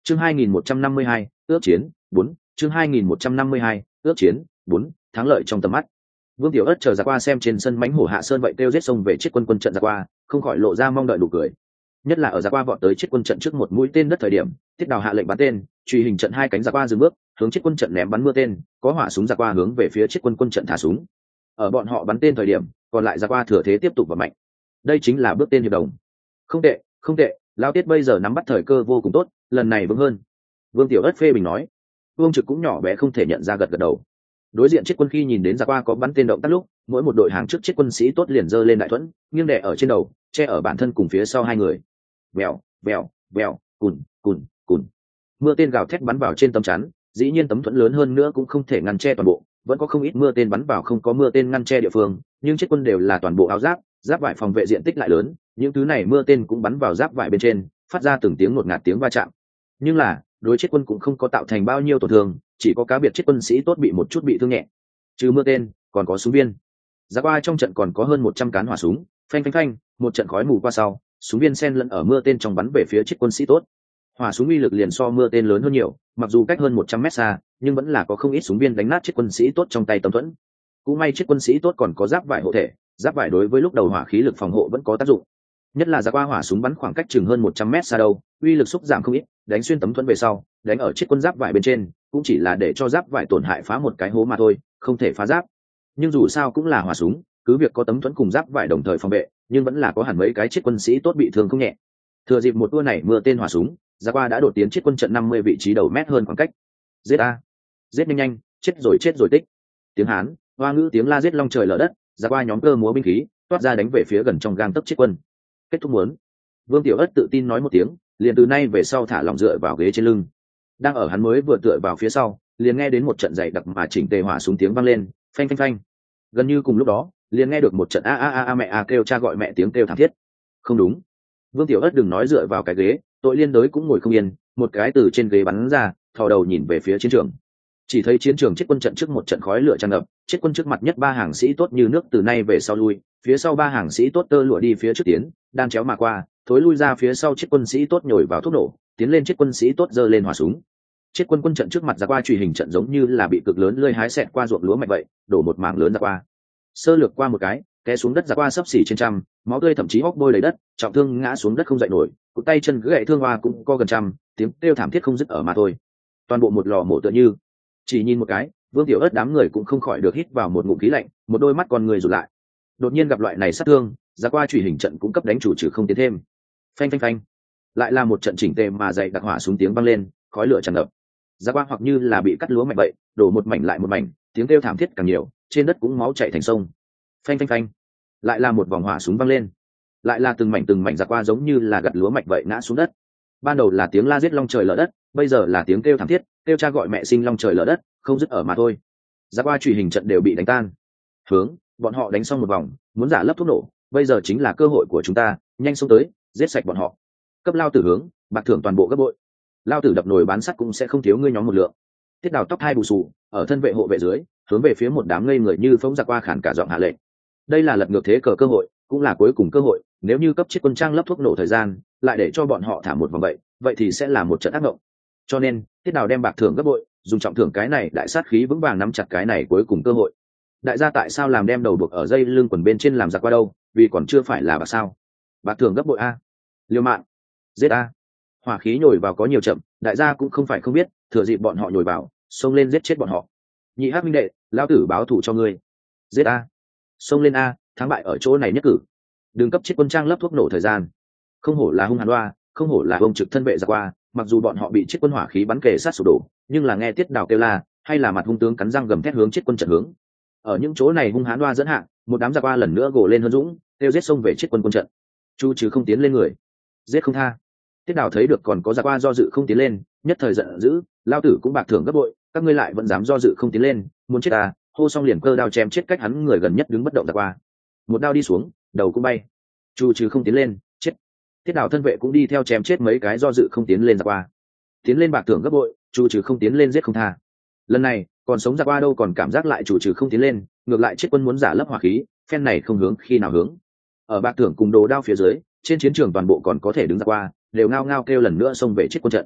Chương 2152, ước chiến 4, chương 2152, ước chiến 4, thắng lợi trong tầm mắt. Vương Tiểu Ất chờ ra qua xem trên sân mãnh hổ Hạ Sơn vậy kêu giết sông về chiếc quân quân trận ra qua, không khỏi lộ ra mong đợi nụ cười. Nhất là ở ra qua vọt tới chiếc quân trận trước một mũi tên đất thời điểm, Tiết Đào hạ lệnh bắn tên, truy hình trận hai cánh ra qua dừng bước, hướng chiếc quân trận ném bắn mưa tên, có hỏa súng ra qua hướng về phía chiếc quân quân trận thả súng. Ở bọn họ bắn tên thời điểm, còn lại ra qua thừa thế tiếp tục vào mạnh. Đây chính là bước tên hiệp đồng. Không tệ, không tệ, Lão Tiết bây giờ nắm bắt thời cơ vô cùng tốt, lần này vững hơn. Vương Tiểu Ất phê bình nói. Vương Trực cũng nhỏ bé không thể nhận ra gật gật đầu. Đối diện chiếc quân khi nhìn đến ra qua có bắn tên động tác lúc, mỗi một đội hàng trước chiếc quân sĩ tốt liền giơ lên đại thuẫn, nghiêng đè ở trên đầu, che ở bản thân cùng phía sau hai người. Vèo, vèo, vèo, cùn, cùn, cùn. Mưa tên gào thét bắn vào trên tấm chắn, dĩ nhiên tấm thuẫn lớn hơn nữa cũng không thể ngăn che toàn bộ, vẫn có không ít mưa tên bắn vào không có mưa tên ngăn che địa phương, nhưng chiếc quân đều là toàn bộ áo giáp, giáp vải phòng vệ diện tích lại lớn, những thứ này mưa tên cũng bắn vào giáp vải bên trên, phát ra từng tiếng ngột ngạt tiếng va chạm. Nhưng là, đối chiếc quân cũng không có tạo thành bao nhiêu tổn thương, chỉ có cá biệt chiếc quân sĩ tốt bị một chút bị thương nhẹ. Trừ mưa tên, còn có súng viên. Giá qua trong trận còn có hơn 100 cán hỏa súng, phanh phanh phanh, một trận khói mù qua sau, súng viên xen lẫn ở mưa tên trong bắn về phía chiếc quân sĩ tốt. Hỏa súng uy lực liền so mưa tên lớn hơn nhiều, mặc dù cách hơn 100 mét xa, nhưng vẫn là có không ít súng viên đánh nát chiếc quân sĩ tốt trong tay tấm thuẫn. Cũng may chiếc quân sĩ tốt còn có giáp vải hộ thể, giáp vải đối với lúc đầu hỏa khí lực phòng hộ vẫn có tác dụng. Nhất là giá qua hỏa súng bắn khoảng cách chừng hơn 100 mét xa đâu, uy lực xúc giảm không ít, đánh xuyên tấm thuẫn về sau, đánh ở chiếc quân giáp vải bên trên, cũng chỉ là để cho giáp vải tổn hại phá một cái hố mà thôi, không thể phá giáp. Nhưng dù sao cũng là hỏa súng, cứ việc có tấm thuẫn cùng giáp vải đồng thời phòng vệ, nhưng vẫn là có hẳn mấy cái chiếc quân sĩ tốt bị thương không nhẹ. Thừa dịp một tour này mưa tên hỏa súng, giá qua đã đột tiến chiếc quân trận 50 vị trí đầu mét hơn khoảng cách. Giết a, giết nhanh nhanh, chết rồi tích. Tiếng Hán, hoa ngữ tiếng la giết long trời lở đất, giá qua nhóm cơ múa binh khí, toát ra đánh về phía gần trong gang tấc chiếc quân. Kết thúc muốn. Vương Tiểu Ất tự tin nói một tiếng, liền từ nay về sau thả lỏng dựa vào ghế trên lưng. Đang ở hắn mới vừa tựa vào phía sau, liền nghe đến một trận dày đặc mà chỉnh tề hỏa súng tiếng vang lên, phanh phanh phanh. Gần như cùng lúc đó, liền nghe được một trận a a a a mẹ a kêu cha gọi mẹ tiếng kêu thảm thiết. Không đúng. Vương Tiểu Ất đừng nói dựa vào cái ghế, tội liên đới cũng ngồi không yên, một cái từ trên ghế bắn ra, thò đầu nhìn về phía chiến trường. Chỉ thấy chiến trường chiếc quân trận trước một trận khói lửa tràn ngập, chiếc quân trước mặt nhất ba hàng sĩ tốt như nước từ nay về sau lui, phía sau ba hàng sĩ tốt tơ lụa đi phía trước tiến, đang chéo mà qua, thối lui ra phía sau chiếc quân sĩ tốt nhồi vào thuốc nổ, tiến lên chiếc quân sĩ tốt giơ lên hỏa súng. Chiếc quân quân trận trước mặt ra qua truy hình trận giống như là bị cực lớn lưỡi hái xẹt qua ruộng lúa mạnh vậy, đổ một mảng lớn ra qua. Sơ lược qua một cái, té xuống đất ra qua xấp xỉ trên trăm, máu tươi thậm chí hốc bôi đầy đất, trọng thương ngã xuống đất không dậy nổi, cụt tay chân cứ gãy thương hoa cũng có gần trăm, tiếng kêu thảm thiết không dứt ở mà thôi. Toàn bộ một lò mổ tựa như. Chỉ nhìn một cái, Vương Tiểu Ất đám người cũng không khỏi được hít vào một ngụm khí lạnh, một đôi mắt con người rụt lại. Đột nhiên gặp loại này sát thương, ra qua truy hình trận cũng cấp đánh chủ trừ không tiến thêm. Phanh phanh phanh, lại là một trận chỉnh tề mà dày đặc hỏa súng tiếng vang lên, khói lửa tràn ngập. Ra qua hoặc như là bị cắt lúa mạnh vậy, đổ một mảnh lại một mảnh, tiếng kêu thảm thiết càng nhiều, trên đất cũng máu chảy thành sông. Phanh phanh phanh, lại là một vòng hỏa súng vang lên, lại là từng mảnh ra qua giống như là gặt lúa mạnh vậy ngã xuống đất. Ban đầu là tiếng la giết long trời lở đất, bây giờ là tiếng kêu thảm thiết, kêu cha gọi mẹ sinh long trời lở đất, không dứt ở mà thôi. Ra qua truy hình trận đều bị đánh tan. Hướng, bọn họ đánh xong một vòng, muốn giả lấp thuốc nổ, bây giờ chính là cơ hội của chúng ta, nhanh xông tới, giết sạch bọn họ. Cấp lao tử hướng, bạc thưởng toàn bộ gấp bội. Lao tử đập nồi bán sắt cũng sẽ không thiếu ngươi nhóm một lượng. Tiết Đào tóc hai bù xù, ở thân vệ hộ vệ dưới, hướng về phía một đám ngây người như phóng giặc qua khản cả giọng hạ lệnh. Đây là lật ngược thế cờ cơ hội, cũng là cuối cùng cơ hội, nếu như cấp chiếc quân trang lấp thuốc nổ thời gian, lại để cho bọn họ thả một vòng vậy thì sẽ là một trận ác mộng. Cho nên, Tiết Đào đem bạc thưởng gấp bội, dùng trọng thưởng cái này đại sát khí vững vàng nắm chặt cái này cuối cùng cơ hội. Đại gia tại sao làm đem đầu buộc ở dây lưng quần bên trên làm giặc qua đâu, vì còn chưa phải là bạc sao? Bạc thưởng gấp bội a, liều mạng, giết a. Hỏa khí nhồi vào có nhiều chậm, đại gia cũng không phải không biết, thừa dịp bọn họ nhồi vào, xông lên giết chết bọn họ. Nhị Hắc minh đệ, lão tử báo thù cho ngươi. Giết a, xông lên a, thắng bại ở chỗ này nhất cử. Đừng cấp chiếc quân trang lấp thuốc nổ thời gian. Không hổ là hung hãn đoa, không hổ là ông trực thân vệ giặc qua, mặc dù bọn họ bị chiếc quân hỏa khí bắn kề sát sụp đổ, nhưng là nghe Tiết Đào kêu la, hay là mặt hung tướng cắn răng gầm thét hướng chiếc quân trận hướng. Ở những chỗ này hung hãn đoa dẫn hạng, một đám giặc qua lần nữa gồ lên hơn dũng, kêu giết xông về chiếc quân quân trận. Chu chứ không tiến lên người, giết không tha. Tiết Đào thấy được còn có giặc qua do dự không tiến lên, nhất thời giận dữ, lao tử cũng bạc thưởng gấp bội, các ngươi lại vẫn dám do dự không tiến lên, muốn chết à? Hô xong liền cơ đao chém chết cách hắn người gần nhất đứng bất động giặc qua. Một đao đi xuống, đầu cũng bay. Chu chứ không tiến lên, chết. Tiết Đào thân vệ cũng đi theo chém chết mấy cái do dự không tiến lên giặc qua. Tiến lên bạc thưởng gấp bội, chu chứ không tiến lên giết không tha. Lần này còn sống giặc qua đâu còn cảm giác lại chủ trừ không tiến lên, ngược lại chiếc quân muốn giả lấp hỏa khí, phen này không hướng khi nào hướng. Ở bạc thưởng cùng đồ đao phía dưới, trên chiến trường toàn bộ còn có thể đứng giặc qua, đều ngao ngao kêu lần nữa xông về chiếc quân trận.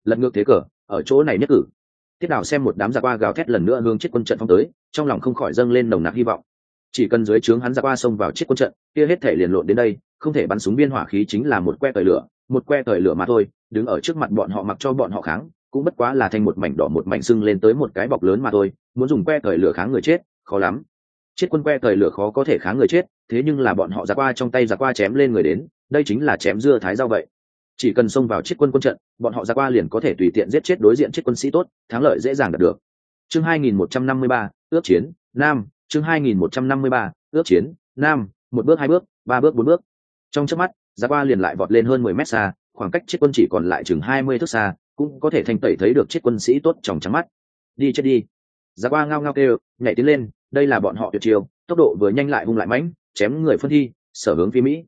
lật ngược thế cờ, ở chỗ này nhất cử. Tiết Đào xem một đám giặc qua gào thét lần nữa hướng chết quân trận phong tới, trong lòng không khỏi dâng lên nồng nặc hy vọng. Chỉ cần dưới trướng hắn giặc qua xông vào chết quân trận, kia hết thể liền lộn đến đây, không thể bắn súng biên hỏa khí chính là một que tời lửa, một que tời lửa mà thôi, đứng ở trước mặt bọn họ mặc cho bọn họ kháng, cũng bất quá là thành một mảnh đỏ một mảnh sưng lên tới một cái bọc lớn mà thôi, muốn dùng que tời lửa kháng người chết, khó lắm. Chết quân que tời lửa khó có thể kháng người chết, thế nhưng là bọn họ giặc qua trong tay giặc qua chém lên người đến, đây chính là chém dưa thái rau vậy. Chỉ cần xông vào chết quân quân trận, bọn họ giặc qua liền có thể tùy tiện giết chết đối diện chết quân sĩ tốt, thắng lợi dễ dàng đạt được. Chương 2153, ước chiến, Nam, chương 2153, ước chiến, Nam, một bước hai bước, ba bước bốn bước. Trong chớp mắt, giặc qua liền lại vọt lên hơn 10 mét xa, khoảng cách chết quân chỉ còn lại chừng 20 thước xa, cũng có thể thanh tẩy thấy được chết quân sĩ tốt trong trắng mắt. Đi chết đi. Giặc qua ngao ngao kêu, nhảy tiến lên, đây là bọn họ tuyệt chiêu, tốc độ vừa nhanh lại hung lại mãnh, chém người phân thi, sở hướng phi mỹ.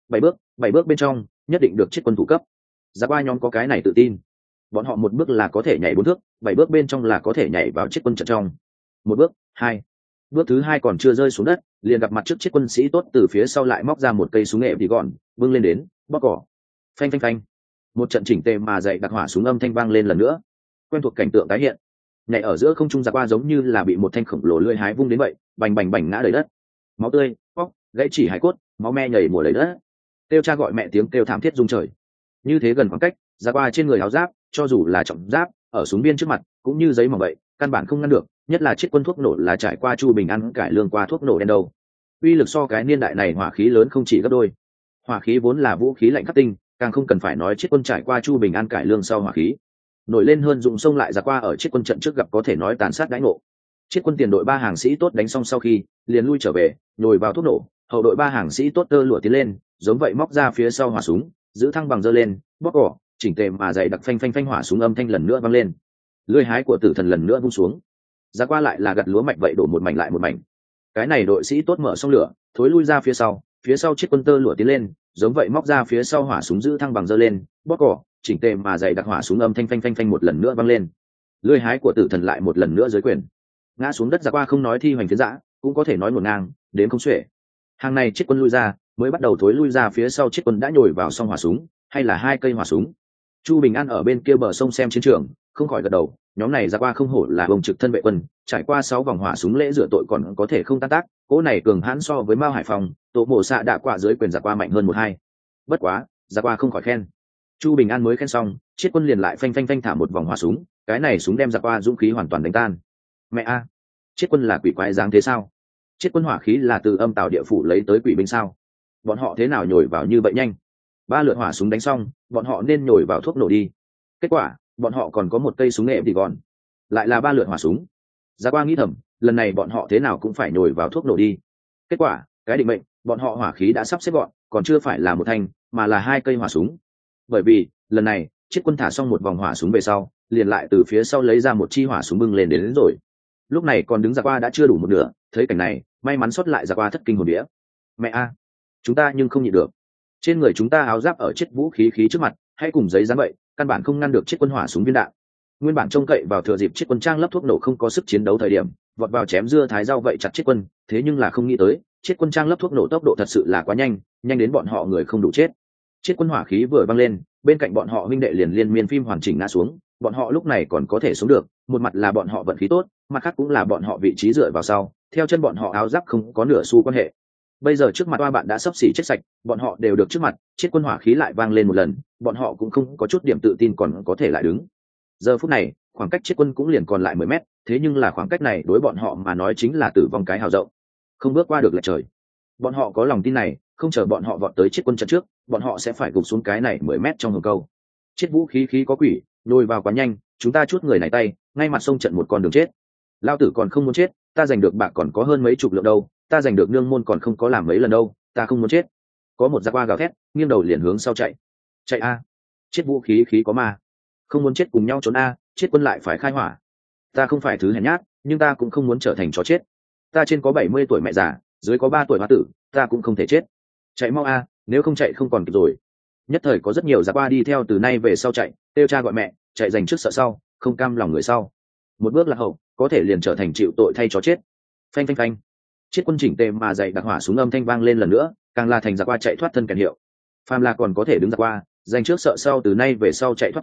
Bảy bước bên trong, nhất định được chết quân thủ cấp. Giặc qua nhóm có cái này tự tin. Bọn họ một bước là có thể nhảy 4 thước, 7 bước bên trong là có thể nhảy vào chết quân trận trong. Một bước, hai. Bước thứ hai còn chưa rơi xuống đất, liền gặp mặt trước chết quân sĩ tốt từ phía sau lại móc ra một cây súng nghệ thì gọn, vung lên đến, bóp cỏ. Phanh phanh phanh. Một trận chỉnh tề mà dậy đặc hỏa súng âm thanh vang lên lần nữa. Quen thuộc cảnh tượng tái hiện. Nhảy ở giữa không trung giặc qua giống như là bị một thanh khổng lồ lưỡi hái vung đến vậy, bành bành bành ngã đầy đất. Máu tươi, bóc, gãy chỉ hải cốt, máu me nhảy mùa đầy đất. Kêu cha gọi mẹ tiếng kêu thảm thiết rung trời. Như thế gần khoảng cách, giặc qua trên người áo giáp, cho dù là trọng giáp, ở súng biên trước mặt, cũng như giấy mỏng vậy, căn bản không ngăn được, nhất là chiếc quân thuốc nổ là trải qua chu bình ăn cải lương qua thuốc nổ đen đâu. Uy lực so cái niên đại này hỏa khí lớn không chỉ gấp đôi. Hỏa khí vốn là vũ khí lạnh khắc tinh, càng không cần phải nói chiếc quân trải qua chu bình an cải lương sau hỏa khí nổi lên hơn dụng sông lại giặc qua ở chiếc quân trận trước gặp có thể nói tàn sát đãi ngộ. Chiếc quân tiền đội 3 hàng sĩ tốt đánh xong sau khi liền lui trở về, nhồi vào thuốc nổ, hậu đội 3 hàng sĩ tốt tơ lụa tiến lên, giống vậy móc ra phía sau hỏa súng, giữ thăng bằng giơ lên, bóp cỏ, chỉnh tề mà dày đặc phanh phanh phanh hỏa súng âm thanh lần nữa vang lên. Lưỡi hái của tử thần lần nữa vung xuống. Giặc qua lại là gặt lúa mạch vậy đổ một mảnh lại một mảnh. Cái này đội sĩ tốt mở xong lửa, thối lui ra phía sau chiếc quân tơ lụa tiến lên, giống vậy móc ra phía sau hỏa súng giữ thăng bằng giơ lên, bóp cỏ, chỉnh tề mà dày đặc hỏa súng âm thanh phanh phanh phanh một lần nữa vang lên. Lưỡi hái của tử thần lại một lần nữa dưới quyền, ngã xuống đất. Giặc qua không nói thi hoành phiến dã, cũng có thể nói một ngang đến không xuể. Hàng này chiếc quân lui ra, mới bắt đầu thối lui ra phía sau chiếc quân đã nhồi vào xong hỏa súng, hay là 2 cây hỏa súng. Chu Bình An ở bên kia bờ sông xem chiến trường, không khỏi gật đầu, nhóm này Giặc qua không hổ là bồng trực thân vệ quân, trải qua 6 vòng hỏa súng lễ rửa tội còn có thể không tan tác, cỗ này cường hãn so với Mao Hải Phòng, tổ mổ xạ đạ quả dưới quyền Giặc qua mạnh hơn 1-2. Bất quá, Giặc qua không khỏi khen. Chu Bình An mới khen xong, chiếc quân liền lại phanh phanh phanh thả một vòng hỏa súng, cái này súng đem Giặc qua dũng khí hoàn toàn đánh tan. Mẹ a, chiếc quân là quỷ quái dáng thế sao? Chiếc quân hỏa khí là từ âm tào địa phủ lấy tới quỷ binh sao? Bọn họ thế nào nhồi vào như vậy nhanh? 3 lượt hỏa súng đánh xong, bọn họ nên nhồi vào thuốc nổ đi. Kết quả, bọn họ còn có một cây súng nghệ thì còn lại là 3 lượt hỏa súng. Giặc qua nghĩ thầm, lần này bọn họ thế nào cũng phải nhồi vào thuốc nổ đi. Kết quả, cái định mệnh, bọn họ hỏa khí đã sắp xếp gọn, còn chưa phải là một thanh, mà là 2 cây hỏa súng. Bởi vì, lần này, chiếc quân thả xong một vòng hỏa súng về sau, liền lại từ phía sau lấy ra một chi hỏa súng bưng lên đến rồi. Lúc này còn đứng Giặc qua đã chưa đủ một nửa, thấy cảnh này, may mắn sót lại Giặc qua thất kinh hồn vía. Mẹ a, chúng ta nhưng không nhịn được. Trên người chúng ta áo giáp ở chiếc vũ khí trước mặt, hay cùng giấy dán vậy, căn bản không ngăn được chiếc quân hỏa súng viên đạn. Nguyên bản trông cậy vào thừa dịp chiếc quân trang lấp thuốc nổ không có sức chiến đấu thời điểm, vọt vào chém dưa thái rau vậy chặt chiếc quân, thế nhưng là không nghĩ tới, chiếc quân trang lấp thuốc nổ tốc độ thật sự là quá nhanh, nhanh đến bọn họ người không đủ chết. Chiếc quân hỏa khí vừa văng lên, bên cạnh bọn họ huynh đệ liền liên miên phim hoàn chỉnh ngã xuống, bọn họ lúc này còn có thể sống được, một mặt là bọn họ vận khí tốt, mặt khác cũng là bọn họ vị trí dựa vào sau, theo chân bọn họ áo giáp không có nửa xu quan hệ. Bây giờ trước mặt ba bạn đã sắp xỉ chết sạch, bọn họ đều được trước mặt, chiếc quân hỏa khí lại vang lên một lần, bọn họ cũng không có chút điểm tự tin còn có thể lại đứng. Giờ phút này, khoảng cách chiếc quân cũng liền còn lại 10 mét, thế nhưng là khoảng cách này đối bọn họ mà nói chính là tử vong cái hào rộng, không bước qua được là trời. Bọn họ có lòng tin này, không chờ bọn họ vọt tới chiếc quân trận trước, bọn họ sẽ phải gục xuống cái này 10 mét trong hầm câu. Chiếc vũ khí khí có quỷ, nhồi vào quá nhanh, chúng ta chút người này tay, ngay mặt sông trận một con đường chết. Lao tử còn không muốn chết, ta giành được bạc còn có hơn mấy chục lượng đâu, ta giành được nương môn còn không có làm mấy lần đâu, ta không muốn chết. Có một Giặc qua gào thét, nghiêng đầu liền hướng sau chạy. Chạy a, chiếc vũ khí khí có ma, không muốn chết cùng nhau trốn a, chiếc quân lại phải khai hỏa. Ta không phải thứ hèn nhát, nhưng ta cũng không muốn trở thành chó chết. Ta trên có 70 tuổi mẹ già, dưới có 3 tuổi hoa tử, ta cũng không thể chết. Chạy mau a, nếu không chạy không còn kịp rồi. Nhất thời có rất nhiều Giặc qua đi theo từ nay về sau chạy, kêu cha gọi mẹ, chạy giành trước sợ sau, không cam lòng người sau. Một bước lạc hậu, có thể liền trở thành chịu tội thay chó chết. Phanh phanh phanh, chiếc quân chỉnh tề mà dày đặc hỏa súng âm thanh vang lên lần nữa, càng là thành Giặc qua chạy thoát thân kèn hiệu. Phàm là còn có thể đứng Giặc qua, giành trước sợ sau từ nay về sau chạy thoát thân,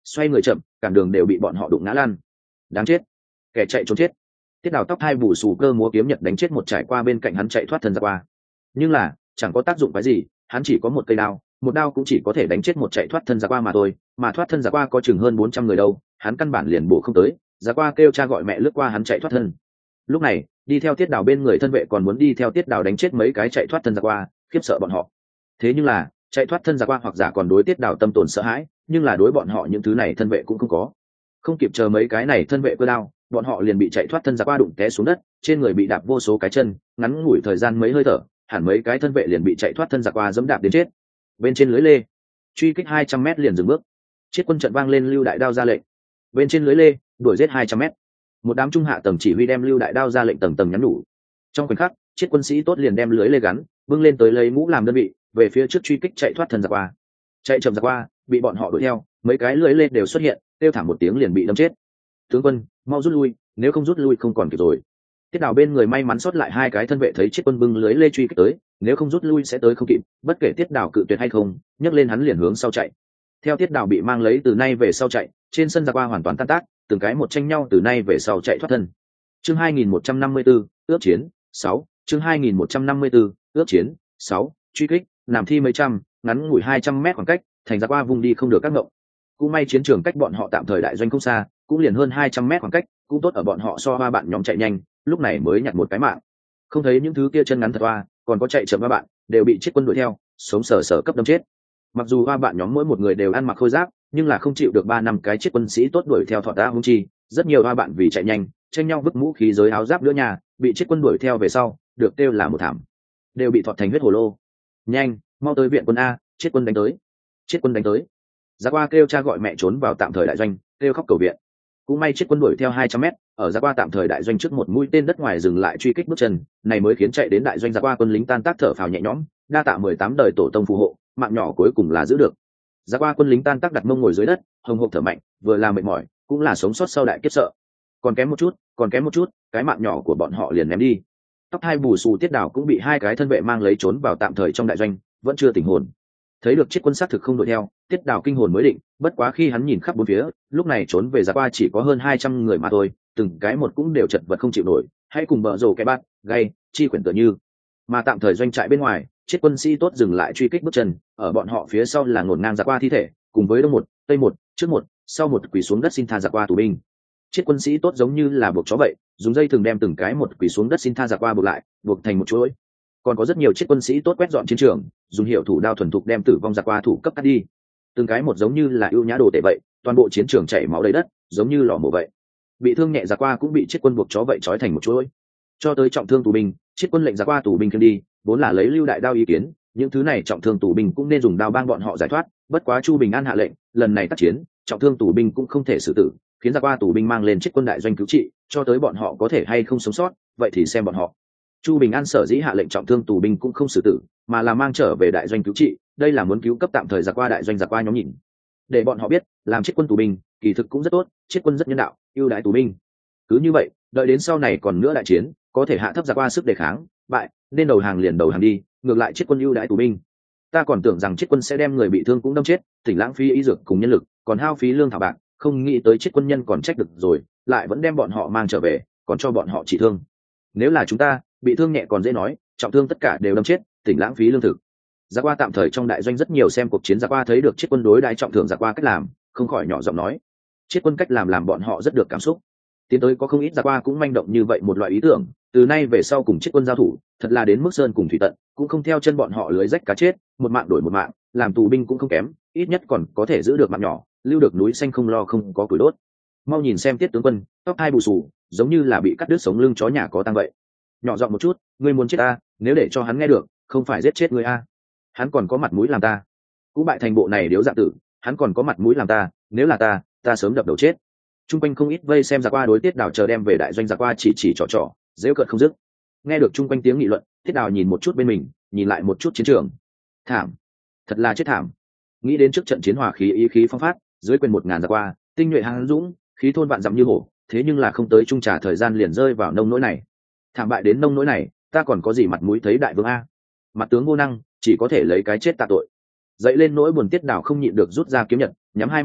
xoay người chậm, cản đường đều bị bọn họ đụng ngã lăn. Đáng chết, kẻ chạy trốn chết. Tiết Đào tóc hai bù xù cơ múa kiếm nhật đánh chết một trải qua bên cạnh hắn chạy thoát thân ra qua. Nhưng là chẳng có tác dụng cái gì, hắn chỉ có một cây đao, một đao cũng chỉ có thể đánh chết một chạy thoát thân ra qua mà thôi, mà thoát thân ra qua có chừng hơn 400 người đâu, hắn căn bản liền bổ không tới. Ra qua kêu cha gọi mẹ lướt qua hắn chạy thoát thân. Lúc này đi theo Tiết Đào bên người thân vệ còn muốn đi theo Tiết Đào đánh chết mấy cái chạy thoát thân ra qua, khiếp sợ bọn họ. Thế nhưng là chạy thoát thân ra qua hoặc giả còn đối Tiết Đào tâm tồn sợ hãi, nhưng là đối bọn họ những thứ này thân vệ cũng không có. Không kịp chờ mấy cái này thân vệ cơ đao, bọn họ liền bị chạy thoát thân ra qua đụng té xuống đất, trên người bị đạp vô số cái chân, ngắn ngủi thời gian mấy hơi thở, hẳn mấy cái thân vệ liền bị chạy thoát thân ra qua dẫm đạp đến chết. Bên trên lưới lê, truy kích 200 m liền dừng bước. Chiết quân trận vang lên lưu đại đao ra lệnh. Bên trên lưới lê, đuổi giết 200 m. Một đám trung hạ tầng chỉ huy đem lưu đại đao ra lệnh tầng tầng nhắn nhủ. Trong khoảnh khắc, chiết quân sĩ tốt liền đem lưới lê gắn, bưng lên tới lấy mũ làm đơn vị, về phía trước truy kích chạy thoát thân ra qua. Chạy chậm ra qua, bị bọn họ đuổi theo, mấy cái lưới lê đều xuất hiện, kêu thảm một tiếng liền bị đâm chết. Tướng quân, mau rút lui, nếu không rút lui không còn kịp rồi. Tiết Đào bên người may mắn sót lại hai cái thân vệ thấy chiết quân bưng lưới lê truy kích tới, nếu không rút lui sẽ tới không kịp, bất kể Tiết Đào cự tuyệt hay không, nhấc lên hắn liền hướng sau chạy. Theo Tiết Đào bị mang lấy từ nay về sau chạy, trên sân ra qua hoàn toàn tan tác, từng cái một tranh nhau từ nay về sau chạy thoát thân. Chương 2154, ước chiến 6, chương 2154, ước chiến 6, truy kích, làm thi mấy trăm, ngắn ngủi 200 mét khoảng cách, thành ra qua vùng đi không được các ngộng. Cũng may chiến trường cách bọn họ tạm thời đại doanh không xa, cũng liền hơn 200 mét khoảng cách, cũng tốt ở bọn họ so ba bạn nhóm chạy nhanh, lúc này mới nhặt một cái mạng. Không thấy những thứ kia chân ngắn thật oa, còn có chạy chậm ba bạn, đều bị chiết quân đuổi theo, sống sờ sờ cấp đâm chết. Mặc dù ba bạn nhóm mỗi một người đều ăn mặc khôi giáp, nhưng là không chịu được 3 năm cái chiết quân sĩ tốt đuổi theo thọ ta hung chi, rất nhiều ba bạn vì chạy nhanh, tranh nhau vứt mũ khí giới áo giáp nữa nhà, bị chiết quân đuổi theo về sau, được kêu là một thảm, đều bị thọt thành huyết hồ lô. Nhanh, mau tới viện quân a, chiết quân đánh tới. Chiết quân đánh tới. Giá qua kêu cha gọi mẹ trốn vào tạm thời đại doanh, kêu khóc cầu viện. Cũng may chiết quân đuổi theo 200 mét, ở Giá qua tạm thời đại doanh trước một mũi tên đất ngoài dừng lại truy kích bước chân, này mới khiến chạy đến đại doanh Giá qua quân lính tan tác thở phào nhẹ nhõm, đa tạ 18 đời tổ tông phù hộ, mạng nhỏ cuối cùng là giữ được. Giá qua quân lính tan tác đặt mông ngồi dưới đất, hồng hộc thở mạnh, vừa là mệt mỏi, cũng là sống sót sau đại kiếp sợ. Còn kém một chút, cái mạng nhỏ của bọn họ liền ném đi. Tóc hai bù xù Tiết Đào cũng bị hai cái thân vệ mang lấy trốn vào tạm thời trong đại doanh, vẫn chưa tỉnh hồn. Thấy được chiết quân sát thực không đuổi theo, Tiết Đào kinh hồn mới định, bất quá khi hắn nhìn khắp bốn phía, lúc này trốn về Giá qua chỉ có hơn 200 người mà thôi, từng cái một cũng đều chật vật không chịu nổi, hãy cùng bờ rồ cái bát, gay, chi quyển tựa như. Mà tạm thời doanh trại bên ngoài, chiết quân sĩ tốt dừng lại truy kích bước chân, ở bọn họ phía sau là ngổn ngang Giá qua thi thể, cùng với đông một, tây một, trước một, sau một quỳ xuống đất xin tha Giá qua tù binh. Chiết quân sĩ tốt giống như là buộc chó vậy, dùng dây thừng đem từng cái một quỳ xuống đất xin tha Giá qua buộc lại, buộc thành một chuỗi. Còn có rất nhiều chiết quân sĩ tốt quét dọn chiến trường, dùng hiệu thủ đao thuần thục đem tử vong Giá qua thủ cấp cắt đi. Từng cái một giống như là ưu nhã đồ tể vậy, toàn bộ chiến trường chảy máu đầy đất, giống như lò mổ vậy. Bị thương nhẹ Giá qua cũng bị chiết quân buộc chó vậy trói thành một chuỗi. Cho tới trọng thương tù binh, chiết quân lệnh Giá qua tù binh khiêng đi, vốn là lấy lưu đại đao ý kiến, những thứ này trọng thương tù binh cũng nên dùng đao bang bọn họ giải thoát, bất quá Chu Bình An hạ lệnh, lần này tác chiến, trọng thương tù binh cũng không thể xử tử, khiến Giá qua tù binh mang lên chiết quân đại doanh cứu trị, cho tới bọn họ có thể hay không sống sót, vậy thì xem bọn họ. Chu Bình An sở dĩ hạ lệnh trọng thương tù binh cũng không xử tử, mà là mang trở về đại doanh cứu trị, đây là muốn cứu cấp tạm thời Giá qua đại doanh Giá qua nhóm nhìn, để bọn họ biết, làm chiết quân tù binh, kỳ thực cũng rất tốt, chiết quân rất nhân đạo, ưu đãi tù binh. Cứ như vậy, đợi đến sau này còn nữa đại chiến, có thể hạ thấp Giá qua sức đề kháng, bại, nên đầu hàng liền đầu hàng đi, ngược lại chiết quân ưu đãi tù binh. Ta còn tưởng rằng chiết quân sẽ đem người bị thương cũng đâm chết, tỉnh lãng phí y dược cùng nhân lực, còn hao phí lương thảo bạc, không nghĩ tới chiết quân nhân còn trách được rồi, lại vẫn đem bọn họ mang trở về, còn cho bọn họ trị thương. Nếu là chúng ta, bị thương nhẹ còn dễ nói, trọng thương tất cả đều đâm chết, tỉnh lãng phí lương thực. Giá qua tạm thời trong đại doanh rất nhiều xem cuộc chiến Giá qua thấy được chiết quân đối đãi trọng thưởng Giá qua cách làm, không khỏi nhỏ giọng nói. Chiết quân cách làm bọn họ rất được cảm xúc. Tiến tới có không ít Giá qua cũng manh động như vậy một loại ý tưởng, từ nay về sau cùng chiết quân giao thủ, thật là đến mức sơn cùng thủy tận, cũng không theo chân bọn họ lưới rách cá chết, một mạng đổi một mạng, làm tù binh cũng không kém, ít nhất còn có thể giữ được mạng nhỏ, lưu được núi xanh không lo không có củi đốt. Mau nhìn xem Tiết tướng quân, tóc hai bù xù, giống như là bị cắt đứt sống lưng chó nhà có tăng vậy. Nhỏ giọng một chút, ngươi muốn chết ta, nếu để cho hắn nghe được, không phải giết chết ngươi a. Hắn còn có mặt mũi làm ta. Cú bại thành bộ này điếu dạng tử, hắn còn có mặt mũi làm ta, nếu là ta sớm đập đầu chết. Trung quanh không ít vây xem Giá qua đối Tiết Đào chờ đem về đại doanh Giá qua chỉ trò, giễu cợt không dứt. Nghe được trung quanh tiếng nghị luận, Tiết Đào nhìn một chút bên mình, nhìn lại một chút chiến trường. Thảm, thật là chết thảm. Nghĩ đến trước trận chiến hòa khí ý khí phong phát, dưới quyền 1000 Giá qua, tinh nhuệ hăng dũng, khí thôn vạn dặm như hổ, thế nhưng là không tới trung trà thời gian liền rơi vào nông nỗi này. Thảm bại đến nông nỗi này, ta còn có gì mặt mũi thấy đại vương a? Mặt tướng vô năng, chỉ có thể lấy cái chết tạ tội. Dậy lên nỗi buồn Tiết Đào không nhịn được rút ra kiếm nhật, nhắm hai mắt lại,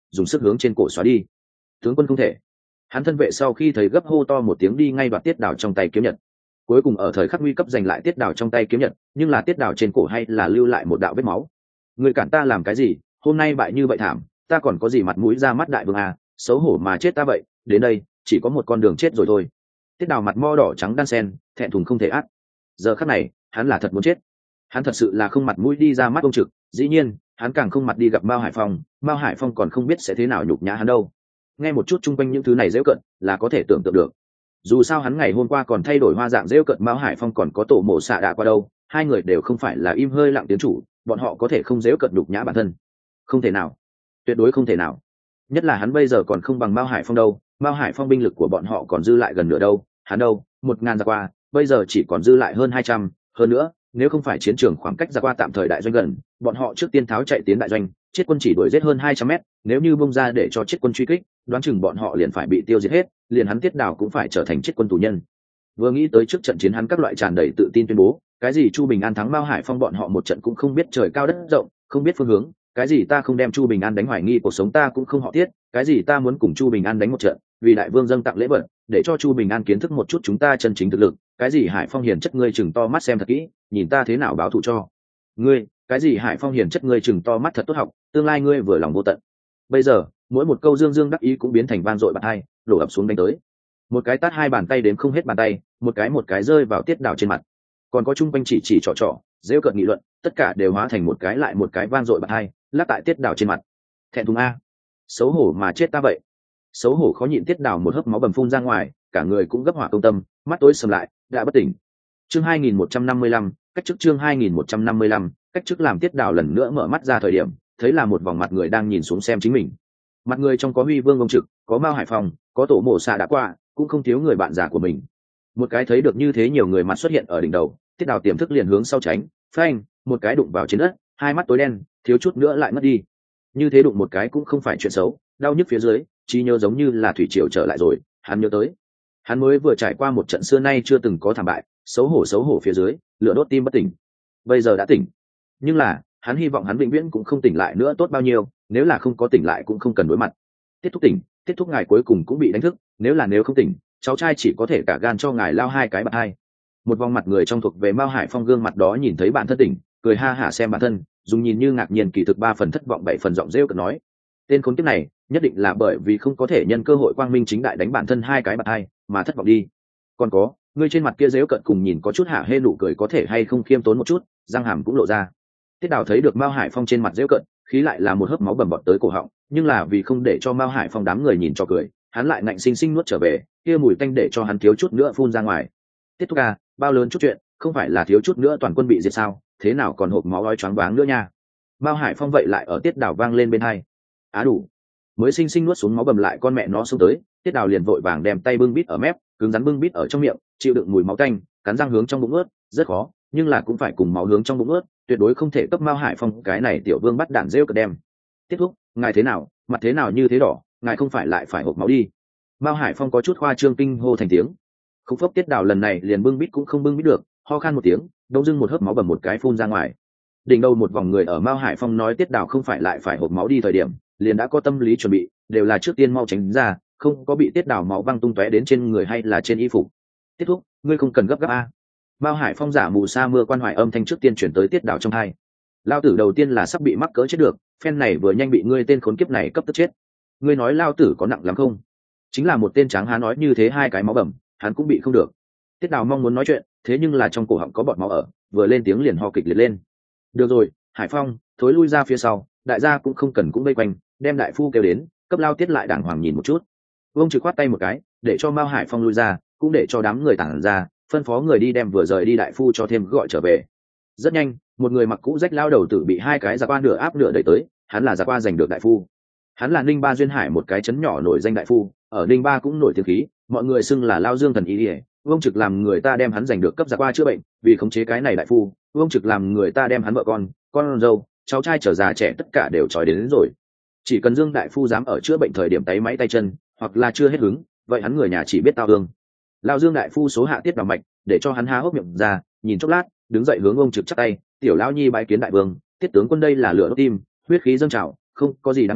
dùng sức hướng trên cổ xóa đi. Tướng quân không thể. Hắn thân vệ sau khi thấy gấp hô to một tiếng đi ngay đoạt Tiết Đào trong tay kiếm nhật. Cuối cùng ở thời khắc nguy cấp giành lại Tiết Đào trong tay kiếm nhật, nhưng là Tiết Đào trên cổ hay là lưu lại một đạo vết máu. Người cản ta làm cái gì? Hôm nay bại như vậy thảm, ta còn có gì mặt mũi ra mắt đại vương à? Xấu hổ mà chết ta vậy. Đến đây chỉ có một con đường chết rồi thôi. Tiết Đào mặt mo đỏ trắng đan sen, thẹn thùng không thể át. Giờ khắc này hắn là thật muốn chết. Hắn thật sự là không mặt mũi đi ra mắt ông Trực, dĩ nhiên hắn càng không mặt đi gặp Mao Hải Phong. Mao Hải Phong còn không biết sẽ thế nào nhục nhã hắn đâu. Nghe một chút chung quanh những thứ này dễ cận là có thể tưởng tượng được. Dù sao hắn ngày hôm qua còn thay đổi hoa dạng dễ cận Mao Hải Phong còn có tổ mộ xạ đạ qua đâu, hai người đều không phải là im hơi lặng tiếng chủ, bọn họ có thể không dễ cận nhục nhã bản thân. Không thể nào, tuyệt đối không thể nào. Nhất là hắn bây giờ còn không bằng Mao Hải Phong đâu, Mao Hải Phong binh lực của bọn họ còn dư lại gần nửa đâu, hắn đâu, 1000 ra qua, bây giờ chỉ còn dư lại hơn 200, hơn nữa, nếu không phải chiến trường khoảng cách ra qua tạm thời đại doanh gần, bọn họ trước tiên tháo chạy tiến đại doanh, chiết quân chỉ đuổi giết hơn 200 mét, nếu như bung ra để cho chiết quân truy kích, đoán chừng bọn họ liền phải bị tiêu diệt hết, liền hắn Tiết Đào cũng phải trở thành chiết quân tù nhân. Vừa nghĩ tới trước trận chiến hắn các loại tràn đầy tự tin tuyên bố, cái gì Chu Bình An thắng Mao Hải Phong bọn họ một trận cũng không biết trời cao đất rộng, không biết phương hướng, cái gì ta không đem Chu Bình An đánh hoài nghi cuộc sống ta cũng không họ Tiết, cái gì ta muốn cùng Chu Bình An đánh một trận, vì đại vương dâng tặng lễ vật, để cho Chu Bình An kiến thức một chút chúng ta chân chính thực lực, cái gì Hải Phong hiền chất ngươi chừng to mắt xem thật kỹ, nhìn ta thế nào báo thù cho ngươi, cái gì Hải Phong hiền chất ngươi chừng to mắt thật tốt học, tương lai ngươi vừa lòng vô tận. Bây giờ mỗi một câu dương dương đắc ý cũng biến thành vang dội bạt hai, đổ ập xuống đánh tới. Một cái tát hai bàn tay đến không hết bàn tay, một cái rơi vào Tiết Đào trên mặt. Còn có chung quanh chỉ trỏ trỏ, rêu cợt nghị luận, tất cả đều hóa thành một cái lại một cái vang dội bạt hai, lắc tại Tiết Đào trên mặt. Thẹn thùng a, xấu hổ mà chết ta vậy. Xấu hổ khó nhịn, Tiết Đào một hớp máu bầm phun ra ngoài, cả người cũng gấp hỏa công tâm, mắt tối sầm lại, đã bất tỉnh. Chương 2155, cách trước chương 2155, cách trước làm Tiết Đào lần nữa mở mắt ra thời điểm, thấy là một vòng mặt người đang nhìn xuống xem chính mình. Mặt người trong có Huy Vương ông Trực, có Mao Hải Phong, có tổ mộ xạ đã qua, cũng không thiếu người bạn già của mình. Một cái thấy được như thế nhiều người mặt xuất hiện ở đỉnh đầu, Tiết Đào tiềm thức liền hướng sau tránh, phanh, một cái đụng vào trên đất, hai mắt tối đen, thiếu chút nữa lại mất đi. Như thế đụng một cái cũng không phải chuyện xấu, đau nhức phía dưới, trí nhớ giống như là thủy triều trở lại rồi, hắn nhớ tới. Hắn mới vừa trải qua một trận xưa nay chưa từng có thảm bại, xấu hổ phía dưới, lửa đốt tim bất tỉnh. Bây giờ đã tỉnh, nhưng là hắn hy vọng hắn vĩnh viễn cũng không tỉnh lại nữa tốt bao nhiêu, nếu là không có tỉnh lại cũng không cần đối mặt. Tiết thúc tỉnh, Tiết thúc ngài cuối cùng cũng bị đánh thức, nếu không tỉnh, cháu trai chỉ có thể cả gan cho ngài lao hai cái bạt hai. Một vòng mặt người trong thuộc về Mao Hải Phong gương mặt đó nhìn thấy bản thân tỉnh, cười ha hả xem bản thân, dùng nhìn như ngạc nhiên kỳ thực 3 phần thất vọng 7 phần giọng rêu cợt nói, tên khốn kiếp này nhất định là bởi vì không có thể nhân cơ hội quang minh chính đại đánh bản thân hai cái bạt hai mà thất vọng đi. Còn có, ngươi trên mặt kia rêu cợt cùng nhìn có chút hạ hê nụ cười có thể hay không khiêm tốn một chút, răng hàm cũng lộ ra. Tiết Đào thấy được Mao Hải Phong trên mặt rêu cợt, khí lại là một hớp máu bầm bọt tới cổ họng, nhưng là vì không để cho Mao Hải Phong đám người nhìn cho cười, hắn lại ngạnh sinh sinh nuốt trở về, kia mùi tanh để cho hắn thiếu chút nữa phun ra ngoài. Tiết thúc ca, bao lớn chút chuyện, không phải là thiếu chút nữa toàn quân bị diệt sao, thế nào còn hộp máu ói choáng váng nữa nha. Mao Hải Phong vậy lại ở Tiết Đào vang lên bên hai. Á đủ. Mới sinh sinh nuốt xuống máu bầm lại con mẹ nó xuống tới, Tiết Đào liền vội vàng đem tay bưng bít ở mép, cứng rắn bưng bít ở trong miệng, chịu đựng mùi máu tanh, cắn răng hướng trong bụng ướt, rất khó, nhưng là cũng phải cùng máu hướng trong bụng ướt, tuyệt đối không thể cấp Mao Hải Phong cái này tiểu vương bắt đạn rêu cợt đem. Tiết thúc, ngài thế nào, mặt thế nào như thế đỏ, ngài không phải lại phải hộp máu đi. Mao Hải Phong có chút khoa trương kinh hô thành tiếng. Khúc phốc Tiết Đào lần này liền bưng bít cũng không bưng bít được, ho khan một tiếng, đông dưng một hớp máu bầm một cái phun ra ngoài. Đỉnh đầu một vòng người ở Mao Hải Phong nói Tiết Đào không phải lại phải hộp máu đi thời điểm, liền đã có tâm lý chuẩn bị, đều là trước tiên mau tránh ra, không có bị Tiết Đào máu văng tung tóe đến trên người hay là trên y phục. Tiết thúc, ngươi không cần gấp gáp a. Mao Hải Phong giả mù sa mưa quan hoài âm thanh trước tiên chuyển tới Tiết Đào trong hai. Lao tử đầu tiên là sắp bị mắc cỡ chết được, phen này vừa nhanh bị ngươi tên khốn kiếp này cấp tức chết. Ngươi nói lao tử có nặng lắm không? Chính là một tên tráng hán nói như thế hai cái máu bầm, hắn cũng bị không được. Tiết Đào mong muốn nói chuyện, thế nhưng là trong cổ họng có bọt máu ở, vừa lên tiếng liền ho kịch liệt lên. Được rồi, Hải Phong, thối lui ra phía sau, đại gia cũng không cần cũng vây quanh, đem đại phu kêu đến, cấp Lao Tiết lại đàng hoàng nhìn một chút. Vương Trực khoát tay một cái, để cho Mao Hải Phong lui ra, cũng để cho đám người tản ra, phân phó người đi đem vừa rời đi đại phu cho thêm gọi trở về. Rất nhanh, một người mặc cũ rách lao đầu tử bị hai cái giặc qua nửa áp nửa đẩy tới, hắn là giặc qua giành được đại phu. Hắn là Ninh Ba duyên hải một cái trấn nhỏ nổi danh đại phu, ở Ninh Ba cũng nổi tiếng khí, mọi người xưng là Lao Dương thần y. Vương Trực làm người ta đem hắn giành được cấp giặc qua chữa bệnh, vì khống chế cái này đại phu, Vương Trực làm người ta đem hắn vợ con dâu, cháu trai trở già trẻ tất cả đều trói đến rồi. Chỉ cần Dương đại phu dám ở chữa bệnh thời điểm tay máy tay chân, hoặc là chưa hết hứng, vậy hắn người nhà chỉ biết tao hương. Lao Dương đại phu số hạ Tiết Đào mạch, để cho hắn há hốc miệng ra, nhìn chốc lát, đứng dậy hướng ông Trực chắp tay, tiểu lão nhi bái kiến đại vương, Tiết tướng quân đây là lửa đốt tim, huyết khí dâng trào, không có gì đáng ngại,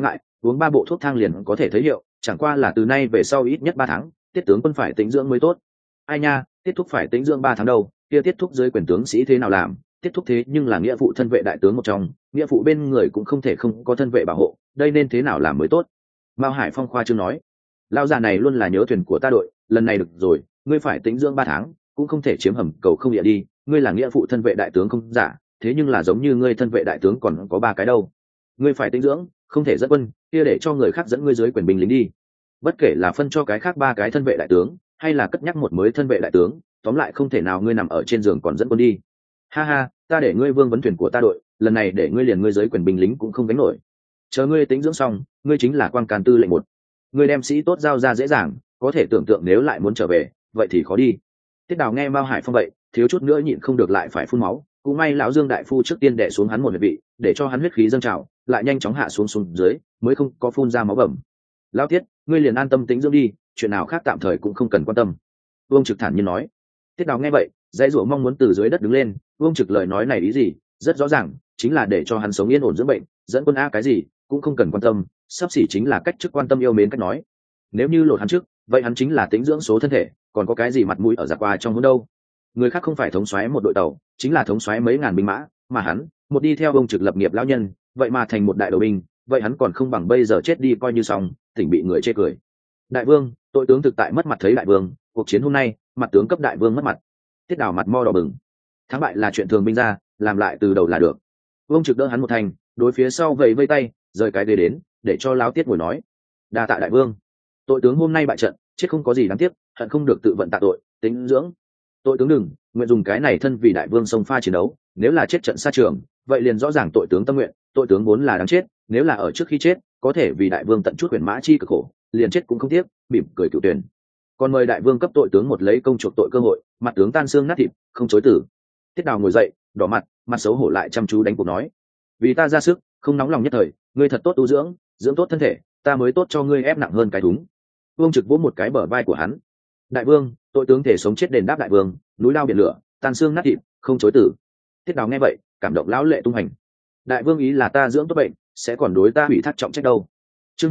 uống 3 bộ thuốc thang liền có thể thấy hiệu, chẳng qua là từ nay về sau ít nhất 3 tháng tiết tướng quân phải tĩnh dưỡng mới tốt. Ai nha, tiết thúc phải tĩnh dưỡng 3 tháng đâu, kia tiết thúc dưới quyền tướng sĩ thế nào làm? Tiết thúc thế nhưng là nghĩa phụ thân vệ đại tướng một trong, nghĩa phụ bên người cũng không thể không có thân vệ bảo hộ, đây nên thế nào làm mới tốt? Mao Hải Phong khoa trương nói. Lão già này luôn là nhớ thuyền của ta đội, lần này được rồi, ngươi phải tĩnh dưỡng 3 tháng, cũng không thể chiếm hầm cầu không địa đi, ngươi là nghĩa phụ thân vệ đại tướng không giả, thế nhưng là giống như ngươi thân vệ đại tướng còn có 3 cái đâu. Ngươi phải tĩnh dưỡng, không thể dẫn quân, kia để cho người khác dẫn ngươi dưới quyền binh lính đi. Bất kể là phân cho cái khác 3 cái thân vệ đại tướng, hay là cất nhắc một mới thân vệ đại tướng, tóm lại không thể nào ngươi nằm ở trên giường còn dẫn quân đi. Ha ha, ta để ngươi vương vấn thuyền của ta đội, lần này để ngươi liền ngươi dưới quyền binh lính cũng không gánh nổi. Chờ ngươi tĩnh dưỡng xong, ngươi chính là quan can tư lệnh một. Ngươi đem sĩ tốt giao ra dễ dàng, có thể tưởng tượng nếu lại muốn trở về, vậy thì khó đi. Tiết Đào nghe Mao Hải Phong vậy, thiếu chút nữa nhịn không được lại phải phun máu, cũng may lão Dương đại phu trước tiên đè xuống hắn một huyệt vị, để cho hắn huyết khí dâng trào, lại nhanh chóng hạ xuống xuống dưới, mới không có phun ra máu bầm. Lão Tiết, ngươi liền an tâm tĩnh dưỡng đi, chuyện nào khác tạm thời cũng không cần quan tâm. Vương Trực thản nhiên nói. Tiết Đào nghe vậy, dãy rủa mong muốn từ dưới đất đứng lên. Vương Trực lời nói này ý gì? Rất rõ ràng, chính là để cho hắn sống yên ổn dưỡng bệnh, dẫn quân a cái gì cũng không cần quan tâm, sắp xỉ chính là cách chức quan tâm yêu mến cách nói. Nếu như lột hắn trước, vậy hắn chính là tĩnh dưỡng số thân thể, còn có cái gì mặt mũi ở giặc qua trong hôn đâu? Người khác không phải thống soái một đội tàu, chính là thống soái mấy ngàn binh mã, mà hắn một đi theo ông Trực lập nghiệp lão nhân, vậy mà thành một đại đầu binh, vậy hắn còn không bằng bây giờ chết đi coi như xong, tỉnh bị người chê cười. Đại vương, tội tướng thực tại mất mặt thấy đại vương, cuộc chiến hôm nay mặt tướng cấp đại vương mất mặt. Tiết Đào mặt mo đỏ bừng. Thắng bại là chuyện thường binh ra, làm lại từ đầu là được. Vương Trực đỡ hắn một thành, đối phía sau vẫy vây tay, rời cái ghế đến, để cho lão Tiết ngồi nói. Đa tạ đại vương. Tội tướng hôm nay bại trận, chết không có gì đáng tiếc, hận không được tự vận tạ tội, tính dưỡng. Tội tướng đừng, nguyện dùng cái này thân vì đại vương xông pha chiến đấu, nếu là chết trận xa trường, vậy liền rõ ràng tội tướng tâm nguyện, tội tướng vốn là đáng chết, nếu là ở trước khi chết, có thể vì đại vương tận chút quyền mã chi cực khổ, liền chết cũng không tiếc, mỉm cười cửu tuyển. Còn mời đại vương cấp tội tướng một lấy công chuộc tội cơ hội, mặt tướng tan xương nát thịt, không chối từ. Tiết Đào ngồi dậy, đỏ mặt, mặt xấu hổ lại chăm chú đánh cuộc nói: vì ta ra sức, không nóng lòng nhất thời, ngươi thật tốt tu dưỡng, dưỡng tốt thân thể, ta mới tốt cho ngươi ép nặng hơn cái đúng. Vương Trực vỗ một cái bờ vai của hắn. Đại vương, tội tướng thể sống chết đền đáp đại vương, núi lao biển lửa, tan xương nát thịt, không chối từ. Tiết Đào nghe vậy, cảm động lão lệ tung hành. Đại vương ý là ta dưỡng tốt bệnh, sẽ còn đối ta ủy thác trọng trách đâu. Chương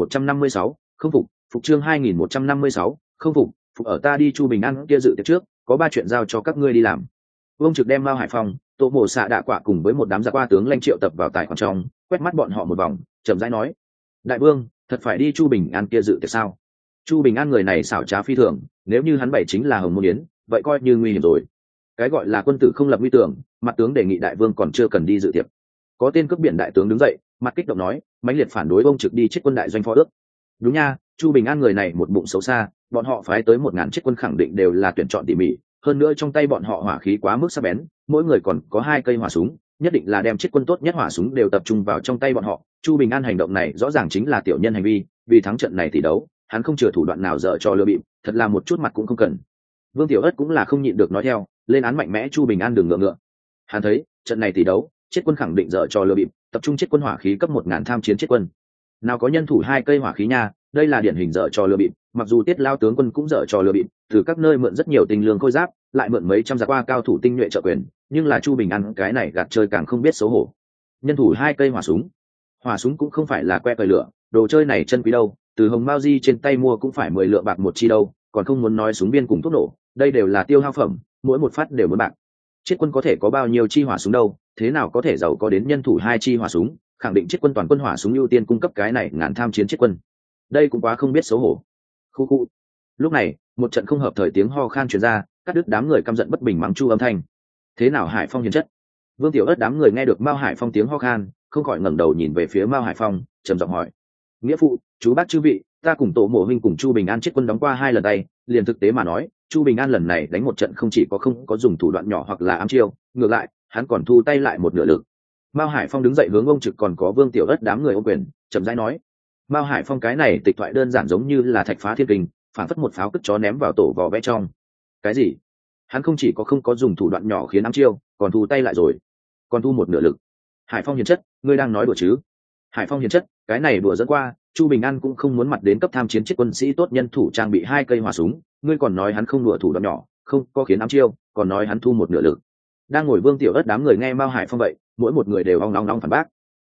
2156, không phục, phục chương 2156, không phục, phục ở ta đi Chu Bình An kia dự tiệc trước, có 3 chuyện giao cho các ngươi đi làm. Vương Trực đem Mao Hải Phong, Tô Mộ Xạ Đạ Quạ cùng với một đám giặc qua tướng lãnh triệu tập vào tài khoản trong, quét mắt bọn họ một vòng, chậm rãi nói: đại vương, thật phải đi Chu Bình An kia dự tiệc sao? Chu Bình An người này xảo trá phi thường, nếu như hắn bày chính là Hồng Môn Yến, vậy coi như nguy hiểm rồi. Cái gọi là quân tử không lập nguy tưởng, mặt tướng đề nghị đại vương còn chưa cần đi dự tiệc. Có tên cướp biển đại tướng đứng dậy, mặt kích động nói, mãnh liệt phản đối Vương Trực đi chết quân đại doanh phó ước. Đúng nha, Chu Bình An người này một bụng xấu xa, bọn họ phái tới 1000 chết quân khẳng định đều là tuyển chọn tỉ mỉ, hơn nữa trong tay bọn họ hỏa khí quá mức sắc bén, mỗi người còn có 2 cây hỏa súng, nhất định là đem chết quân tốt nhất hỏa súng đều tập trung vào trong tay bọn họ. Chu Bình An hành động này rõ ràng chính là tiểu nhân hành vi, vì thắng trận này tỷ đấu, hắn không chừa thủ đoạn nào dở cho lừa bịp, thật là một chút mặt cũng không cần. Vương Tiểu Ất cũng là không nhịn được nói theo, lên án mạnh mẽ Chu Bình An đừng ngượng. Hắn thấy trận này tỷ đấu, chết quân khẳng định dở cho lừa bịp, tập trung chết quân hỏa khí cấp 1000 tham chiến chết quân, nào có nhân thủ 2 cây hỏa khí nha, đây là điển hình dở cho lừa bịp. Mặc dù Tiết lao tướng quân cũng dở cho lừa bịp, từ các nơi mượn rất nhiều tinh lương khôi giáp, lại mượn mấy trăm giặc qua cao thủ tinh nhuệ trợ quyền, nhưng là Chu Bình An cái này gạt chơi càng không biết xấu hổ. Nhân thủ 2 cây hỏa súng cũng không phải là que cởi lửa, đồ chơi này chân quý đâu, từ Hồng Mao Di trên tay mua cũng phải 10 lượng bạc một chi đâu, còn không muốn nói súng biên cùng thuốc nổ, đây đều là tiêu hao phẩm, mỗi một phát đều muốn bạc. Chết quân có thể có bao nhiêu chi hỏa súng đâu, thế nào có thể giàu có đến nhân thủ 2 chi hỏa súng, khẳng định chết quân toàn quân hỏa súng ưu tiên cung cấp cái này ngàn tham chiến chết quân. Đây cũng quá không biết xấu hổ. Khu khu. Lúc này, một trận không hợp thời tiếng ho khan truyền ra, cắt đứt đám người căm giận bất bình mắng Chu âm thanh. Thế nào Hải Phong hiền chất? Vương Tiểu Ất đám người nghe được Mao Hải Phong tiếng ho khan, không khỏi ngẩng đầu nhìn về phía Mao Hải Phong, trầm giọng hỏi: nghĩa phụ, chú bác chư vị, ta cùng Tổ Mộ huynh cùng Chu Bình An chết quân đóng qua 2 lần tay, liền thực tế mà nói, Chu Bình An lần này đánh một trận không chỉ có không có dùng thủ đoạn nhỏ hoặc là ám chiêu, ngược lại, hắn còn thu tay lại một nửa lực. Mao Hải Phong đứng dậy hướng ông Trực còn có Vương Tiểu Ất đám người ôm quyền, chậm rãi nói: Mao Hải Phong cái này tịch thoại đơn giản giống như là thạch phá thiên kình, phản phất một pháo cất chó ném vào tổ vò vẽ trong. Cái gì? Hắn không chỉ có không có dùng thủ đoạn nhỏ khiến ám chiêu, còn thu tay lại rồi, còn thu một nửa lực. Hải Phong hiền chất, ngươi đang nói đùa chứ? Hải Phong hiền chất, cái này đùa dẫn qua, Chu Bình An cũng không muốn mặt đến cấp tham chiến chết quân sĩ tốt nhân thủ trang bị 2 cây hỏa súng, ngươi còn nói hắn không đùa thủ đoạn nhỏ, không có khiến ám chiêu, còn nói hắn thu một nửa lực. Đang ngồi Vương Tiểu Ất đám người nghe Mao Hải Phong vậy, mỗi một người đều ong ong ong phản bác.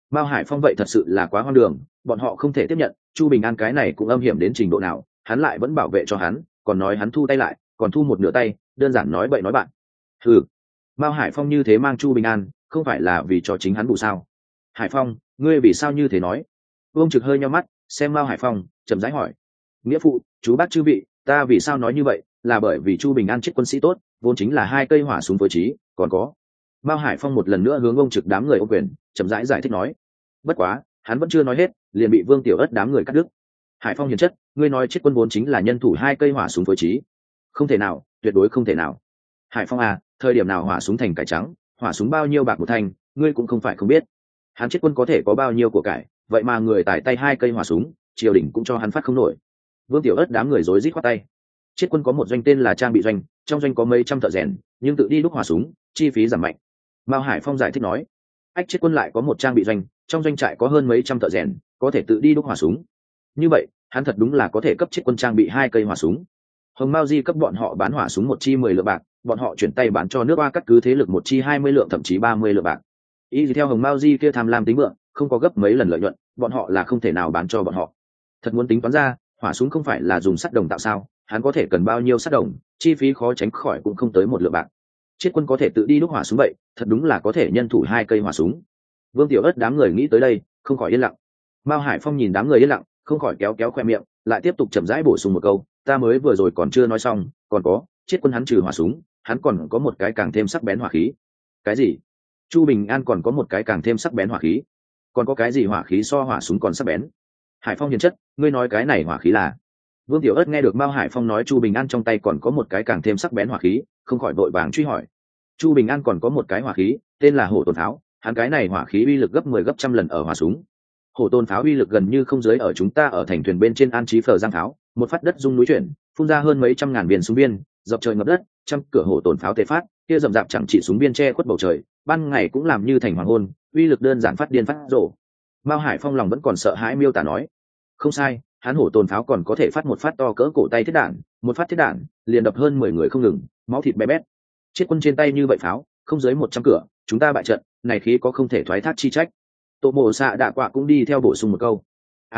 Mao Hải Phong vậy thật sự là quá hoang đường, bọn họ không thể tiếp nhận Chu Bình An cái này cũng âm hiểm đến trình độ nào, hắn lại vẫn bảo vệ cho hắn, còn nói hắn thu tay lại, còn thu một nửa tay, đơn giản nói bậy nói bạn. Ừ, Mao Hải Phong như thế mang Chu Bình An không phải là vì cho chính hắn bù sao? Hải Phong, ngươi vì sao như thế nói? Vương Trực hơi nheo mắt xem Mao Hải Phong, chậm rãi hỏi. Nghĩa phụ, chú bác chư vị, ta vì sao nói như vậy là bởi vì Chu Bình An chết quân sĩ tốt, vốn chính là 2 cây hỏa súng với trí, còn có. Mao Hải Phong một lần nữa hướng ông Trực đám người ô quyền, chậm rãi giải thích nói. Bất quá hắn vẫn chưa nói hết, liền bị Vương Tiểu Ất đám người cắt đứt. Hải Phong hiền chất, ngươi nói chết quân vốn chính là nhân thủ 2 cây hỏa súng với trí? Không thể nào, tuyệt đối không thể nào. Hải Phong à, thời điểm nào hỏa súng thành cải trắng, hỏa súng bao nhiêu bạc một thanh, ngươi cũng không phải không biết. Hắn chết quân có thể có bao nhiêu của cải, vậy mà người tải tay 2 cây hỏa súng, triều đình cũng cho hắn phát không nổi. Vương Tiểu Ất đám người rối rít khoát tay. Chết quân có một doanh tên là trang bị doanh, trong doanh có mấy trăm thợ rèn, nhưng tự đi đúc hỏa súng, chi phí giảm mạnh. Mao Hải Phong giải thích nói. Ách, chết quân lại có một trang bị doanh, trong doanh trại có hơn mấy trăm thợ rèn, có thể tự đi đúc hỏa súng. Như vậy, hắn thật đúng là có thể cấp chết quân trang bị 2 cây hỏa súng. Hồng Mao Di cấp bọn họ bán hỏa súng 1 chi 10 lượng bạc, bọn họ chuyển tay bán cho nước Hoa cắt cứ thế lực 1 chi 20 lượng thậm chí 30 lượng bạc. Ý gì theo Hồng Mao Di kia tham lam tính mượn, không có gấp mấy lần lợi nhuận, bọn họ là không thể nào bán cho bọn họ. Thật muốn tính toán ra, hỏa súng không phải là dùng sắt đồng tạo sao, hắn có thể cần bao nhiêu sắt đồng, chi phí khó tránh khỏi cũng không tới 1 lượng bạc. Chết quân có thể tự đi đúc hỏa súng vậy, thật đúng là có thể nhân thủ 2 cây hỏa súng. Vương Tiểu Ất đám người nghĩ tới đây, không khỏi yên lặng. Mao Hải Phong nhìn đám người yên lặng, không khỏi kéo kéo khoe miệng, lại tiếp tục chậm rãi bổ sung một câu, ta mới vừa rồi còn chưa nói xong, còn có, chết quân hắn trừ hỏa súng, hắn còn có một cái càng thêm sắc bén hỏa khí. Cái gì? Chu Bình An còn có một cái càng thêm sắc bén hỏa khí? Còn có cái gì hỏa khí so hỏa súng còn sắc bén? Hải Phong hiền chất, ngươi nói cái này hỏa khí là? Vương Tiểu Ất nghe được Mao Hải Phong nói Chu Bình An trong tay còn có một cái càng thêm sắc bén hỏa khí, không khỏi vội vàng truy hỏi. Chu Bình An còn có một cái hỏa khí, tên là Hổ Tôn Pháo, hắn cái này hỏa khí uy lực gấp 10 gấp trăm lần ở hỏa súng. Hổ Tôn Pháo uy lực gần như không dưới ở chúng ta ở thành thuyền bên trên an trí phờ giang pháo, một phát đất rung núi chuyển, phun ra hơn mấy trăm ngàn viên súng viên, dọc trời ngập đất, trăm cửa Hổ Tôn Pháo tề phát, kia rậm rạp chẳng chỉ súng viên che khuất bầu trời, ban ngày cũng làm như thành hoàng hôn, uy lực đơn giản phát điên phát rồ. Mao Hải Phong lòng vẫn còn sợ hãi miêu tả nói, không sai, hắn Hổ Tôn Pháo còn có thể phát một phát to cỡ cổ tay thiết đạn, một phát thiết đạn liền đập hơn 10 người không ngừng, máu thịt bé bét. Chết quân trên tay như vậy pháo, không dưới 100 cửa, chúng ta bại trận, này khí có không thể thoái thác chi trách. Tổ mộ xạ đạ quạ cũng đi theo bổ sung một câu.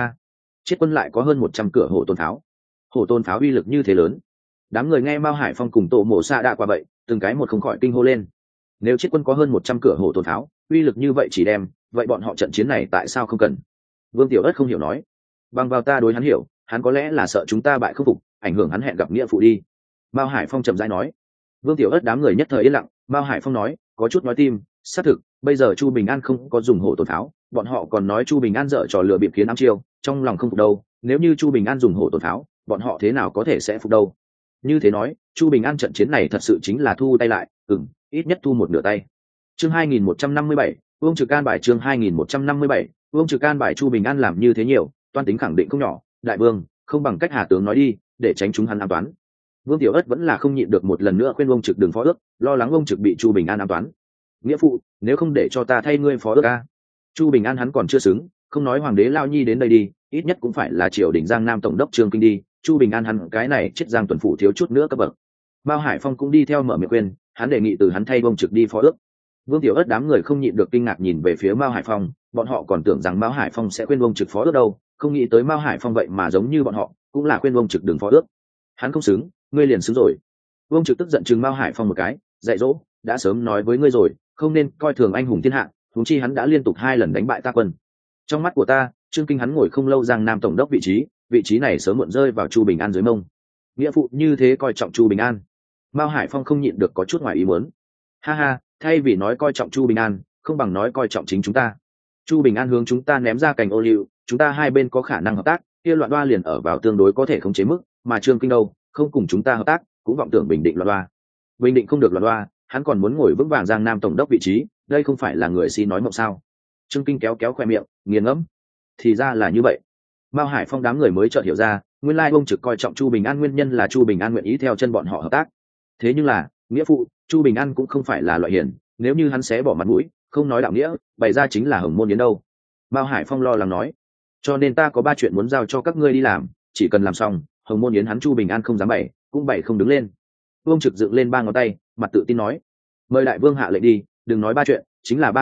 Chết quân lại có hơn 100 cửa Hổ Tôn Pháo. Hổ Tôn Pháo uy lực như thế lớn. Đám người nghe Mao Hải Phong cùng tổ mộ xạ đạ quạ vậy, từng cái một không khỏi kinh hô lên. Nếu chết quân có hơn 100 cửa Hổ Tôn Pháo, uy lực như vậy chỉ đem, vậy bọn họ trận chiến này tại sao không cần? Vương Tiểu Ất không hiểu nói. Bằng vào ta đối hắn hiểu, hắn có lẽ là sợ chúng ta bại không phục, ảnh hưởng hắn hẹn gặp nghĩa phụ đi. Mao Hải Phong chậm rãi nói. Vương Tiểu Ất đám người nhất thời yên lặng. Mao Hải Phong nói, có chút nói tim, xác thực, bây giờ Chu Bình An không có dùng Hổ Tôn Pháo, bọn họ còn nói Chu Bình An dở trò lừa bịp khiến ám chiêu, trong lòng không phục đâu. Nếu như Chu Bình An dùng Hổ Tôn Pháo, bọn họ thế nào có thể sẽ phục đâu? Như thế nói, Chu Bình An trận chiến này thật sự chính là thu tay lại, ít nhất thu một nửa tay. Chương 2157, Vương Trực An bài chương 2157, Vương Trực An bài Chu Bình An làm như thế nhiều, toan tính khẳng định không nhỏ, đại vương, không bằng cách Hà tướng nói đi, để tránh chúng hắn ám toán. Vương Tiểu Ất vẫn là không nhịn được một lần nữa khuyên Vương Trực đừng phó ước, lo lắng Vương Trực bị Chu Bình An ám toán. Nghĩa phụ, nếu không để cho ta thay ngươi phó ước a. Chu Bình An hắn còn chưa xứng, không nói hoàng đế Lao Nhi đến đây đi, ít nhất cũng phải là triều đình Giang Nam tổng đốc Trương Kinh đi. Chu Bình An hắn cái này chết Giang tuần phủ thiếu chút nữa cấp bậc. Mao Hải Phong cũng đi theo mở miệng khuyên, hắn đề nghị từ hắn thay Vương Trực đi phó ước. Vương Tiểu Ất đám người không nhịn được kinh ngạc nhìn về phía Mao Hải Phong, bọn họ còn tưởng rằng Mao Hải Phong sẽ khuyên Vương Trực phó ước đâu, không nghĩ tới Mao Hải Phong vậy mà giống như bọn họ, cũng là khuyên Vương Trực đừng phó ước. Hắn không xứng, ngươi liền xứng rồi. Vương Trực tức giận chừng Mao Hải Phong một cái, dạy dỗ, đã sớm nói với ngươi rồi, không nên coi thường anh hùng thiên hạ, huống chi hắn đã liên tục 2 lần đánh bại ta quân. Trong mắt của ta, Trương Kinh hắn ngồi không lâu Giang Nam tổng đốc vị trí này sớm muộn rơi vào Chu Bình An dưới mông. Nghĩa phụ như thế coi trọng Chu Bình An. Mao Hải Phong không nhịn được có chút ngoài ý muốn. Ha ha, thay vì nói coi trọng Chu Bình An, không bằng nói coi trọng chính chúng ta. Chu Bình An hướng chúng ta ném ra cành ô liu, chúng ta hai bên có khả năng hợp tác, kia loạn đoa liền ở vào tương đối có thể khống chế mức, mà Trương Kinh đâu, không cùng chúng ta hợp tác, cũng vọng tưởng bình định loạn đoa. Bình định không được loạn đoa, hắn còn muốn ngồi vững vàng Giang Nam tổng đốc vị trí, đây không phải là người si nói mộng sao? Trương Kinh kéo kéo khoe miệng, nghiền ngẫm. Thì ra là như vậy. Mao Hải Phong đám người mới chợt hiểu ra, nguyên lai ông Trực coi trọng Chu Bình An nguyên nhân là Chu Bình An nguyện ý theo chân bọn họ hợp tác. Thế nhưng là, nghĩa phụ, Chu Bình An cũng không phải là loại hiền, nếu như hắn xé bỏ mặt mũi, không nói đạo nghĩa, bày ra chính là hồng môn yến đâu. Mao Hải Phong lo lắng nói, cho nên ta có 3 chuyện muốn giao cho các ngươi đi làm, chỉ cần làm xong, hồng môn yến hắn Chu Bình An không dám bày, cũng bày không đứng lên. Vương Trực dựng lên 3 ngón tay, mặt tự tin nói, mời đại vương hạ lệnh đi, đừng nói 3 chuyện, chính là 3.000 kiện,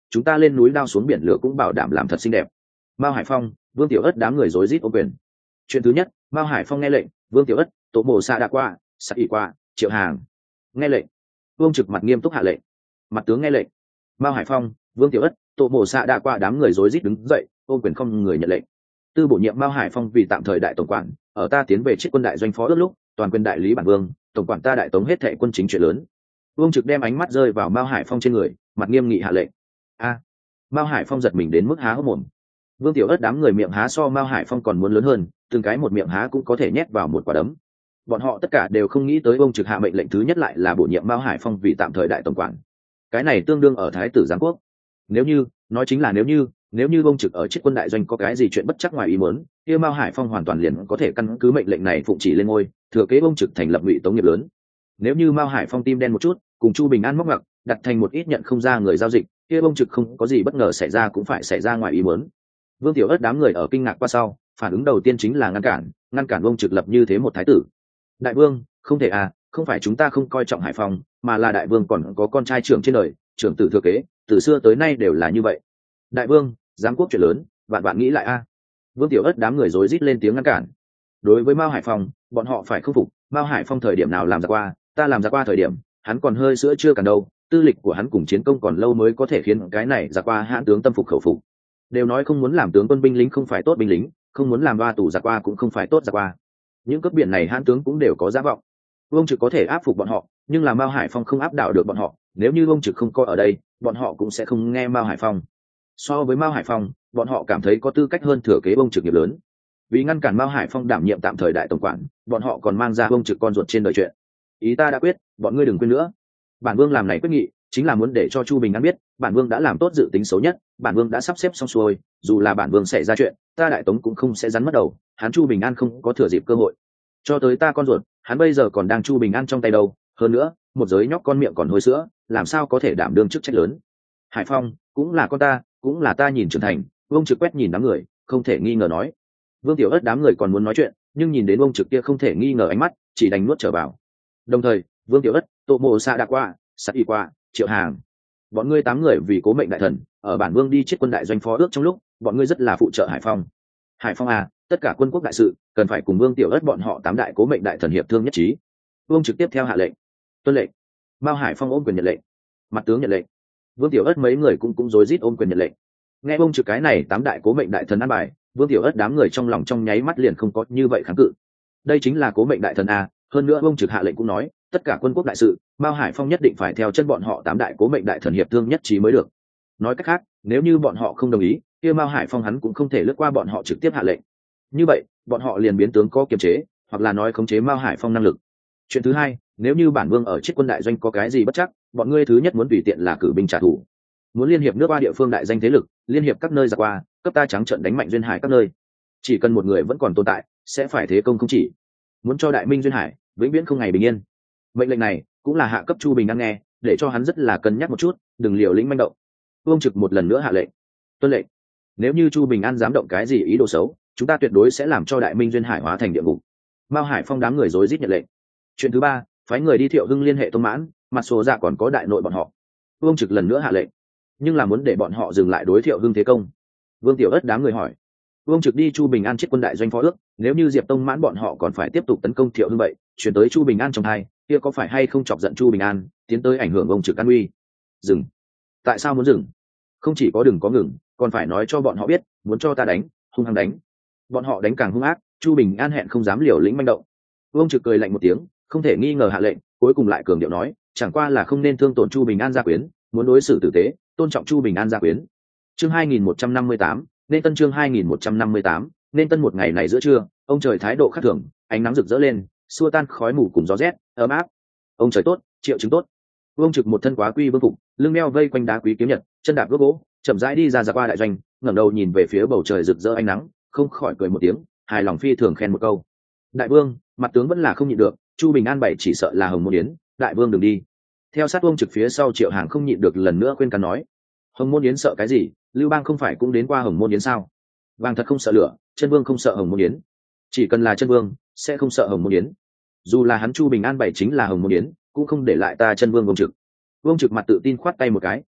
chúng ta lên núi đao xuống biển lửa cũng bảo đảm làm thật xinh đẹp. Mao Hải Phong, Vương Tiểu Ất đám người rối rít ôm quyền. Chuyện thứ nhất, Mao Hải Phong nghe lệnh, Vương Tiểu Ất, Tổ Mộ Sa đã qua, Sắc ỉ qua, Triệu Hàng nghe lệnh. Vương Trực mặt nghiêm túc hạ lệnh. Mặt tướng nghe lệnh. Mao Hải Phong, Vương Tiểu Ất, Tổ Mộ Sa đã qua đám người rối rít đứng dậy, ôm quyền không người nhận lệnh. Tư bổ nhiệm Mao Hải Phong vì tạm thời đại tổng quản, ở ta tiến về Chiết Quân đại doanh phó ước lúc, toàn quyền đại lý bản vương, tổng quản ta đại tống hết thệ quân chính chuyện lớn. Vương Trực đem ánh mắt rơi vào Mao Hải Phong trên người, mặt nghiêm nghị hạ lệnh. A! Mao Hải Phong giật mình đến mức há hốc mồm. Vương Tiểu Ất đám người miệng há so Mao Hải Phong còn muốn lớn hơn, từng cái một miệng há cũng có thể nhét vào một quả đấm. Bọn họ tất cả đều không nghĩ tới Vương Trực hạ mệnh lệnh thứ nhất lại là bổ nhiệm Mao Hải Phong vì tạm thời đại tổng quản. Cái này tương đương ở thái tử giáng quốc. Nếu như, nói chính là nếu như Vương Trực ở Chiết Quân đại doanh có cái gì chuyện bất chắc ngoài ý muốn, kia Mao Hải Phong hoàn toàn liền có thể căn cứ mệnh lệnh này phụng chỉ lên ngôi, thừa kế Vương Trực thành lập Ngụy Tống nghiệp lớn. Nếu như Mao Hải Phong tim đen một chút, cùng Chu Bình An móc ngặc, đặt thành một ít nhận không ra người giao dịch, kia Vương Trực không có gì bất ngờ xảy ra cũng phải xảy ra ngoài ý muốn. Vương Tiểu Ất đám người ở kinh ngạc qua sau, phản ứng đầu tiên chính là ngăn cản Vương Trực lập như thế một thái tử. Đại vương, không thể à, không phải chúng ta không coi trọng Hải Phong, mà là đại vương còn có con trai trưởng trên đời, trưởng tử thừa kế, từ xưa tới nay đều là như vậy. Đại vương, giám quốc chuyện lớn, vạn vạn nghĩ lại a. Vương Tiểu Ất đám người rối rít lên tiếng ngăn cản. Đối với Mao Hải Phong, bọn họ phải không phục. Mao Hải Phong thời điểm nào làm ra qua, ta làm ra qua thời điểm, hắn còn hơi sữa chưa cản đâu, tư lịch của hắn cùng chiến công còn lâu mới có thể khiến cái này ra qua hãn tướng tâm phục khẩu phục. Đều nói không muốn làm tướng quân binh lính không phải tốt binh lính, không muốn làm ba tù giặc qua cũng không phải tốt giặc qua. Những cấp biển này hãn tướng cũng đều có giá vọng. Vương Trực có thể áp phục bọn họ, nhưng là Mao Hải Phong không áp đảo được bọn họ. Nếu như Vương Trực không có ở đây, bọn họ cũng sẽ không nghe Mao Hải Phong. So với Mao Hải Phong, bọn họ cảm thấy có tư cách hơn thừa kế Vương Trực nghiệp lớn. Vì ngăn cản Mao Hải Phong đảm nhiệm tạm thời đại tổng quản, bọn họ còn mang ra Vương Trực con ruột trên đời chuyện. Ý ta đã quyết, bọn ngươi đừng quên nữa. Bản vương làm này quyết nghị, chính là muốn để cho Chu Bình An biết, bản vương đã làm tốt dự tính xấu nhất, bản vương đã sắp xếp xong xuôi, dù là bản vương xảy ra chuyện, ta đại tống cũng không sẽ rắn mất đầu, hắn Chu Bình An không có thừa dịp cơ hội. Cho tới ta con ruột, hắn bây giờ còn đang Chu Bình An trong tay đâu, hơn nữa, một giới nhóc con miệng còn hôi sữa, làm sao có thể đảm đương chức trách lớn. Hải Phong, cũng là con ta, cũng là ta nhìn trưởng thành. Vương Trực quét nhìn đám người, không thể nghi ngờ nói. Vương Tiểu Ất đám người còn muốn nói chuyện, nhưng nhìn đến Vương Trực kia không thể nghi ngờ ánh mắt, chỉ đành nuốt trở vào. Đồng thời, Vương Tiểu Ất, Tổ Mộ Sa đã qua, Sắc ỉ qua, Triệu Hàng, bọn ngươi 8 người vì cố mệnh đại thần, ở bản vương đi Chiết Quân đại doanh phó ước trong lúc, bọn ngươi rất là phụ trợ Hải Phong. Hải Phong à, tất cả quân quốc đại sự cần phải cùng Vương Tiểu Ất bọn họ 8 đại cố mệnh đại thần hiệp thương nhất trí. Vương Trực tiếp theo hạ lệnh. Tuân lệnh. Mao Hải Phong ôm quyền nhận lệnh. Mặt tướng nhận lệnh. Vương Tiểu Ất mấy người cũng rối rít ôm quyền nhận lệnh. Nghe Vương Trực cái này 8 đại cố mệnh đại thần an bài, Vương Tiểu Ất đám người trong lòng trong nháy mắt liền không có như vậy kháng cự. Đây chính là cố mệnh đại thần a, hơn nữa Vương Trực hạ lệnh cũng nói, tất cả quân quốc đại sự, Mao Hải Phong nhất định phải theo chân bọn họ 8 đại cố mệnh đại thần hiệp thương nhất trí mới được. Nói cách khác, nếu như bọn họ không đồng ý, kia Mao Hải Phong hắn cũng không thể lướt qua bọn họ trực tiếp hạ lệnh. Như vậy, bọn họ liền biến tướng có kiềm chế, hoặc là nói khống chế Mao Hải Phong năng lực. Chuyện thứ hai, nếu như bản vương ở Chiết Quân đại doanh có cái gì bất chắc, bọn ngươi thứ nhất muốn tùy tiện là cử binh trả thù, muốn liên hiệp nước qua địa phương đại danh thế lực, liên hiệp các nơi ra qua, cấp ta trắng trợn đánh mạnh duyên hải các nơi. Chỉ cần một người vẫn còn tồn tại, sẽ phải thế công không chỉ. Muốn cho đại minh duyên hải vĩnh viễn không ngày bình yên. Mệnh lệnh này cũng là hạ cấp Chu Bình An nghe, để cho hắn rất là cân nhắc một chút, đừng liều lĩnh manh động. Vương Trực một lần nữa hạ lệnh. Tuân lệnh. Nếu như Chu Bình An dám động cái gì ý đồ xấu, chúng ta tuyệt đối sẽ làm cho đại minh duyên hải hóa thành địa ngục. Mao Hải Phong đám người rối rít nhận lệnh. Chuyện thứ ba, phái người đi Thiệu Hưng liên hệ Tông Mãn, mặt số dạ còn có đại nội bọn họ. Vương Trực lần nữa hạ lệnh, nhưng là muốn để bọn họ dừng lại đối Thiệu Hưng thế công. Vương Tiểu Ất đám người hỏi. Vương Trực đi Chu Bình An Chiết Quân đại doanh phó ước, nếu như Diệp Tông Mãn bọn họ còn phải tiếp tục tấn công Thiệu Hưng vậy, chuyển tới Chu Bình An trong hai, kia có phải hay không chọc giận Chu Bình An, tiến tới ảnh hưởng Vương Trực an uy? Dừng. Tại sao muốn dừng? Không chỉ có đừng có ngừng, còn phải nói cho bọn họ biết, muốn cho ta đánh, hung hăng đánh. Bọn họ đánh càng hung ác, Chu Bình An hẹn không dám liều lĩnh manh động. Vương Trực cười lạnh một tiếng, không thể nghi ngờ hạ lệnh, cuối cùng lại cường điệu nói, chẳng qua là không nên thương tổn Chu Bình An gia quyến, muốn đối xử tử tế, tôn trọng Chu Bình An gia quyến. Chương 2158, nên tân chương 2158, nên tân một ngày này giữa trưa, ông trời thái độ khác thường, ánh nắng rực rỡ lên, xua tan khói mù cùng gió rét, ấm áp. Ông trời tốt, triệu chứng tốt. Vương Trực một thân quá quy vương phục, lưng đeo vây quanh đá quý kiếm nhật, chân đạp gốc gỗ, chậm rãi đi ra qua đại doanh, ngẩng đầu nhìn về phía bầu trời rực rỡ ánh nắng, không khỏi cười một tiếng, hài lòng phi thường khen một câu. Đại vương, mặt tướng vẫn là không nhịn được, Chu Bình An bảy chỉ sợ là Hồng Môn Yến, đại vương đừng đi. Theo sát Vương Trực phía sau Triệu Hàng không nhịn được lần nữa khuyên can nói. Hồng Môn Yến sợ cái gì, Lưu Bang không phải cũng đến qua Hồng Môn Yến sao? Vàng thật không sợ lửa, chân vương không sợ Hồng Môn Yến. Chỉ cần là chân vương, sẽ không sợ Hồng Môn Yến. Dù là hắn Chu Bình An bảy chính là Hồng Môn Yến, cũng không để lại ta chân vương Vương Trực. Vương Trực mặt tự tin khoát tay một cái,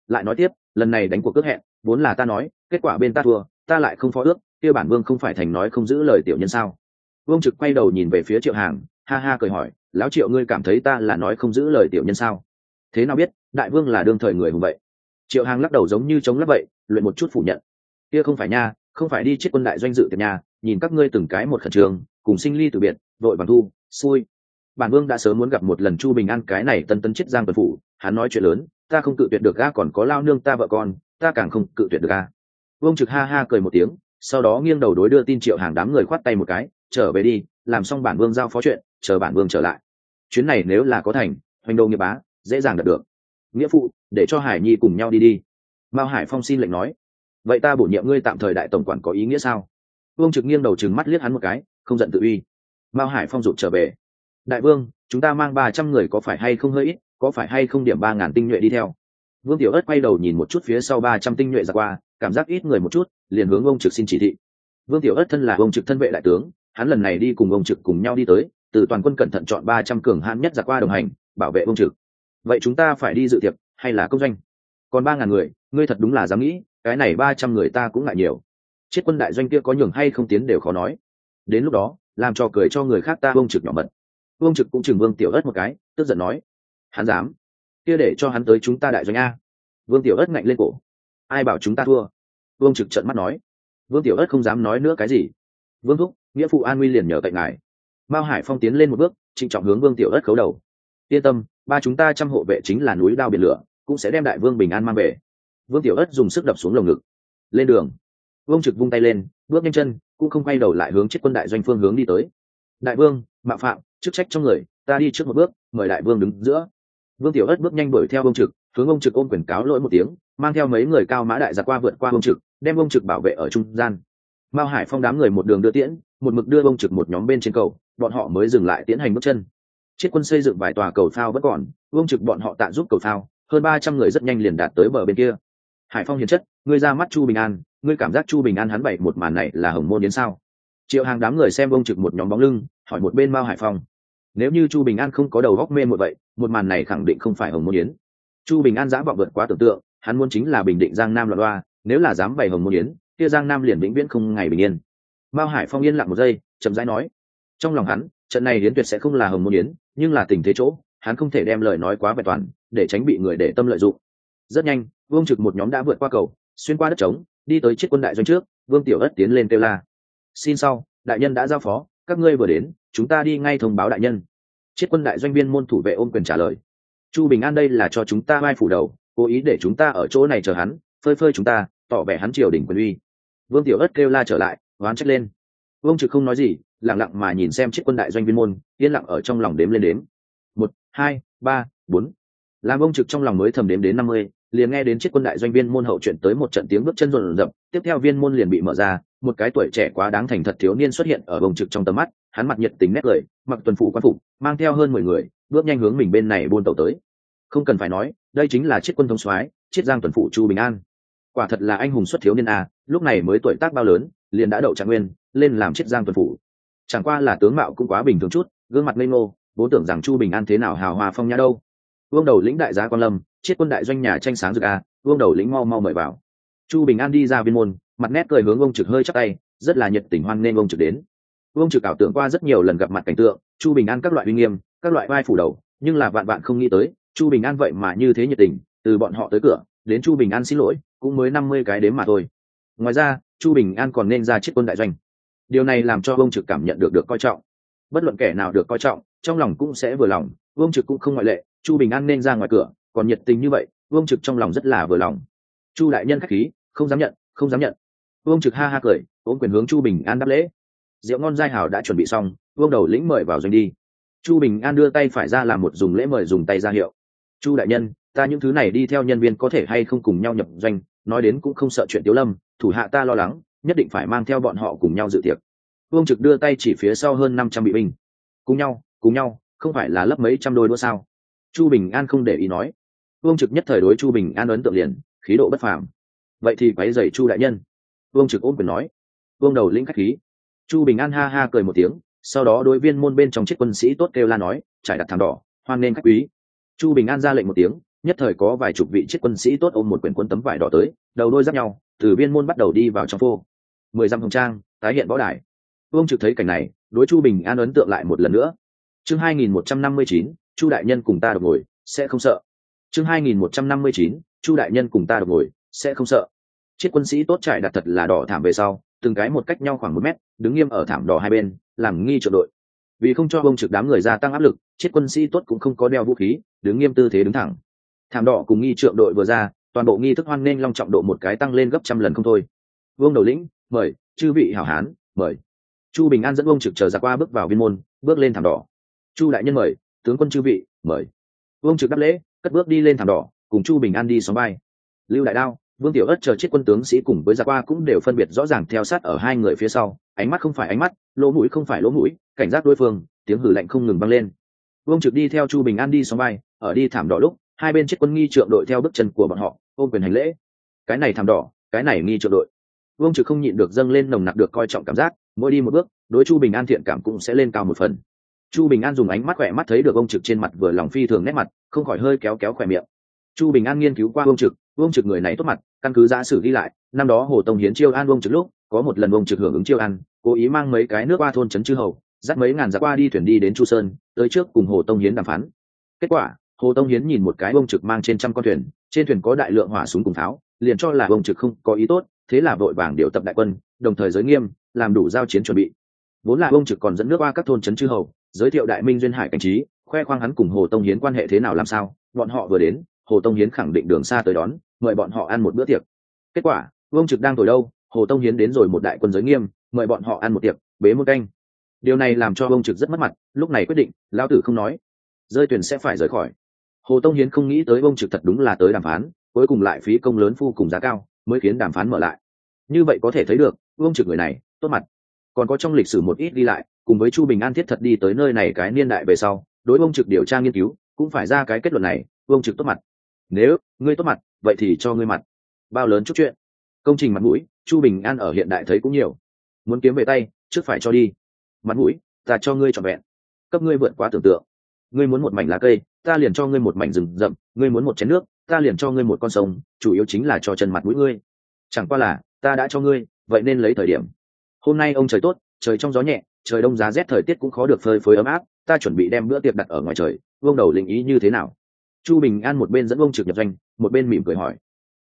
lại nói tiếp, lần này đánh cuộc cước hẹn vốn là ta nói, kết quả bên ta thua, ta lại không phó ước, kia bản vương không phải thành nói không giữ lời tiểu nhân sao? Vương Trực quay đầu nhìn về phía Triệu Hàng, ha ha cười hỏi, lão Triệu ngươi cảm thấy ta là nói không giữ lời tiểu nhân sao? Thế nào biết, đại vương là đương thời người hùng vậy? Triệu Hàng lắc đầu giống như chống lắp vậy, luyện một chút phủ nhận. Kia không phải nha, không phải đi chết quân đại doanh dự tiệc nhà, nhìn các ngươi từng cái một khẩn trương, cùng sinh ly từ biệt, vội vàng thu, xui. Bản vương đã sớm muốn gặp một lần Chu Bình An cái này tân tân chết giang tuần phủ, hắn nói chuyện lớn, ta không cự tuyệt được ga, còn có lao nương ta vợ con, ta càng không cự tuyệt được ga. Vương Trực ha ha cười một tiếng, sau đó nghiêng đầu đối đưa tin Triệu Hàng đám người khoát tay một cái, trở về đi, làm xong bản vương giao phó chuyện, chờ bản vương trở lại. Chuyến này nếu là có thành, hoành đô nghiệp bá, dễ dàng đạt được. Nghĩa phụ, để cho Hải Nhi cùng nhau đi đi. Mao Hải Phong xin lệnh nói, vậy ta bổ nhiệm ngươi tạm thời đại tổng quản có ý nghĩa sao? Vương Trực nghiêng đầu trừng mắt liếc hắn một cái, không giận tự uy. Mao Hải Phong rụt trở về, đại vương, chúng ta mang 300 người có phải hay không hơi ít, có phải hay không điểm 3.000 tinh nhuệ đi theo? Vương Tiểu Ất quay đầu nhìn một chút phía sau 300 tinh nhuệ ra qua, cảm giác ít người một chút, liền hướng ông Trực xin chỉ thị. Vương Tiểu Ất thân là ông Trực thân vệ đại tướng, hắn lần này đi cùng ông Trực cùng nhau đi tới, từ toàn quân cẩn thận chọn 300 cường hãn nhất ra qua đồng hành, bảo vệ ông Trực. Vậy chúng ta phải đi dự tiệc hay là công doanh? Còn 3.000 người, ngươi thật đúng là dám nghĩ, cái này 300 người ta cũng ngại nhiều. Chết quân đại doanh kia có nhường hay không tiến đều khó nói. Đến lúc đó, làm trò cười cho người khác ta ông Trực nhỏ mật. Vương Trực cũng chừng Vương Tiểu Ất một cái, tức giận nói, hắn dám, kia để cho hắn tới chúng ta đại doanh a. Vương Tiểu Ất ngạnh lên cổ, ai bảo chúng ta thua? Vương Trực trợn mắt nói. Vương Tiểu Ất không dám nói nữa cái gì. Vương thúc, nghĩa phụ an nguy liền nhờ cạnh ngài. Mao Hải Phong tiến lên một bước, trịnh trọng hướng Vương Tiểu Ất khấu đầu. Yên tâm, ba chúng ta trăm hộ vệ chính là núi đao biển lửa, cũng sẽ đem đại vương bình an mang về. Vương Tiểu Ất dùng sức đập xuống lồng ngực. Lên đường. Vương Trực vung tay lên, bước nhanh chân, cũng không quay đầu lại hướng chết quân đại doanh phương hướng đi tới. Đại vương, mạo phạm, chức trách trong người, ta đi trước một bước, mời đại vương đứng giữa. Vương Tiểu Ất bước nhanh đuổi theo Vương Trực, hướng ông Trực ôm quyền cáo lỗi một tiếng, mang theo mấy người cao mã đại giặc qua vượt qua ông Trực, đem ông Trực bảo vệ ở trung gian. Mao Hải Phong đám người một đường đưa tiễn, một mực đưa ông Trực một nhóm bên trên cầu, bọn họ mới dừng lại tiến hành bước chân. Chiết quân xây dựng vài tòa cầu phao vẫn còn, ông Trực bọn họ tạ giúp cầu phao, hơn 300 người rất nhanh liền đạt tới bờ bên kia. Hải Phong hiền chất, ngươi ra mắt Chu Bình An, ngươi cảm giác Chu Bình An hắn bày một màn này là hồng môn đến sao? Triệu Hàng đám người xem ông Trực một nhóm bóng lưng, hỏi một bên Mao Hải Phong. Nếu như Chu Bình An không có đầu góc mê muội vậy, một màn này khẳng định không phải hồng môn yến. Chu Bình An dã vọng vượt quá tưởng tượng, hắn muốn chính là bình định Giang Nam loạn loa, nếu là dám bày hồng môn yến, kia Giang Nam liền vĩnh viễn không ngày bình yên. Mao Hải Phong yên lặng một giây, chậm rãi nói, trong lòng hắn, trận này yến tuyệt sẽ không là hồng môn yến, nhưng là tình thế chỗ, hắn không thể đem lời nói quá vẹn toàn, để tránh bị người để tâm lợi dụng. Rất nhanh, Vương Trực một nhóm đã vượt qua cầu, xuyên qua đất trống, đi tới chiếc quân đại doanh trước. Vương Tiểu Ất tiến lên kêu la, xin sau, đại nhân đã giao phó, các ngươi vừa đến, chúng ta đi ngay thông báo đại nhân. Chiết quân đại doanh viên môn thủ vệ ôm quyền trả lời, Chu Bình An đây là cho chúng ta vai phủ đầu, cố ý để chúng ta ở chỗ này chờ hắn, phơi phơi chúng ta, tỏ vẻ hắn triều đình quyền uy. Vương Tiểu Ất kêu la trở lại, oán trách lên. Vương Trực không nói gì, lặng lặng mà nhìn xem chiết quân đại doanh viên môn, yên lặng ở trong lòng đếm lên đếm. 1, 2, 3, 4. Làm Vương Trực trong lòng mới thầm đếm đến 50, liền nghe đến chiết quân đại doanh viên môn hậu chuyện tới một trận tiếng bước chân rộn rập, tiếp theo viên môn liền bị mở ra, một cái tuổi trẻ quá đáng thành thật thiếu niên xuất hiện ở Vương Trực trong tầm mắt, hắn mặt nhiệt tình nét cười, mặc tuần phủ quan phục, mang theo hơn 10 người, bước nhanh hướng mình bên này buôn tàu tới. Không cần phải nói, đây chính là chiết quân thống soái, chiết giang tuần phủ Chu Bình An. Quả thật là anh hùng xuất thiếu niên a, lúc này mới tuổi tác bao lớn, liền đã đậu trạng nguyên, lên làm chiết giang tuần phủ. Chẳng qua là tướng mạo cũng quá bình thường chút, gương mặt ngây ngô, vốn tưởng rằng Chu Bình An thế nào hào hoa phong nhã đâu. Vương đầu lĩnh đại giá quan lâm, chiết quân đại doanh nhà tranh sáng rực a, Vương đầu lĩnh mau mau mời vào. Chu Bình An đi ra viên môn, mặt nét cười hướng ông Trực hơi chắp tay, rất là nhiệt tình hoan nghênh ông Trực đến. Vương Trực ảo tưởng qua rất nhiều lần gặp mặt cảnh tượng, Chu Bình An các loại uy nghiêm, các loại vai phủ đầu, nhưng là vạn vạn không nghĩ tới, Chu Bình An vậy mà như thế nhiệt tình, từ bọn họ tới cửa, đến Chu Bình An xin lỗi, cũng mới 50 cái đếm mà thôi. Ngoài ra, Chu Bình An còn nên ra chiết quân đại doanh. Điều này làm cho Vương Trực cảm nhận được coi trọng. Bất luận kẻ nào được coi trọng, trong lòng cũng sẽ vừa lòng, Vương Trực cũng không ngoại lệ. Chu Bình An nên ra ngoài cửa, còn nhiệt tình như vậy, Vương Trực trong lòng rất là vừa lòng. Chu đại nhân khách khí, không dám nhận, không dám nhận. Vương Trực ha ha cười, ôm quyền hướng Chu Bình An đáp lễ. Rượu ngon giai hảo đã chuẩn bị xong, Vương đầu lĩnh mời vào doanh đi. Chu Bình An đưa tay phải ra làm một dùng lễ mời dùng tay ra hiệu. Chu đại nhân, ta những thứ này đi theo nhân viên có thể hay không cùng nhau nhập doanh, nói đến cũng không sợ chuyện Tiếu Lâm, thủ hạ ta lo lắng, nhất định phải mang theo bọn họ cùng nhau dự tiệc. Vương Trực đưa tay chỉ phía sau hơn 500 bị binh. Cùng nhau, không phải là lấp mấy trăm đôi đũa sao? Chu Bình An không để ý nói. Vương Trực nhất thời đối Chu Bình An ấn tượng liền, khí độ bất phàm. Vậy thì quấy rầy Chu đại nhân. Vương Trực ôm quyền nói. Vương đầu lĩnh khách khí. Chu Bình An ha ha cười một tiếng, sau đó đối viên môn bên trong chiếc quân sĩ tốt kêu la nói, trải đặt thảm đỏ, hoan nên khách quý. Chu Bình An ra lệnh một tiếng, nhất thời có vài chục vị chiết quân sĩ tốt ôm một quyển quân tấm vải đỏ tới, đầu đôi giáp nhau, từ viên môn bắt đầu đi vào trong phô. 10 dặm hồng trang, tái hiện võ đài. Vương Trực thấy cảnh này, đối Chu Bình An ấn tượng lại một lần nữa. Chương 2159, Chu đại nhân cùng ta độc ngồi, sẽ không sợ. Chương 2159, Chu đại nhân cùng ta độc ngồi, sẽ không sợ. Chiết quân sĩ tốt trải đặt thật là đỏ thảm về sau, từng cái một cách nhau khoảng 1 mét, đứng nghiêm ở thảm đỏ hai bên, làm nghi trợ đội. Vì không cho Vương Trực đám người gia tăng áp lực, chiết quân sĩ tốt cũng không có đeo vũ khí, đứng nghiêm tư thế đứng thẳng. Thảm đỏ cùng nghi trượng đội vừa ra, toàn bộ nghi thức hoan nghênh long trọng độ một cái tăng lên gấp trăm lần không thôi. Vương đầu lĩnh, mời, chư vị hảo hán, mời. Chu Bình An dẫn Vương Trực chờ ra qua bước vào viên môn, bước lên thảm đỏ. Chu đại nhân mời, tướng quân chư vị, mời. Vương Trực đáp lễ, cất bước đi lên thảm đỏ, cùng Chu Bình An đi xóm vai. Lưu đại đao, Vương Tiểu Ất chờ chiết quân tướng sĩ cùng với ra qua cũng đều phân biệt rõ ràng theo sát ở hai người phía sau, ánh mắt không phải ánh mắt, lỗ mũi không phải lỗ mũi, cảnh giác đối phương, tiếng hử lạnh không ngừng vang lên. Vương Trực đi theo Chu Bình An đi xóm vai, ở đi thảm đỏ lúc, hai bên chiết quân nghi trượng đội theo bước chân của bọn họ, ôm quyền hành lễ. Cái này thảm đỏ, cái này nghi trượng đội. Vương Trực không nhịn được dâng lên nồng nặc được coi trọng cảm giác, mỗi đi một bước, đối Chu Bình An thiện cảm cũng sẽ lên cao một phần. Chu Bình An dùng ánh mắt khỏe mắt thấy được ông Trực trên mặt vừa lòng phi thường nét mặt, không khỏi hơi kéo kéo khỏe miệng. Chu Bình An nghiên cứu qua ông Trực người này tốt mặt, căn cứ giả sử ghi lại, năm đó Hồ Tông Hiến chiêu an ông Trực lúc, có một lần ông Trực hưởng ứng chiêu an, cố ý mang mấy cái nước qua thôn trấn chư hầu, dắt mấy ngàn giặc qua đi thuyền đi đến Chu Sơn, tới trước cùng Hồ Tông Hiến đàm phán. Kết quả, Hồ Tông Hiến nhìn một cái ông Trực mang trên trăm con thuyền, trên thuyền có đại lượng hỏa súng cùng pháo, liền cho là ông Trực không có ý tốt, thế là vội vàng điều tập đại quân, đồng thời giới nghiêm, làm đủ giao chiến chuẩn bị. Vốn là ông Trực còn dẫn nước qua các thôn trấn chư hầu, giới thiệu đại minh duyên hải cảnh trí, khoe khoang hắn cùng Hồ Tông Hiến quan hệ thế nào làm sao, bọn họ vừa đến, Hồ Tông Hiến khẳng định đường xa tới đón, mời bọn họ ăn một bữa tiệc. Kết quả, ông Trực đang ngồi đâu, Hồ Tông Hiến đến rồi một đại quân giới nghiêm, mời bọn họ ăn một tiệc, bế một canh. Điều này làm cho ông Trực rất mất mặt, lúc này quyết định, lão tử không nói, rơi thuyền sẽ phải rời khỏi. Hồ Tông Hiến không nghĩ tới ông Trực thật đúng là tới đàm phán, cuối cùng lại phí công lớn phu cùng giá cao, mới khiến đàm phán mở lại. Như vậy có thể thấy được, ông Trực người này tốt mặt. Còn có trong lịch sử một ít đi lại, cùng với Chu Bình An thiết thật đi tới nơi này cái niên đại về sau, đối ông Trực điều tra nghiên cứu, cũng phải ra cái kết luận này, ông Trực tốt mặt. Nếu ngươi tốt mặt, vậy thì cho ngươi mặt. Bao lớn chút chuyện. Công trình mặt mũi, Chu Bình An ở hiện đại thấy cũng nhiều. Muốn kiếm về tay, trước phải cho đi. Mặt mũi, ta cho ngươi trọn vẹn. Cấp ngươi vượt quá tưởng tượng. Ngươi muốn một mảnh lá cây, ta liền cho ngươi một mảnh rừng rậm, ngươi muốn một chén nước, ta liền cho ngươi một con sông, chủ yếu chính là cho chân mặt mũi ngươi. Chẳng qua là, ta đã cho ngươi, vậy nên lấy thời điểm. Hôm nay ông trời tốt, trời trong gió nhẹ, trời đông giá rét thời tiết cũng khó được phơi phới ấm áp, ta chuẩn bị đem bữa tiệc đặt ở ngoài trời, vương đầu lĩnh ý như thế nào? Chu Bình An một bên dẫn ông Trực nhập doanh, một bên mỉm cười hỏi.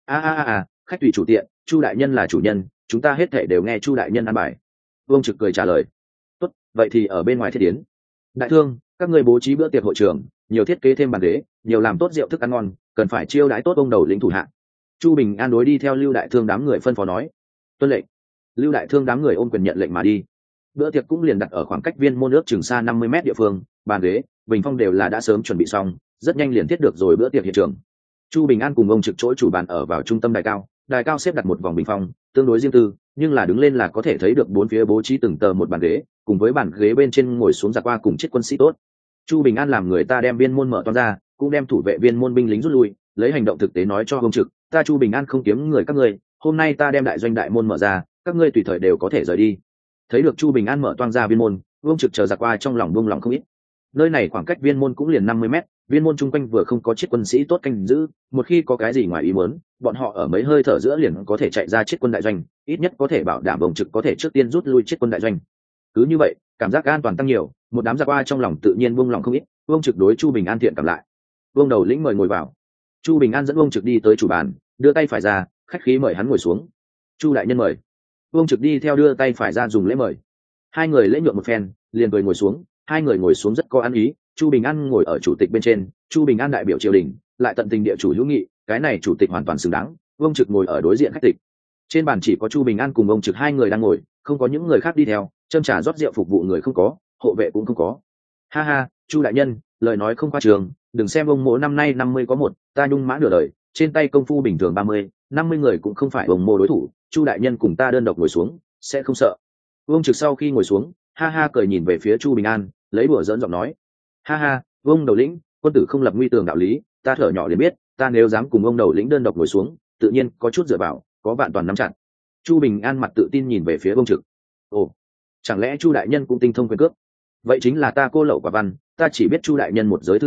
Khách tùy chủ tiện, Chu đại nhân là chủ nhân, chúng ta hết thảy đều nghe Chu đại nhân an bài. Vương Trực cười trả lời. Tốt, vậy thì ở bên ngoài thiết tiến. Đại thương, các ngươi bố trí bữa tiệc hội trường, nhiều thiết kế thêm bàn ghế, nhiều làm tốt rượu thức ăn ngon, cần phải chiêu đãi tốt ông đầu lĩnh thủ hạ. Chu Bình An đối đi theo Lưu Đại Thương đám người phân phó nói. Tuân lệnh. Lưu Đại Thương đám người ôm quyền nhận lệnh mà đi. Bữa tiệc cũng liền đặt ở khoảng cách viên môn nước chừng xa 50 mét địa phương, bàn ghế, bình phong đều là đã sớm chuẩn bị xong, rất nhanh liền thiết được rồi bữa tiệc hiện trường. Chu Bình An cùng ông Trực chỗ chủ bàn ở vào trung tâm đài cao xếp đặt một vòng bình phong, tương đối riêng tư, nhưng là đứng lên là có thể thấy được bốn phía bố trí từng tờ một bàn ghế, cùng với bàn ghế bên trên ngồi xuống giặc qua cùng chiếc quân sĩ tốt. Chu Bình An làm người ta đem viên môn mở toang ra, cũng đem thủ vệ viên môn binh lính rút lui, lấy hành động thực tế nói cho ông Trực, ta Chu Bình An không kiếm người các ngươi, hôm nay ta đem đại doanh đại môn mở ra, các ngươi tùy thời đều có thể rời đi. Thấy được Chu Bình An mở toang ra viên môn, ông Trực chờ giặc qua trong lòng buông lòng không ít. Nơi này khoảng cách viên môn cũng liền 50 mét, viên môn chung quanh vừa không có chiếc quân sĩ tốt canh giữ, một khi có cái gì ngoài ý muốn, bọn họ ở mấy hơi thở giữa liền có thể chạy ra chiếc quân đại doanh, ít nhất có thể bảo đảm ông Trực có thể trước tiên rút lui chiếc quân đại doanh. Cứ như vậy, cảm giác an toàn tăng nhiều, một đám giặc qua trong lòng tự nhiên buông lòng không ít, ông Trực đối Chu Bình An thiện cảm lại. Vương đầu lĩnh mời ngồi vào. Chu Bình An dẫn ông Trực đi tới chủ bàn, đưa tay phải ra, khách khí mời hắn ngồi xuống. Chu đại nhân mời. Ông Trực đi theo đưa tay phải ra dùng lễ mời. Hai người lễ nhượng một phen, liền cười ngồi xuống, hai người ngồi xuống rất có ăn ý. Chu Bình An ngồi ở chủ tịch bên trên, Chu Bình An đại biểu triều đình, lại tận tình địa chủ hữu nghị, cái này chủ tịch hoàn toàn xứng đáng. Ông Trực ngồi ở đối diện khách tịch. Trên bàn chỉ có Chu Bình An cùng ông Trực hai người đang ngồi, không có những người khác đi theo, châm trà rót rượu phục vụ người không có, hộ vệ cũng không có. Ha ha, Chu đại nhân, lời nói không qua trường, đừng xem ông mỗ năm nay 50 có một, ta nhung mã nửa đời, trên tay công phu bình thường 30, 50 người cũng không phải ông mỗ đối thủ, Chu đại nhân cùng ta đơn độc ngồi xuống, sẽ không sợ. Ông Trực sau khi ngồi xuống, ha ha cười nhìn về phía Chu Bình An, lấy đùa giỡn giọng nói. Ha ha, ông đầu lĩnh, quân tử không lập nguy tường đạo lý, ta thở nhỏ liền biết, ta nếu dám cùng ông đầu lĩnh đơn độc ngồi xuống, tự nhiên có chút dựa vào, có vạn toàn nắm chặt. Chu Bình An mặt tự tin nhìn về phía ông Trực. Ồ, chẳng lẽ Chu đại nhân cũng tinh thông quyền cước? Vậy chính là ta cô lậu quả văn, ta chỉ biết Chu đại nhân một giới thư sinh,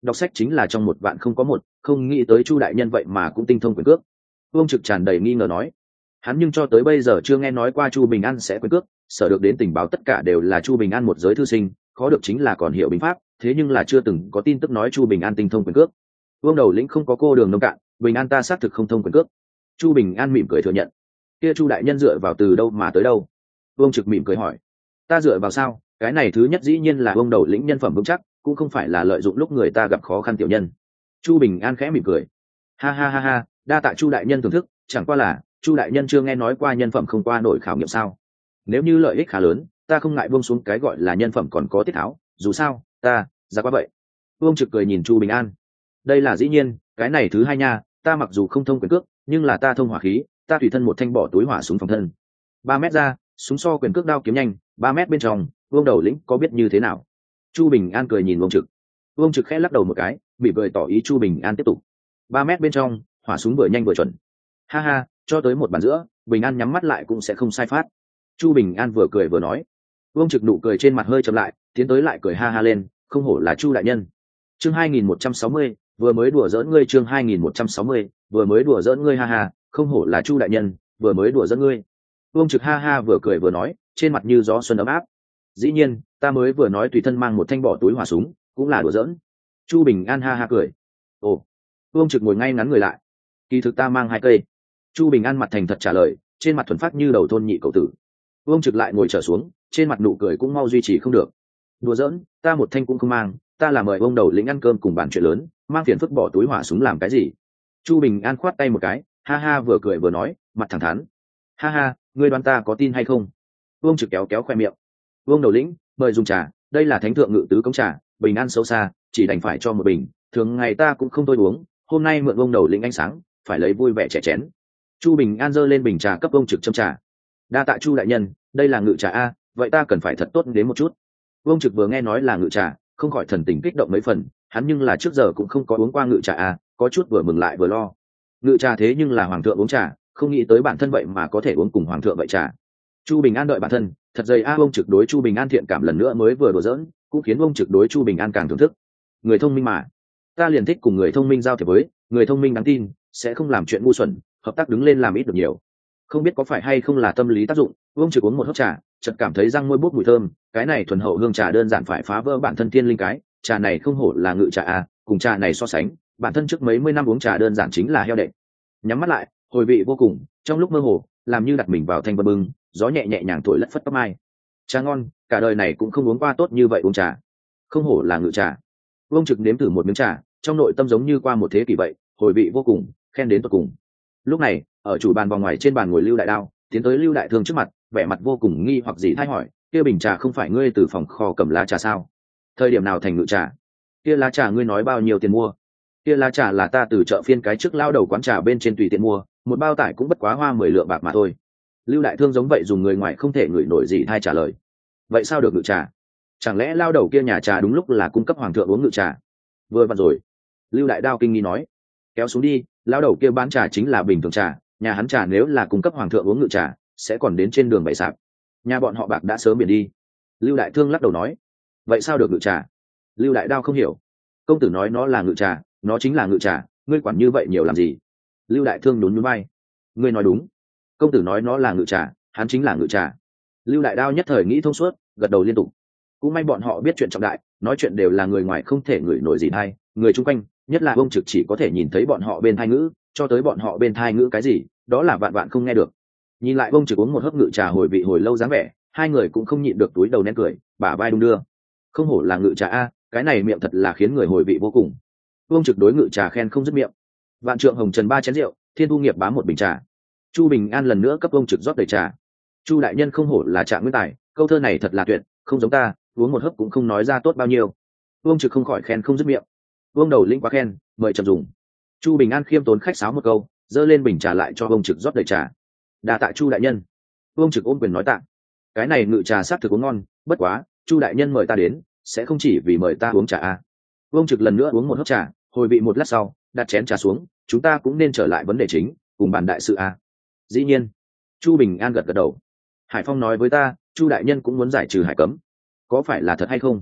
đọc sách chính là trong một vạn không có một, không nghĩ tới Chu đại nhân vậy mà cũng tinh thông quyền cước. Vương Trực tràn đầy nghi ngờ nói, hắn nhưng cho tới bây giờ chưa nghe nói qua Chu Bình An sẽ quyền cước, sở được đến tình báo tất cả đều là Chu Bình An một giới thư sinh, khó được chính là còn hiểu binh pháp, thế nhưng là chưa từng có tin tức nói Chu Bình An tinh thông quyền cước. Vương Đầu Lĩnh không có cô đường nông cạn, Bình An ta xác thực không thông quyền cước. Chu Bình An mỉm cười thừa nhận. Kia Chu đại nhân dựa vào từ đâu mà tới đâu? Vương Trực mỉm cười hỏi. Ta dựa vào sao? Cái này thứ nhất dĩ nhiên là Vương Đầu Lĩnh nhân phẩm vững chắc, cũng không phải là lợi dụng lúc người ta gặp khó khăn tiểu nhân. Chu Bình An khẽ mỉm cười. Ha ha ha ha, đa tạ Chu đại nhân thưởng thức, chẳng qua là Chu đại nhân chưa nghe nói qua nhân phẩm không qua nổi khảo nghiệm sao? Nếu như lợi ích khá lớn, ta không ngại buông xuống cái gọi là nhân phẩm còn có tiết tháo, dù sao, ta ra qua vậy. Vương Trực cười nhìn Chu Bình An. Đây là dĩ nhiên, cái này thứ hai nha, ta mặc dù không thông quyền cước, nhưng là ta thông hỏa khí, ta tùy thân một thanh bỏ túi hỏa súng phòng thân. 3 mét ra, súng so quyền cước đao kiếm nhanh, 3 mét bên trong, Vương Đầu Lĩnh có biết như thế nào? Chu Bình An cười nhìn Vương Trực. Vương Trực khẽ lắc đầu một cái, bị cười tỏ ý Chu Bình An tiếp tục. 3 mét bên trong, hỏa súng vừa nhanh vừa chuẩn. Ha ha, cho tới một bàn giữa, Bình An nhắm mắt lại cũng sẽ không sai phát. Chu Bình An vừa cười vừa nói. Vương Trực nụ cười trên mặt hơi chậm lại, tiến tới lại cười ha ha lên, không hổ là Chu đại nhân. Chương 2160, vừa mới đùa giỡn ngươi. Chương 2160, vừa mới đùa giỡn ngươi ha ha, không hổ là Chu đại nhân, vừa mới đùa giỡn ngươi. Vương Trực ha ha vừa cười vừa nói, trên mặt như gió xuân ấm áp. Dĩ nhiên, ta mới vừa nói tùy thân mang một thanh bỏ túi hỏa súng, cũng là đùa giỡn. Chu Bình An ha ha cười. Ồ. Vương Trực ngồi ngay ngắn người lại. Kỳ thực ta mang 2 cây. Chu Bình An mặt thành thật trả lời, trên mặt thuần phát như đầu thôn nhị cậu tử. Vương Trực lại ngồi trở xuống, trên mặt nụ cười cũng mau duy trì không được. Đùa giỡn, ta một thanh cũng không mang, ta là mời ông Đầu Lĩnh ăn cơm cùng bàn chuyện lớn, mang phiền phức bỏ túi hỏa súng làm cái gì? Chu Bình An khoát tay một cái, ha ha vừa cười vừa nói, mặt thẳng thắn. Ha ha, ngươi đoán ta có tin hay không? Vương Trực kéo kéo khoe miệng. Vương Đầu Lĩnh, mời dùng trà, đây là thánh thượng ngự tứ cống trà, Bình An xấu xa, chỉ đành phải cho một bình, thường ngày ta cũng không tôi uống, hôm nay mượn Vương Đầu Lĩnh ánh sáng, phải lấy vui vẻ trẻ chén. Chu Bình An giơ lên bình trà cấp Vương Trực châm trà. Đa tạ Chu đại nhân, đây là ngự trà a, vậy ta cần phải thật tốt đến một chút. Vương Trực vừa nghe nói là ngự trà, không khỏi thần tình kích động mấy phần, hắn nhưng là trước giờ cũng không có uống qua ngự trà a, có chút vừa mừng lại vừa lo. Ngự trà thế nhưng là hoàng thượng uống trà, không nghĩ tới bản thân vậy mà có thể uống cùng hoàng thượng vậy trà. Chu Bình An đợi bản thân, thật dày a. Vương Trực đối Chu Bình An thiện cảm lần nữa mới vừa đùa giỡn, cũng khiến Vương Trực đối Chu Bình An càng thưởng thức. Người thông minh mà, ta liền thích cùng người thông minh giao thiệp với, người thông minh đáng tin, sẽ không làm chuyện ngu xuẩn, hợp tác đứng lên làm ít được nhiều. Không biết có phải hay không là tâm lý tác dụng, Vương Trực uống một hớp trà, chợt cảm thấy răng môi bút mùi thơm, cái này thuần hậu hương trà đơn giản phải phá vỡ bản thân thiên linh cái, trà này không hổ là ngự trà a, cùng trà này so sánh, bản thân trước mấy mươi năm uống trà đơn giản chính là heo đệm. Nhắm mắt lại, hồi vị vô cùng, trong lúc mơ hồ, làm như đặt mình vào thanh vân bưng, gió nhẹ nhẹ nhàng thổi lất phất tóc mai. Trà ngon, cả đời này cũng không uống qua tốt như vậy uống trà. Không hổ là ngự trà. Vương Trực nếm thử một miếng trà, trong nội tâm giống như qua một thế kỷ vậy, hồi vị vô cùng, khen đến tận cùng. Lúc này, ở chủ bàn vòng ngoài trên bàn ngồi Lưu Đại Đao, tiến tới Lưu Đại Thương trước mặt, vẻ mặt vô cùng nghi hoặc gì thay hỏi, kia bình trà không phải ngươi từ phòng kho cầm lá trà sao? Thời điểm nào thành ngự trà? Kia lá trà ngươi nói bao nhiêu tiền mua? Kia lá trà là ta từ chợ phiên cái trước lao đầu quán trà bên trên tùy tiện mua, một bao tải cũng bất quá hoa 10 lượng bạc mà thôi. Lưu Đại Thương giống vậy dùng người ngoài không thể ngửi nổi gì thay trả lời. Vậy sao được ngự trà? Chẳng lẽ lao đầu kia nhà trà đúng lúc là cung cấp hoàng thượng uống ngự trà? Vừa vặn rồi. Lưu Đại Đao kinh nghi nói, kéo xuống đi, lao đầu kia bán trà chính là bình thường trà, nhà hắn trà nếu là cung cấp hoàng thượng uống ngự trà, sẽ còn đến trên đường bày sạp. Nhà bọn họ bạc đã sớm biển đi. Lưu Đại Thương lắc đầu nói, vậy sao được ngự trà? Lưu Đại Đao không hiểu. Công tử nói nó là ngự trà, nó chính là ngự trà, ngươi quản như vậy nhiều làm gì? Lưu Đại Thương nhún nhún vai. Ngươi nói đúng. Công tử nói nó là ngự trà, hắn chính là ngự trà. Lưu Đại Đao nhất thời nghĩ thông suốt, gật đầu liên tục. Cũng may bọn họ biết chuyện trọng đại, nói chuyện đều là người ngoài không thể ngửi nổi gì hay, người chung quanh, nhất là Vương Trực chỉ có thể nhìn thấy bọn họ bên thai ngữ, cho tới bọn họ bên thai ngữ cái gì, đó là vạn vạn không nghe được. Nhìn lại Vương Trực uống một hớp ngự trà hồi vị hồi lâu dáng vẻ, hai người cũng không nhịn được túi đầu nén cười, bả vai đung đưa. Không hổ là ngự trà a, cái này miệng thật là khiến người hồi vị vô cùng. Vương Trực đối ngự trà khen không dứt miệng. Vạn trượng hồng trần 3 chén rượu, Thiên Thu Nghiệp bám một bình trà. Chu Bình An lần nữa cấp Vương Trực rót đầy trà. Chu đại nhân không hổ là Trạng Nguyên Tài, câu thơ này thật là tuyệt, không giống ta, uống một hớp cũng không nói ra tốt bao nhiêu. Vương Trực không khỏi khen không dứt miệng. Vương Đầu Lĩnh quá khen, mời chậm dùng. Chu Bình An khiêm tốn khách sáo một câu, dơ lên bình trà lại cho Vương Trực rót đầy trà. Đa tạ Chu đại nhân. Vương Trực ôm quyền nói tạ. Cái này ngự trà xác thực uống ngon, bất quá, Chu đại nhân mời ta đến, sẽ không chỉ vì mời ta uống trà a. Vương Trực lần nữa uống một hớp trà, hồi vị một lát sau, đặt chén trà xuống, chúng ta cũng nên trở lại vấn đề chính, cùng bàn đại sự a. Dĩ nhiên. Chu Bình An gật gật đầu. Hải Phong nói với ta, Chu đại nhân cũng muốn giải trừ hải cấm, có phải là thật hay không?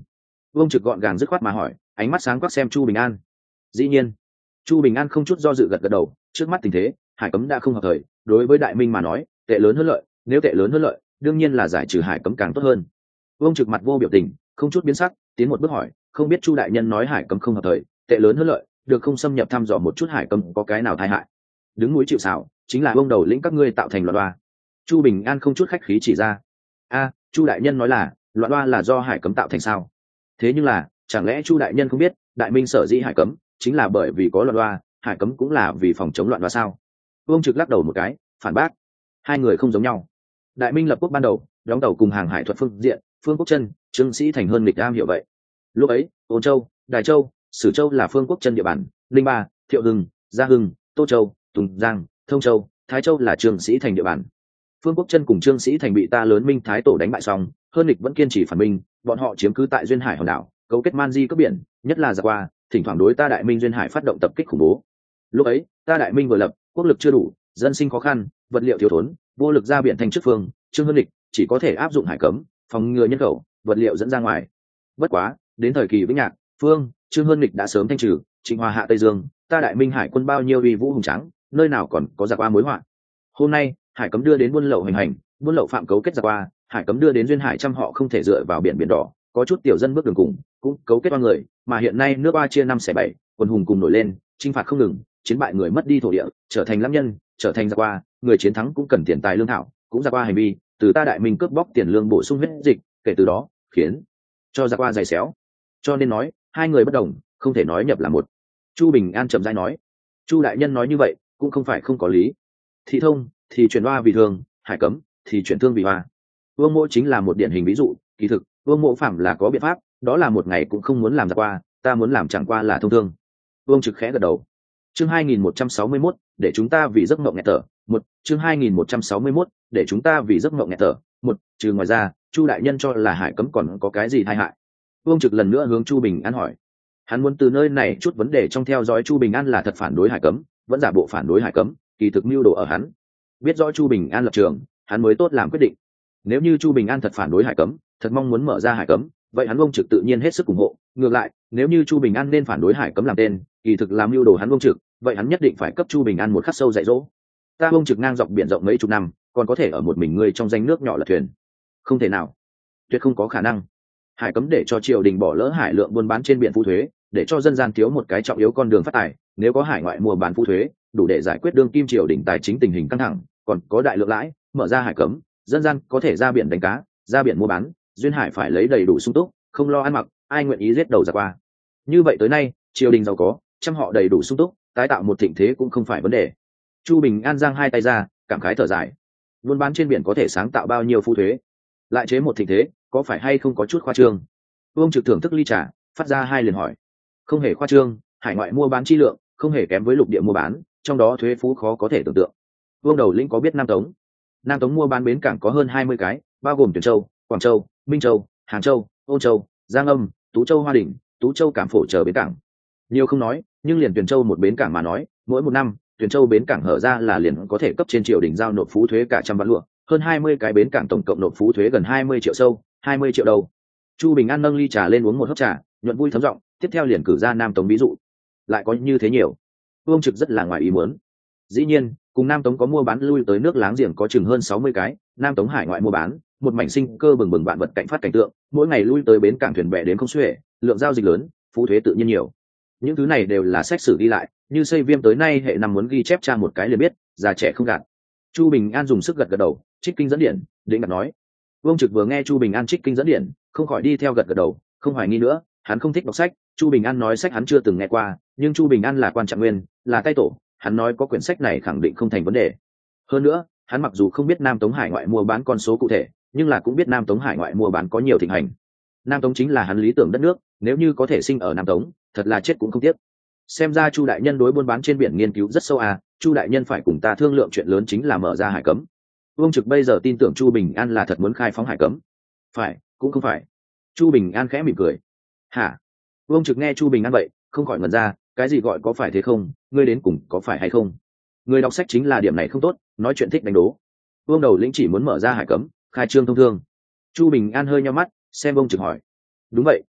Vương Trực gọn gàng dứt khoát mà hỏi, ánh mắt sáng quắc xem Chu Bình An. Dĩ nhiên. Chu Bình An không chút do dự gật gật đầu, trước mắt tình thế hải cấm đã không hợp thời, đối với đại minh mà nói tệ lớn hơn lợi, nếu tệ lớn hơn lợi đương nhiên là giải trừ hải cấm càng tốt hơn. Vương Trực mặt vô biểu tình, không chút biến sắc, tiến một bước hỏi, không biết Chu đại nhân nói hải cấm không hợp thời, tệ lớn hơn lợi, được không xâm nhập thăm dò một chút hải cấm có cái nào tai hại? Đứng núi chịu sào, chính là ông đầu lĩnh các ngươi tạo thành loạn đoa. Chu Bình An không chút khách khí chỉ ra. Chu đại nhân nói là loạn đoa là do hải cấm tạo thành sao? Thế nhưng là chẳng lẽ Chu đại nhân không biết đại minh sở dĩ hải cấm chính là bởi vì có loạn đoa, hải cấm cũng là vì phòng chống loạn đoa sao? Vương Trực lắc đầu một cái, phản bác. Hai người không giống nhau. Đại minh lập quốc ban đầu đóng tàu cùng hàng hải thuật phương diện, Phương Quốc Chân, Trương Sĩ Thành hơn nghịch am hiểu vậy. Lúc ấy Ôn Châu, Đài Châu, Sử Châu là Phương Quốc Chân địa bàn, Linh Ba, Thiệu Hưng, Gia Hưng, Tô Châu, Tùng Giang, Thông Châu, Thái Châu là Trương Sĩ Thành địa bàn. Phương Quốc Chân cùng Trương Sĩ Thành bị ta lớn Minh Thái tổ đánh bại xong, hơn nghịch vẫn kiên trì phản minh, bọn họ chiếm cứ tại duyên hải hòn đảo, cấu kết man di cướp biển, nhất là giặc qua, thỉnh thoảng đối ta đại minh duyên hải phát động tập kích khủng bố. Lúc ấy ta đại minh vừa lập, quốc lực chưa đủ, dân sinh khó khăn, vật liệu thiếu thốn, vô lực ra biển thành trước phương, Trương Hân Lịch chỉ có thể áp dụng hải cấm, phòng ngừa nhân khẩu, vật liệu dẫn ra ngoài. Bất quá đến thời kỳ Vĩnh Nhạc, Phương, Trương Hân Lịch đã sớm thanh trừ, Trịnh Hòa hạ Tây Dương, ta đại minh hải quân bao nhiêu uy vũ hùng tráng, nơi nào còn có giặc qua mối họa. Hôm nay hải cấm đưa đến buôn lậu hành hành, buôn lậu phạm cấu kết giặc qua, hải cấm đưa đến duyên hải trăm họ không thể dựa vào biển đỏ, có chút tiểu dân bước đường cùng cũng cấu kết oan người, mà hiện nay nước oa chia 5/7, quân hùng cùng nổi lên, chinh phạt không ngừng, chiến bại người mất đi thổ địa, trở thành lãm nhân, trở thành giặc qua, người chiến thắng cũng cần tiền tài lương thảo, cũng giặc qua hành vi, từ ta đại minh cướp bóc tiền lương bổ sung huyết dịch, kể từ đó khiến cho giặc qua dày xéo. Cho nên nói hai người bất đồng, không thể nói nhập là một. Chu Bình An chậm rãi nói. Chu đại nhân nói như vậy cũng không phải không có lý. Thị thông thì chuyển oa vì thường, hải cấm thì chuyển thương vì oa. Vương Mộ chính là một điển hình ví dụ. Kỳ thực Vương Mộ phạm là có biện pháp, đó là một ngày cũng không muốn làm giặc qua, ta muốn làm chẳng qua là thông thương. Vương Trực khẽ gật đầu. Chương 2161, để chúng ta vì giấc mộng nghẹt thở. Chương 2161, để chúng ta vì giấc mộng nghẹt thở. Trừ ngoài ra, Chu đại nhân cho là hải cấm còn có cái gì tai hại? Vương Trực lần nữa hướng Chu Bình An hỏi. Hắn muốn từ nơi này chút vấn đề trong theo dõi Chu Bình An là thật phản đối hải cấm, vẫn giả bộ phản đối hải cấm, kỳ thực mưu đồ ở hắn. Biết rõ Chu Bình An lập trường, hắn mới tốt làm quyết định. Nếu như Chu Bình An thật phản đối hải cấm, thật mong muốn mở ra hải cấm, vậy hắn Vương Trực tự nhiên hết sức ủng hộ. Ngược lại, nếu như Chu Bình An nên phản đối hải cấm làm tên, kỳ thực làm mưu đồ hắn Vương Trực, vậy hắn nhất định phải cấp Chu Bình An một khắc sâu dạy dỗ. Ta Vương Trực ngang dọc biển rộng mấy chục năm, còn có thể ở một mình ngươi trong danh nước nhỏ lật thuyền? Không thể nào, tuyệt không có khả năng. Hải cấm để cho triều đình bỏ lỡ hải lượng buôn bán trên biển phú thuế, để cho dân gian thiếu một cái trọng yếu con đường phát tài. Nếu có hải ngoại mua bán phú thuế, đủ để giải quyết đương kim triều đình tài chính tình hình căng thẳng, còn có đại lượng lãi, mở ra hải cấm, dân gian có thể ra biển đánh cá, ra biển mua bán, duyên hải phải lấy đầy đủ sung túc, không lo ăn mặc, ai nguyện ý giết đầu giặc qua. Như vậy tới nay triều đình giàu có, trăm họ đầy đủ sung túc, tái tạo một thịnh thế cũng không phải vấn đề. Chu Bình An giang hai tay ra, cảm khái thở dài. Buôn bán trên biển có thể sáng tạo bao nhiêu phú thuế, lại chế một thịnh thế, có phải hay không có chút khoa trương? Vương Trực thưởng thức ly trà, phát ra hai liền hỏi. Không hề khoa trương, hải ngoại mua bán chi lượng không hề kém với lục địa mua bán, trong đó thuế phú khó có thể tưởng tượng. Vương đầu lĩnh có biết Nam Tống mua bán bến cảng có hơn 20 cái, bao gồm Tuyển Châu, Quảng Châu, Minh Châu, Hàng Châu, Ôn Châu, Giang Âm, Tú Châu, Hoa Đỉnh, Tú Châu, Cảm Phổ chờ bến cảng. Nhiều không nói, nhưng liền Tuyển Châu một bến cảng mà nói, mỗi một năm Tuyển Châu bến cảng hở ra là liền có thể cấp trên triều đình giao nộp phú thuế cả trăm vạn lụa, hơn 20 cái bến cảng tổng cộng nộp phú thuế gần 20 triệu sâu, 20 triệu đầu. Chu Bình An nâng ly trà lên uống một hớp trà, nhuận vui thấm giọng, tiếp theo liền cử ra Nam Tống ví dụ. Lại có như thế nhiều. Vương Trực rất là ngoài ý muốn. Dĩ nhiên, cùng Nam Tống có mua bán lui tới nước láng giềng có chừng hơn 60 cái, Nam Tống hải ngoại mua bán, một mảnh sinh cơ bừng bừng vạn vật cảnh phát cảnh tượng, mỗi ngày lui tới bến cảng thuyền bè đến không xuể, lượng giao dịch lớn, phú thuế tự nhiên nhiều. Những thứ này đều là sách sử đi lại, như Xây Viêm tới nay hệ năm muốn ghi chép tra một cái liền biết, già trẻ không gạt. Chu Bình An dùng sức gật gật đầu, trích kinh dẫn điển, định đặt nói. Vương Trực vừa nghe Chu Bình An trích kinh dẫn điển, không khỏi đi theo gật gật đầu, không hoài nghi nữa, hắn không thích đọc sách, Chu Bình An nói sách hắn chưa từng nghe qua, nhưng Chu Bình An là quan trạng nguyên, là tay tổ, hắn nói có quyển sách này khẳng định không thành vấn đề. Hơn nữa, hắn mặc dù không biết Nam Tống hải ngoại mua bán con số cụ thể, nhưng là cũng biết Nam Tống hải ngoại mua bán có nhiều thịnh hành. Nam Tống chính là hắn lý tưởng đất nước, nếu như có thể sinh ở Nam Tống, thật là chết cũng không tiếc. Xem ra Chu đại nhân đối buôn bán trên biển nghiên cứu rất sâu à, Chu đại nhân phải cùng ta thương lượng chuyện lớn chính là mở ra hải cấm. Vương Trực bây giờ tin tưởng Chu Bình An là thật muốn khai phóng hải cấm. Phải, cũng không phải. Chu Bình An khẽ mỉm cười. Hả? Vương Trực nghe Chu Bình An vậy, không khỏi ngẩn ra, cái gì gọi có phải thế không, ngươi đến cùng có phải hay không? Người đọc sách chính là điểm này không tốt, nói chuyện thích đánh đố. Vương đầu lĩnh chỉ muốn mở ra hải cấm, khai trương thông thương. Chu Bình An hơi nhíu mắt, xem Vương Trực hỏi. Đúng vậy,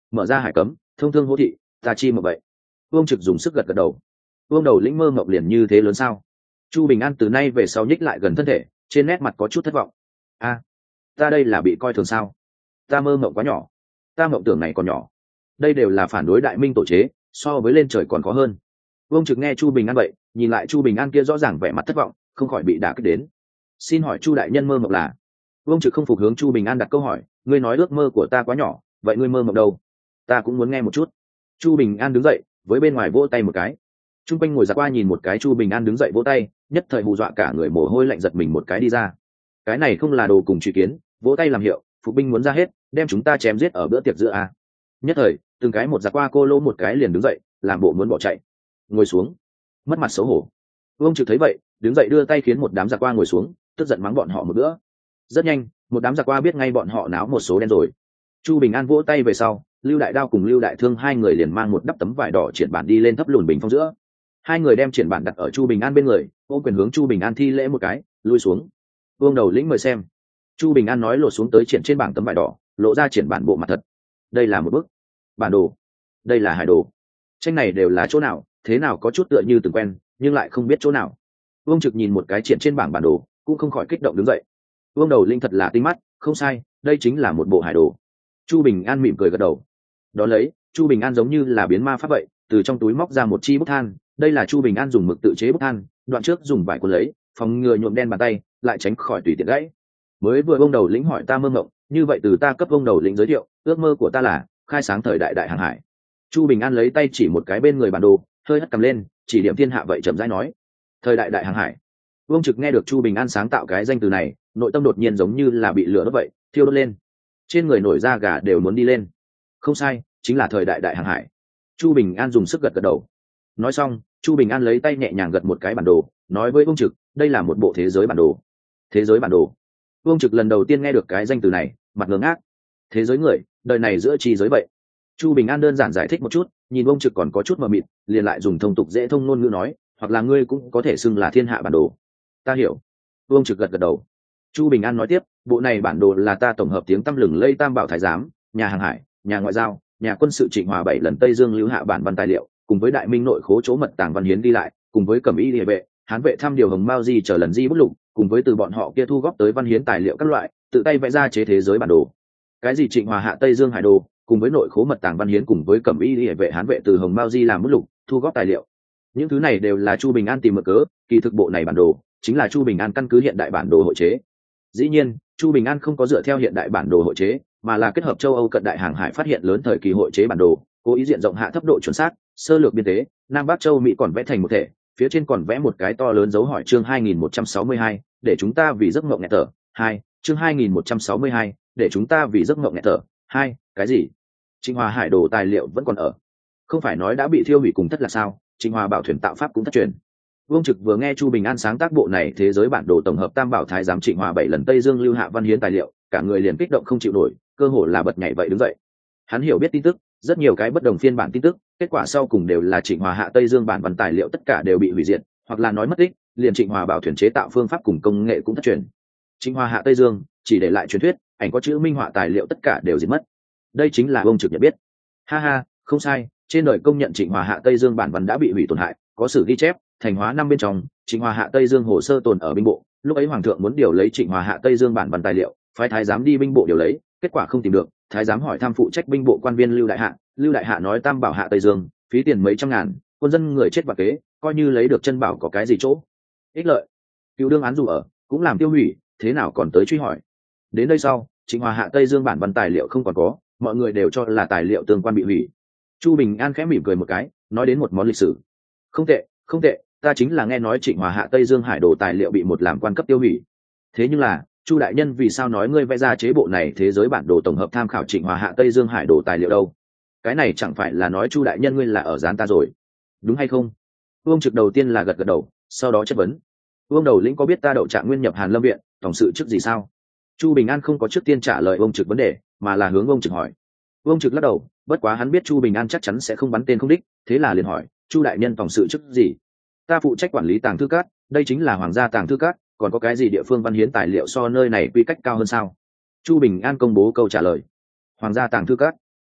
mở ra hải cấm, thông thương hô thị, ta chi mà vậy. Vương Trực dùng sức gật gật đầu. Vương Đầu Lĩnh mơ mộng liền như thế lớn sao? Chu Bình An từ nay về sau nhích lại gần thân thể, trên nét mặt có chút thất vọng. A, ta đây là bị coi thường sao? Ta mơ mộng quá nhỏ, ta mộng tưởng này còn nhỏ. Đây đều là phản đối đại minh tổ chế, so với lên trời còn khó hơn. Vương Trực nghe Chu Bình An vậy, nhìn lại Chu Bình An kia rõ ràng vẻ mặt thất vọng, không khỏi bị đả kích đến. Xin hỏi Chu đại nhân mơ mộng là? Vương Trực không phục hướng Chu Bình An đặt câu hỏi, ngươi nói ước mơ của ta quá nhỏ, vậy ngươi mơ mộng đâu? Ta cũng muốn nghe một chút. Chu Bình An đứng dậy, với bên ngoài vỗ tay một cái. Trung quanh ngồi ra qua nhìn một cái Chu Bình An đứng dậy vỗ tay, nhất thời hù dọa cả người mồ hôi lạnh giật mình một cái đi ra. Cái này không là đồ cùng truy kiến, vỗ tay làm hiệu, phục binh muốn ra hết, đem chúng ta chém giết ở bữa tiệc giữa à? Nhất thời, từng cái một giặc qua cô lỗ một cái liền đứng dậy, làm bộ muốn bỏ chạy. Ngồi xuống, mất mặt xấu hổ. Vương Trực thấy vậy, đứng dậy đưa tay khiến một đám giặc qua ngồi xuống, tức giận mắng bọn họ một bữa. Rất nhanh, một đám giặc qua biết ngay bọn họ náo một số đen rồi. Chu Bình An vỗ tay về sau, Lưu Đại Đao cùng Lưu Đại Thương hai người liền mang một đắp tấm vải đỏ triển bản đi lên thấp lùn bình phong giữa. Hai người đem triển bản đặt ở Chu Bình An bên người, ôm quyền hướng Chu Bình An thi lễ một cái, lui xuống. Vương Đầu Lĩnh mời xem. Chu Bình An nói lột xuống tới triển trên bảng tấm vải đỏ, lộ ra triển bản bộ mặt thật. Đây là một bức bản đồ, đây là hải đồ. Tranh này đều là chỗ nào, thế nào có chút tựa như từng quen, nhưng lại không biết chỗ nào. Vương Trực nhìn một cái triển trên bảng bản đồ, cũng không khỏi kích động đứng dậy. Vương Đầu Lĩnh thật là tinh mắt, không sai, đây chính là một bộ hải đồ. Chu Bình An mỉm cười gật đầu. Đó lấy, Chu Bình An giống như là biến ma pháp vậy, từ trong túi móc ra một chi bút than. Đây là Chu Bình An dùng mực tự chế bút than, đoạn trước dùng vải cuốn lấy, phòng ngừa nhuộm đen bàn tay, lại tránh khỏi tùy tiện gãy. Mới vừa Vương Đầu Lĩnh hỏi ta mơ mộng, như vậy từ ta cấp Vương Đầu Lĩnh giới thiệu, ước mơ của ta là khai sáng thời đại đại hàng hải. Chu Bình An lấy tay chỉ một cái bên người bản đồ, hơi hất cầm lên, chỉ điểm thiên hạ vậy chậm rãi nói. Thời đại đại hàng hải. Vương Trực nghe được Chu Bình An sáng tạo cái danh từ này, nội tâm đột nhiên giống như là bị lửa đốt vậy, thiêu đốt lên. Trên người nổi da gà đều muốn đi lên. Không sai, chính là thời đại đại hàng hải. Chu Bình An dùng sức gật gật đầu. Nói xong, Chu Bình An lấy tay nhẹ nhàng gật một cái bản đồ, nói với Vương Trực, đây là một bộ thế giới bản đồ. Thế giới bản đồ. Vương Trực lần đầu tiên nghe được cái danh từ này, mặt ngớ ngác. Thế giới người, đời này giữa chi giới vậy. Chu Bình An đơn giản giải thích một chút, nhìn Vương Trực còn có chút mờ mịt, liền lại dùng thông tục dễ thông ngôn ngữ nói, hoặc là ngươi cũng có thể xưng là thiên hạ bản đồ. Ta hiểu. Vương Trực gật gật đầu. Chu Bình An nói tiếp, bộ này bản đồ là ta tổng hợp tiếng tăm lừng lây Tam Bảo Thái Giám, nhà hàng hải, nhà ngoại giao, nhà quân sự Trịnh Hòa 7 lần Tây Dương lưu hạ bản văn tài liệu, cùng với Đại Minh nội khố chỗ mật tàng văn hiến đi lại, cùng với Cẩm Y Liề vệ, Hán vệ thăm điều Hồng Mao Di chờ lần di bút lục, cùng với từ bọn họ kia thu góp tới văn hiến tài liệu các loại, tự tay vẽ ra chế thế giới bản đồ. Cái gì Trịnh Hòa hạ Tây Dương hải đồ, cùng với nội khố mật tàng văn hiến cùng với Cẩm Y Liề vệ Hán vệ từ Hồng Mao Di làm bút lục, thu góp tài liệu. Những thứ này đều là Chu Bình An tìm mượn cớ, kỳ thực bộ này bản đồ chính là Chu Bình An căn cứ hiện đại bản đồ hội chế. Dĩ nhiên, Chu Bình An không có dựa theo hiện đại bản đồ hội chế, mà là kết hợp châu Âu cận đại hàng hải phát hiện lớn thời kỳ hội chế bản đồ, cố ý diện rộng hạ thấp độ chuẩn xác, sơ lược biên tế, Nam Bắc Châu Mỹ còn vẽ thành một thể, phía trên còn vẽ một cái to lớn dấu hỏi chương 2162, để chúng ta vì giấc mộng nghẹt thở. 2, chương 2162, để chúng ta vì giấc mộng nghẹt thở. 2, cái gì? Trịnh Hòa hải đồ tài liệu vẫn còn ở. Không phải nói đã bị thiêu hủy cùng thất là sao? Trịnh Hòa bảo thuyền tạo pháp cũng thất truyền. Vương Trực vừa nghe Chu Bình An sáng tác bộ này thế giới bản đồ tổng hợp Tam Bảo Thái Giám Trịnh Hòa 7 lần Tây Dương lưu hạ văn hiến tài liệu, cả người liền kích động không chịu nổi, cơ hồ là bật nhảy vậy đứng dậy. Hắn hiểu biết tin tức, rất nhiều cái bất đồng phiên bản tin tức, kết quả sau cùng đều là Trịnh Hòa hạ Tây Dương bản văn tài liệu tất cả đều bị hủy diệt, hoặc là nói mất tích, liền Trịnh Hòa bảo thuyền chế tạo phương pháp cùng công nghệ cũng thất truyền. Trịnh Hòa hạ Tây Dương chỉ để lại truyền thuyết, ảnh có chữ minh họa tài liệu tất cả đều diệt mất. Đây chính là Vương Trực nhận biết. Ha ha, không sai, trên đời công nhận Trịnh Hòa hạ Tây Dương bản văn đã bị hủy tổn hại, có sử ghi chép, Thành Hóa năm bên trong, Trịnh Hòa hạ Tây Dương hồ sơ tồn ở binh bộ, lúc ấy hoàng thượng muốn điều lấy Trịnh Hòa hạ Tây Dương bản văn tài liệu, phái thái giám đi binh bộ điều lấy, kết quả không tìm được, thái giám hỏi thăm phụ trách binh bộ quan viên Lưu Đại Hạ nói Tam Bảo hạ Tây Dương, phí tiền mấy trăm ngàn, quân dân người chết và kế, coi như lấy được chân bảo có cái gì chỗ ích lợi. Cựu đương án dù ở, cũng làm tiêu hủy, thế nào còn tới truy hỏi. Đến đây sau, Trịnh Hòa hạ Tây Dương bản văn tài liệu không còn có, mọi người đều cho là tài liệu tương quan bị hủy. Chu Bình An khẽ mỉm cười một cái, nói đến một món lịch sử. Không tệ, không tệ, ta chính là nghe nói Trịnh Hòa hạ Tây Dương hải đồ tài liệu bị một làm quan cấp tiêu hủy. Thế nhưng là, Chu đại nhân vì sao nói ngươi vẽ ra chế bộ này thế giới bản đồ tổng hợp tham khảo Trịnh Hòa hạ Tây Dương hải đồ tài liệu đâu? Cái này chẳng phải là nói Chu đại nhân ngươi là ở gián ta rồi, đúng hay không? Vương Trực đầu tiên là gật gật đầu, sau đó chất vấn. Vương Đầu Lĩnh có biết ta đậu trạng nguyên nhập Hàn Lâm viện, tổng sự chức gì sao? Chu Bình An không có trước tiên trả lời Vương Trực vấn đề, mà là hướng Vương Trực hỏi. Vương Trực lắc đầu, bất quá hắn biết Chu Bình An chắc chắn sẽ không bắn tên không đích, thế là liền hỏi, Chu đại nhân tổng sự chức gì? Ta phụ trách quản lý tàng thư cát, đây chính là hoàng gia tàng thư cát, còn có cái gì địa phương văn hiến tài liệu so nơi này quy cách cao hơn sao? Chu Bình An công bố câu trả lời. Hoàng gia tàng thư cát.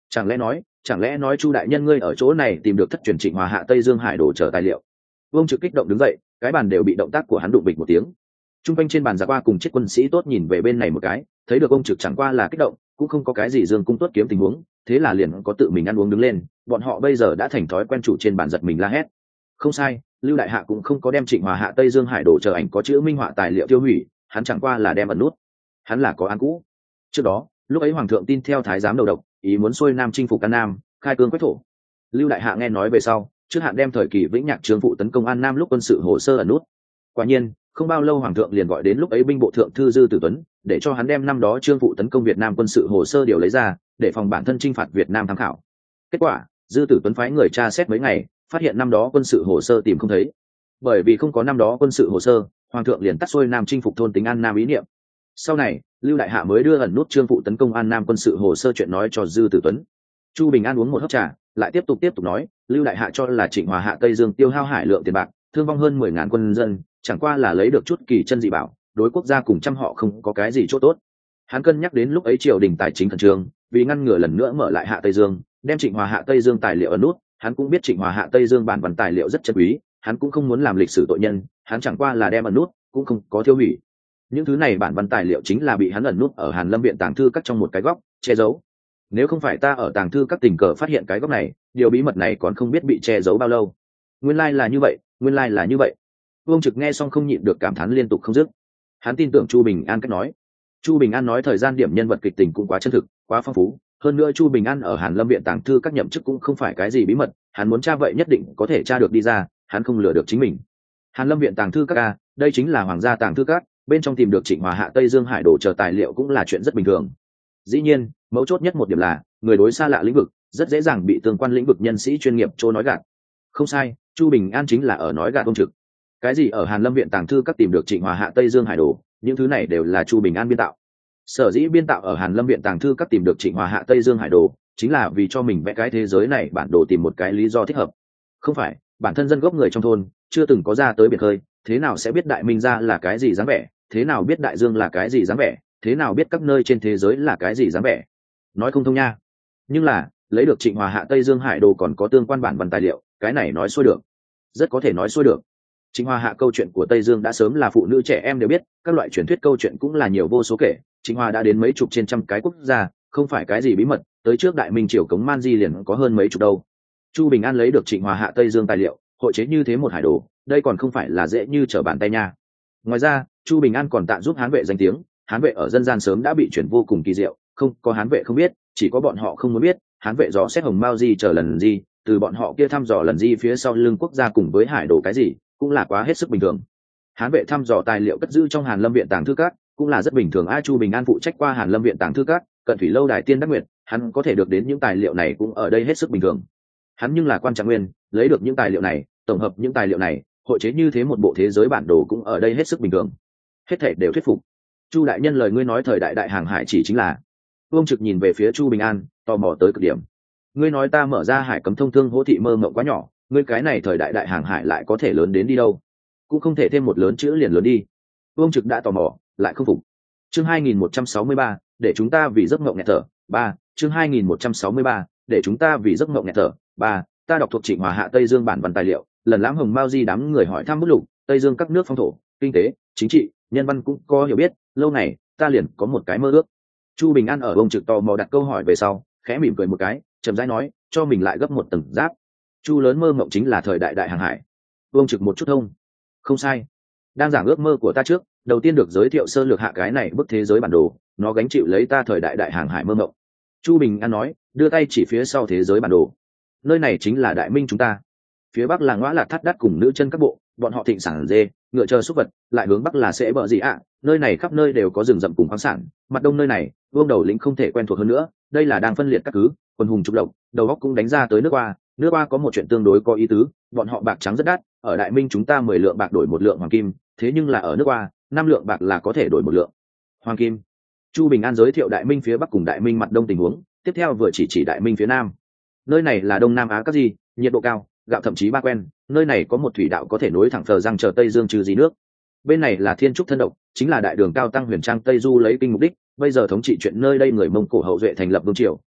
Chẳng lẽ nói Chu đại nhân ngươi ở chỗ này tìm được thất truyền Trịnh Hòa Hạ Tây Dương Hải đồ chờ tài liệu? Vương Trực kích động đứng dậy, cái bàn đều bị động tác của hắn đụng bịch một tiếng. Trung quanh trên bàn Dạ Qua cùng chiếc quân sĩ tốt nhìn về bên này một cái, thấy được ông Trực chẳng qua là kích động, cũng không có cái gì dương cung tuốt kiếm tình huống, thế là liền có tự mình ăn uống đứng lên. Bọn họ bây giờ đã thành thói quen chủ trên bàn giật mình la hét. Không sai, Lưu Đại Hạ cũng không có đem Trịnh Hòa Hạ Tây Dương Hải đồ chờ ảnh có chữ minh họa tài liệu tiêu hủy, hắn chẳng qua là đem ẩn nút. Hắn là có án cũ. Trước đó, lúc ấy hoàng thượng tin theo thái giám đầu độc, ý muốn xuôi nam chinh phục An Nam, khai cương quét thổ. Lưu Đại Hạ nghe nói về sau, trước hạn đem thời kỳ Vĩnh Nhạc Trương phụ tấn công An Nam lúc quân sự hồ sơ ẩn nút. Quả nhiên, không bao lâu hoàng thượng liền gọi đến lúc ấy binh bộ thượng thư Dư Tử Tuấn, để cho hắn đem năm đó Trương phụ tấn công Việt Nam quân sự hồ sơ điều lấy ra, để phòng bản thân chinh phạt Việt Nam tham khảo. Kết quả, Dư Tử Tuấn phái người tra xét mấy ngày, phát hiện năm đó quân sự hồ sơ tìm không thấy. Bởi vì không có năm đó quân sự hồ sơ, hoàng thượng liền tắt xuôi nam chinh phục thôn tính An Nam ý niệm. Sau này, Lưu Đại Hạ mới đưa ẩn nút Trương phụ tấn công An Nam quân sự hồ sơ chuyện nói cho Dư Tử Tuấn. Chu Bình An uống một hớp trà, lại tiếp tục nói, Lưu Đại Hạ cho là Trịnh Hòa Hạ Tây Dương tiêu hao hải lượng tiền bạc, thương vong hơn 10.000 quân dân, chẳng qua là lấy được chút kỳ chân dị bảo, đối quốc gia cùng trăm họ không có cái gì chỗ tốt. Hắn cân nhắc đến lúc ấy triều đình tài chính khẩn trương, vì ngăn ngừa lần nữa mở lại Hạ Tây Dương, đem Trịnh Hòa Hạ Tây Dương tài liệu ẩn nút. Hắn cũng biết Trịnh Hòa Hạ Tây Dương bản văn tài liệu rất chân quý, hắn cũng không muốn làm lịch sử tội nhân, hắn chẳng qua là đem ẩn nút, cũng không có tiêu hủy. Những thứ này bản văn tài liệu chính là bị hắn ẩn nút ở Hàn Lâm viện tàng thư các trong một cái góc, che giấu. Nếu không phải ta ở tàng thư các tình cờ phát hiện cái góc này, điều bí mật này còn không biết bị che giấu bao lâu. Nguyên lai là như vậy, nguyên lai là như vậy. Vương Trực nghe xong không nhịn được cảm thán liên tục không dứt. Hắn tin tưởng Chu Bình An cách nói. Chu Bình An nói thời gian điểm nhân vật kịch tình cũng quá chân thực, quá phong phú. Hơn nữa Chu Bình An ở Hàn Lâm viện tàng thư các nhậm chức cũng không phải cái gì bí mật, hắn muốn tra vậy nhất định có thể tra được đi ra, hắn không lừa được chính mình. Hàn Lâm viện tàng thư các a, đây chính là hoàng gia tàng thư các, bên trong tìm được Trịnh Hòa Hạ Tây Dương Hải đồ chờ tài liệu cũng là chuyện rất bình thường. Dĩ nhiên, mấu chốt nhất một điểm là, người đối xa lạ lĩnh vực, rất dễ dàng bị tương quan lĩnh vực nhân sĩ chuyên nghiệp trô nói gạt. Không sai, Chu Bình An chính là ở nói gạt ông Trực. Cái gì ở Hàn Lâm viện tàng thư các tìm được Trịnh Hòa Hạ Tây Dương Hải đồ, những thứ này đều là Chu Bình An biên tạo. Sở dĩ biên tạo ở Hàn Lâm viện tàng thư các tìm được Trịnh Hòa Hạ Tây Dương Hải đồ, chính là vì cho mình vẽ cái thế giới này bản đồ tìm một cái lý do thích hợp. Không phải, bản thân dân gốc người trong thôn chưa từng có ra tới biển khơi, thế nào sẽ biết Đại Minh ra là cái gì dáng vẻ, thế nào biết Đại Dương là cái gì dáng vẻ, thế nào biết các nơi trên thế giới là cái gì dáng vẻ. Nói không thông nha. Nhưng là, lấy được Trịnh Hòa Hạ Tây Dương Hải đồ còn có tương quan bản văn tài liệu, cái này nói xuôi được. Rất có thể nói xuôi được. Trịnh Hòa Hạ câu chuyện của Tây Dương đã sớm là phụ nữ trẻ em đều biết, các loại truyền thuyết câu chuyện cũng là nhiều vô số kể. Trịnh Hòa đã đến mấy chục trên trăm cái quốc gia, không phải cái gì bí mật, tới trước Đại Minh triều cống Man Di liền có hơn mấy chục đâu. Chu Bình An lấy được Trịnh Hòa Hạ Tây Dương tài liệu, hội chế như thế một hải đồ, đây còn không phải là dễ như trở bàn tay nha. Ngoài ra, Chu Bình An còn tạ giúp Hán vệ danh tiếng, Hán vệ ở dân gian sớm đã bị chuyển vô cùng kỳ diệu, không có Hán vệ không biết, chỉ có bọn họ không muốn biết, Hán vệ dò xét Hồng Mao Di chờ lần gì, từ bọn họ kia thăm dò lần gì phía sau lưng quốc gia cùng với hải đồ cái gì, cũng là quá hết sức bình thường. Hán vệ thăm dò tài liệu cất giữ trong Hàn Lâm viện tàng thư các, cũng là rất bình thường. Chu Bình An phụ trách qua Hàn Lâm viện tàng thư các, Cận Thủy lâu đài tiên đắc nguyệt, hắn có thể được đến những tài liệu này cũng ở đây hết sức bình thường. Hắn nhưng là quan trạng nguyên, lấy được những tài liệu này, tổng hợp những tài liệu này, hội chế như thế một bộ thế giới bản đồ cũng ở đây hết sức bình thường. Hết thảy đều thuyết phục. Chu đại nhân lời ngươi nói thời đại đại hàng hải chỉ chính là. Vương Trực nhìn về phía Chu Bình An, tò mò tới cực điểm. Ngươi nói ta mở ra hải cấm thông thương hỗ thị mơ mộng quá nhỏ, ngươi cái này thời đại đại hàng hải lại có thể lớn đến đi đâu? Cũng không thể thêm một lớn chữ liền lớn đi. Vương Trực đã tò mò, lại không phục. Chương 2163, để chúng ta vì giấc mộng nghẹt thở. 3. Chương 2163, để chúng ta vì giấc mộng nghẹt thở. 3. Ta đọc thuộc Trịnh Hòa Hạ Tây Dương bản văn tài liệu, lần lãm Hồng Mao Di đám người hỏi thăm bút lục, Tây Dương các nước phong thổ, kinh tế, chính trị, nhân văn cũng có hiểu biết, lâu này, ta liền có một cái mơ ước. Chu Bình An ở Vương Trực tò mò đặt câu hỏi về sau, khẽ mỉm cười một cái, chậm rãi nói, cho mình lại gấp một tầng giáp. Chu lớn mơ mộng chính là thời đại đại hàng hải. Vương Trực một chút thông. Không sai. Đang giảng ước mơ của ta trước, đầu tiên được giới thiệu sơ lược hạ cái này bức thế giới bản đồ, nó gánh chịu lấy ta thời đại đại hàng hải mơ mộng. Chu Bình An nói, đưa tay chỉ phía sau thế giới bản đồ. Nơi này chính là Đại Minh chúng ta. Phía bắc là Ngõa Lạc Thắt Đắt cùng nữ chân các bộ, bọn họ thịnh sản dê, ngựa chờ súc vật, lại hướng bắc là sẽ bờ gì ạ, nơi này khắp nơi đều có rừng rậm cùng khoáng sản, mặt đông nơi này, Vương Đầu lĩnh không thể quen thuộc hơn nữa, đây là đang phân liệt các cứ, quân hùng trục lộc, đầu góc cũng đánh ra tới nước qua có một chuyện tương đối có ý tứ, bọn họ bạc trắng rất đắt, ở Đại Minh chúng ta 10 lượng bạc đổi 1 lượng hoàng kim, thế nhưng là ở nước qua, 5 lượng bạc là có thể đổi 1 lượng hoàng kim. Chu Bình An giới thiệu Đại Minh phía bắc cùng Đại Minh mặt đông tình huống, tiếp theo vừa chỉ Đại Minh phía nam. Nơi này là Đông Nam Á các gì, nhiệt độ cao, gạo thậm chí ba quen, nơi này có một thủy đạo có thể nối thẳng Phờ Giang chờ Tây Dương trừ gì nước. Bên này là Thiên Trúc thân độc, chính là đại đường cao tăng huyền trang Tây Du lấy kinh mục đích, bây giờ thống trị chuyện nơi đây người Mông Cổ hậu duệ thành lập vương triều,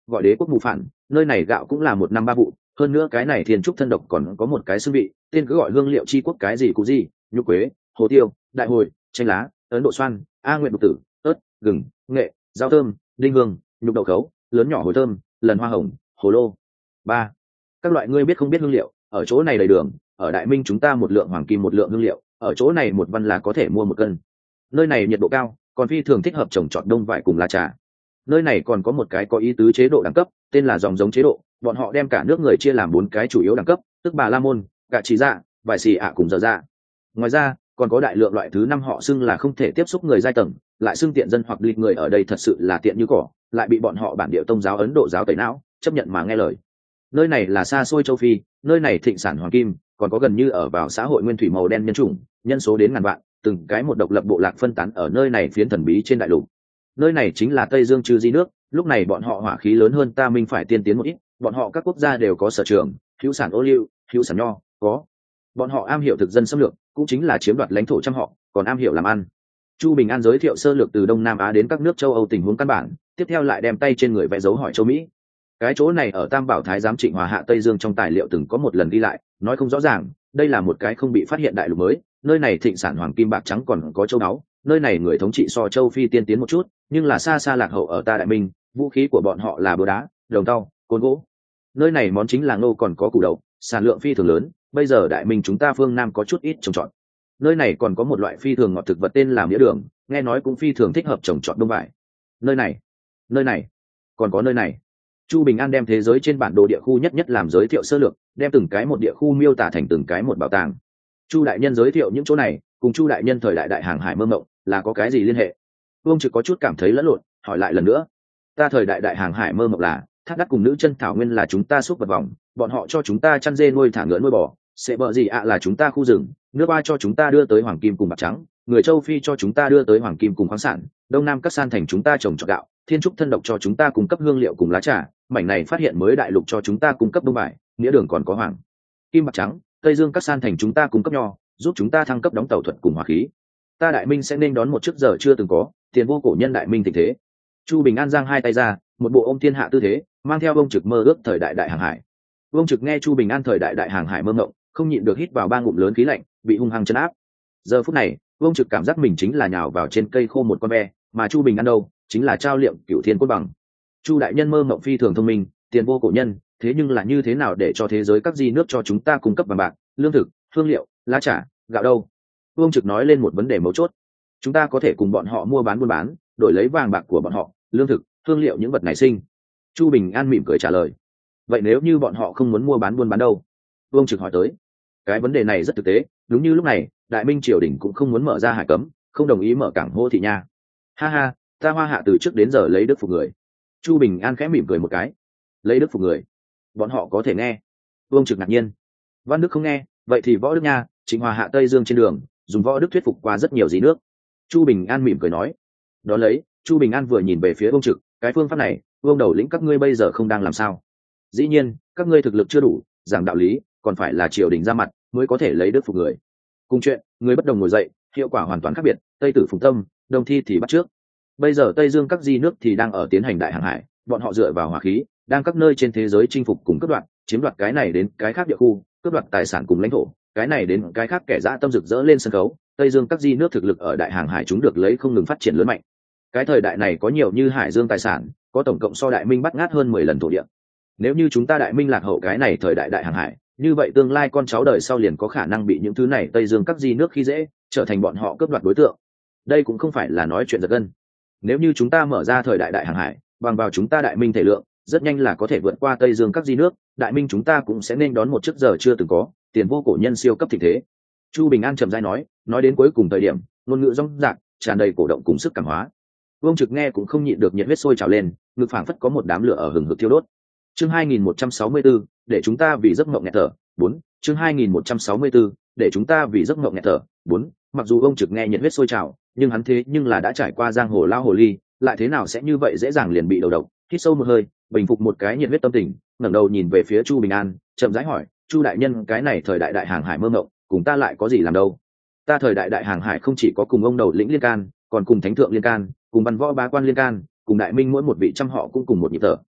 gọi đế quốc mù phản. Nơi này gạo cũng là 1 năm 3 vụ, hơn nữa cái này thiên trúc thân độc còn có một cái xương vị, tên cứ gọi hương liệu chi quốc cái gì cũng gì, nhục quế, hồ tiêu, đại hồi, chanh lá, ấn độ xoan, a nguyện đục tử, ớt, gừng, nghệ, rau thơm, đinh hương, nhục đậu khấu, lớn nhỏ hồi thơm, lần hoa hồng, hồ lô. 3. Các loại ngươi biết không biết hương liệu, ở chỗ này đầy đường, ở Đại Minh chúng ta 1 lượng hoàng kim 1 lượng hương liệu, ở chỗ này 1 văn là có thể mua 1 cân. Nơi này nhiệt độ cao, còn phi thường thích hợp trồng trọt đông vải cùng lá trà. Nơi này còn có một cái có ý tứ chế độ đẳng cấp, tên là dòng giống chế độ, bọn họ đem cả nước người chia làm 4 cái chủ yếu đẳng cấp, tức Bà La Môn, Cả Chỉ Dạ, Vài Xì ạ cùng Giờ Dạ. Ngoài ra, còn có đại lượng loại thứ 5 họ xưng là không thể tiếp xúc người giai tầng, lại xưng tiện dân hoặc lịch người ở đây thật sự là tiện như cỏ, lại bị bọn họ bản địa Tông giáo Ấn Độ giáo tẩy não, chấp nhận mà nghe lời. Nơi này là xa xôi châu Phi, nơi này thịnh sản hoàng kim, còn có gần như ở vào xã hội nguyên thủy màu đen nhân chủng, nhân số đến ngàn vạn, từng cái một độc lập bộ lạc phân tán ở nơi này phiến thần bí trên đại lục. Nơi này chính là Tây Dương Trư Di nước, lúc này bọn họ hỏa khí lớn hơn ta Minh phải tiên tiến một ít, bọn họ các quốc gia đều có sở trường, hữu sản ô liu, hữu sản nho, có. Bọn họ am hiểu thực dân xâm lược, cũng chính là chiếm đoạt lãnh thổ trăm họ, còn am hiểu làm ăn. Chu Bình An giới thiệu sơ lược từ Đông Nam Á đến các nước châu Âu tình huống căn bản, tiếp theo lại đem tay trên người vẽ dấu hỏi châu Mỹ. Cái chỗ này ở Tam Bảo Thái giám Trịnh Hòa hạ Tây Dương trong tài liệu từng có một lần ghi lại, nói không rõ ràng, đây là một cái không bị phát hiện đại lục mới, nơi này thịnh sản hoàng kim bạc trắng còn có châu báu, nơi này người thống trị so châu Phi tiên tiến một chút, nhưng là xa xa lạc hậu ở ta Đại Minh, vũ khí của bọn họ là búa đá, đồng tàu, côn gỗ. Nơi này món chính là ngô còn có củ đậu, sản lượng phi thường lớn, bây giờ Đại Minh chúng ta phương Nam có chút ít trồng trọt. Nơi này còn có một loại phi thường ngọt thực vật tên là mía đường, nghe nói cũng phi thường thích hợp trồng trọt đông vải. Nơi này, còn có nơi này. Chu Bình An đem thế giới trên bản đồ địa khu nhất nhất làm giới thiệu sơ lược, đem từng cái một địa khu miêu tả thành từng cái một bảo tàng. Chu đại nhân giới thiệu những chỗ này, cùng Chu đại nhân thời đại đại hàng hải mơ mộng là có cái gì liên hệ? Vương Trực có chút cảm thấy lẫn lộn, hỏi lại lần nữa. Ta thời đại đại hàng hải mơ mộng là thác đắt cùng nữ chân thảo nguyên là chúng ta xúc vật vòng, bọn họ cho chúng ta chăn dê nuôi thả ngựa nuôi bò, sẽ bợ gì ạ là chúng ta khu rừng, nước ba cho chúng ta đưa tới hoàng kim cùng bạc trắng, người châu Phi cho chúng ta đưa tới hoàng kim cùng khoáng sản, Đông Nam các san thành chúng ta trồng trọt gạo, thiên trúc thân độc cho chúng ta cung cấp hương liệu cùng lá trà, mảnh này phát hiện mới đại lục cho chúng ta cung cấp đông vải, nghĩa đường còn có hoàng kim bạc trắng, Tây Dương các san thành chúng ta cung cấp nho, giúp chúng ta thăng cấp đóng tàu thuật cùng hỏa khí. Ta Đại Minh sẽ nên đón một trước giờ chưa từng có tiền vô cổ nhân Đại Minh tình thế. Chu Bình An giang hai tay ra, một bộ ôm thiên hạ tư thế, mang theo ông Trực mơ ước thời đại đại hàng hải. Ông Trực nghe Chu Bình An thời đại đại hàng hải mơ ngộng, không nhịn được hít vào 3 ngụm lớn khí lạnh, bị hung hăng chấn áp. Giờ phút này, ông Trực cảm giác mình chính là nhào vào trên cây khô một con ve, mà Chu Bình An đâu, chính là trao liệm cửu thiên cốt bằng. Chu đại nhân mơ mộng phi thường thông minh, tiền vô cổ nhân, thế nhưng là như thế nào để cho thế giới các di nước cho chúng ta cung cấp vàng bạc, lương thực, hương liệu, lá trà, gạo đâu? Ông Trực nói lên một vấn đề mấu chốt. Chúng ta có thể cùng bọn họ mua bán buôn bán, đổi lấy vàng bạc của bọn họ, lương thực, hương liệu những vật nảy sinh. Chu Bình An mỉm cười trả lời. Vậy nếu như bọn họ không muốn mua bán buôn bán đâu? Ông Trực hỏi tới. Cái vấn đề này rất thực tế, đúng như lúc này, Đại Minh triều đình cũng không muốn mở ra hải cấm, không đồng ý mở cảng Hô Thị Nha. Ha ha, ta Hoa Hạ từ trước đến giờ lấy đức phục người. Chu Bình An khẽ mỉm cười một cái. Lấy đức phục người, bọn họ có thể nghe. Ông Trực ngạc nhiên. Văn Đức không nghe, vậy thì võ đức nha, Trịnh Hòa hạ Tây Dương trên đường, dùng võ đức thuyết phục qua rất nhiều dĩ nước. Chu Bình An mỉm cười nói. Đó lấy, Chu Bình An vừa nhìn về phía ông Trực, cái phương pháp này, vương đầu lĩnh các ngươi bây giờ không đang làm sao? Dĩ nhiên, các ngươi thực lực chưa đủ, giảng đạo lý, còn phải là triều đình ra mặt mới có thể lấy đức phục người. Cùng chuyện, người bất đồng ngồi dậy, hiệu quả hoàn toàn khác biệt, Tây tử phùng tâm, Đông thi thì bắt trước. Bây giờ Tây Dương các di nước thì đang ở tiến hành đại hàng hải, bọn họ dựa vào hỏa khí, đang các nơi trên thế giới chinh phục cùng cướp đoạt, chiếm đoạt cái này đến cái khác địa khu, cướp đoạt tài sản cùng lãnh thổ, cái này đến cái khác kẻ dã tâm rực rỡ lên sân khấu. Tây Dương các di nước thực lực ở đại hàng hải chúng được lấy không ngừng phát triển lớn mạnh. Cái thời đại này có nhiều như hải dương tài sản, có tổng cộng so Đại Minh bắt ngát hơn 10 lần thổ địa. Nếu như chúng ta Đại Minh lạc hậu cái này thời đại đại hàng hải, như vậy tương lai con cháu đời sau liền có khả năng bị những thứ này Tây Dương các di nước khi dễ, trở thành bọn họ cướp đoạt đối tượng. Đây cũng không phải là nói chuyện giật gân. Nếu như chúng ta mở ra thời đại đại hàng hải, bằng vào chúng ta Đại Minh thể lượng, rất nhanh là có thể vượt qua Tây Dương các di nước, Đại Minh chúng ta cũng sẽ nên đón một trước giờ chưa từng có tiền vô cổ nhân siêu cấp thịnh thế. Chu Bình An trầm rãi nói đến cuối cùng thời điểm, ngôn ngữ rong rạc, tràn đầy cổ động cùng sức cảm hóa. Vương Trực nghe cũng không nhịn được nhiệt huyết sôi trào lên, ngực phảng phất có một đám lửa ở hừng hực thiêu đốt. Chương 2164, để chúng ta vì giấc mộng nghẹt thở. 4. Chương 2164, để chúng ta vì giấc mộng nghẹt thở. 4. Mặc dù ông Trực nghe nhiệt huyết sôi trào, nhưng hắn thế nhưng là đã trải qua giang hồ lao hồ ly, lại thế nào sẽ như vậy dễ dàng liền bị đầu độc. Hít sâu một hơi, bình phục một cái nhiệt huyết tâm tình, ngẩng đầu nhìn về phía Chu Bình An, chậm rãi hỏi, Chu đại nhân, cái này thời đại đại hàng hải mơ mộng, cùng ta lại có gì làm đâu? Ta thời đại đại hàng hải không chỉ có cùng ông đầu lĩnh liên can, còn cùng thánh thượng liên can, cùng văn võ bá quan liên can, cùng Đại Minh mỗi một vị trăm họ cũng cùng một nhịp thở.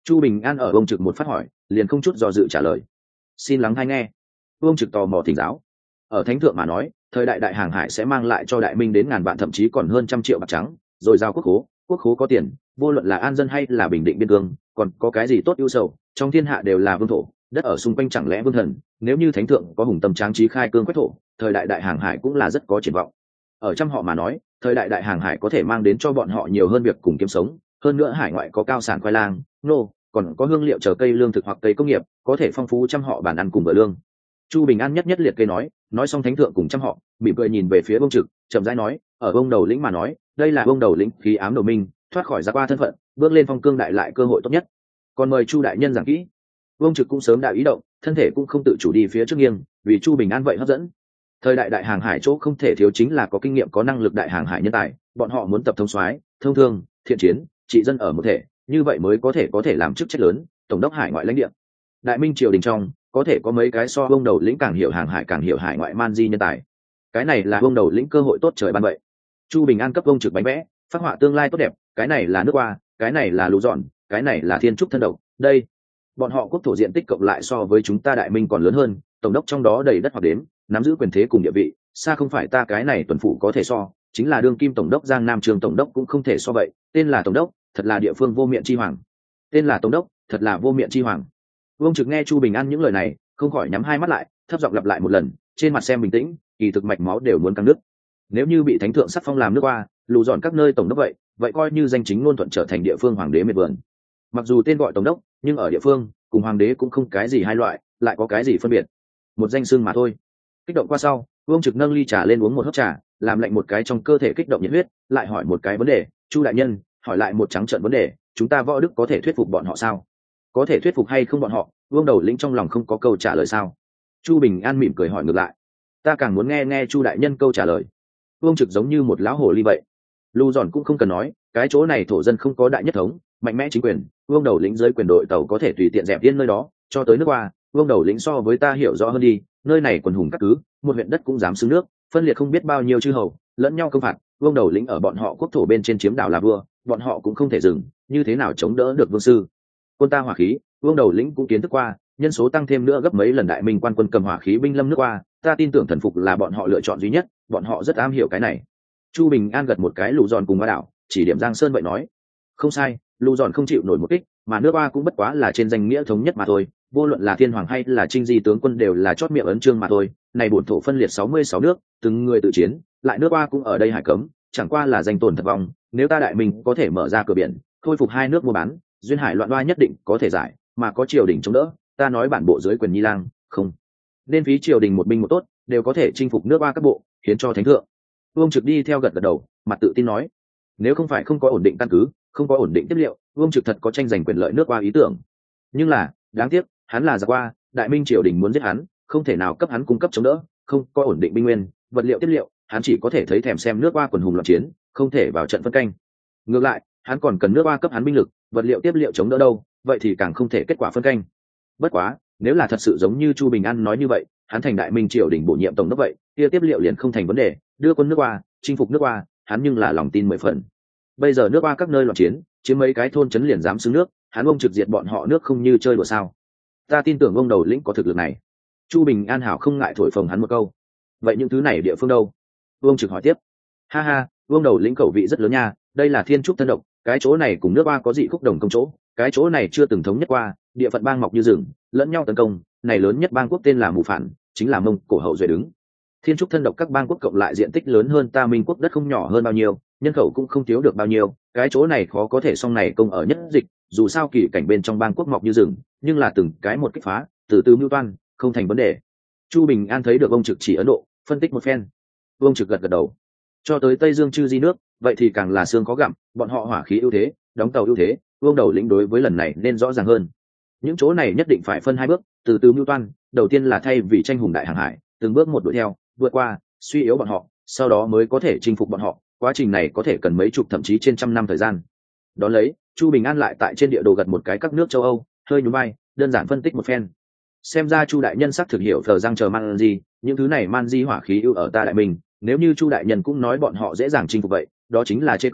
Chu Bình An ở ông Trực một phát hỏi liền không chút do dự trả lời. Xin lắng hay nghe. Ông Trực tò mò thỉnh giáo. Ở thánh thượng mà nói, thời đại đại hàng hải sẽ mang lại cho đại minh đến ngàn vạn thậm chí còn hơn 100 triệu bạc trắng, rồi giao quốc khố có tiền, vô luận là an dân hay là bình định biên cương, còn có cái gì tốt ưu sầu, trong thiên hạ đều là vương thổ, đất ở xung quanh chẳng lẽ vương thần, nếu như thánh thượng có hùng tâm tráng trí khai cương quét thổ, thời đại đại hàng hải cũng là rất có triển vọng. Ở trăm họ mà nói, thời đại đại hàng hải có thể mang đến cho bọn họ nhiều hơn việc cùng kiếm sống, hơn nữa hải ngoại có cao sản khoai lang, nô, còn có hương liệu chờ cây lương thực hoặc cây công nghiệp, có thể phong phú trăm họ bàn ăn cùng bữa lương. Chu Bình An nhất nhất liệt kê nói xong thánh thượng cùng trăm họ mỉm cười nhìn về phía ông Trực, chậm rãi nói, ở ông đầu lĩnh mà nói, đây là ông đầu lĩnh khí ám đầu minh, thoát khỏi giá qua thân phận, bước lên phong cương đại lại cơ hội tốt nhất. Còn mời Chu đại nhân giảng kỹ. Ông Trực cũng sớm đã ý động, thân thể cũng không tự chủ đi phía trước nghiêng, vì Chu Bình An vậy hấp dẫn. Thời đại đại hàng hải chỗ không thể thiếu chính là có kinh nghiệm có năng lực đại hàng hải nhân tài, bọn họ muốn tập thông soái, thông thương, thiện chiến, trị dân ở một thể, như vậy mới có thể làm chức trách lớn, tổng đốc hải ngoại lãnh địa. Đại minh triều đình trong có thể có mấy cái so ông đầu lĩnh càng hiểu hàng hải càng hiểu hải ngoại man di nhân tài, cái này là ông đầu lĩnh cơ hội tốt trời ban vậy. Chu Bình An cấp ông Trực bánh vẽ phát họa tương lai tốt đẹp, cái này là nước qua, cái này là lũ dọn, cái này là thiên trúc thân độc, đây bọn họ quốc thổ diện tích cộng lại so với chúng ta đại minh còn lớn hơn, tổng đốc trong đó đầy đất hoặc đếm, nắm giữ quyền thế cùng địa vị xa không phải ta cái này tuần phủ có thể so, chính là đương kim tổng đốc Giang Nam Trường tổng đốc cũng không thể so vậy. Tên là tổng đốc, thật là địa phương vô miệng chi hoàng. Tên là tổng đốc, thật là vô miệng chi hoàng. Vương Trực nghe Chu Bình An những lời này không khỏi nhắm hai mắt lại, thấp giọng lặp lại một lần, trên mặt xem bình tĩnh, kỳ thực mạch máu đều muốn căng nứt. Nếu như bị thánh thượng sắc phong làm nước qua, lù dọn các nơi tổng đốc vậy coi như danh chính ngôn thuận trở thành địa phương hoàng đế miệt vườn. Mặc dù tên gọi tổng đốc, nhưng ở địa phương cùng hoàng đế cũng không cái gì hai loại, lại có cái gì phân biệt, một danh xưng mà thôi. Kích động qua sau, Vương Trực nâng ly trà lên uống một hớp trà, làm lạnh một cái trong cơ thể kích động nhiệt huyết, lại hỏi một cái vấn đề. Chu đại nhân, hỏi lại một trắng trợn vấn đề, chúng ta võ đức có thể thuyết phục bọn họ sao? Có thể thuyết phục hay không bọn họ? Vương đầu lĩnh trong lòng không có câu trả lời sao? Chu Bình An mỉm cười hỏi ngược lại. Ta càng muốn nghe Chu đại nhân câu trả lời. Vương Trực giống như một lão hồ ly vậy. Lưu Giòn cũng không cần nói, cái chỗ này thổ dân không có đại nhất thống, mạnh mẽ chính quyền, Vương đầu lĩnh dưới quyền đội tàu có thể tùy tiện dẹp yên nơi đó, cho tới nước qua, Vương đầu lĩnh so với ta hiểu rõ hơn đi, nơi này quần hùng các cứ, một huyện đất cũng dám xứng nước, phân liệt không biết bao nhiêu chư hầu, lẫn nhau công phạt, Vương đầu lĩnh ở bọn họ quốc thổ bên trên chiếm đảo là vua, bọn họ cũng không thể dừng, như thế nào chống đỡ được vương sư? Quân ta hỏa khí, Vương đầu lĩnh cũng kiến thức qua, nhân số tăng thêm nữa gấp mấy lần đại minh quan quân cầm hỏa khí binh lâm nước qua, ta tin tưởng thần phục là bọn họ lựa chọn duy nhất, bọn họ rất am hiểu cái này. Chu Bình An gật một cái lù giòn cùng Hoa Đảo, chỉ điểm Giang Sơn vậy nói, không sai, lù giòn không chịu nổi một kích, mà nước Hoa cũng bất quá là trên danh nghĩa thống nhất mà thôi, vô luận là thiên hoàng hay là trinh di tướng quân đều là chót miệng ấn chương mà thôi. Này bổn thổ phân liệt 66 nước, từng người tự chiến, lại nước Hoa cũng ở đây hải cấm, chẳng qua là danh tồn thật vong. Nếu ta đại minh có thể mở ra cửa biển, khôi phục hai nước mua bán, duyên hải loạn Hoa nhất định có thể giải, mà có triều đình chống đỡ, ta nói bản bộ dưới quyền nhi lang, không nên phí triều đình một binh một tốt, đều có thể chinh phục nước Hoa các bộ, hiến cho thánh thượng. Vương Trực đi theo gật đầu, mặt tự tin nói, nếu không phải không có ổn định căn cứ, không có ổn định tiếp liệu, Vương Trực thật có tranh giành quyền lợi nước Hoa ý tưởng. Nhưng là đáng tiếc, hắn là giặc qua, đại minh triều đình muốn giết hắn, không thể nào cấp hắn cung cấp chống đỡ, không có ổn định binh nguyên, vật liệu tiếp liệu, hắn chỉ có thể thấy thèm xem nước Hoa quần hùng loạn chiến, không thể vào trận phân canh. Ngược lại, hắn còn cần nước Hoa cấp hắn binh lực, vật liệu tiếp liệu chống đỡ đâu, vậy thì càng không thể kết quả phân canh. Bất quá, nếu là thật sự giống như Chu Bình An nói như vậy, hắn thành đại minh triều đình bổ nhiệm tổng đốc vậy, kia tiếp liệu liền không thành vấn đề, đưa quân nước Hoa, chinh phục nước Hoa, hắn nhưng là lòng tin 10 phần. Bây giờ nước Hoa các nơi loạn chiến, chiếm mấy cái thôn trấn liền dám xứng nước, hắn ông trực diệt bọn họ nước không như chơi đùa sao? Ta tin tưởng ông đầu lĩnh có thực lực này. Chu Bình An hảo không ngại thổi phồng hắn một câu. Vậy những thứ này địa phương đâu? Ông trực hỏi tiếp. Ha ha, ông đầu lĩnh khẩu vị rất lớn nha, đây là thiên trúc thân độc, cái chỗ này cùng nước Hoa có dị khúc đồng công chỗ, cái chỗ này chưa từng thống nhất qua, địa phận bang mọc như rừng, lẫn nhau tấn công, này lớn nhất bang quốc tên là Mù Phản, chính là Mông Cổ hậu duệ đứng. Thiên trúc thân độc các bang quốc cộng lại diện tích lớn hơn ta Minh quốc đất không nhỏ hơn bao nhiêu, nhân khẩu cũng không thiếu được bao nhiêu, cái chỗ này khó có thể song này công ở nhất dịch, dù sao kỳ cảnh bên trong bang quốc mọc như rừng, nhưng là từng cái một kích phá, từ từ mưu toan, không thành vấn đề. Chu Bình An thấy được ông Trực chỉ Ấn Độ, phân tích một phen. Ông Trực gật gật đầu. Cho tới Tây Dương chư di nước, vậy thì càng là xương có gặm, bọn họ hỏa khí ưu thế, đóng tàu ưu thế, vương đầu lĩnh đối với lần này nên rõ ràng hơn. Những chỗ này nhất định phải phân hai bước, từ từ mưu toan, đầu tiên là thay vì tranh hùng đại hàng hải, từng bước một đuổi theo, vượt qua, suy yếu bọn họ, sau đó mới có thể chinh phục bọn họ, quá trình này có thể cần mấy chục thậm chí trên trăm năm thời gian. Đón lấy, Chu Bình An lại tại trên địa đồ gật một cái các nước châu Âu, hơi nhún vai, đơn giản phân tích một phen. Xem ra Chu đại nhân xác thực hiểu thờ răng chờ man di, những thứ này man di hỏa khí ưu ở ta đại minh, nếu như Chu đại nhân cũng nói bọn họ dễ dàng chinh phục vậy, đó chính là chê cười,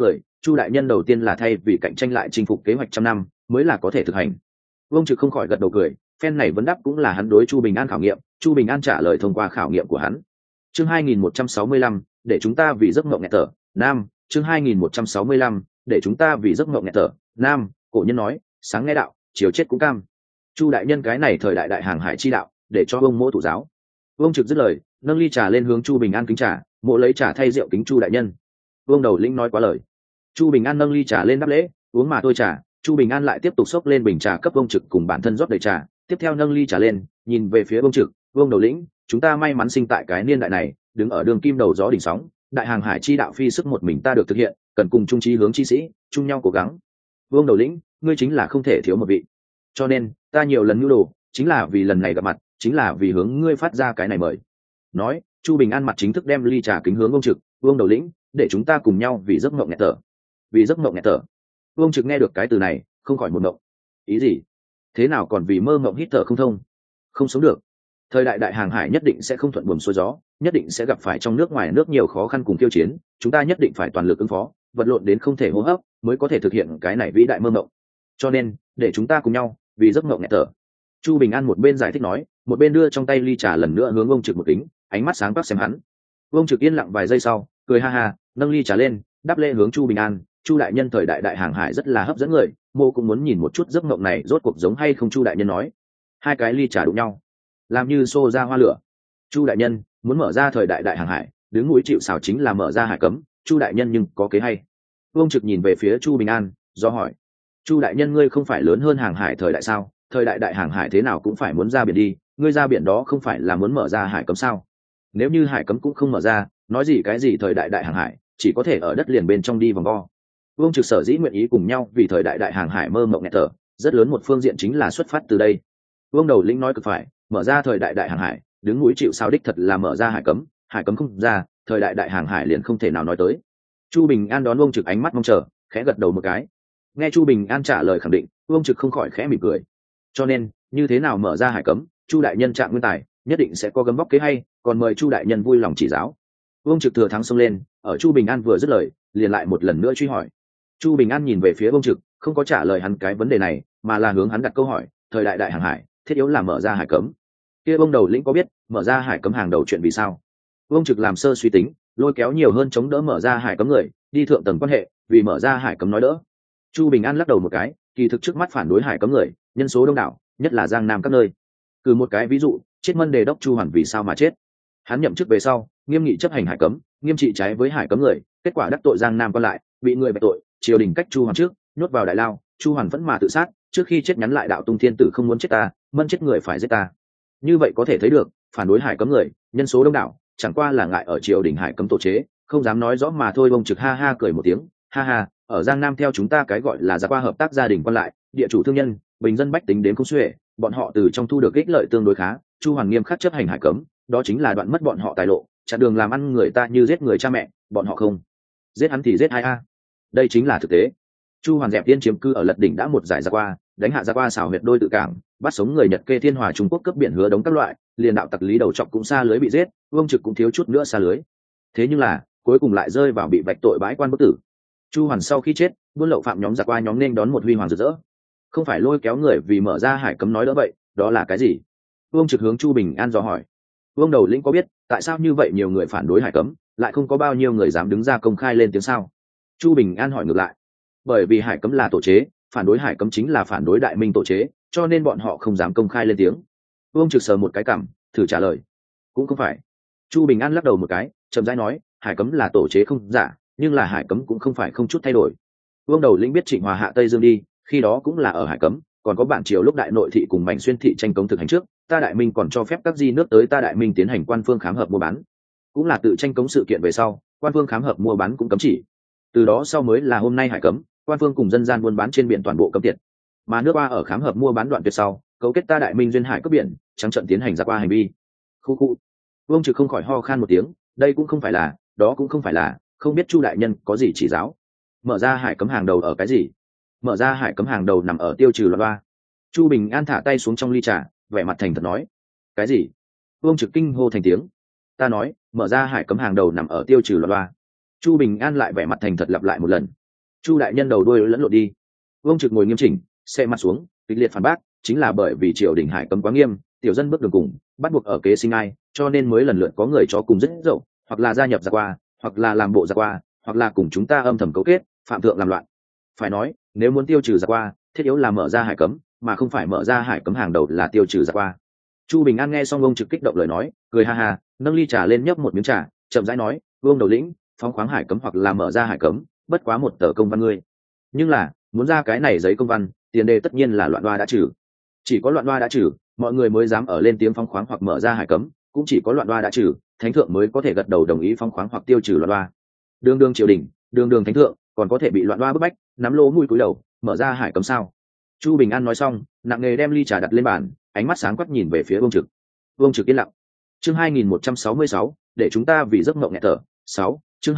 Chu đại nhân đầu tiên là thay vì cạnh tranh lại chinh phục kế hoạch trăm năm mới là có thể thực hành. Vương Trực không khỏi gật đầu cười, phen này vấn đáp cũng là hắn đối Chu Bình An khảo nghiệm, Chu Bình An trả lời thông qua khảo nghiệm của hắn. Chương 2165, để chúng ta vì giấc mộng nghẹt thở, nam. Chương 2165, để chúng ta vì giấc mộng nghẹt thở, nam. Cổ nhân nói, sáng nghe đạo, chiều chết cũng cam. Chu đại nhân cái này thời đại đại hàng hải chi đạo, để cho ông mỗ thủ giáo. Vương Trực dứt lời, nâng ly trà lên hướng Chu Bình An kính trà, mộ lấy trà thay rượu kính Chu đại nhân. Vương đầu lĩnh nói quá lời. Chu Bình An nâng ly trà lên đáp lễ, uống mà tôi trà. Chu Bình An lại tiếp tục xốc lên bình trà cấp Vương Trực cùng bản thân rót đầy trà, tiếp theo nâng ly trà lên, nhìn về phía Vương Trực, Vương đầu lĩnh, chúng ta may mắn sinh tại cái niên đại này, đứng ở đường kim đầu gió đỉnh sóng, đại hàng hải chi đạo phi sức một mình ta được thực hiện, cần cùng chung chí hướng chi sĩ, chung nhau cố gắng. Vương đầu lĩnh, ngươi chính là không thể thiếu một vị, cho nên ta nhiều lần nhu đồ, chính là vì lần này gặp mặt, chính là vì hướng ngươi phát ra cái này mời. Nói, Chu Bình An mặt chính thức đem ly trà kính hướng Vương Trực, Vương đầu lĩnh, để chúng ta cùng nhau vì giấc mộng nghẹt thở. Vì giấc mộng nghẹt thở. Vương Trực nghe được cái từ này, không khỏi một mộng. Ý gì? Thế nào còn vì mơ mộng hít thở không thông, không sống được? Thời đại đại hàng hải nhất định sẽ không thuận buồm xuôi gió, nhất định sẽ gặp phải trong nước ngoài nước nhiều khó khăn cùng tiêu chiến, chúng ta nhất định phải toàn lực ứng phó, vật lộn đến không thể hô hấp, mới có thể thực hiện cái này vĩ đại mơ mộng. Cho nên, để chúng ta cùng nhau, vì giấc mộng nghẹt thở. Chu Bình An một bên giải thích nói, một bên đưa trong tay ly trà lần nữa hướng ông Trực một kính, ánh mắt sáng quắc xem hắn. Ông Trực yên lặng vài giây sau, cười ha ha, nâng ly trà lên, đáp lễ hướng Chu Bình An. Chu đại nhân thời đại đại hàng hải rất là hấp dẫn người, mô cũng muốn nhìn một chút giấc mộng này rốt cuộc giống hay không. Chu đại nhân nói. Hai cái ly trà đụng nhau, làm như xô ra hoa lửa. Chu đại nhân muốn mở ra thời đại đại hàng hải, đứng núi chịu sào chính là mở ra hải cấm. Chu đại nhân nhưng có kế hay? Vương Trực nhìn về phía Chu Bình An, do hỏi. Chu đại nhân ngươi không phải lớn hơn hàng hải thời đại sao? Thời đại đại hàng hải thế nào cũng phải muốn ra biển đi, ngươi ra biển đó không phải là muốn mở ra hải cấm sao? Nếu như hải cấm cũng không mở ra, nói gì cái gì thời đại đại hàng hải, chỉ có thể ở đất liền bên trong đi vòng vo. Vương Trực sở dĩ nguyện ý cùng nhau vì thời đại đại hàng hải mơ mộng nghẹt thở, rất lớn một phương diện chính là xuất phát từ đây. Vương đầu lĩnh nói cực phải, mở ra thời đại đại hàng hải, đứng núi chịu sào đích thật là mở ra hải cấm không ra, thời đại đại hàng hải liền không thể nào nói tới. Chu Bình An đón Vương Trực ánh mắt mong chờ, khẽ gật đầu một cái. Nghe Chu Bình An trả lời khẳng định, Vương Trực không khỏi khẽ mỉm cười. Cho nên, như thế nào mở ra hải cấm, Chu đại nhân trạng nguyên tài, nhất định sẽ có gấm vóc kế hay, còn mời Chu đại nhân vui lòng chỉ giáo. Vương Trực thừa thắng xông lên, ở Chu Bình An vừa dứt lời, liền lại một lần nữa truy hỏi. Chu Bình An nhìn về phía Vương Trực, không có trả lời hắn cái vấn đề này, mà là hướng hắn đặt câu hỏi, thời đại đại hàng hải, thiết yếu là mở ra hải cấm. Kia Vương đầu lĩnh có biết, mở ra hải cấm hàng đầu chuyện vì sao? Vương Trực làm sơ suy tính, lôi kéo nhiều hơn chống đỡ mở ra hải cấm người, đi thượng tầng quan hệ, vì mở ra hải cấm nói đỡ. Chu Bình An lắc đầu một cái, kỳ thực trước mắt phản đối hải cấm người, nhân số đông đảo, nhất là Giang Nam các nơi. Cử một cái ví dụ, chết Mân Đề đốc Chu Hoàn vì sao mà chết? Hắn nhậm chức về sau, nghiêm nghị chấp hành hải cấm, nghiêm trị trái với hải cấm người, kết quả đắc tội Giang Nam còn lại, bị người bạch tội, triều đình cách Chu Hoàn trước, nhốt vào đại lao, Chu Hoàn vẫn mà tự sát, trước khi chết nhắn lại đạo tung thiên tử không muốn chết ta, Mân chết người phải giết ta. Như vậy có thể thấy được, phản đối hải cấm người, nhân số đông đảo, chẳng qua là ngại ở triều đình hải cấm tổ chế, không dám nói rõ mà thôi. Bông Trực ha ha cười một tiếng, ha ha, ở Giang Nam theo chúng ta cái gọi là gia qua hợp tác gia đình quan lại, địa chủ thương nhân, bình dân bách tính đến không xuể, bọn họ từ trong thu được ích lợi tương đối khá. Chu Hoàn nghiêm khắc chấp hành hải cấm, đó chính là đoạn mất bọn họ tài lộ, chặn đường làm ăn người ta như giết người cha mẹ, bọn họ không giết hắn thì giết ai a? Đây chính là thực tế. Chu Hoàn dẹp tiên chiếm cư ở Lật Đỉnh đã một giải gia qua, đánh hạ gia qua xảo huyệt đôi tự cảng, bắt sống người Nhật Kê Thiên Hòa Trung Quốc cướp biển Hứa Đống các loại, liền đạo tặc Lý Đầu Trọc cũng xa lưới bị giết, Vương Trực cũng thiếu chút nữa xa lưới. Thế nhưng là cuối cùng lại rơi vào bị vạch tội bãi quan bức tử. Chu Hoàn sau khi chết, buôn lậu phạm nhóm giặc qua nhóm nên đón một huy hoàng rực rỡ. Không phải lôi kéo người vì mở ra hải cấm nói đỡ vậy, đó là cái gì? Vương Trực hướng Chu Bình An dò hỏi. Vương đầu lĩnh có biết tại sao như vậy nhiều người phản đối hải cấm, lại không có bao nhiêu người dám đứng ra công khai lên tiếng sao? Chu Bình An hỏi ngược lại. Bởi vì hải cấm là tổ chế, phản đối hải cấm chính là phản đối đại minh tổ chế, cho nên bọn họ không dám công khai lên tiếng. Vương Trực sờ một cái cằm, thử trả lời. Cũng không phải. Chu Bình An lắc đầu một cái, chậm rãi nói, hải cấm là tổ chế không giả, nhưng là hải cấm cũng không phải không chút thay đổi. Vương đầu lĩnh biết Trịnh Hòa hạ Tây Dương đi, khi đó cũng là ở hải cấm, còn có bản triều lúc đại nội thị cùng Mảnh Xuyên thị tranh công thực hành trước, ta đại minh còn cho phép các di nước tới ta đại minh tiến hành quan phương khám hợp mua bán. Cũng là tự tranh cống sự kiện về sau, quan phương khám hợp mua bán cũng cấm chỉ. Từ đó sau mới là hôm nay hải cấm, quan phương cùng dân gian buôn bán trên biển toàn bộ cấm tiệt. Mà nước qua ở khám hợp mua bán đoạn tuyệt sau, cấu kết ta đại minh duyên hải cướp biển, trắng trận tiến hành ra qua hành vi. Khu khu. Vương Trực không khỏi ho khan một tiếng, đây cũng không phải là, đó cũng không phải là, không biết Chu đại nhân có gì chỉ giáo. Mở ra hải cấm hàng đầu ở cái gì? Mở ra hải cấm hàng đầu nằm ở tiêu trừ loạn loa. Chu Bình An thả tay xuống trong ly trà, vẻ mặt thành thật nói. Cái gì? Vương Trực kinh hô thành tiếng. Ta nói, mở ra hải cấm hàng đầu nằm ở tiêu trừ loạn loa. Chu Bình An lại vẻ mặt thành thật lặp lại một lần. Chu đại nhân đầu đuôi lẫn lộn đi. Vương Trực ngồi nghiêm chỉnh, xe mặt xuống, kịch liệt phản bác, chính là bởi vì triều đình hải cấm quá nghiêm, tiểu dân bước đường cùng, bắt buộc ở kế sinh ai, cho nên mới lần lượt có người chó cùng rất dậu, hoặc là gia nhập giặc qua, hoặc là làm bộ giặc qua, hoặc là cùng chúng ta âm thầm cấu kết, phạm thượng làm loạn. Phải nói, nếu muốn tiêu trừ giặc qua, thiết yếu là mở ra hải cấm, mà không phải mở ra hải cấm hàng đầu là tiêu trừ giặc qua. Chu Bình An nghe xong Vương Trực kích động lời nói, cười ha ha, nâng ly trà lên nhấp một miếng trà, chậm rãi nói, Vương đầu lĩnh, phóng khoáng hải cấm hoặc là mở ra hải cấm, bất quá một tờ công văn ngươi. Nhưng là, muốn ra cái này giấy công văn, tiền đề tất nhiên là loạn đoa đã trừ. Chỉ có loạn đoa đã trừ, mọi người mới dám ở lên tiếng phóng khoáng hoặc mở ra hải cấm, cũng chỉ có loạn đoa đã trừ, thánh thượng mới có thể gật đầu đồng ý phóng khoáng hoặc tiêu trừ loạn đoa. Đường đường triều đình, đường đường thánh thượng, còn có thể bị loạn đoa bức bách, nắm lỗ mũi cúi đầu, mở ra hải cấm sao? Chu Bình An nói xong, nặng nề đem ly trà đặt lên bàn, ánh mắt sáng quắc nhìn về phía Vương Trực. Vương Trực yên lặng. Chương 2166, để chúng ta vì giấc mộng nghẹt thở. 6. Chương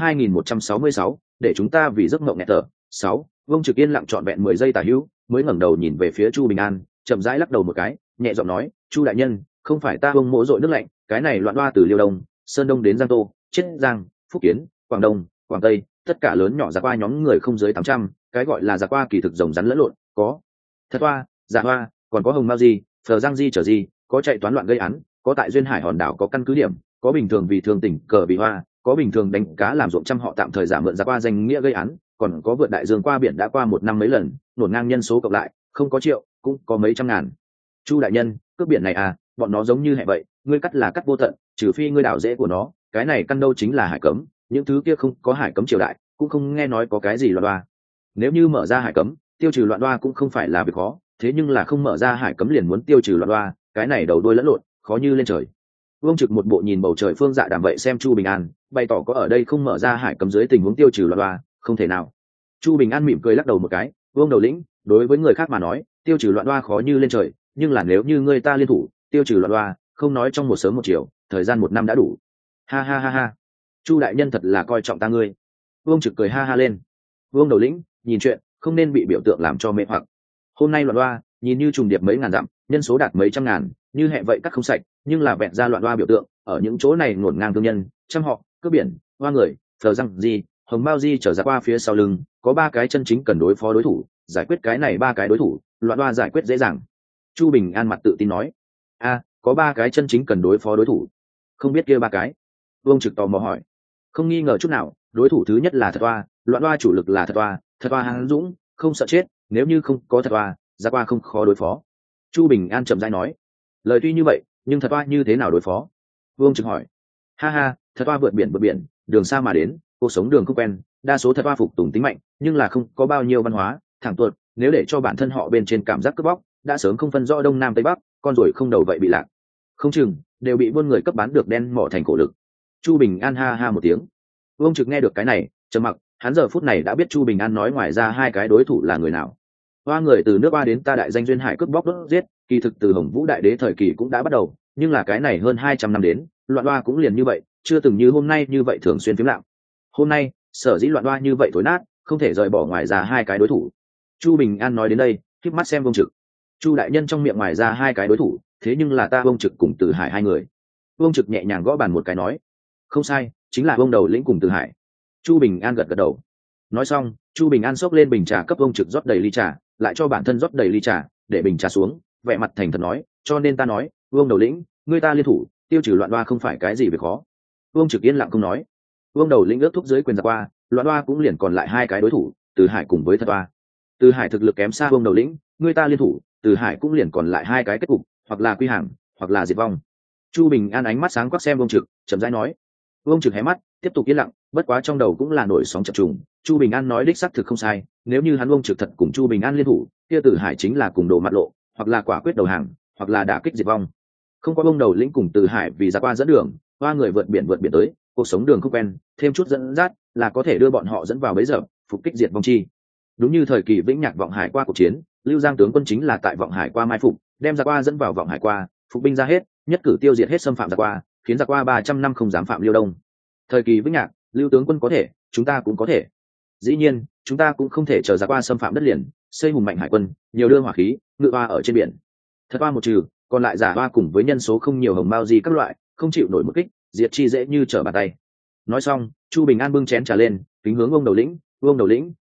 2166, để chúng ta vì giấc mộng nghẹt thở. 6. Vương Trực yên lặng trọn vẹn 10 giây tả hữu, mới ngẩng đầu nhìn về phía Chu Bình An, chậm rãi lắc đầu một cái, nhẹ giọng nói, "Chu đại nhân, không phải ta Vương mỗ dội nước lạnh, cái này loạn đoa từ Liêu Đông, Sơn Đông đến Giang Tô, Chiết Giang, Phúc Kiến, Quảng Đông, Quảng Tây, tất cả lớn nhỏ giặc qua nhóm người không dưới 800, cái gọi là giặc qua kỳ thực rồng rắn lẫn lộn, có thật hoa, giả hoa, còn có hồng mao gì, phờ giang di trở gì, có chạy toán loạn gây án, có tại duyên hải hòn đảo có căn cứ điểm, có bình thường vì thường tỉnh cờ vì hoa, có bình thường đánh cá làm ruộng trăm họ tạm thời giả mượn giặc qua danh nghĩa gây án, còn có vượt đại dương qua biển đã qua một năm mấy lần, nổn ngang nhân số cộng lại không có triệu cũng có mấy trăm ngàn. Chu đại nhân, cướp biển này à, bọn nó giống như hệ vậy, ngươi cắt là cắt vô tận, trừ phi ngươi đảo rễ của nó, cái này căn đâu chính là hải cấm, những thứ kia không có hải cấm triều đại cũng không nghe nói có cái gì loạn đoa. Nếu như mở ra hải cấm, tiêu trừ loạn đoa cũng không phải là việc khó, thế nhưng là không mở ra hải cấm liền muốn tiêu trừ loạn đoa, cái này đầu đuôi lẫn lộn, khó như lên trời. Vương Trực một bộ nhìn bầu trời phương dạ đàm vậy xem Chu Bình An, bày tỏ có ở đây không mở ra hải cấm dưới tình huống tiêu trừ loạn đoa, không thể nào. Chu Bình An mỉm cười lắc đầu một cái, Vương đầu lĩnh, đối với người khác mà nói, tiêu trừ loạn đoa khó như lên trời, nhưng là nếu như người ta liên thủ, tiêu trừ loạn đoa, không nói trong một sớm một chiều, thời gian một năm đã đủ. Ha ha ha ha. Chu đại nhân thật là coi trọng ta ngươi. Vương Trực cười ha ha lên. Vương đầu lĩnh, nhìn chuyện, không nên bị biểu tượng làm cho mê hoặc. Hôm nay loạn đoa, nhìn như trùng điệp mấy ngàn dặm, nhân số đạt mấy trăm ngàn, như hệ vậy cắt không sạch, nhưng là vẹn ra loạn đoa biểu tượng, ở những chỗ này ngổn ngang thương nhân, trăm họ, cướp biển, hoa người, phờ răng gì, hồng bao di trở ra qua phía sau lưng, có ba cái chân chính cần đối phó đối thủ, giải quyết cái này ba cái đối thủ, loạn đoa giải quyết dễ dàng. Chu Bình An mặt tự tin nói, có ba cái chân chính cần đối phó đối thủ, không biết kia ba cái. Vương Trực tò mò hỏi. Không nghi ngờ chút nào, đối thủ thứ nhất là thật oa, loạn oa chủ lực là thật oa hán dũng, không sợ chết, nếu như không có thật oa, ra qua không khó đối phó. Chu Bình An chậm rãi nói. Lời tuy như vậy, nhưng thật oa như thế nào đối phó? Vương Trực hỏi. Ha ha, thật oa vượt biển, đường xa mà đến, cuộc sống đường không quen, đa số thật oa phục tùng tính mạnh, nhưng là không có bao nhiêu văn hóa, thẳng tuột, nếu để cho bản thân họ bên trên cảm giác cướp bóc, đã sớm không phân rõ đông nam tây bắc, con rồi không đầu vậy bị lạc. Không chừng đều bị buôn người cấp bán được đen mỏ thành cổ lực. Chu Bình An ha ha một tiếng. Vương Trực nghe được cái này, trầm mặc, hắn giờ phút này đã biết Chu Bình An nói ngoài ra hai cái đối thủ là người nào. Hoa người từ nước Hoa đến ta đại danh duyên hải cướp bóc đốt giết, kỳ thực từ Hồng Vũ đại đế thời kỳ cũng đã bắt đầu, nhưng là cái này hơn 200 năm đến, loạn hoa cũng liền như vậy, chưa từng như hôm nay như vậy thường xuyên phiếm lặng. Hôm nay, sở dĩ loạn hoa như vậy thối nát, không thể rời bỏ ngoài ra hai cái đối thủ. Chu Bình An nói đến đây, khép mắt xem Vương Trực. Chu đại nhân trong miệng ngoài ra hai cái đối thủ, thế nhưng là ta Vương Trực cùng Từ Hải hai người. Vương Trực nhẹ nhàng gõ bàn một cái nói, không sai, chính là Vương đầu lĩnh cùng Từ Hải. Chu Bình An gật gật đầu. Nói xong, Chu Bình An xốc lên bình trà cấp Vương Trực rót đầy ly trà, lại cho bản thân rót đầy ly trà, để bình trà xuống, vẻ mặt thành thật nói, cho nên ta nói, Vương đầu lĩnh, người ta liên thủ, tiêu trừ loạn đoa không phải cái gì việc khó. Vương Trực yên lặng không nói. Vương đầu lĩnh ước thúc dưới quyền giặc qua, loạn đoa cũng liền còn lại hai cái đối thủ, Từ Hải cùng với Thật Đoa. Từ Hải thực lực kém xa Vương đầu lĩnh, người ta liên thủ, Từ Hải cũng liền còn lại hai cái kết cục, hoặc là quy hàng, hoặc là diệt vong. Chu Bình An ánh mắt sáng quắc xem Vương Trực, chậm rãi nói. Vương Trực hé mắt, tiếp tục yên lặng, bất quá trong đầu cũng là nổi sóng chập trùng. Chu Bình An nói đích xác thực không sai, nếu như hắn Vương Trực thật cùng Chu Bình An liên thủ, kia Từ Hải chính là cùng đổ mặt lộ, hoặc là quả quyết đầu hàng, hoặc là đả kích diệt vong. Không có Vương đầu lĩnh cùng Từ Hải vì giặc qua dẫn đường, hoa người vượt biển tới, cuộc sống đường không quen, thêm chút dẫn dắt là có thể đưa bọn họ dẫn vào bấy giờ, phục kích diệt vong chi. Đúng như thời kỳ Vĩnh Nhạc Vọng Hải qua cuộc chiến, Lưu Giang tướng quân chính là tại Vọng Hải qua mai phục, đem giặc qua dẫn vào Vọng Hải qua, phục binh ra hết, nhất cử tiêu diệt hết xâm phạm giặc qua, khiến giặc qua 300 năm không dám phạm Liêu Đông. Thời kỳ Vĩnh Nhạc, Lưu tướng quân có thể, chúng ta cũng có thể. Dĩ nhiên, chúng ta cũng không thể chờ giặc qua xâm phạm đất liền, xây hùng mạnh hải quân, nhiều đưa hỏa khí, ngự hoa ở trên biển. Thật hoa một trừ, còn lại giả hoa cùng với nhân số không nhiều hồng mao gì các loại, không chịu nổi một kích, diệt chi dễ như trở bàn tay. Nói xong, Chu Bình An bưng chén trà lên, kính hướng ông đầu lĩnh,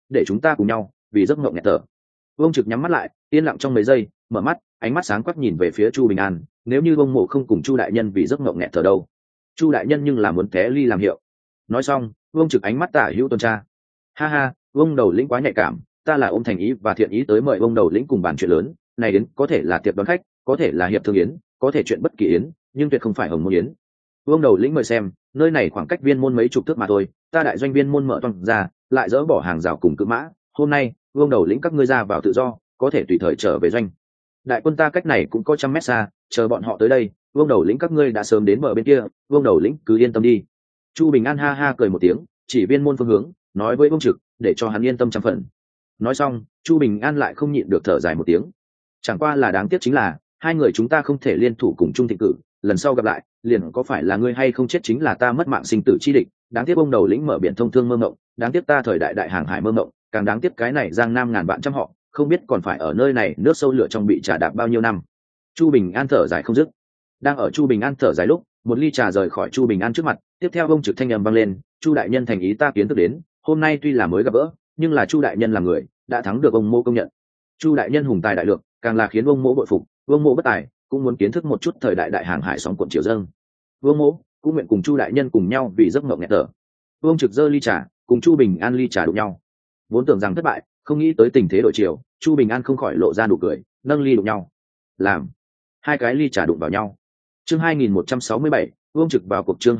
để chúng ta cùng nhau vì giấc mộng nghẹt thở. Vương Trực nhắm mắt lại, yên lặng trong mấy giây, mở mắt, ánh mắt sáng quắc nhìn về phía Chu Bình An. Nếu như ông mộ không cùng Chu đại nhân vì giấc mộng nghẹt thở đâu? Chu đại nhân nhưng là muốn té ly làm hiệu. Nói xong, Vương Trực ánh mắt tả hữu tôn tra. Ha ha, Vương đầu lĩnh quá nhạy cảm, ta là ôm thành ý và thiện ý tới mời Vương đầu lĩnh cùng bàn chuyện lớn. Này đến có thể là tiệc đón khách, có thể là hiệp thương yến, có thể chuyện bất kỳ yến, nhưng tuyệt không phải hồng môn yến. Vương đầu lĩnh mời xem, nơi này khoảng cách viên môn mấy chục thước mà thôi, ta đại doanh viên môn mở toang ra, lại dỡ bỏ hàng rào cùng cự mã. Hôm nay, Vương đầu lĩnh các ngươi ra vào tự do, có thể tùy thời trở về doanh. Đại quân ta cách này cũng có 100 mét xa, chờ bọn họ tới đây, Vương đầu lĩnh các ngươi đã sớm đến bờ bên kia, Vương đầu lĩnh cứ yên tâm đi. Chu Bình An ha ha cười một tiếng, chỉ viên môn phương hướng, nói với Vương Trực, để cho hắn yên tâm trăm phần. Nói xong, Chu Bình An lại không nhịn được thở dài một tiếng. Chẳng qua là đáng tiếc chính là hai người chúng ta không thể liên thủ cùng chung thịnh cử, lần sau gặp lại, liền có phải là ngươi hay không chết chính là ta mất mạng sinh tử chi địch. Đáng tiếc ông đầu lĩnh mở biển thông thương mơ mộng, đáng tiếc ta thời đại đại hàng hải mơ mộng, càng đáng tiếc cái này Giang Nam ngàn vạn trăm họ, không biết còn phải ở nơi này nước sâu lửa trong bị trả đạp bao nhiêu năm. Chu Bình An thở dài không dứt. Đang ở Chu Bình An thở dài lúc, một ly trà rời khỏi Chu Bình An trước mặt, tiếp theo ông Trực thanh âm vang lên, Chu đại nhân thành ý ta kiến thức đến, hôm nay tuy là mới gặp gỡ, nhưng là Chu đại nhân là người đã thắng được ông mô công nhận. Chu đại nhân hùng tài đại lượng, càng là khiến ông mô bội phục, ông mô bất tài cũng muốn kiến thức một chút thời đại đại hàng hải sóng cuộn triều dâng. Vương mô cũng nguyện cùng Chu đại nhân cùng nhau vì giấc mộng nghẹt thở. Vương Trực giơ ly trà, cùng Chu Bình An ly trà đụng nhau. Vốn tưởng rằng thất bại, không nghĩ tới tình thế đổi chiều, Chu Bình An không khỏi lộ ra nụ cười, nâng ly đụng nhau. Làm hai cái ly trà đụng vào nhau. Chương 2167, Vương Trực vào cuộc. Chương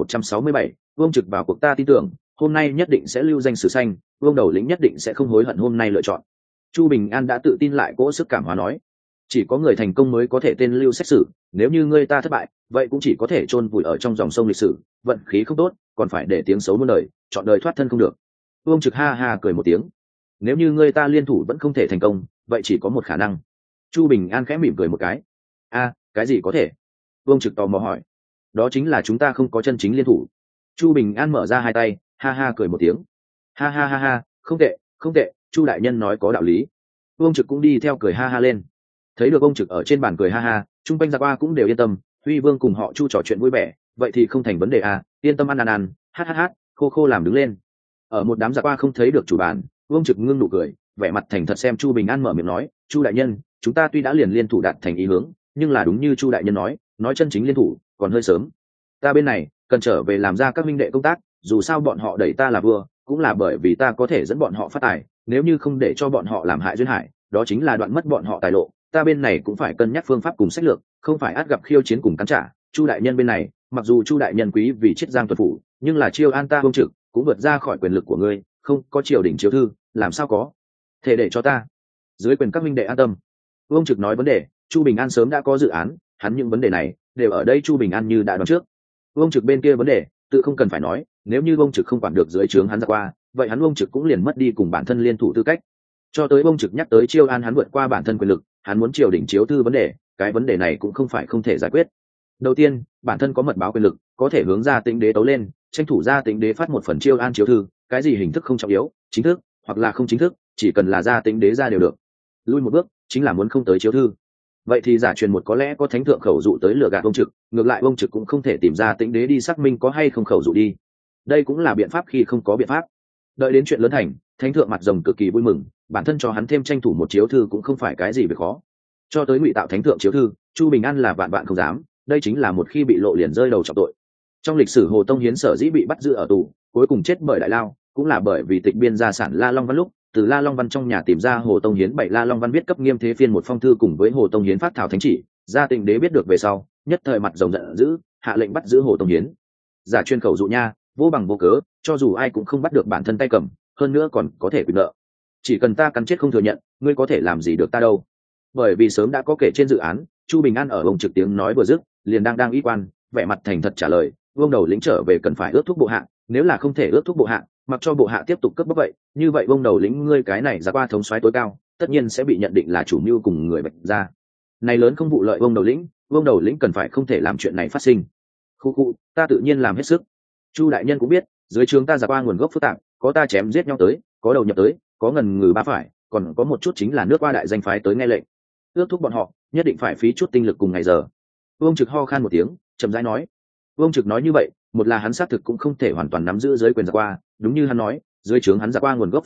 2167, Vương Trực vào cuộc. Ta tin tưởng hôm nay nhất định sẽ lưu danh sử xanh, Vương đầu lĩnh nhất định sẽ không hối hận hôm nay lựa chọn. Chu Bình An đã tự tin lại cỗ sức cảm hóa nói, chỉ có người thành công mới có thể tên lưu xét xử, nếu như ngươi ta thất bại, vậy cũng chỉ có thể chôn vùi ở trong dòng sông lịch sử, vận khí không tốt, còn phải để tiếng xấu muôn đời, chọn đời thoát thân không được. Vương Trực ha ha cười một tiếng, nếu như ngươi ta liên thủ vẫn không thể thành công, vậy chỉ có một khả năng. Chu Bình An khẽ mỉm cười một cái. A, cái gì có thể? Vương Trực tò mò hỏi. Đó chính là chúng ta không có chân chính liên thủ. Chu Bình An mở ra hai tay, ha ha cười một tiếng. Ha ha ha ha, không tệ, không tệ, Chu đại nhân nói có đạo lý. Vương Trực cũng đi theo cười ha ha lên. Thấy được ông Trực ở trên bàn cười ha ha, chung quanh giặc qua cũng đều yên tâm, Huy Vương cùng họ Chu trò chuyện vui vẻ, vậy thì không thành vấn đề à, yên tâm ăn, hát hát hát, khô khô làm đứng lên. Ở một đám giặc qua không thấy được chủ bàn, Vương Trực ngưng nụ cười, vẻ mặt thành thật xem Chu Bình An mở miệng nói, Chu đại nhân, chúng ta tuy đã liền liên thủ đạt thành ý hướng, nhưng là đúng như Chu đại nhân nói chân chính liên thủ còn hơi sớm. Ta bên này cần trở về làm ra các minh đệ công tác, dù sao bọn họ đẩy ta là vua, cũng là bởi vì ta có thể dẫn bọn họ phát tài, nếu như không để cho bọn họ làm hại duyên hải, đó chính là đoạn mất bọn họ tài lộ. Ta bên này cũng phải cân nhắc phương pháp cùng sách lược, không phải ắt gặp khiêu chiến cùng cắn trả. Chu đại nhân bên này, mặc dù Chu đại nhân quý vì chiết giang tuần phủ, nhưng là chiêu an ta Vương Trực cũng vượt ra khỏi quyền lực của ngươi, không có triều đình chiếu thư, làm sao có thể để cho ta dưới quyền các minh đệ an tâm. Vương Trực nói vấn đề, Chu Bình An sớm đã có dự án, hắn những vấn đề này đều ở đây Chu Bình An như đã đoán trước. Vương Trực bên kia vấn đề tự không cần phải nói, nếu như Vương Trực không quản được dưới trướng hắn ra qua, vậy hắn Vương Trực cũng liền mất đi cùng bản thân liên thủ tư cách. Cho tới Vương Trực nhắc tới chiêu an hắn vượt qua bản thân quyền lực, hắn muốn triều đình chiếu thư vấn đề, cái vấn đề này cũng không phải không thể giải quyết. Đầu tiên, bản thân có mật báo quyền lực, có thể hướng ra Tĩnh đế tấu lên, tranh thủ ra Tĩnh đế phát một phần chiêu an chiếu thư, cái gì hình thức không trọng yếu, chính thức hoặc là không chính thức, chỉ cần là ra Tĩnh đế ra đều được. Lui một bước, chính là muốn không tới chiếu thư. Vậy thì giả truyền một có lẽ có thánh thượng khẩu dụ tới lừa gạt Vương Trực, ngược lại Vương Trực cũng không thể tìm ra Tĩnh đế đi xác minh có hay không khẩu dụ đi. Đây cũng là biện pháp khi không có biện pháp. Đợi đến chuyện lớn thành, thánh thượng mặt rồng cực kỳ vui mừng, bản thân cho hắn thêm tranh thủ một chiếu thư cũng không phải cái gì việc khó. Cho tới ngụy tạo thánh thượng chiếu thư, Chu Bình An là vạn không dám, đây chính là một khi bị lộ liền rơi đầu trọng tội. Trong lịch sử Hồ Tông Hiến sở dĩ bị bắt giữ ở tù, cuối cùng chết bởi đại lao, cũng là bởi vì tịch biên gia sản La Long Văn lúc, từ La Long Văn trong nhà tìm ra Hồ Tông Hiến 7 La Long Văn viết cấp Nghiêm Thế Phiên một phong thư cùng với Hồ Tông Hiến phát thảo thánh chỉ, gia Tịnh đế biết được về sau, nhất thời mặt rồng giận dữ, hạ lệnh bắt giữ Hồ Tông Hiến. Giả chuyên khẩu dụ nha, vô bằng vô cớ, cho dù ai cũng không bắt được bản thân tay cầm, hơn nữa còn có thể quyền nợ. Chỉ cần ta cắn chết không thừa nhận, ngươi có thể làm gì được ta đâu. Bởi vì sớm đã có kể trên dự án, Chu Bình An ở ông Trực tiếng nói vừa dứt, liền đang y quan, vẻ mặt thành thật trả lời, Vương đầu lĩnh trở về cần phải ước thúc bộ hạ, nếu là không thể ước thúc bộ hạ, mặc cho bộ hạ tiếp tục cướp bóc vậy, như vậy Vương đầu lĩnh ngươi cái này ra qua thống soái tối cao, tất nhiên sẽ bị nhận định là chủ mưu cùng người Bạch gia. Này lớn không vụ lợi Vương đầu lĩnh cần phải không thể làm chuyện này phát sinh. Khu, ta tự nhiên làm hết sức. Chu đại nhân cũng biết, dưới trướng ta ra qua nguồn gốc phức tạp, có ta chém giết nhau tới, có đầu nhập tới, có ngần ngừ ba phải, còn có một chút chính là nước qua đại danh phái tới nghe lệnh. Ước thúc bọn họ, nhất định phải phí chút tinh lực cùng ngày giờ. Vương Trực ho khan một tiếng, chậm rãi nói. Vương Trực nói như vậy, một là hắn xác thực cũng không thể hoàn toàn nắm giữ dưới quyền giặc qua, đúng như hắn nói, dưới trướng hắn giặc qua nguồn gốc phức tạp,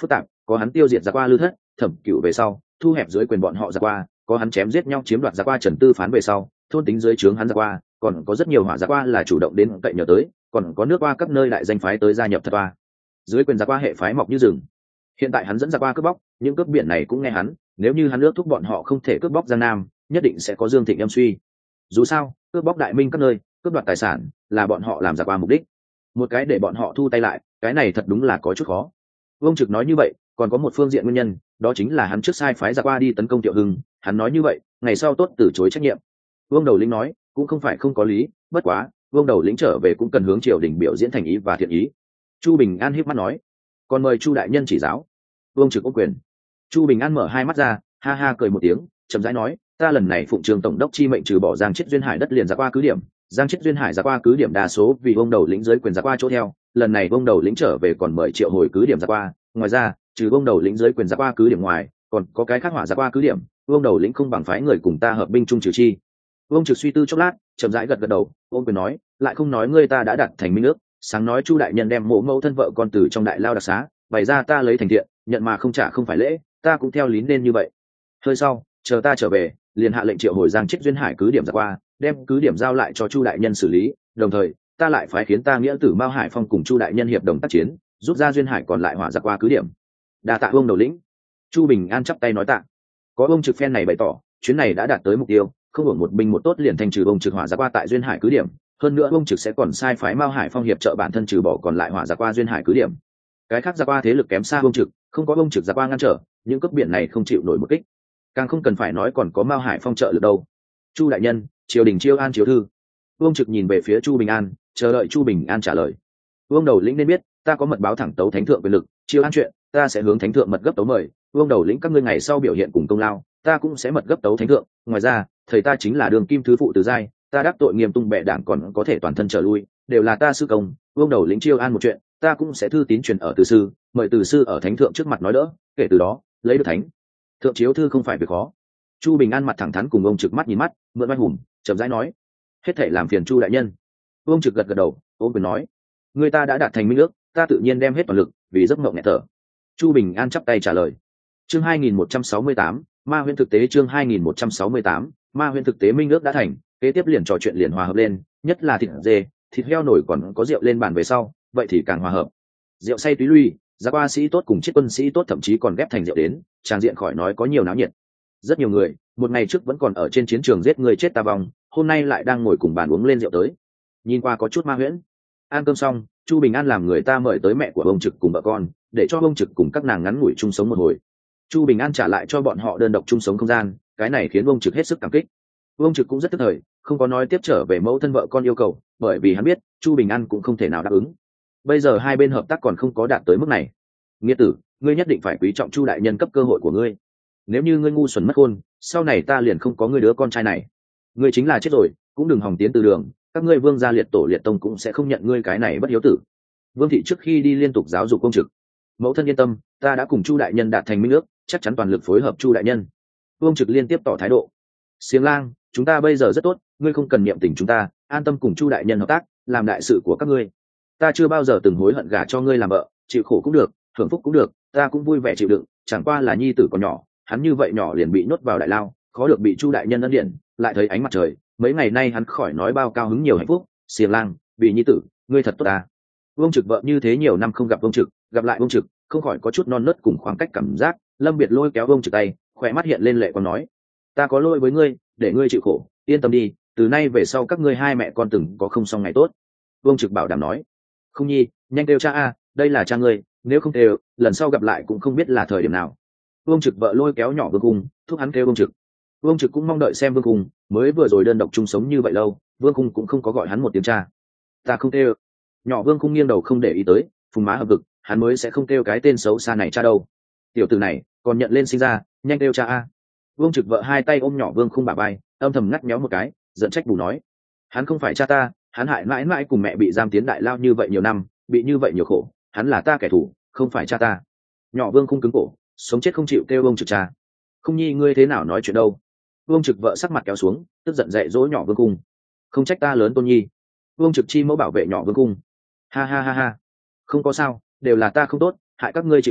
có hắn tiêu diệt Giặc Qua Lư Thất, Thẩm Cửu về sau thu hẹp dưới quyền bọn họ Giặc Qua, có hắn chém giết nhau chiếm đoạt Giặc Qua Trần Tư Phán về sau thôn tính dưới trướng hắn Giặc Qua, còn có rất nhiều hỏa Giặc Qua là chủ động đến cậy nhờ tới, còn có nước qua các nơi đại danh phái tới gia nhập thật qua dưới quyền Giặc Qua hệ phái mọc như rừng. Hiện tại hắn dẫn Giặc Qua cướp bóc, những cướp biển này cũng nghe hắn, nếu như hắn ước thúc bọn họ không thể cướp bóc Giang Nam, nhất định sẽ có Dương Thịnh âm suy. Dù sao cướp bóc đại minh các nơi, cướp đoạt tài sản là bọn họ làm Giặc Qua mục đích, một cái để bọn họ thu tay lại, cái này thật đúng là có chút khó. Vương Trực nói như vậy còn có một phương diện nguyên nhân, đó chính là hắn trước sai phái Giặc Qua đi tấn công Triệu Hưng, hắn nói như vậy ngày sau tốt từ chối trách nhiệm. Vương Đầu Lĩnh nói cũng không phải không có lý, bất quá Vương Đầu Lĩnh trở về cũng cần hướng triều đình biểu diễn thành ý và thiện ý. Chu Bình An híp mắt nói, còn mời Chu đại nhân chỉ giáo. Vương Trực có quyền. Chu Bình An mở hai mắt ra, ha ha cười một tiếng, chậm rãi nói, ta lần này phụng trường tổng đốc chi mệnh trừ bỏ Giang Chiết duyên hải đất liền Giặc Qua cứ điểm, Giang Chiết duyên hải Giặc Qua cứ điểm đa số vì Vương Đầu Lĩnh dưới quyền Giặc Qua chỗ theo, lần này Vương Đầu Lĩnh trở về còn mời triệu hồi cứ điểm Giặc Qua, ngoài ra trừ Vương Đầu Lĩnh dưới quyền Giặc Qua cứ điểm ngoài, còn có cái khác hỏa Giặc Qua cứ điểm, Vương Đầu Lĩnh không bằng phái người cùng ta hợp binh chung trừ chi. Vương Trực suy tư chốc lát, chậm rãi gật gật đầu, ôm quyền nói, lại không nói ngươi ta đã đặt thành minh ước, sáng nói Chu đại nhân đem mộ mẫu thân vợ con từ trong đại lao đặc xá, bày ra ta lấy thành thiện, nhận mà không trả không phải lễ, ta cũng theo lý nên như vậy. Hơi sau chờ ta trở về liền hạ lệnh triệu hồi Giang Chiết duyên hải cứ điểm Giặc Qua, đem cứ điểm giao lại cho Chu đại nhân xử lý, đồng thời ta lại phái khiến ta nghĩa tử Mao Hải Phong cùng Chu đại nhân hiệp đồng tác chiến, rút ra duyên hải còn lại hỏa Giặc Qua cứ điểm. Đa tạ Vương Đầu Lĩnh. Chu Bình An chắp tay nói tạ. Có ông Trực phen này bày tỏ chuyến này đã đạt tới mục tiêu, không hưởng một binh một tốt liền thành trừ ông Trực hỏa Giặc Qua tại duyên hải cứ điểm, hơn nữa ông Trực sẽ còn sai phái Mao Hải Phong hiệp trợ bản thân trừ bỏ còn lại hỏa Giặc Qua duyên hải cứ điểm. Cái khác Giặc Qua thế lực kém xa ông Trực, không có ông Trực Giặc Qua ngăn trở, những cướp biển này không chịu nổi một kích, càng không cần phải nói còn có Mao Hải Phong trợ lực đâu. Chu đại nhân, triều đình chiêu an chiếu thư. Vương Trực nhìn về phía Chu Bình An, chờ đợi Chu Bình An trả lời. Vương Đầu Lĩnh nên biết ta có mật báo thẳng tấu thánh thượng quyền lực, chiêu an chuyện ta sẽ hướng thánh thượng mật gấp tấu mời. Vương Đầu Lĩnh các ngươi ngày sau biểu hiện cùng công lao, ta cũng sẽ mật gấp tấu thánh thượng. Ngoài ra thầy ta chính là đường kim thứ phụ Từ Giai, ta đắc tội nghiêm tung bệ đảng còn có thể toàn thân trở lui, đều là ta sư công. Vương Đầu Lĩnh chiêu an một chuyện, ta cũng sẽ thư tín truyền ở Từ sư, mời Từ sư ở thánh thượng trước mặt nói đỡ, kể từ đó lấy được thánh thượng chiếu thư không phải việc khó. Chu Bình An mặt thẳng thắn cùng ông Trực mắt nhìn mắt, mượn oai hùng chậm rãi nói, hết thảy làm phiền Chu đại nhân. Ông Trực gật gật đầu, ôm quyền nói, người ta đã đạt thành minh ước, ta tự nhiên đem hết toàn lực vì giấc mộng nghẹt thở. Chu Bình An chắp tay trả lời. Chương 2168, Ma Huyễn thực tế. Chương 2168, Ma Huyễn thực tế. Minh ước đã thành, kế tiếp liền trò chuyện liền hòa hợp lên, nhất là thịt dê, thịt heo nổi còn có rượu lên bàn về sau, vậy thì càng hòa hợp. Rượu say túy lui, Giặc Qua sĩ tốt cùng chiết quân sĩ tốt thậm chí còn ghép thành rượu đến, tràng diện khỏi nói có nhiều náo nhiệt. Rất nhiều người một ngày trước vẫn còn ở trên chiến trường giết người chết ta vong, hôm nay lại đang ngồi cùng bàn uống lên rượu tới, nhìn qua có chút ma huyễn. Ăn cơm xong, Chu Bình An làm người ta mời tới mẹ của ông Trực cùng vợ con, để cho ông Trực cùng các nàng ngắn ngủi chung sống một hồi. Chu Bình An trả lại cho bọn họ đơn độc chung sống không gian, cái này khiến ông Trực hết sức cảm kích. Ông Trực cũng rất tức thời, không có nói tiếp trở về mẫu thân vợ con yêu cầu, bởi vì hắn biết Chu Bình An cũng không thể nào đáp ứng. Bây giờ hai bên hợp tác còn không có đạt tới mức này. Nghĩa tử, ngươi nhất định phải quý trọng Chu đại nhân cấp cơ hội của ngươi. Nếu như ngươi ngu xuẩn mất khôn, sau này ta liền không có ngươi đứa con trai này. Ngươi chính là chết rồi, cũng đừng hòng tiến từ đường, các ngươi Vương gia liệt tổ liệt tông cũng sẽ không nhận ngươi cái này bất hiếu tử. Vương thị trước khi đi liên tục giáo dục công Trực. Mẫu thân yên tâm, ta đã cùng Chu đại nhân đạt thành minh ước, chắc chắn toàn lực phối hợp Chu đại nhân. Vương Trực liên tiếp tỏ thái độ. Xiềng Lang, chúng ta bây giờ rất tốt, ngươi không cần niệm tình chúng ta, an tâm cùng Chu đại nhân hợp tác, làm đại sự của các ngươi. Ta chưa bao giờ từng hối hận gả cho ngươi làm vợ, chịu khổ cũng được, hưởng phúc cũng được, ta cũng vui vẻ chịu đựng, chẳng qua là nhi tử còn nhỏ, hắn như vậy nhỏ liền bị nhốt vào đại lao, khó được bị Chu đại nhân ân điển, lại thấy ánh mặt trời, mấy ngày nay hắn khỏi nói bao cao hứng nhiều hạnh phúc. Xiềng Lang, vì nhi tử, ngươi thật tốt à. Vương Trực vợ như thế nhiều năm không gặp Vương Trực, gặp lại Vương Trực, không khỏi có chút non nớt cùng khoảng cách cảm giác. Lâm Biệt lôi kéo Vương Trực tay, khỏe mắt hiện lên lệ còn nói, ta có lỗi với ngươi, để ngươi chịu khổ, yên tâm đi, từ nay về sau các ngươi hai mẹ con từng có không xong ngày tốt. Vương Trực bảo đảm nói. Không nhi, nhanh kêu cha a, đây là cha ngươi, nếu không kêu, lần sau gặp lại cũng không biết là thời điểm nào. Vương Trực vợ lôi kéo nhỏ Vương Cung, thúc hắn kêu Vương Trực. Vương Trực cũng mong đợi xem Vương Cung, mới vừa rồi đơn độc chung sống như vậy lâu, Vương Cung cũng không có gọi hắn một tiếng cha. Ta không kêu. Nhỏ Vương Cung nghiêng đầu không để ý tới, phùng má hợp vực, hắn mới sẽ không kêu cái tên xấu xa này cha đâu. Tiểu tử này còn nhận lên sinh ra, nhanh kêu cha a. Vương Trực vợ hai tay ôm nhỏ Vương Cung bả vai, âm thầm ngắt méo một cái, giận trách bù nói, hắn không phải cha ta, hắn hại mãi mãi cùng mẹ bị giam tiến đại lao như vậy nhiều năm, bị như vậy nhiều khổ, hắn là ta kẻ thù, không phải cha ta. Nhỏ Vương Cung cứng cổ, sống chết không chịu kêu Vương Trực cha. Không nhi ngươi thế nào nói chuyện đâu. Vương Trực vợ sắc mặt kéo xuống, tức giận dạy dỗ nhỏ Vương Cung. Không trách ta lớn tôn nhi. Vương Trực chi mẫu bảo vệ nhỏ Vương Cung. Ha ha ha ha, không có sao, đều là ta không tốt, hại các ngươi chịu khổ,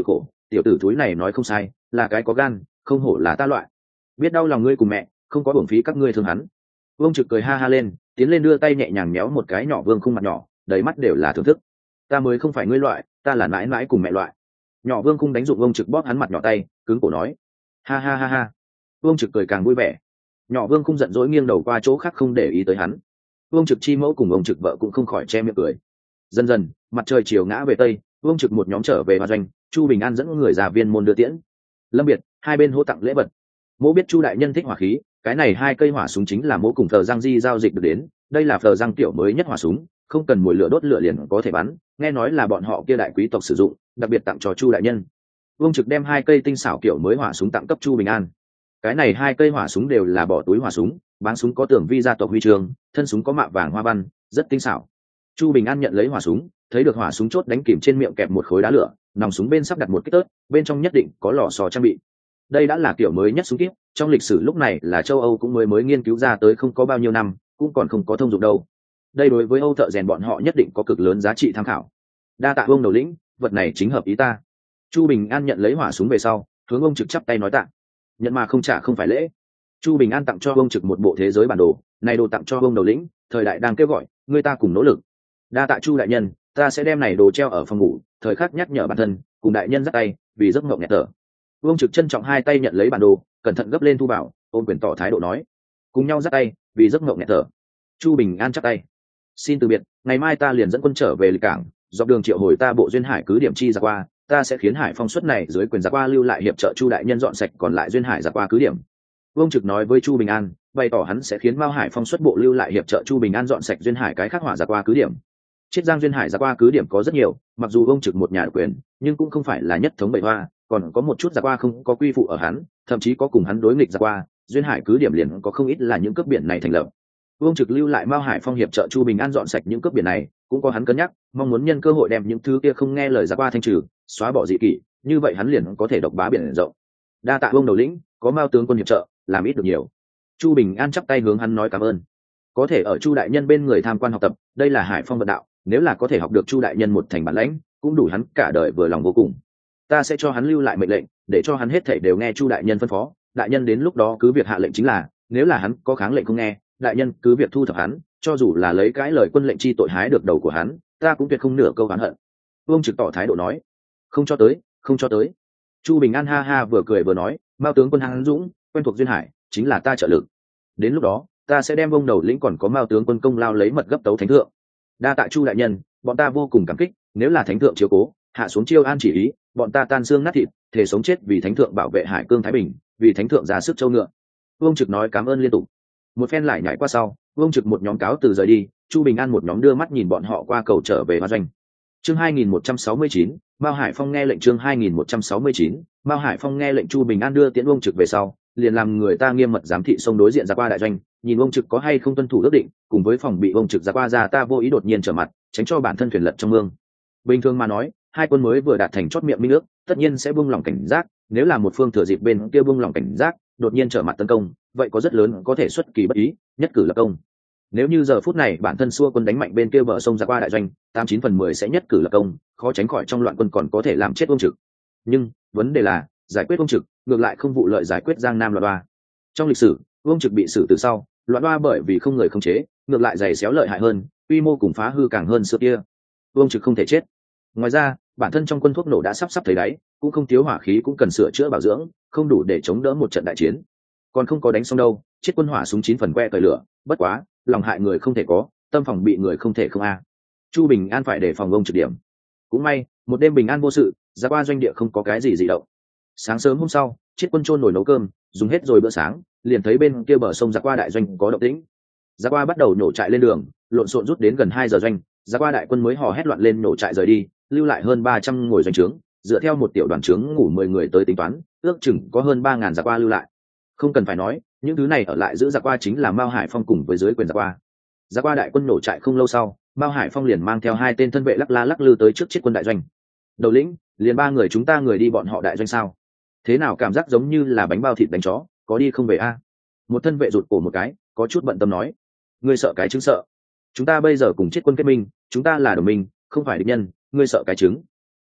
tiểu tử thúi này nói không sai, là cái có gan, không hổ là ta loại. Biết đau lòng ngươi cùng mẹ, không có uổng phí các ngươi thương hắn. Vương Trực cười ha ha lên, tiến lên đưa tay nhẹ nhàng méo một cái nhỏ Vương Khung mặt nhỏ, đầy mắt đều là thưởng thức. Ta mới không phải ngươi loại, ta là mãi mãi cùng mẹ loại. Nhỏ Vương Khung đánh dụng Vương Trực bóp hắn mặt nhỏ tay, cứng cổ nói. Ha ha ha ha. Vương Trực cười càng vui vẻ. Nhỏ Vương Khung giận dỗi nghiêng đầu qua chỗ khác không để ý tới hắn. Vương Trực chi mẫu cùng ông Trực vợ cũng không khỏi che miệng cười. Dần dần, mặt trời chiều ngã về tây, Vương Trực một nhóm trở về hoa doanh, Chu Bình An dẫn người ra viên môn đưa tiễn. Lâm biệt, hai bên hô tặng lễ vật. Mỗ biết Chu đại nhân thích hỏa khí, cái này hai cây hỏa súng chính là mỗ cùng Phờ Giang Di giao dịch được đến, đây là Phờ Giang tiểu mới nhất hỏa súng, không cần mùi lửa đốt lửa liền có thể bắn, nghe nói là bọn họ kia đại quý tộc sử dụng, đặc biệt tặng cho Chu đại nhân. Vương Trực đem hai cây tinh xảo kiểu mới hỏa súng tặng cấp Chu Bình An. Cái này hai cây hỏa súng đều là bỏ túi hỏa súng, báng súng có tường vi gia tộc huy chương, thân súng có mạ vàng hoa văn, rất tinh xảo. Chu Bình An nhận lấy hỏa súng, thấy được hỏa súng chốt đánh kìm trên miệng kẹp một khối đá lửa, nòng súng bên sắp đặt một kích tớt, bên trong nhất định có lò xò trang bị. Đây đã là kiểu mới nhất súng kíp, trong lịch sử lúc này là châu Âu cũng mới nghiên cứu ra tới không có bao nhiêu năm, cũng còn không có thông dụng đâu. Đây đối với Âu thợ rèn bọn họ nhất định có cực lớn giá trị tham khảo. Đa tạ ông đầu lĩnh, vật này chính hợp ý ta. Chu Bình An nhận lấy hỏa súng về sau, hướng ông Trực chắp tay nói tạ. Nhận mà không trả không phải lễ. Chu Bình An tặng cho ông Trực một bộ thế giới bản đồ, này đồ tặng cho ông đầu lĩnh, thời đại đang kêu gọi, người ta cùng nỗ lực. Đa tạ Chu đại nhân, ta sẽ đem này đồ treo ở phòng ngủ, thời khắc nhắc nhở bản thân, cùng đại nhân dắt tay, vì giấc mộng nghẹt thở. Vương Trực trân trọng hai tay nhận lấy bản đồ, cẩn thận gấp lên thu vào, ôm quyền tỏ thái độ nói, cùng nhau dắt tay, vì giấc mộng nghẹt thở. Chu Bình An chắp tay, xin từ biệt, ngày mai ta liền dẫn quân trở về lịch cảng, dọc đường triệu hồi ta bộ duyên hải cứ điểm chi ra qua, ta sẽ khiến Hải Phong suất này dưới quyền ra qua lưu lại hiệp trợ Chu đại nhân dọn sạch còn lại duyên hải ra qua cứ điểm. Vương Trực nói với Chu Bình An, bày tỏ hắn sẽ khiến Mao Hải Phong xuất bộ lưu lại hiệp trợ Chu Bình An dọn sạch duyên hải cái khác hỏa ra qua cứ điểm. Chiết Giang duyên hải ra qua cứ điểm có rất nhiều, mặc dù Vương Trực một nhà quyền, nhưng cũng không phải là nhất thống bầy hoa, còn có một chút ra qua không có quy phụ ở hắn, thậm chí có cùng hắn đối nghịch ra qua, duyên hải cứ điểm liền có không ít là những cướp biển này thành lập. Vương Trực lưu lại Mao Hải Phong hiệp trợ Chu Bình An dọn sạch những cướp biển này, cũng có hắn cân nhắc, mong muốn nhân cơ hội đem những thứ kia không nghe lời ra qua thanh trừ, xóa bỏ dị kỷ, như vậy hắn liền có thể độc bá biển rộng. Đa tạ Vương đầu lĩnh, có Mao tướng quân hiệp trợ, làm ít được nhiều. Chu Bình An chắp tay hướng hắn nói cảm ơn. Có thể ở Chu đại nhân bên người tham quan học tập, đây là Hải Phong vận đạo, nếu là có thể học được Chu đại nhân một thành bản lãnh, cũng đủ hắn cả đời vừa lòng vô cùng. Ta sẽ cho hắn lưu lại mệnh lệnh, để cho hắn hết thảy đều nghe Chu đại nhân phân phó, đại nhân đến lúc đó cứ việc hạ lệnh chính là, nếu là hắn có kháng lệnh không nghe, đại nhân cứ việc thu thập hắn, cho dù là lấy cái lời quân lệnh chi tội hái được đầu của hắn, ta cũng tuyệt không nửa câu oán hận. Vương Trực tỏ thái độ nói, không cho tới, không cho tới. Chu Bình An ha ha vừa cười vừa nói, Mao tướng quân hăng dũng, quen thuộc duyên hải, chính là ta trợ lực. Đến lúc đó, ta sẽ đem ông đầu lĩnh còn có Mao tướng quân công lao lấy mật gấp tấu thánh thượng. Đa tạ Chu đại nhân, bọn ta vô cùng cảm kích, nếu là thánh thượng chiếu cố, hạ xuống chiêu an chỉ ý, bọn ta tan xương nát thịt, thể sống chết vì thánh thượng bảo vệ hải cương thái bình, vì thánh thượng ra sức châu ngựa. Vương Trực nói cảm ơn liên tục. Một phen lại nhảy qua sau, Vương Trực một nhóm cáo từ rời đi, Chu Bình An một nhóm đưa mắt nhìn bọn họ qua cầu trở về hoa doanh. Chương 2169, Mao Hải Phong nghe lệnh. Chương 2169, Mao Hải Phong nghe lệnh. Chu Bình An đưa tiễn Vương Trực về sau, liền làm người ta nghiêm mật giám thị sông đối diện ra qua đại doanh, nhìn Vương Trực có hay không tuân thủ ước định, cùng với phòng bị Vương Trực ra qua ra ta vô ý đột nhiên trở mặt, tránh cho bản thân thuyền lật trong mương. Bình thường mà nói, hai quân mới vừa đạt thành chót miệng minh ước, tất nhiên sẽ buông lỏng cảnh giác, nếu là một phương thừa dịp bên kia buông lỏng cảnh giác, đột nhiên trở mặt tấn công, vậy có rất lớn có thể xuất kỳ bất ý, nhất cử lập công. Nếu như giờ phút này bản thân xua quân đánh mạnh bên kia bờ sông ra qua đại doanh, 89/10 sẽ nhất cử lập công, khó tránh khỏi trong loạn quân còn có thể làm chết Vương Trực. Nhưng vấn đề là giải quyết Vương Trực, ngược lại không vụ lợi giải quyết Giang Nam loạn đoa. Trong lịch sử, Vương Trực bị xử từ sau, loạn đoa bởi vì không người khống chế, ngược lại dày xéo lợi hại hơn, quy mô cùng phá hư càng hơn xưa kia. Vương Trực không thể chết. Ngoài ra, bản thân trong quân thuốc nổ đã sắp thấy đáy, cũng không thiếu hỏa khí cũng cần sửa chữa bảo dưỡng, không đủ để chống đỡ một trận đại chiến. Còn không có đánh xong đâu, chết quân hỏa súng 9 phần que cởi lửa, bất quá, lòng hại người không thể có, tâm phòng bị người không thể không a. Chu Bình An phải đề phòng Vương Trực điểm. Cũng may, một đêm bình an vô sự, ra qua doanh địa không có cái gì dị động. Sáng sớm hôm sau, chết quân chôn nồi nấu cơm, dùng hết rồi bữa sáng, liền thấy bên kia bờ sông ra qua đại doanh có động tĩnh. Ra qua bắt đầu nổ trại lên đường, lộn xộn rút đến gần 2 giờ doanh, ra qua đại quân mới hò hét loạn lên nổ trại rời đi, lưu lại hơn 300 ngồi doanh trướng, dựa theo một tiểu đoàn trướng ngủ 10 người tới tính toán, ước chừng có hơn 3000 ra qua lưu lại. Không cần phải nói, những thứ này ở lại giữ ra qua chính là Mao Hải Phong cùng với dưới quyền ra qua. Ra qua đại quân nổ trại không lâu sau, Mao Hải Phong liền mang theo 2 tên thân vệ lắc la lắc lư tới trước chết quân đại doanh. Đầu lĩnh, liền 3 người chúng ta người đi bọn họ đại doanh sao? Thế nào cảm giác giống như là bánh bao thịt đánh chó, có đi không về a? Một thân vệ rụt cổ một cái, có chút bận tâm nói. Ngươi sợ cái chứng sợ? Chúng ta bây giờ cùng chết quân kết minh, chúng ta là đồng minh, không phải địch nhân, ngươi sợ cái chứng?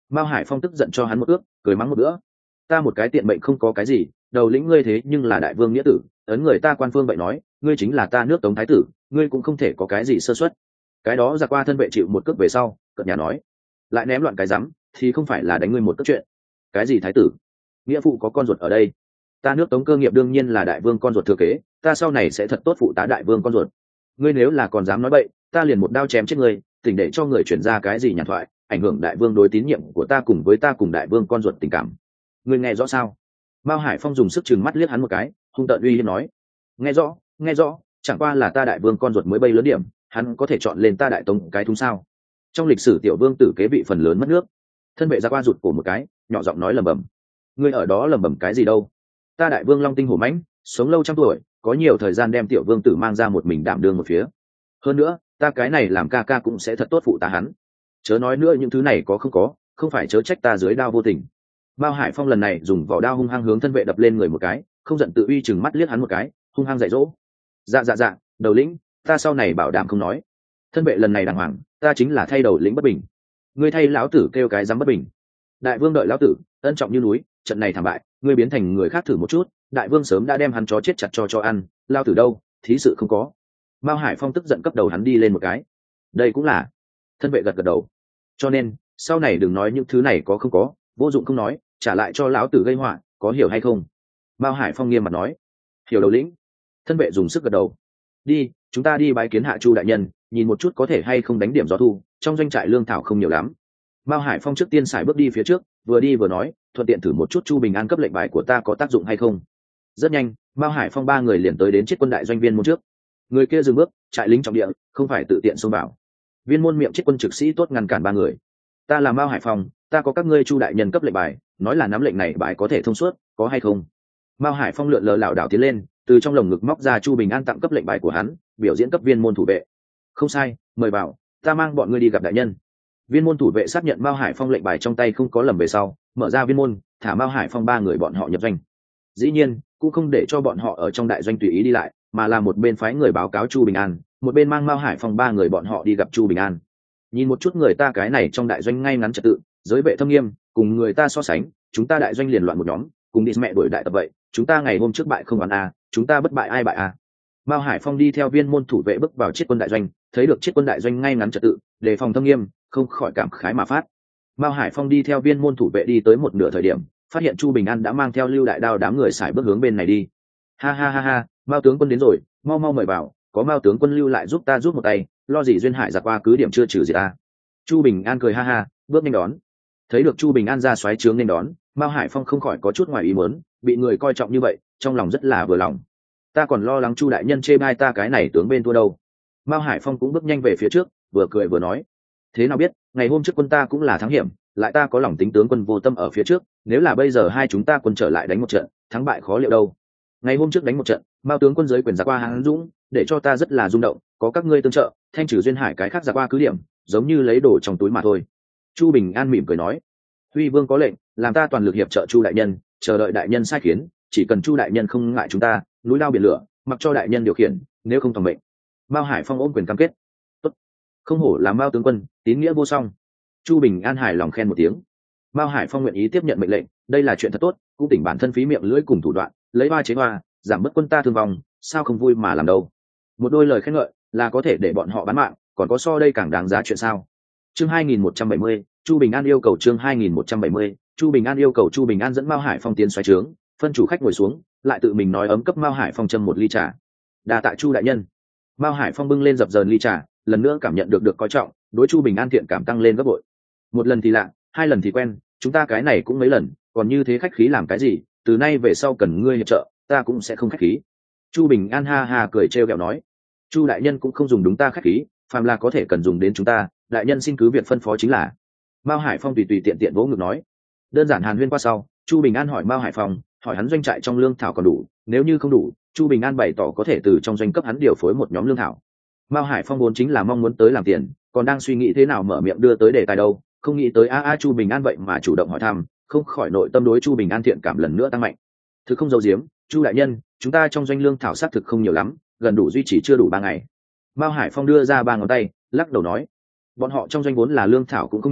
Mao Hải Phong tức giận cho hắn một ước, cười mắng một bữa. Ta một cái tiện mệnh không có cái gì, đầu lĩnh ngươi thế nhưng là đại vương nghĩa tử, ấn người ta quan phương vậy nói, ngươi chính là ta nước Tống thái tử, ngươi cũng không thể có cái gì sơ suất. Cái đó giặc qua thân vệ chịu một cước về sau, cợt nhà nói, lại ném loạn cái rắm, thì không phải là đánh ngươi một cước chuyện. Cái gì thái tử? Nghĩa phụ có con ruột ở đây. Ta nước Tống cơ nghiệp đương nhiên là đại vương con ruột thừa kế, ta sau này sẽ thật tốt phụ tá đại vương con ruột. Ngươi nếu là còn dám nói bậy, ta liền một đao chém chết ngươi, tỉnh để cho người chuyển ra cái gì nhàn thoại, ảnh hưởng đại vương đối tín nhiệm của ta cùng với ta cùng đại vương con ruột tình cảm. Ngươi nghe rõ sao? Mao Hải Phong dùng sức chừng mắt liếc hắn một cái, hung tợn uy hiếp nói, nghe rõ, chẳng qua là ta đại vương con ruột mới bay lớn điểm, hắn có thể chọn lên ta đại tống cái thúng sao? Trong lịch sử tiểu vương tử kế vị phần lớn mất nước. Thân vệ ra qua rụt cổ một cái, nhỏ giọng nói lẩm bẩm. Ngươi ở đó lẩm bẩm cái gì đâu? Ta đại vương long tinh hổ mãnh, sống lâu trăm tuổi, có nhiều thời gian đem tiểu vương tử mang ra một mình đảm đương một phía. Hơn nữa, ta cái này làm ca ca cũng sẽ thật tốt phụ tá hắn. Chớ nói nữa những thứ này có, không phải chớ trách ta dưới đao vô tình. Mao Hải Phong lần này dùng vỏ đao hung hăng hướng thân vệ đập lên người một cái, không giận tự uy chừng mắt liếc hắn một cái, hung hăng dạy dỗ. Dạ, đầu lĩnh, ta sau này bảo đảm không nói. Thân vệ lần này đàng hoàng, ta chính là thay đầu lĩnh bất bình. Ngươi thay lão tử kêu cái dám bất bình. Đại vương đợi lão tử, ân trọng như núi, trận này thảm bại, ngươi biến thành người khác thử một chút, đại vương sớm đã đem hắn chó chết chặt cho ăn, lao tử đâu, thí sự không có. Mao Hải Phong tức giận cấp đầu hắn đi lên một cái. Đây cũng là. Thân vệ gật đầu. Cho nên, sau này đừng nói những thứ này có, vô dụng không nói, trả lại cho lão tử gây họa, có hiểu hay không? Mao Hải Phong nghiêm mặt nói. Hiểu đầu lĩnh. Thân vệ dùng sức gật đầu. Đi, chúng ta đi bái kiến hạ Chu đại nhân, nhìn một chút có thể hay không đánh điểm gió thu, trong doanh trại lương thảo không nhiều lắm. Mao Hải Phong trước tiên xài bước đi phía trước, vừa đi vừa nói, thuận tiện thử một chút Chu Bình An cấp lệnh bài của ta có tác dụng hay không. Rất nhanh, Mao Hải Phong ba người liền tới đến Chiết Quân đại doanh viên môn trước. Người kia dừng bước, trại lính trọng địa, không phải tự tiện xông vào. Viên môn miệng Chiết Quân trực sĩ tốt ngăn cản ba người. Ta là Mao Hải Phong, ta có các ngươi Chu đại nhân cấp lệnh bài, nói là nắm lệnh này bài có thể thông suốt, có hay không? Mao Hải Phong lượn lờ lảo đảo tiến lên, từ trong lồng ngực móc ra Chu Bình An tặng cấp lệnh bài của hắn, biểu diễn cấp viên môn thủ vệ. Không sai, mời vào, ta mang bọn ngươi đi gặp đại nhân. Viên môn thủ vệ xác nhận Mao Hải Phong lệnh bài trong tay không có lầm về sau, mở ra viên môn, thả Mao Hải Phong ba người bọn họ nhập doanh. Dĩ nhiên, cũng không để cho bọn họ ở trong đại doanh tùy ý đi lại, mà là một bên phái người báo cáo Chu Bình An, một bên mang Mao Hải Phong ba người bọn họ đi gặp Chu Bình An. Nhìn một chút người ta cái này trong đại doanh ngay ngắn trật tự, giới vệ thâm nghiêm, cùng người ta so sánh, chúng ta đại doanh liền loạn một nhóm, cùng đi mẹ đuổi đại tập vậy, chúng ta ngày hôm trước bại không oán a, chúng ta bất bại ai bại a. Mao Hải Phong đi theo viên môn thủ vệ bước vào Chiết Quân đại doanh, thấy được Chiết Quân đại doanh ngay ngắn trật tự, đề phòng thâm nghiêm, không khỏi cảm khái mà phát. Mao Hải Phong đi theo viên môn thủ vệ đi tới một nửa thời điểm, phát hiện Chu Bình An đã mang theo Lưu Đại Đao đám người xài bước hướng bên này đi. Ha, Mao tướng quân đến rồi, mau mời vào, có Mao tướng quân lưu lại giúp ta giúp một tay, lo gì duyên hải giặc qua cứ điểm chưa trừ gì ta. Chu Bình An cười ha, bước nhanh đón. Thấy được Chu Bình An ra xoáy trướng nên đón, Mao Hải Phong không khỏi có chút ngoài ý muốn, bị người coi trọng như vậy, trong lòng rất là vừa lòng. Ta còn lo lắng Chu đại nhân chê bai ta cái này tướng bên thua đâu. Mao Hải Phong cũng bước nhanh về phía trước, vừa cười vừa nói, thế nào biết, ngày hôm trước quân ta cũng là thắng hiểm, lại ta có lòng tính tướng quân vô tâm ở phía trước, nếu là bây giờ hai chúng ta quân trở lại đánh một trận, thắng bại khó liệu đâu. Ngày hôm trước đánh một trận, Mao tướng quân dưới quyền giặc qua hán dũng, để cho ta rất là rung động, có các ngươi tương trợ, thanh trừ duyên hải cái khác giặc qua cứ điểm, giống như lấy đồ trong túi mà thôi. Chu Bình An mỉm cười nói, Huy vương có lệnh, làm ta toàn lực hiệp trợ Chu đại nhân, chờ đợi đại nhân sai khiến, chỉ cần Chu đại nhân không ngại chúng ta, núi lao biển lửa, mặc cho đại nhân điều khiển, nếu không tòng mệnh. Mao Hải Phong ôm quyền cam kết. Tốt, không hổ là Mao tướng quân, tín nghĩa vô song. Chu Bình An hài lòng khen một tiếng. Mao Hải Phong nguyện ý tiếp nhận mệnh lệnh, đây là chuyện thật tốt, cũng tỉnh bản thân phí miệng lưỡi cùng thủ đoạn, lấy hoa chế hoa, giảm bớt quân ta thương vong, sao không vui mà làm đâu. Một đôi lời khen ngợi là có thể để bọn họ bán mạng, còn có so đây càng đáng giá chuyện sao. Chương 2170, Chu Bình An yêu cầu chương 2170, Chu Bình An yêu cầu Chu Bình An dẫn Mao Hải Phong tiến xoáy trướng, phân chủ khách ngồi xuống, lại tự mình nói ấm cấp Mao Hải Phong châm một ly trà. Đa tạ Chu đại nhân. Mao Hải Phong bưng lên dập dờn ly trà, lần nữa cảm nhận được coi trọng, đối Chu Bình An thiện cảm tăng lên gấp bội. Một lần thì lạ, hai lần thì quen, chúng ta cái này cũng mấy lần, còn như thế khách khí làm cái gì, từ nay về sau cần ngươi hiệp trợ, ta cũng sẽ không khách khí. Chu Bình An ha cười trêu ghẹo nói, Chu đại nhân cũng không dùng đúng ta khách khí, phàm là có thể cần dùng đến chúng ta, đại nhân xin cứ việc phân phó chính là. Mao Hải Phong tùy tiện vỗ ngực nói. Đơn giản hàn huyên qua sau, Chu Bình An hỏi Mao Hải Phong, hỏi hắn doanh trại trong lương thảo còn đủ, nếu như không đủ, Chu Bình An bày tỏ có thể từ trong doanh cấp hắn điều phối một nhóm lương thảo. Mao Hải Phong vốn chính là mong muốn tới làm tiền, còn đang suy nghĩ thế nào mở miệng đưa tới đề tài đâu, không nghĩ tới Chu Bình An vậy mà chủ động hỏi thăm, không khỏi nội tâm đối Chu Bình An thiện cảm lần nữa tăng mạnh. Thực không giấu giếm, Chu đại nhân, chúng ta trong doanh lương thảo xác thực không nhiều lắm, gần đủ duy trì chưa đủ 3 ngày. Mao Hải Phong đưa ra 3 ngón tay, lắc đầu nói, bọn họ trong doanh vốn là lương thảo cũng không nhiều,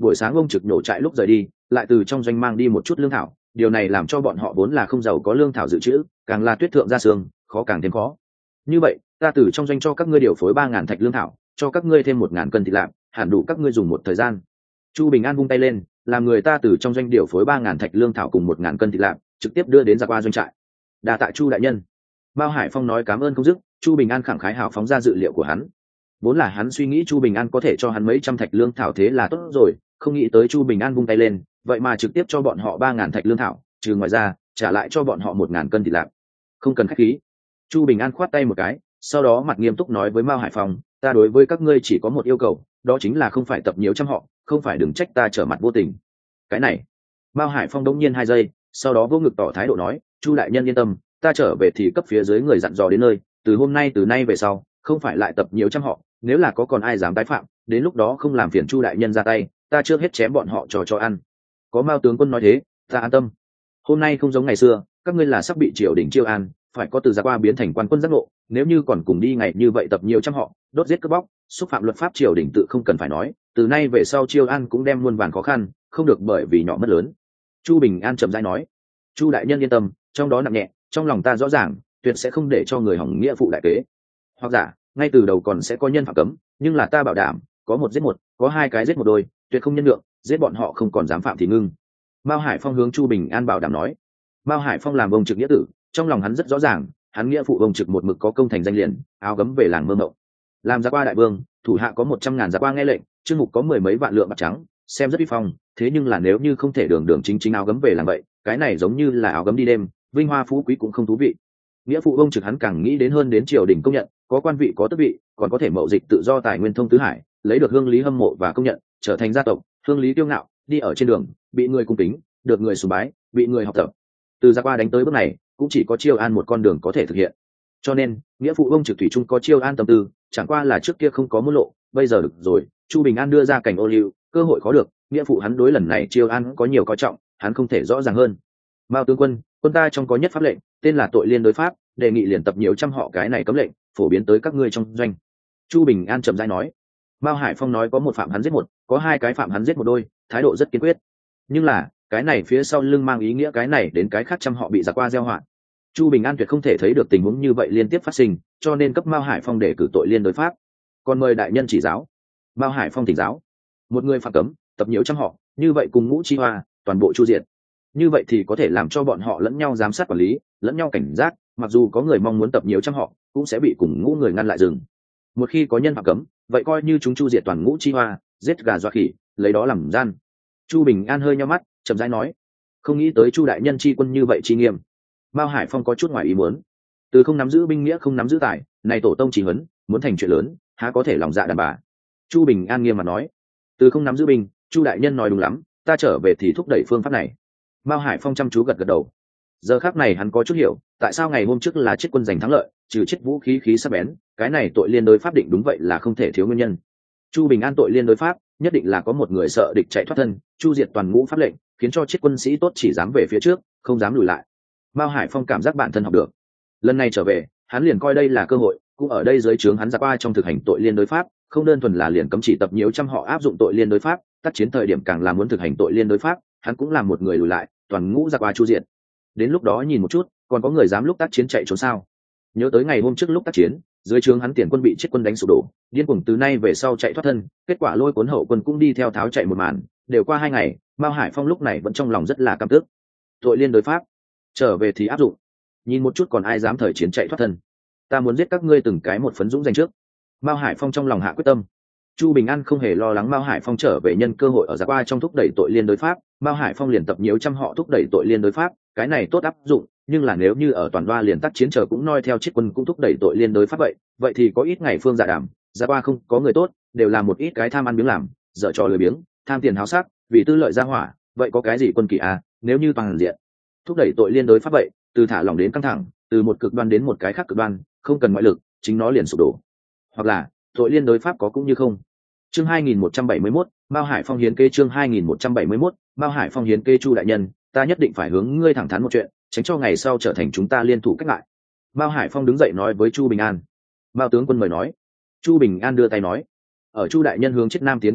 buổi sáng ông trực nổ trại lúc rời đi lại từ trong doanh mang đi một chút lương thảo, điều này làm cho bọn họ vốn là không giàu có lương thảo dự trữ, càng là tuyết thượng ra sương, khó càng thêm khó. Như vậy ta từ trong doanh cho các ngươi điều phối 3.000 thạch lương thảo, cho các ngươi thêm 1.000 cân thịt lạp, hẳn đủ các ngươi dùng một thời gian. Chu Bình An vung tay lên, làm người ta từ trong doanh điều phối 3.000 thạch lương thảo cùng 1.000 cân thịt lạp, trực tiếp đưa đến ra qua doanh trại. Đa tạ Chu đại nhân. Mao Hải Phong nói cảm ơn không dứt. Chu Bình An khẳng khái hào phóng ra dự liệu của hắn. Vốn là hắn suy nghĩ Chu Bình An có thể cho hắn mấy trăm thạch lương thảo thế là tốt rồi, không nghĩ tới Chu Bình An vung tay lên, vậy mà trực tiếp cho bọn họ 3.000 thạch lương thảo, trừ ngoài ra trả lại cho bọn họ 1.000 cân thịt lạp. Không cần khách khí. Chu Bình An khoát tay một cái, sau đó mặt nghiêm túc nói với Mao Hải Phong, ta đối với các ngươi chỉ có một yêu cầu, đó chính là không phải tập nhiều trăm họ, không phải đừng trách ta trở mặt vô tình. Cái này. Mao Hải Phong đống nhiên 2 giây, sau đó vô ngực tỏ thái độ nói, Chu đại nhân yên tâm, ta trở về thì cấp phía dưới người dặn dò đến nơi, từ nay về sau không phải lại tập nhiều trăm họ, nếu là có còn ai dám tái phạm, đến lúc đó không làm phiền Chu đại nhân ra tay, ta trước hết chém bọn họ cho ăn. Có Mao tướng quân nói thế, ta an tâm. Hôm nay không giống ngày xưa, các ngươi là sắp bị triều đình chiêu an, phải có từ Giặc Qua biến thành quan quân giác ngộ, nếu như còn cùng đi ngày như vậy tập nhiều trăm họ, đốt giết cướp bóc, xúc phạm luật pháp triều đình tự không cần phải nói, từ nay về sau chiêu an cũng đem muôn vàn khó khăn, không được bởi vì nhỏ mất lớn. Chu Bình An chậm rãi nói, Chu đại nhân yên tâm, trong đó nặng nhẹ, trong lòng ta rõ ràng, tuyệt sẽ không để cho người hỏng nghĩa phụ đại kế. Hoặc giả, ngay từ đầu còn sẽ có nhân phạm cấm, nhưng là ta bảo đảm, có một giết một, có 2 cái giết một đôi, tuyệt không nhân lượng, giết bọn họ không còn dám phạm thì ngưng. Mao Hải Phong hướng Chu Bình An bảo đảm nói. Mao Hải Phong làm ông trực nghĩa tử, trong lòng hắn rất rõ ràng, hắn nghĩa phụ ông trực một mực có công thành danh liền, áo gấm về làng Mơ Mộng. Làm Giặc Qua đại vương, thủ hạ có 100.000 Giặc Qua nghe lệnh, chương mục có 10 mấy vạn lượng bạc trắng, xem rất uy phong, thế nhưng là nếu như không thể đường đường chính chính áo gấm về làng vậy, cái này giống như là áo gấm đi đêm, vinh hoa phú quý cũng không thú vị. Nghĩa phụ ông trực hắn càng nghĩ đến hơn đến triều đình công nhận, có quan vị có tước vị, còn có thể mậu dịch tự do tài nguyên thông tứ hải, lấy được hương lý hâm mộ và công nhận, trở thành gia tộc hương lý kiêu ngạo, đi ở trên đường bị người cung kính, được người sùng bái, bị người học tập. Từ Giặc Qua đánh tới bước này, cũng chỉ có chiêu an một con đường có thể thực hiện. Cho nên nghĩa phụ ông trực thủy chung có chiêu an tâm tư, chẳng qua là trước kia không có môn lộ, bây giờ được rồi. Chu Bình An đưa ra cảnh ô liu, cơ hội khó được, nghĩa phụ hắn đối lần này chiêu an có nhiều coi trọng, hắn không thể rõ ràng hơn. Mao tướng quân, quân ta trong có nhất pháp lệnh, tên là tội liên đối pháp, đề nghị liền tập nhiều trăm họ cái này cấm lệnh, phổ biến tới các ngươi trong doanh. Chu Bình An chậm rãi nói. Mao Hải Phong nói có một phạm hắn giết một, có 2 cái phạm hắn giết một đôi, thái độ rất kiên quyết. Nhưng là cái này phía sau lưng mang ý nghĩa cái này đến cái khác trăm họ bị Giặc Qua gieo họa. Chu Bình An tuyệt không thể thấy được tình huống như vậy liên tiếp phát sinh, cho nên cấp Mao Hải Phong để cử tội liên đối pháp. Còn mời đại nhân chỉ giáo. Mao Hải Phong thỉnh giáo. Một người phạm cấm, tập nhiều trăm họ, như vậy cùng ngũ chi hoa, toàn bộ chu diệt. Như vậy thì có thể làm cho bọn họ lẫn nhau giám sát quản lý, lẫn nhau cảnh giác, mặc dù có người mong muốn tập nhiều trăm họ, cũng sẽ bị cùng ngũ người ngăn lại dừng. Một khi có nhân phạm cấm, vậy coi như chúng chu diệt toàn ngũ chi hoa, giết gà dọa khỉ, lấy đó làm gian. Chu Bình An hơi nheo mắt, chậm rãi nói, không nghĩ tới Chu đại nhân chi quân như vậy chi nghiêm. Mao Hải Phong có chút ngoài ý muốn, từ không nắm giữ binh nghĩa không nắm giữ tài, này tổ tông chỉ huấn, muốn thành chuyện lớn, há có thể lòng dạ đàn bà. Chu Bình An nghiêm mặt nói, từ không nắm giữ binh, Chu đại nhân nói đúng lắm, ta trở về thì thúc đẩy phương pháp này. Mao Hải Phong chăm chú gật gật đầu. Giờ khắc này hắn có chút hiểu, tại sao ngày hôm trước là chiết quân giành thắng lợi, trừ chiết vũ khí sắc bén, cái này tội liên đối pháp định đúng vậy là không thể thiếu nguyên nhân. Chu Bình An tội liên đối pháp, nhất định là có một người sợ địch chạy thoát thân, chu diệt toàn ngũ pháp lệnh, khiến cho chiết quân sĩ tốt chỉ dám về phía trước, không dám lùi lại. Mao Hải Phong cảm giác bản thân học được. Lần này trở về, hắn liền coi đây là cơ hội, cũng ở đây dưới trướng hắn Giặc Qua trong thực hành tội liên đối pháp, không đơn thuần là liền cấm chỉ tập nhiều trăm họ áp dụng tội liên đối pháp, tác chiến thời điểm càng là muốn thực hành tội liên đối pháp, hắn cũng làm một người lùi lại, toàn ngũ Giặc Qua chu diệt. Đến lúc đó nhìn một chút, còn có người dám lúc tác chiến chạy trốn sao? Nhớ tới ngày hôm trước lúc tác chiến, dưới trướng hắn tiền quân bị chiết quân đánh sụp đổ, điên cuồng từ nay về sau chạy thoát thân, kết quả lôi cuốn hậu quân cũng đi theo tháo chạy một màn, đều qua 2 ngày, Mao Hải Phong lúc này vẫn trong lòng rất là căm tức. Tội liên đối pháp, trở về thì áp dụng. Nhìn một chút còn ai dám thời chiến chạy thoát thân. Ta muốn giết các ngươi từng cái một phấn dũng danh trước. Mao Hải Phong trong lòng hạ quyết tâm. Chu Bình An không hề lo lắng Mao Hải Phong trở về nhân cơ hội ở Giặc Qua trong thúc đẩy tội liên đối pháp, Mao Hải Phong liền tập nhiều trăm họ thúc đẩy tội liên đối pháp, cái này tốt áp dụng, nhưng là nếu như ở toàn đoa liền tác chiến chờ cũng noi theo chiết quân cũng thúc đẩy tội liên đối pháp vậy thì có ít ngày phương dạ đảm, Giặc Qua không có người tốt, đều là một ít cái tham ăn biếng làm, dở trò lười biếng, tham tiền háo sắc, vì tư lợi ra hỏa, vậy có cái gì quân kỷ à, nếu như toàn diện thúc đẩy tội liên đối pháp vậy, từ thả lỏng đến căng thẳng, từ một cực đoan đến một cái khác cực đoan, không cần ngoại lực, chính nó liền sụp đổ. Hoặc là, tội liên đối pháp có cũng như không. Chương 2171, Mao Hải Phong hiến kê chương 2171, Mao Hải Phong hiến kê Chu đại nhân, ta nhất định phải hướng ngươi thẳng thắn một chuyện, tránh cho ngày sau trở thành chúng ta liên thủ cách lại. Mao Hải Phong đứng dậy nói với Chu Bình An. Mao tướng quân mời nói. Chu Bình An đưa tay nói, ở Chu đại nhân hướng chiết nam tiến quân lúc,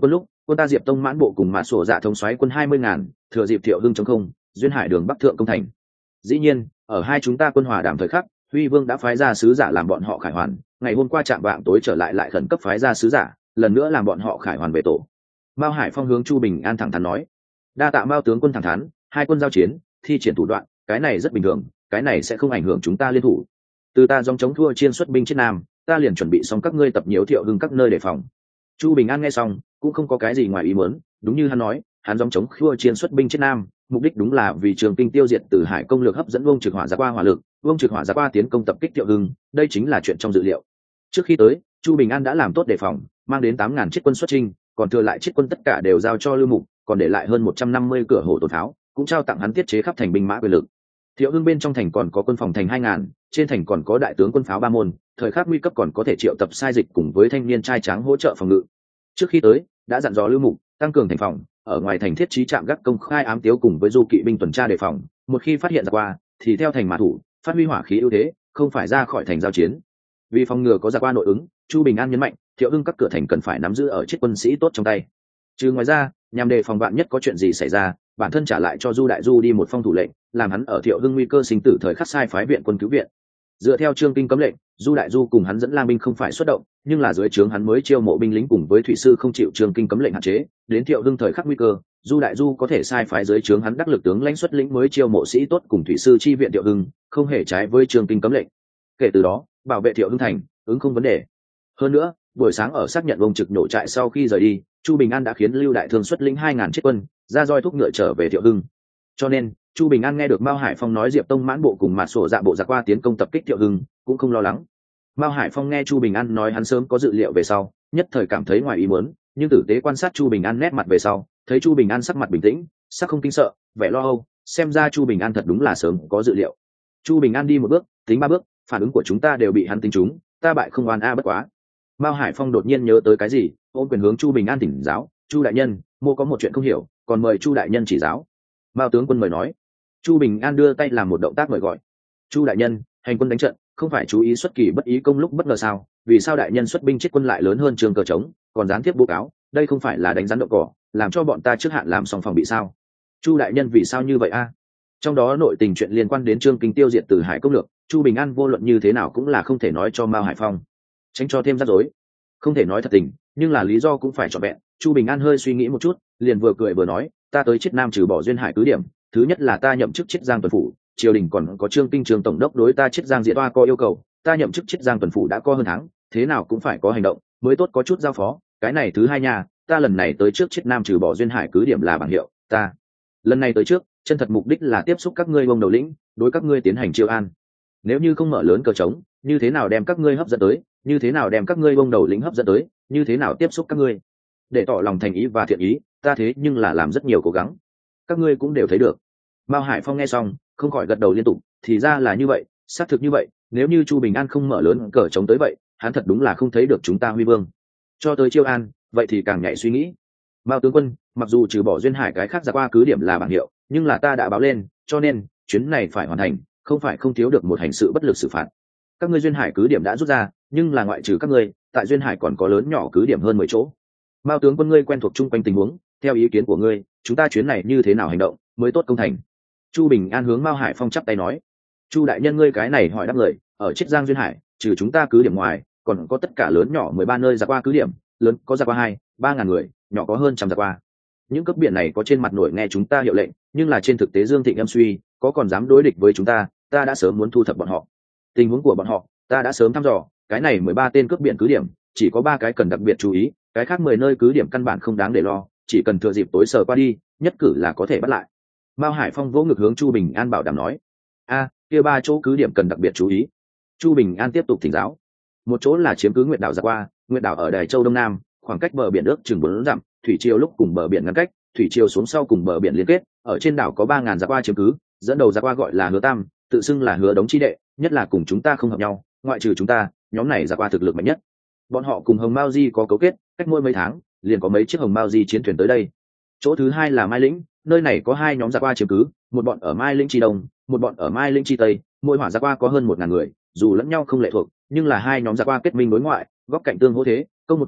quân ta Diệp Tông mãn bộ cùng Mã Sổ Dạ thống soái quân 20.000, thừa dịp Thiệu Hưng chống không, duyên hải đường bắc thượng công thành. Dĩ nhiên, ở hai chúng ta quân hòa đàm thời khắc, Huy Vương đã phái ra sứ giả làm bọn họ khải hoàn, ngày hôm qua chạm vạng tối trở lại khẩn cấp phái ra sứ giả, lần nữa làm bọn họ khải hoàn về tổ. Mao Hải Phong hướng Chu Bình An thẳng thắn nói: "Đa tạ Mao tướng quân thẳng thắn, hai quân giao chiến, thi triển thủ đoạn, cái này rất bình thường, cái này sẽ không ảnh hưởng chúng ta liên thủ. Từ ta dòng chống thua chiên xuất binh chết Nam, ta liền chuẩn bị xong các ngươi tập nhiễu Thiệu Hưng các nơi đề phòng." Chu Bình An nghe xong, cũng không có cái gì ngoài ý muốn, đúng như hắn nói, hắn dòng chống khua chiến xuất binh chết Nam, mục đích đúng là vì Trường Kinh tiêu diệt Từ Hải công lược hấp dẫn Vương Trực Hỏa ra qua hỏa lực, Vương Trực Hỏa ra qua tiến công tập kích Thiệu Hưng, đây chính là chuyện trong dự liệu. Trước khi tới, Chu Bình An đã làm tốt đề phòng, mang đến 8.000 chiếc quân xuất chinh, còn thừa lại chiếc quân tất cả đều giao cho Lưu Mục, còn để lại hơn 150 cửa hổ tổn pháo, cũng trao tặng hắn tiết chế khắp thành binh mã quyền lực. Thiệu Hưng bên trong thành còn có quân phòng thành 2.000, trên thành còn có đại tướng quân pháo 3 môn, thời khắc nguy cấp còn có thể triệu tập sai dịch cùng với thanh niên trai tráng hỗ trợ phòng ngự. Trước khi tới, đã dặn dò Lưu Mục tăng cường thành phòng, ở ngoài thành thiết trí trạm gác công khai ám tiếu cùng với du kỵ binh tuần tra đề phòng, một khi phát hiện ra qua thì theo thành mã thủ, phát huy hỏa khí ưu thế, không phải ra khỏi thành giao chiến. Vì phòng ngừa có ra qua nội ứng, Chu Bình An nhấn mạnh, Thiệu Hưng các cửa thành cần phải nắm giữ ở chiếc quân sĩ tốt trong tay. Trừ ngoài ra, nhằm đề phòng vạn nhất có chuyện gì xảy ra, bản thân trả lại cho Du Đại Du đi một phong thủ lệnh, làm hắn ở Thiệu Hưng nguy cơ sinh tử thời khắc sai phái viện quân cứu viện. Dựa theo Trương Kinh cấm lệnh, Du Đại Du cùng hắn dẫn lang binh không phải xuất động, nhưng là dưới trướng hắn mới chiêu mộ binh lính cùng với thủy sư không chịu Trương Kinh cấm lệnh hạn chế, đến Thiệu Hưng thời khắc nguy cơ, Du Đại Du có thể sai phái dưới trướng hắn đắc lực tướng lãnh xuất lĩnh mới chiêu mộ sĩ tốt cùng thủy sư chi viện Thiệu Hưng, không hề trái với Trương Kinh cấm lệnh. Kể từ đó, bảo vệ Thiệu Hưng thành, ứng không vấn đề. Hơn nữa, buổi sáng ở xác nhận Vương Trực nổ trại sau khi rời đi, Chu Bình An đã khiến Lưu Đại Thương xuất lĩnh 2.000 chiếc quân, ra roi thúc ngựa trở về Thiệu Hưng. Cho nên, Chu Bình An nghe được Mao Hải Phong nói Diệp Tông mãn bộ cùng Mạt Sổ Dạ bộ ra qua tiến công tập kích Thiệu Hưng, cũng không lo lắng. Mao Hải Phong nghe Chu Bình An nói hắn sớm có dự liệu về sau, nhất thời cảm thấy ngoài ý muốn, nhưng tử tế quan sát Chu Bình An nét mặt về sau, thấy Chu Bình An sắc mặt bình tĩnh, sắc không kinh sợ, vẻ lo âu, xem ra Chu Bình An thật đúng là sớm có dự liệu. Chu Bình An đi một bước, tính 3 bước, phản ứng của chúng ta đều bị hắn tính trúng, ta bại không oan bất quá. Mao Hải Phong đột nhiên nhớ tới cái gì, ôm quyền hướng Chu Bình An thỉnh giáo, Chu đại nhân, mô có một chuyện không hiểu, còn mời Chu đại nhân chỉ giáo. Mao tướng quân mời nói. Chu Bình An đưa tay làm một động tác mời gọi. Chu đại nhân, hành quân đánh trận, không phải chú ý xuất kỳ bất ý công lúc bất ngờ sao? Vì sao đại nhân xuất binh chết quân lại lớn hơn trường cờ trống, còn gián tiếp bố cáo, đây không phải là đánh rắn động cỏ, làm cho bọn ta trước hạn làm xong phòng bị sao? Chu đại nhân vì sao như vậy a? Trong đó nội tình chuyện liên quan đến Trương Kinh tiêu diệt Từ Hải công lược, Chu Bình An vô luận như thế nào cũng là không thể nói cho Mao Hải Phong, tránh cho thêm rắc rối. Không thể nói thật tình, nhưng là lý do cũng phải trọn vẹn. Chu Bình An hơi suy nghĩ một chút, liền vừa cười vừa nói, ta tới Chiết Nam trừ bỏ duyên hải cứ điểm, thứ nhất là ta nhậm chức Chiết Giang tuần phủ, triều đình còn có Trương Kinh trường tổng đốc đối ta Chiết Giang diệt oa có yêu cầu, ta nhậm chức Chiết Giang tuần phủ đã có hơn tháng, thế nào cũng phải có hành động mới tốt, có chút giao phó. Cái này thứ hai nha, ta lần này tới trước Chiết Nam trừ bỏ duyên hải cứ điểm là bảng hiệu, ta lần này tới trước chân thật mục đích là tiếp xúc các ngươi bông đầu lĩnh, đối các ngươi tiến hành chiêu an. Nếu như không mở lớn cờ trống, như thế nào đem các ngươi hấp dẫn tới, như thế nào đem các ngươi bông đầu lĩnh hấp dẫn tới, như thế nào tiếp xúc các ngươi, để tỏ lòng thành ý và thiện ý, ta thế nhưng là làm rất nhiều cố gắng, các ngươi cũng đều thấy được. Mao Hải Phong nghe xong không khỏi gật đầu liên tục, thì ra là như vậy, xác thực như vậy. Nếu như Chu Bình An không mở lớn cờ trống tới vậy, hắn thật đúng là không thấy được chúng ta Huy Vương cho tới chiêu an, vậy thì càng nhạy suy nghĩ. Mao tướng quân, mặc dù trừ bỏ duyên hải cái khác ra qua cứ điểm là bảng hiệu, nhưng là ta đã báo lên, cho nên chuyến này phải hoàn thành, không phải không thiếu được một hành sự bất lực xử phạt. Các ngươi duyên hải cứ điểm đã rút ra, nhưng là ngoại trừ các ngươi, tại duyên hải còn có lớn nhỏ cứ điểm hơn 10 chỗ. Mao tướng quân, ngươi quen thuộc chung quanh tình huống, theo ý kiến của ngươi, chúng ta chuyến này như thế nào hành động mới tốt công thành? Chu Bình An hướng Mao Hải Phong chắp tay nói. Chu đại nhân, ngươi cái này hỏi đáp người, ở Chiết Giang duyên hải, trừ chúng ta cứ điểm ngoài, còn có tất cả lớn nhỏ 13 nơi ra qua cứ điểm, lớn có ra qua 2-3 ngàn người, nhỏ có hơn trăm ra qua. Những cấp biển này có trên mặt nổi nghe chúng ta hiệu lệnh, nhưng là trên thực tế Dương Thịnh âm suy, có còn dám đối địch với chúng ta, ta đã sớm muốn thu thập bọn họ. Tình huống của bọn họ, ta đã sớm thăm dò, cái này 13 tên cướp biển cứ điểm, chỉ có 3 cái cần đặc biệt chú ý, cái khác 10 nơi cứ điểm căn bản không đáng để lo, chỉ cần thừa dịp tối sờ qua đi, nhất cử là có thể bắt lại. Mao Hải Phong vỗ ngực hướng Chu Bình An bảo đảm nói. Kia 3 chỗ cứ điểm cần đặc biệt chú ý. Chu Bình An tiếp tục thỉnh giáo. Một chỗ là chiếm cứ Nguyệt đảo ra qua, Nguyệt đảo ở Đài Châu Đông Nam, khoảng cách bờ biển nước chừng 4 dặm, thủy triều lúc cùng bờ biển ngăn cách, thủy triều xuống sau cùng bờ biển liên kết, ở trên đảo có 3.000 ra qua chiếm cứ, dẫn đầu ra qua gọi là Hứa Tam, tự xưng là Hứa Đống chi đệ, nhất là cùng chúng ta không hợp nhau, ngoại trừ chúng ta, nhóm này ra qua thực lực mạnh nhất. Bọn họ cùng Hồng Mao Di có cấu kết, cách mỗi mấy tháng, liền có mấy chiếc Hồng Mao Di chiến thuyền tới đây. Chỗ thứ hai là Mai Lĩnh, nơi này có 2 nhóm ra qua chiếm cứ, một bọn ở Mai Lĩnh chi đông, một bọn ở Mai Lĩnh chi tây, mỗi hỏa ra qua có hơn 1.000 người, dù lẫn nhau không lệ thuộc, nhưng là 2 nhóm ra qua kết minh đối ngoại, góc cạnh tương hỗ thế, công một chỗ,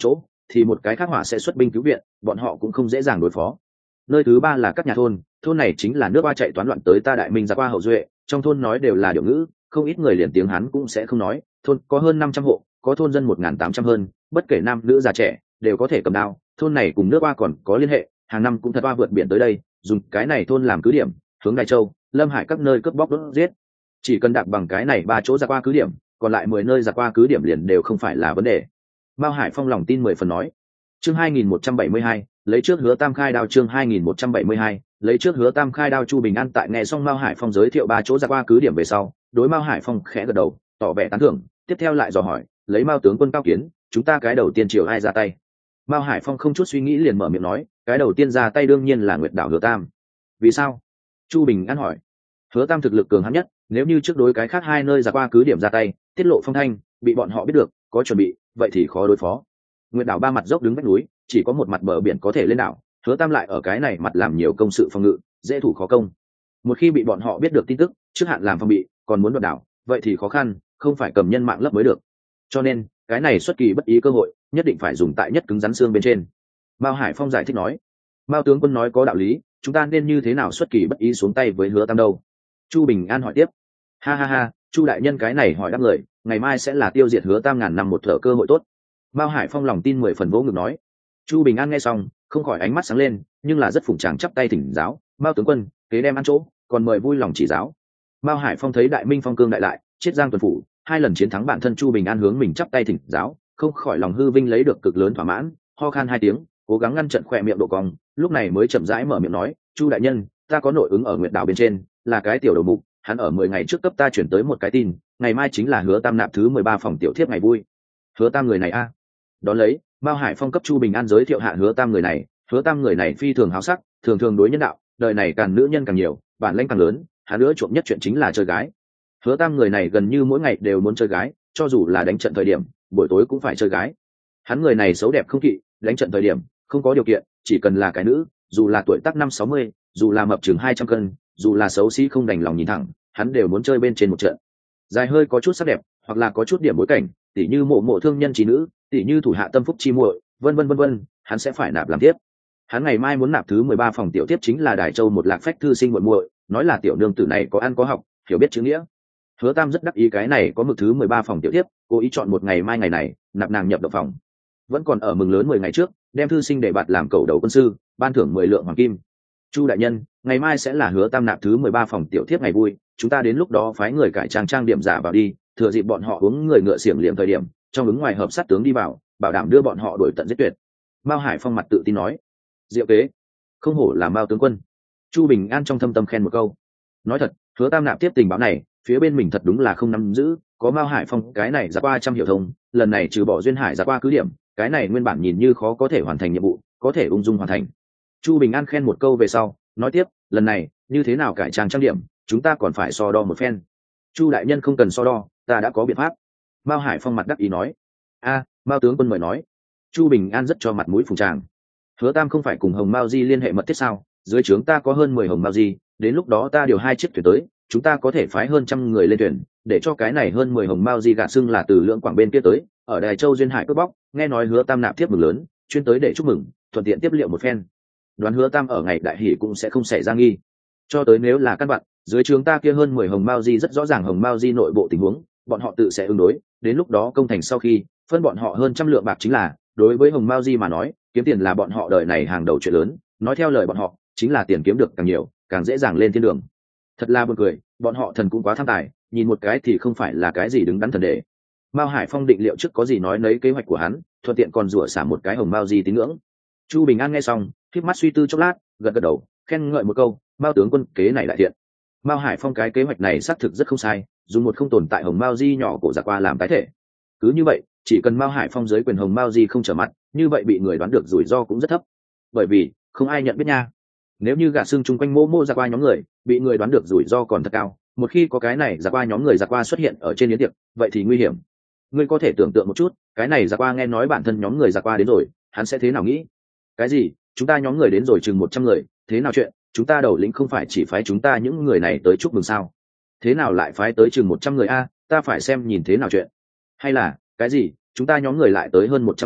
thì một cái khác hỏa sẽ xuất binh cứu viện, bọn họ cũng không dễ dàng đối phó. Nơi thứ ba là các nhà thôn này chính là nước Hoa chạy toán loạn tới ta Đại Minh ra qua hậu duệ, trong thôn nói đều là điệu ngữ, không ít người liền tiếng Hán cũng sẽ không nói. Thôn có hơn 500 hộ, có thôn dân 1.800 hơn, bất kể nam nữ già trẻ đều có thể cầm đao. Thôn này cùng nước Hoa còn có liên hệ, hàng năm cũng thật Hoa vượt biển tới đây, dùng cái này thôn làm cứ điểm, hướng Đại Châu, Lâm Hải các nơi cướp bóc đốt giết. Chỉ cần đạp bằng cái này 3 chỗ ra qua cứ điểm, còn lại 10 nơi ra qua cứ điểm liền đều không phải là vấn đề. Mao Hải Phong lòng tin 10 phần nói. Chương 2172, lấy trước hứa tam khai đao. Chương 2172, lấy trước hứa tam khai đao. Chu Bình An tại nghe xong Mao Hải Phong giới thiệu 3 chỗ ra qua cứ điểm về sau, đối Mao Hải Phong khẽ gật đầu, tỏ vẻ tán thưởng, tiếp theo lại dò hỏi, lấy Mao tướng quân cao kiến, chúng ta cái đầu tiên chiều ai ra tay? Mao Hải Phong không chút suy nghĩ liền mở miệng nói, cái đầu tiên ra tay đương nhiên là Nguyệt Đảo Hứa Tam. Vì sao? Chu Bình An hỏi. Hứa Tam thực lực cường hãn nhất, nếu như trước đối cái khác 2 nơi ra qua cứ điểm ra tay, tiết lộ phong thanh, bị bọn họ biết được, có chuẩn bị, vậy thì khó đối phó. Nguyệt Đảo 3 mặt dốc đứng vách núi, chỉ có một mặt bờ biển có thể lên đảo, Hứa Tam lại ở cái này mặt làm nhiều công sự phòng ngự, dễ thủ khó công. Một khi bị bọn họ biết được tin tức, trước hạn làm phòng bị, còn muốn đoạt đảo, vậy thì khó khăn, không phải cầm nhân mạng lấp mới được. Cho nên, cái này xuất kỳ bất ý cơ hội, nhất định phải dùng tại nhất cứng rắn xương bên trên. Mao Hải Phong giải thích nói. Mao tướng quân nói có đạo lý, chúng ta nên như thế nào xuất kỳ bất ý xuống tay với Hứa Tam đâu? Chu Bình An hỏi tiếp. Ha ha ha, Chu đại nhân cái này hỏi đáp lời, ngày mai sẽ là tiêu diệt Hứa Tam ngàn năm một thở cơ hội tốt. Mao Hải Phong lòng tin 10 phần vỗ ngực nói. Chu Bình An nghe xong, không khỏi ánh mắt sáng lên, nhưng là rất phụng tràng chắp tay thỉnh giáo, Mao tướng quân, kế đem ăn chỗ, còn mời vui lòng chỉ giáo. Mao Hải Phong thấy Đại Minh phong cương đại lại, chiết giang tuần phủ, 2 lần chiến thắng bản thân Chu Bình An hướng mình chắp tay thỉnh giáo, không khỏi lòng hư vinh lấy được cực lớn thỏa mãn, ho khan 2 tiếng, cố gắng ngăn chặn khỏe miệng độ cong, lúc này mới chậm rãi mở miệng nói, Chu đại nhân, ta có nội ứng ở Nguyệt Đảo bên trên, là cái tiểu đầu mục, hắn ở 10 ngày trước cấp ta chuyển tới một cái tin, ngày mai chính là Hứa Tam nạp thứ 13 phòng tiểu thiếp ngày vui. Hứa Tam người này a? Đón lấy, Mao Hải Phong cấp Chu Bình An giới thiệu hạ Hứa Tam người này. Hứa Tam người này phi thường háo sắc, thường thường đối nhân đạo, đời này càng nữ nhân càng nhiều, bản lĩnh càng lớn, hắn nữa trộm nhất chuyện chính là chơi gái. Hứa Tam người này gần như mỗi ngày đều muốn chơi gái, cho dù là đánh trận thời điểm, buổi tối cũng phải chơi gái. Hắn người này xấu đẹp không kỵ, đánh trận thời điểm không có điều kiện, chỉ cần là cái nữ, dù là tuổi tác 50-60, dù là mập chừng 200 cân, dù là xấu xí không đành lòng nhìn thẳng, hắn đều muốn chơi bên trên một trận. Dài hơi có chút sắc đẹp, hoặc là có chút điểm bối cảnh, tỉ như mộ thương nhân trí nữ, tỉ như thủ hạ tâm phúc chi muội, vân vân, hắn sẽ phải nạp làm tiếp. Hắn ngày mai muốn nạp thứ 13 phòng tiểu tiếp chính là Đài Châu một lạc phách thư sinh muội muội, nói là tiểu nương tử này có ăn có học, hiểu biết chữ nghĩa. Hứa Tam rất đắc ý cái này có mực thứ 13 phòng tiểu tiếp, cố ý chọn một ngày mai ngày này, nạp nàng nhập động phòng. Vẫn còn ở mừng lớn 10 ngày trước, đem thư sinh để bạt làm cầu đầu quân sư, ban thưởng 10 lượng hoàng kim. Chu đại nhân, ngày mai sẽ là Hứa Tam nạp thứ 13 phòng tiểu tiếp ngày vui, chúng ta đến lúc đó phái người cải trang điểm giả vào đi, thừa dịp bọn họ uống người ngựa xiển liệm thời điểm, trong ứng ngoài hợp sát tướng đi vào, bảo đảm đưa bọn họ đuổi tận giết tuyệt. Mao Hải Phong mặt tự tin nói. Diệu kế, không hổ là Mao tướng quân. Chu Bình An trong thâm tâm khen một câu. Nói thật, Hứa Tam nạp tiếp tình báo này, phía bên mình thật đúng là không nắm giữ, có Mao Hải Phong cái này ra qua trăm hiểu thông, lần này trừ bỏ duyên hải ra qua cứ điểm, cái này nguyên bản nhìn như khó có thể hoàn thành nhiệm vụ, có thể ung dung hoàn thành. Chu Bình An khen một câu về sau, nói tiếp, lần này như thế nào cải trang trang điểm, chúng ta còn phải so đo một phen. Chu đại nhân không cần so đo, ta đã có biện pháp. Mao Hải Phong mặt đắc ý nói. A, Mao tướng quân mời nói. Chu Bình An rất cho mặt mũi phùng tràng. Hứa Tam không phải cùng Hồng Mao Di liên hệ mật thiết sao? Dưới trướng ta có hơn 10 Hồng Mao Di, đến lúc đó ta điều 2 chiếc thuyền tới, chúng ta có thể phái hơn 100 người lên thuyền, để cho cái này hơn 10 Hồng Mao Di gạt xưng là từ Lưỡng Quảng bên kia tới, ở Đài Châu duyên hải cướp bóc, nghe nói Hứa Tam nạp tiếp mừng lớn, chuyên tới để chúc mừng, thuận tiện tiếp liệu một phen. Đoán Hứa Tam ở ngày đại hỷ cũng sẽ không xảy ra nghi. Cho tới nếu là căn bản, dưới trướng ta kia hơn 10 Hồng Mao Di rất rõ ràng Hồng Mao Di nội bộ tình huống, bọn họ tự sẽ ứng đối, đến lúc đó công thành sau khi, phân bọn họ hơn 100 lượng bạc chính là, đối với Hồng Mao Di mà nói, kiếm tiền là bọn họ đời này hàng đầu chuyện lớn, nói theo lời bọn họ, chính là tiền kiếm được càng nhiều, càng dễ dàng lên thiên đường. Thật là buồn cười, bọn họ thần cũng quá tham tài, nhìn một cái thì không phải là cái gì đứng đắn thần đệ. Mao Hải Phong định liệu trước có gì nói nấy kế hoạch của hắn, thuận tiện còn rủa xả một cái Hồng Mao Di tín ngưỡng. Chu Bình An nghe xong, khép mắt suy tư chốc lát, gật gật đầu, khen ngợi một câu, Mao tướng quân kế này đại thiện. Mao Hải Phong cái kế hoạch này xác thực rất không sai, dùng một không tồn tại Hồng Mao Di nhỏ cổ giặc qua làm tái thể. Cứ như vậy, chỉ cần Mao Hải Phong dưới quyền Hồng Mao Di không trở mặt, như vậy bị người đoán được rủi ro cũng rất thấp. Bởi vì không ai nhận biết nha. Nếu như gạt xương chung quanh mô giặc qua nhóm người, bị người đoán được rủi ro còn thật cao. Một khi có cái này giặc qua nhóm người giặc qua xuất hiện ở trên yến tiệc, vậy thì nguy hiểm. Ngươi có thể tưởng tượng một chút, cái này giặc qua nghe nói bản thân nhóm người giặc qua đến rồi, hắn sẽ thế nào nghĩ? Cái gì? Chúng ta nhóm người đến rồi chừng 100 người, thế nào chuyện? Chúng ta đầu lĩnh không phải chỉ phái chúng ta những người này tới chúc mừng sao? Thế nào lại phái tới chừng 100 người a? Ta phải xem nhìn thế nào chuyện. Hay là cái gì? Chúng ta nhóm người lại tới hơn 100 người,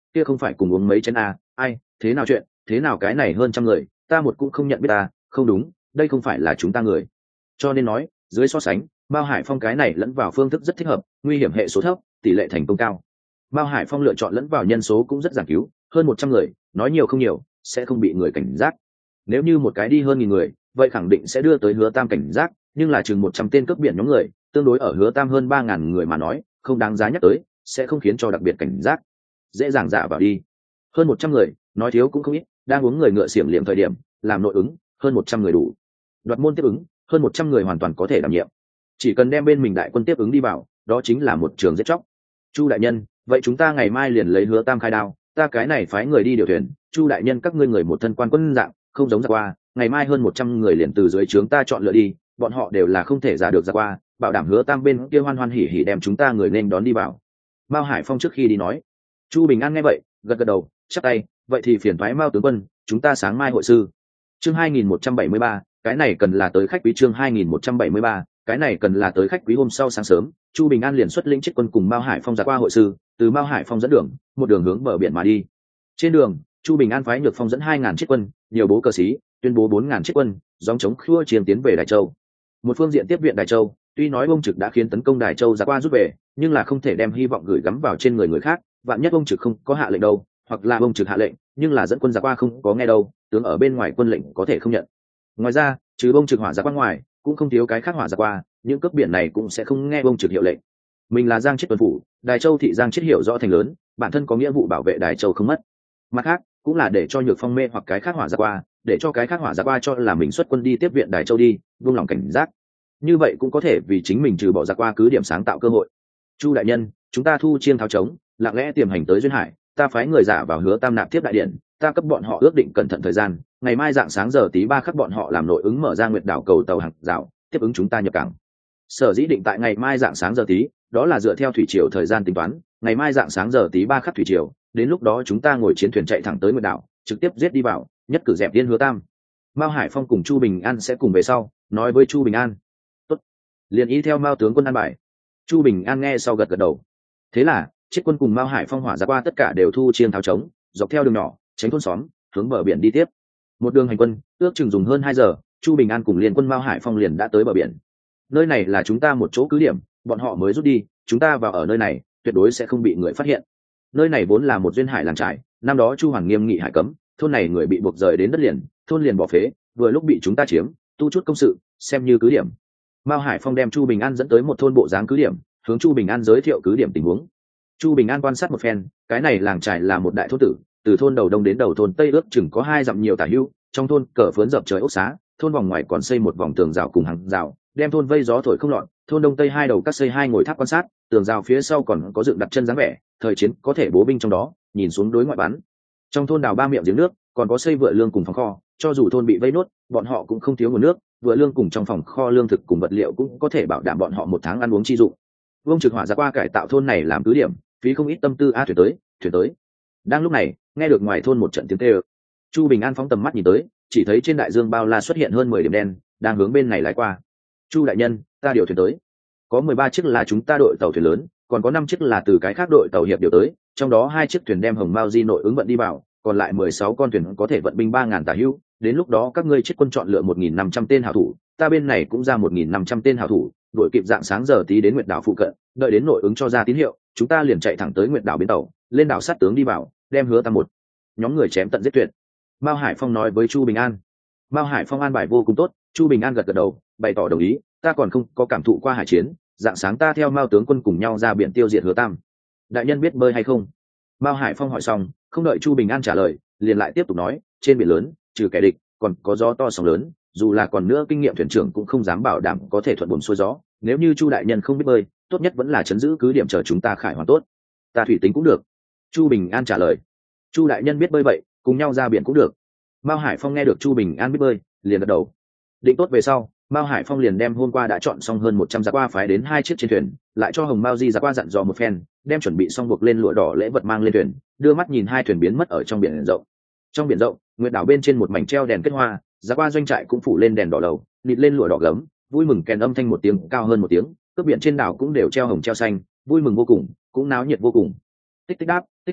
kia không phải cùng uống mấy chén à, ai thế nào chuyện, thế nào cái này hơn trăm người ta một cũng không nhận biết ta, không đúng, đây không phải là chúng ta người. Cho nên nói dưới so sánh, Mao Hải Phong cái này lẫn vào phương thức rất thích hợp, nguy hiểm hệ số thấp, tỷ lệ thành công cao. Mao Hải Phong lựa chọn lẫn vào nhân số cũng rất giảng cứu, hơn 100 người, nói nhiều không nhiều, sẽ không bị người cảnh giác. Nếu như một cái đi hơn 1000 người, vậy khẳng định sẽ đưa tới Hứa Tam cảnh giác, nhưng là chừng 100 tên cướp biển nhóm người, tương đối ở Hứa Tam hơn 3000 người mà nói, không đáng giá nhắc tới, sẽ không khiến cho đặc biệt cảnh giác. Dễ dàng dạ vào đi. Hơn 100 người, nói thiếu cũng không ít, đang uống người ngựa xiểm liệm thời điểm, làm nội ứng, hơn 100 người đủ. Đoạt môn tiếp ứng, hơn 100 người hoàn toàn có thể đảm nhiệm. Chỉ cần đem bên mình đại quân tiếp ứng đi vào, đó chính là một trường giết chóc. Chu đại nhân, vậy chúng ta ngày mai liền lấy Hứa Tam khai đao, ta cái này phái người đi điều thuyền. Chu đại nhân, các ngươi người một thân quan quân dạng, không giống ra qua, ngày mai hơn 100 người liền từ dưới trướng ta chọn lựa đi, bọn họ đều là không thể giả được ra qua, bảo đảm Hứa Tam bên kia hoan hoan hỉ hỉ đem chúng ta người nên đón đi vào. Mao Hải Phong trước khi đi nói. Chu Bình An nghe vậy, gật gật đầu, chắp tay, vậy thì phiền thoái Mao tướng quân, chúng ta sáng mai hội sư. Chương 2173, cái này cần là tới khách quý. Chương 2173, cái này cần là tới khách quý. Hôm sau sáng sớm, Chu Bình An liền xuất lĩnh chiếc quân cùng Mao Hải Phong ra qua hội sư, từ Mao Hải Phong dẫn đường, một đường hướng bờ biển mà đi. Trên đường, Chu Bình An phái Nhược Phong dẫn 2000 chiếc quân, nhiều bố cờ xí, tuyên bố 4000 chiếc quân, gióng chống khua chiên tiến về Đài Châu. Một phương diện tiếp viện Đài Châu, tuy nói ông Trực đã khiến tấn công Đài Châu ra qua rút về, nhưng là không thể đem hy vọng gửi gắm vào trên người khác, vạn nhất ông Trực không có hạ lệnh đâu, hoặc là ông Trực hạ lệnh, nhưng là dẫn quân ra qua không có nghe đâu, tướng ở bên ngoài quân lệnh có thể không nhận. Ngoài ra, trừ ông Trực hỏa ra qua ngoài, cũng không thiếu cái khác hỏa ra qua, những cướp biển này cũng sẽ không nghe ông Trực hiệu lệnh. Mình là Giang Chiết tuần phủ, Đài Châu thị Giang Chiết hiểu rõ thành lớn, bản thân có nghĩa vụ bảo vệ Đài Châu không mất. Mặt khác, cũng là để cho Nhược Phong mê hoặc cái khác hỏa ra qua, để cho cái khác hỏa ra qua cho là mình xuất quân đi tiếp viện Đài Châu đi, buông lòng cảnh giác. Như vậy cũng có thể vì chính mình trừ bỏ ra qua cứ điểm sáng tạo cơ hội. Chu đại nhân, chúng ta thu chiêng tháo trống, lặng lẽ tiềm hành tới duyên hải, ta phái người giả vào Hứa Tam nạp tiếp đại điện, ta cấp bọn họ ước định cẩn thận thời gian, ngày mai dạng sáng giờ tí 3 khắc bọn họ làm nội ứng mở ra Nguyệt đảo cầu tàu hàng rào, tiếp ứng chúng ta nhập cảng. Sở dĩ định tại ngày mai dạng sáng giờ tí, đó là dựa theo thủy triều thời gian tính toán, ngày mai dạng sáng giờ tí 3 khắc thủy triều, đến lúc đó chúng ta ngồi chiến thuyền chạy thẳng tới Nguyệt đảo, trực tiếp giết đi vào, nhất cử dẹp tiên Hứa Tam. Mao Hải Phong cùng Chu Bình An sẽ cùng về sau, nói với Chu Bình An. Tốt, liền ý theo Mao tướng quân an bài. Chu Bình An nghe sau gật gật đầu. Thế là chiếc quân cùng Mao Hải Phong hỏa ra qua tất cả đều thu chiêng tháo trống, dọc theo đường nhỏ, tránh thôn xóm, hướng bờ biển đi tiếp. Một đường hành quân, ước chừng dùng hơn 2 giờ, Chu Bình An cùng liên quân Mao Hải Phong liền đã tới bờ biển. Nơi này là chúng ta một chỗ cứ điểm, bọn họ mới rút đi, chúng ta vào ở nơi này, tuyệt đối sẽ không bị người phát hiện. Nơi này vốn là một duyên hải làng trại, năm đó Chu Hoàng nghiêm nghị hải cấm, thôn này người bị buộc rời đến đất liền, thôn liền bỏ phế, vừa lúc bị chúng ta chiếm, tu chút công sự, xem như cứ điểm. Mao Hải Phong đem Chu Bình An dẫn tới một thôn bộ dáng cứ điểm, hướng Chu Bình An giới thiệu cứ điểm tình huống. Chu Bình An quan sát một phen, cái này làng trại là một đại thôn tử, từ thôn đầu đông đến đầu thôn tây ước chừng có 2 dặm nhiều tả hữu, trong thôn cờ phướn dập trời ốc xá, thôn vòng ngoài còn xây một vòng tường rào cùng hàng rào, đem thôn vây gió thổi không lọt, thôn đông tây 2 đầu các xây 2 ngồi tháp quan sát, tường rào phía sau còn có dựng đặt chân dáng vẻ, thời chiến có thể bố binh trong đó, nhìn xuống đối ngoại bắn. Trong thôn đào 3 miệng giếng nước, còn có xây vựa lương cùng phòng kho, cho dù thôn bị vây nốt, bọn họ cũng không thiếu nguồn nước, vựa lương cùng trong phòng kho lương thực cùng vật liệu cũng có thể bảo đảm bọn họ 1 tháng ăn uống chi dụng. Vương Trực Hỏa ra qua cải tạo thôn này làm cứ điểm, phí không ít tâm tư thuyền tới. Đang lúc này, nghe được ngoài thôn một trận tiếng kêu. Chu Bình An phóng tầm mắt nhìn tới, chỉ thấy trên đại dương bao la xuất hiện hơn 10 điểm đen, đang hướng bên này lái qua. Chu đại nhân, ta điều thuyền tới. Có 13 chiếc là chúng ta đội tàu thuyền lớn, còn có 5 chiếc là từ cái khác đội tàu hiệp điều tới, trong đó 2 chiếc thuyền đem Hồng Mao Di nội ứng vận đi vào, còn lại 16 con thuyền có thể vận binh 3000 tả hữu, đến lúc đó các ngươi chiếc quân chọn lựa 1500 tên hảo thủ, ta bên này cũng ra 1500 tên hảo thủ, đuổi kịp dạng sáng giờ tí đến Nguyệt đảo phụ cận, đợi đến nội ứng cho ra tín hiệu, chúng ta liền chạy thẳng tới Nguyệt đảo bến tàu, lên đảo sát tướng đi vào, đem Hứa Tam một nhóm người chém tận giết tuyệt. Mao Hải Phong nói với Chu Bình An. Mao Hải Phong an bài vô cùng tốt, Chu Bình An gật gật đầu, bày tỏ đồng ý, ta còn không có cảm thụ qua hải chiến, dạng sáng ta theo Mao tướng quân cùng nhau ra biển tiêu diệt Hứa Tam. Đại nhân biết bơi hay không? Mao Hải Phong hỏi xong, không đợi Chu Bình An trả lời, liền lại tiếp tục nói, trên biển lớn, trừ kẻ địch, còn có gió to sóng lớn, dù là còn nữa kinh nghiệm thuyền trưởng cũng không dám bảo đảm có thể thuận buồm xuôi gió, nếu như Chu đại nhân không biết bơi, tốt nhất vẫn là trấn giữ cứ điểm chờ chúng ta khải hoàn tốt. Ta thủy tính cũng được. Chu Bình An trả lời. Chu đại nhân biết bơi vậy, cùng nhau ra biển cũng được. Mao Hải Phong nghe được Chu Bình An biết bơi, liền gật đầu. Định tốt về sau, Mao Hải Phong liền đem hôm qua đã chọn xong hơn 100 giặc qua phái đến 2 chiếc trên thuyền, lại cho Hồng Mao Di giặc qua dặn dò một phen, đem chuẩn bị xong buộc lên lụa đỏ lễ vật mang lên thuyền, đưa mắt nhìn 2 thuyền biến mất ở trong biển rộng. Trong biển rộng, Nguyệt đảo bên trên một mảnh treo đèn kết hoa, giặc qua doanh trại cũng phủ lên đèn đỏ lầu, nịt lên lụa đỏ gấm, vui mừng kèn âm thanh một tiếng cao hơn một tiếng, cướp biển trên đảo cũng đều treo hồng treo xanh, vui mừng vô cùng, cũng náo nhiệt vô cùng. Tích tích đáp,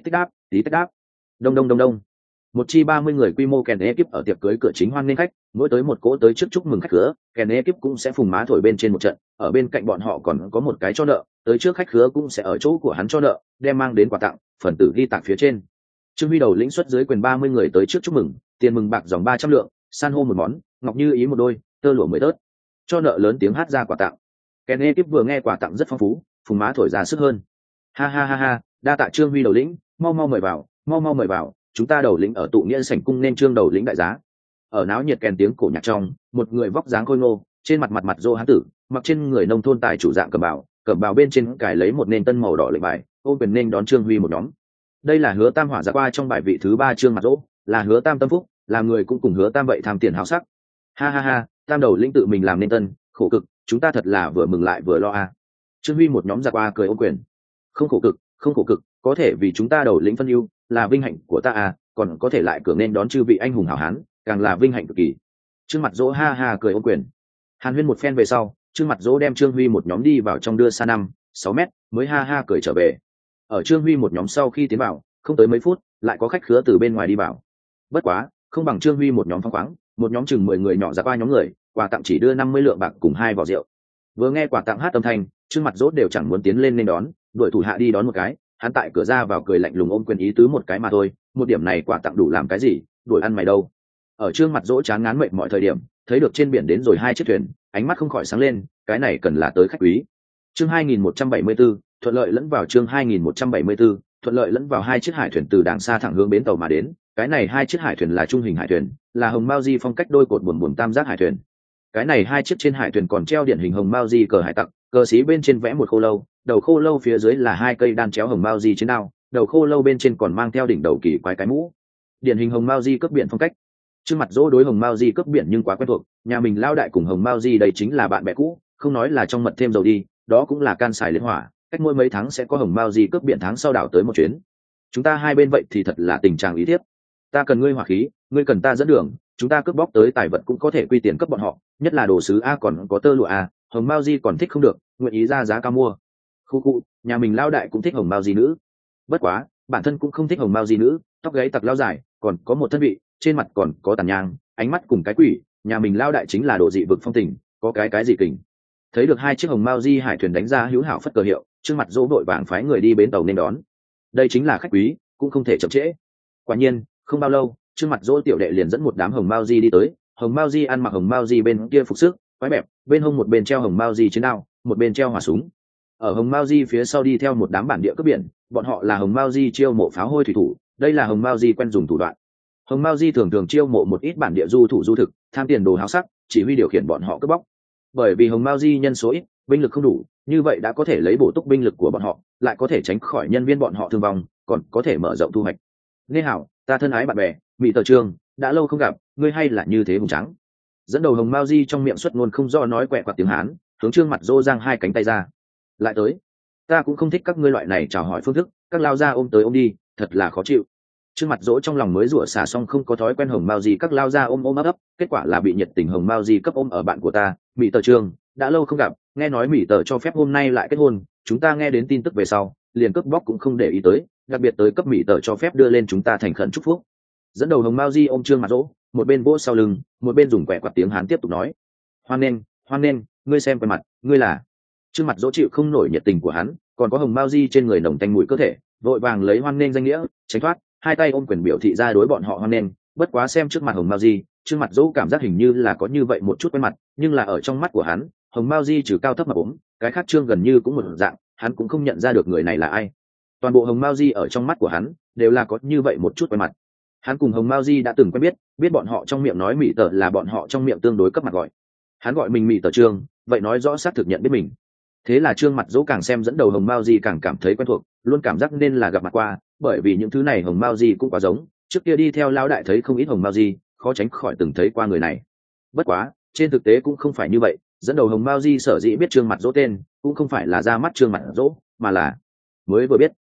tí tách đáp. Đông đông đông đông. Một chi 30 người quy mô kèn ekip ở tiệc cưới cửa chính hoan nghênh khách, mỗi tới một cỗ tới trước chúc mừng khách khứa, kèn ekip cũng sẽ phùng má thổi bên trên một trận, ở bên cạnh bọn họ còn có một cái cho nợ, tới trước khách khứa cũng sẽ ở chỗ của hắn cho nợ, đem mang đến quà tặng, phần tử ghi tặng phía trên. Trương Huy đầu lĩnh xuất dưới quyền 30 người tới trước chúc mừng, tiền mừng bạc dòng 300 lượng, san hô một món, ngọc như ý một đôi, tơ lụa 10 tớt. Cho nợ lớn tiếng hát ra quà tặng. Kèn ekip vừa nghe quà tặng rất phong phú, phùng má thổi ra sức hơn. Ha ha ha ha, đa tạ Trương Huy đầu lĩnh, mau mau mời vào, mau mau mời vào, chúng ta đầu lĩnh ở tụ nghĩa sảnh cung nên Trương đầu lĩnh đại giá. Ở náo nhiệt kèn tiếng cổ nhạc trong, một người vóc dáng khôi ngô, trên mặt mặt rô hán tử, mặc trên người nông thôn tài chủ dạng cẩm bào bên trên cài lấy một nền tân màu đỏ lệnh bài, ôm quyền nên đón Trương Huy một nhóm. Đây là Hứa Tam hỏa dạ qua trong bài vị thứ 3 Trương mặt rỗ, là Hứa Tam tâm phúc, là người cũng cùng Hứa Tam vậy tham tiền háo sắc. Ha ha ha, Tam đầu lĩnh tự mình làm nên tân, khổ cực, chúng ta thật là vừa mừng lại vừa lo a. Trương Huy một nhóm dạ qua cười ôm quyền. Không khổ cực, không khổ cực, có thể vì chúng ta đầu lĩnh phân ưu, là vinh hạnh của ta à, còn có thể lại cửa nên đón chư vị anh hùng hảo hán, càng là vinh hạnh cực kỳ. Trương mặt dỗ ha ha cười ôm quyền. Hàn huyên một phen về sau, Trương mặt dỗ đem Trương Huy một nhóm đi vào trong đưa xa 5-6 mét, mới ha ha cười trở về. Ở Trương Huy một nhóm sau khi tiến vào, không tới mấy phút, lại có khách khứa từ bên ngoài đi vào. Bất quá, không bằng Trương Huy một nhóm phóng khoáng, một nhóm chừng 10 người nhỏ ra qua nhóm người, quà tặng chỉ đưa 50 lượng bạc cùng 2 vỏ rượu. Vừa nghe quà tặng hát âm thanh, Trương mặt dỗ đều chẳng muốn tiến lên nên đón, đuổi thủ hạ đi đón một cái, hắn tại cửa ra vào cười lạnh lùng ôm quyền ý tứ một cái mà thôi, một điểm này quà tặng đủ làm cái gì, đuổi ăn mày đâu. Ở Trương mặt dỗ chán ngán mệt mọi thời điểm, thấy được trên biển đến rồi 2 chiếc thuyền, ánh mắt không khỏi sáng lên, cái này cần là tới khách quý. Chương 2174, thuận lợi lẫn vào chương 2174, thuận lợi lẫn vào 2 chiếc hải thuyền từ đàng xa thẳng hướng bến tàu mà đến, cái này 2 chiếc hải thuyền là trung hình hải thuyền, là hồng mao di phong cách đôi cột buồm tam giác hải thuyền. Cái này 2 chiếc trên hải thuyền còn treo điển hình hồng mao di cờ hải tặc, cờ xí bên trên vẽ một khô lâu, đầu khô lâu phía dưới là 2 cây đan chéo hồng mao di chiến đao, đầu khô lâu bên trên còn mang theo đỉnh đầu kỳ quái cái mũ. Điển hình hồng mao di cướp biển phong cách. Trước mặt dỗ đối hồng mao di cướp biển nhưng quá quen thuộc, nhà mình lao đại cùng hồng mao di đây chính là bạn bè cũ, không nói là trong mật thêm dầu đi, đó cũng là can xài liên hỏa, cách mỗi mấy tháng sẽ có hồng mao di cướp biển tháng sau đảo tới một chuyến. Chúng ta hai bên vậy thì thật là tình trạng ý thiếp. Ta cần ngươi hỏa khí, ngươi cần ta dẫn đường, chúng ta cướp bóc tới tài vật cũng có thể quy tiền cấp bọn họ, nhất là đồ sứ a còn có tơ lụa a, hồng mao di còn thích không được, nguyện ý ra giá cao mua. Khu khu, nhà mình lao đại cũng thích hồng mao di nữ, bất quá bản thân cũng không thích hồng mao di nữ, tóc gáy tặc lao dài, còn có một thân vị, trên mặt còn có tàn nhang, ánh mắt cùng cái quỷ, nhà mình lao đại chính là đồ dị vực phong tình, có cái gì kình. Thấy được 2 chiếc hồng mao di hải thuyền đánh ra hữu hảo phất cờ hiệu, trước mặt dỗ vội vàng phái người đi bến tàu nên đón. Đây chính là khách quý, cũng không thể chậm trễ. Quả nhiên, không bao lâu, trước mặt dỗ tiểu đệ liền dẫn một đám hồng mao di đi tới, hồng mao di ăn mặc hồng mao di bên kia phục sức quái bẹp, bên hông một bên treo hồng mao di chiến đao, một bên treo hỏa súng. Ở hồng mao di phía sau đi theo một đám bản địa cướp biển, bọn họ là hồng mao di chiêu mộ pháo hôi thủy thủ, đây là hồng mao di quen dùng thủ đoạn. Hồng mao di thường thường chiêu mộ một ít bản địa du thủ du thực, tham tiền đồ háo sắc, chỉ huy điều khiển bọn họ cướp bóc. Bởi vì hồng mao di nhân số ít, binh lực không đủ, như vậy đã có thể lấy bổ túc binh lực của bọn họ, lại có thể tránh khỏi nhân viên bọn họ thương vong, còn có thể mở rộng thu hoạch. Nghe hảo, ta thân ái bạn bè, Mỹ Tờ Trương, đã lâu không gặp, ngươi hay là như thế hùng trắng. Dẫn đầu hồng mao di trong miệng xuất ngôn không do nói quẹ quạt tiếng Hán, hướng Trương mặt dô giang 2 cánh tay ra. Lại tới, ta cũng không thích các ngươi loại này chào hỏi phương thức, các lao ra ôm tới ôm đi, thật là khó chịu. Trương mặt dỗ trong lòng mới rủa xả xong không có thói quen hồng mao di các lao ra ôm ấp, kết quả là bị nhiệt tình hồng mao di cấp ôm ở bạn của ta, Mỹ Tờ Trương, đã lâu không gặp, nghe nói Mỹ Tờ cho phép hôm nay lại kết hôn, chúng ta nghe đến tin tức về sau, liền cướp bóc cũng không để ý tới, đặc biệt tới cấp Mỹ Tờ cho phép đưa lên chúng ta thành khẩn chúc phúc. Dẫn đầu hồng mao di ôm Trương mặt dỗ, một bên vỗ sau lưng, một bên dùng quẹ quạt tiếng Hán tiếp tục nói: hoan nghênh, ngươi xem quen mặt, ngươi là. Trương mặt dỗ chịu không nổi nhiệt tình của hắn, còn có hồng mao di trên người nồng tanh mùi cơ thể, vội vàng lấy hoan nghênh danh nghĩa tránh thoát, 2 tay ôm quyền biểu thị ra đối bọn họ hoan nghênh. Bất quá xem trước mặt hồng mao di, Trương mặt dỗ cảm giác hình như là có như vậy một chút quen mặt, nhưng là ở trong mắt của hắn, hồng mao di trừ cao thấp mà ốm, cái khác Trương gần như cũng một dạng, hắn cũng không nhận ra được người này là ai. Toàn bộ hồng mao di ở trong mắt của hắn đều là có như vậy một chút quen mặt. Hắn cùng hồng mao di đã từng quen biết bọn họ trong miệng nói Mỹ Tờ là bọn họ trong miệng tương đối cấp mặt gọi. Hắn gọi mình Mỹ Tờ Trương, vậy nói rõ xác thực nhận biết mình. Thế là Trương mặt dỗ càng xem dẫn đầu hồng mao di càng cảm thấy quen thuộc, luôn cảm giác nên là gặp mặt qua, bởi vì những thứ này hồng mao di cũng quá giống, trước kia đi theo lão đại thấy không ít hồng mao di, khó tránh khỏi từng thấy qua người này. Bất quá trên thực tế cũng không phải như vậy, dẫn đầu hồng mao di sở dĩ biết Trương mặt dỗ tên cũng không phải là ra mắt Trương mặt dỗ, mà là mới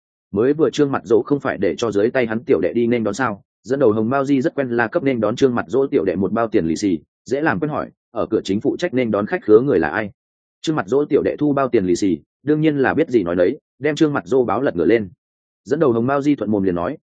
vừa Trương mặt dỗ không phải để cho dưới tay hắn tiểu đệ đi nên đón sao, dẫn đầu hồng mao di rất quen là cấp nên đón Trương mặt dỗ tiểu đệ một bao tiền lì xì, dễ làm quen hỏi ở cửa chính phụ trách nên đón khách khứa người là ai. Trương mặt dỗ tiểu đệ thu bao tiền lì xì, đương nhiên là biết gì nói đấy, đem Trương mặt dỗ báo lật ngửa lên. Dẫn đầu hồng mao di thuận mồm liền nói,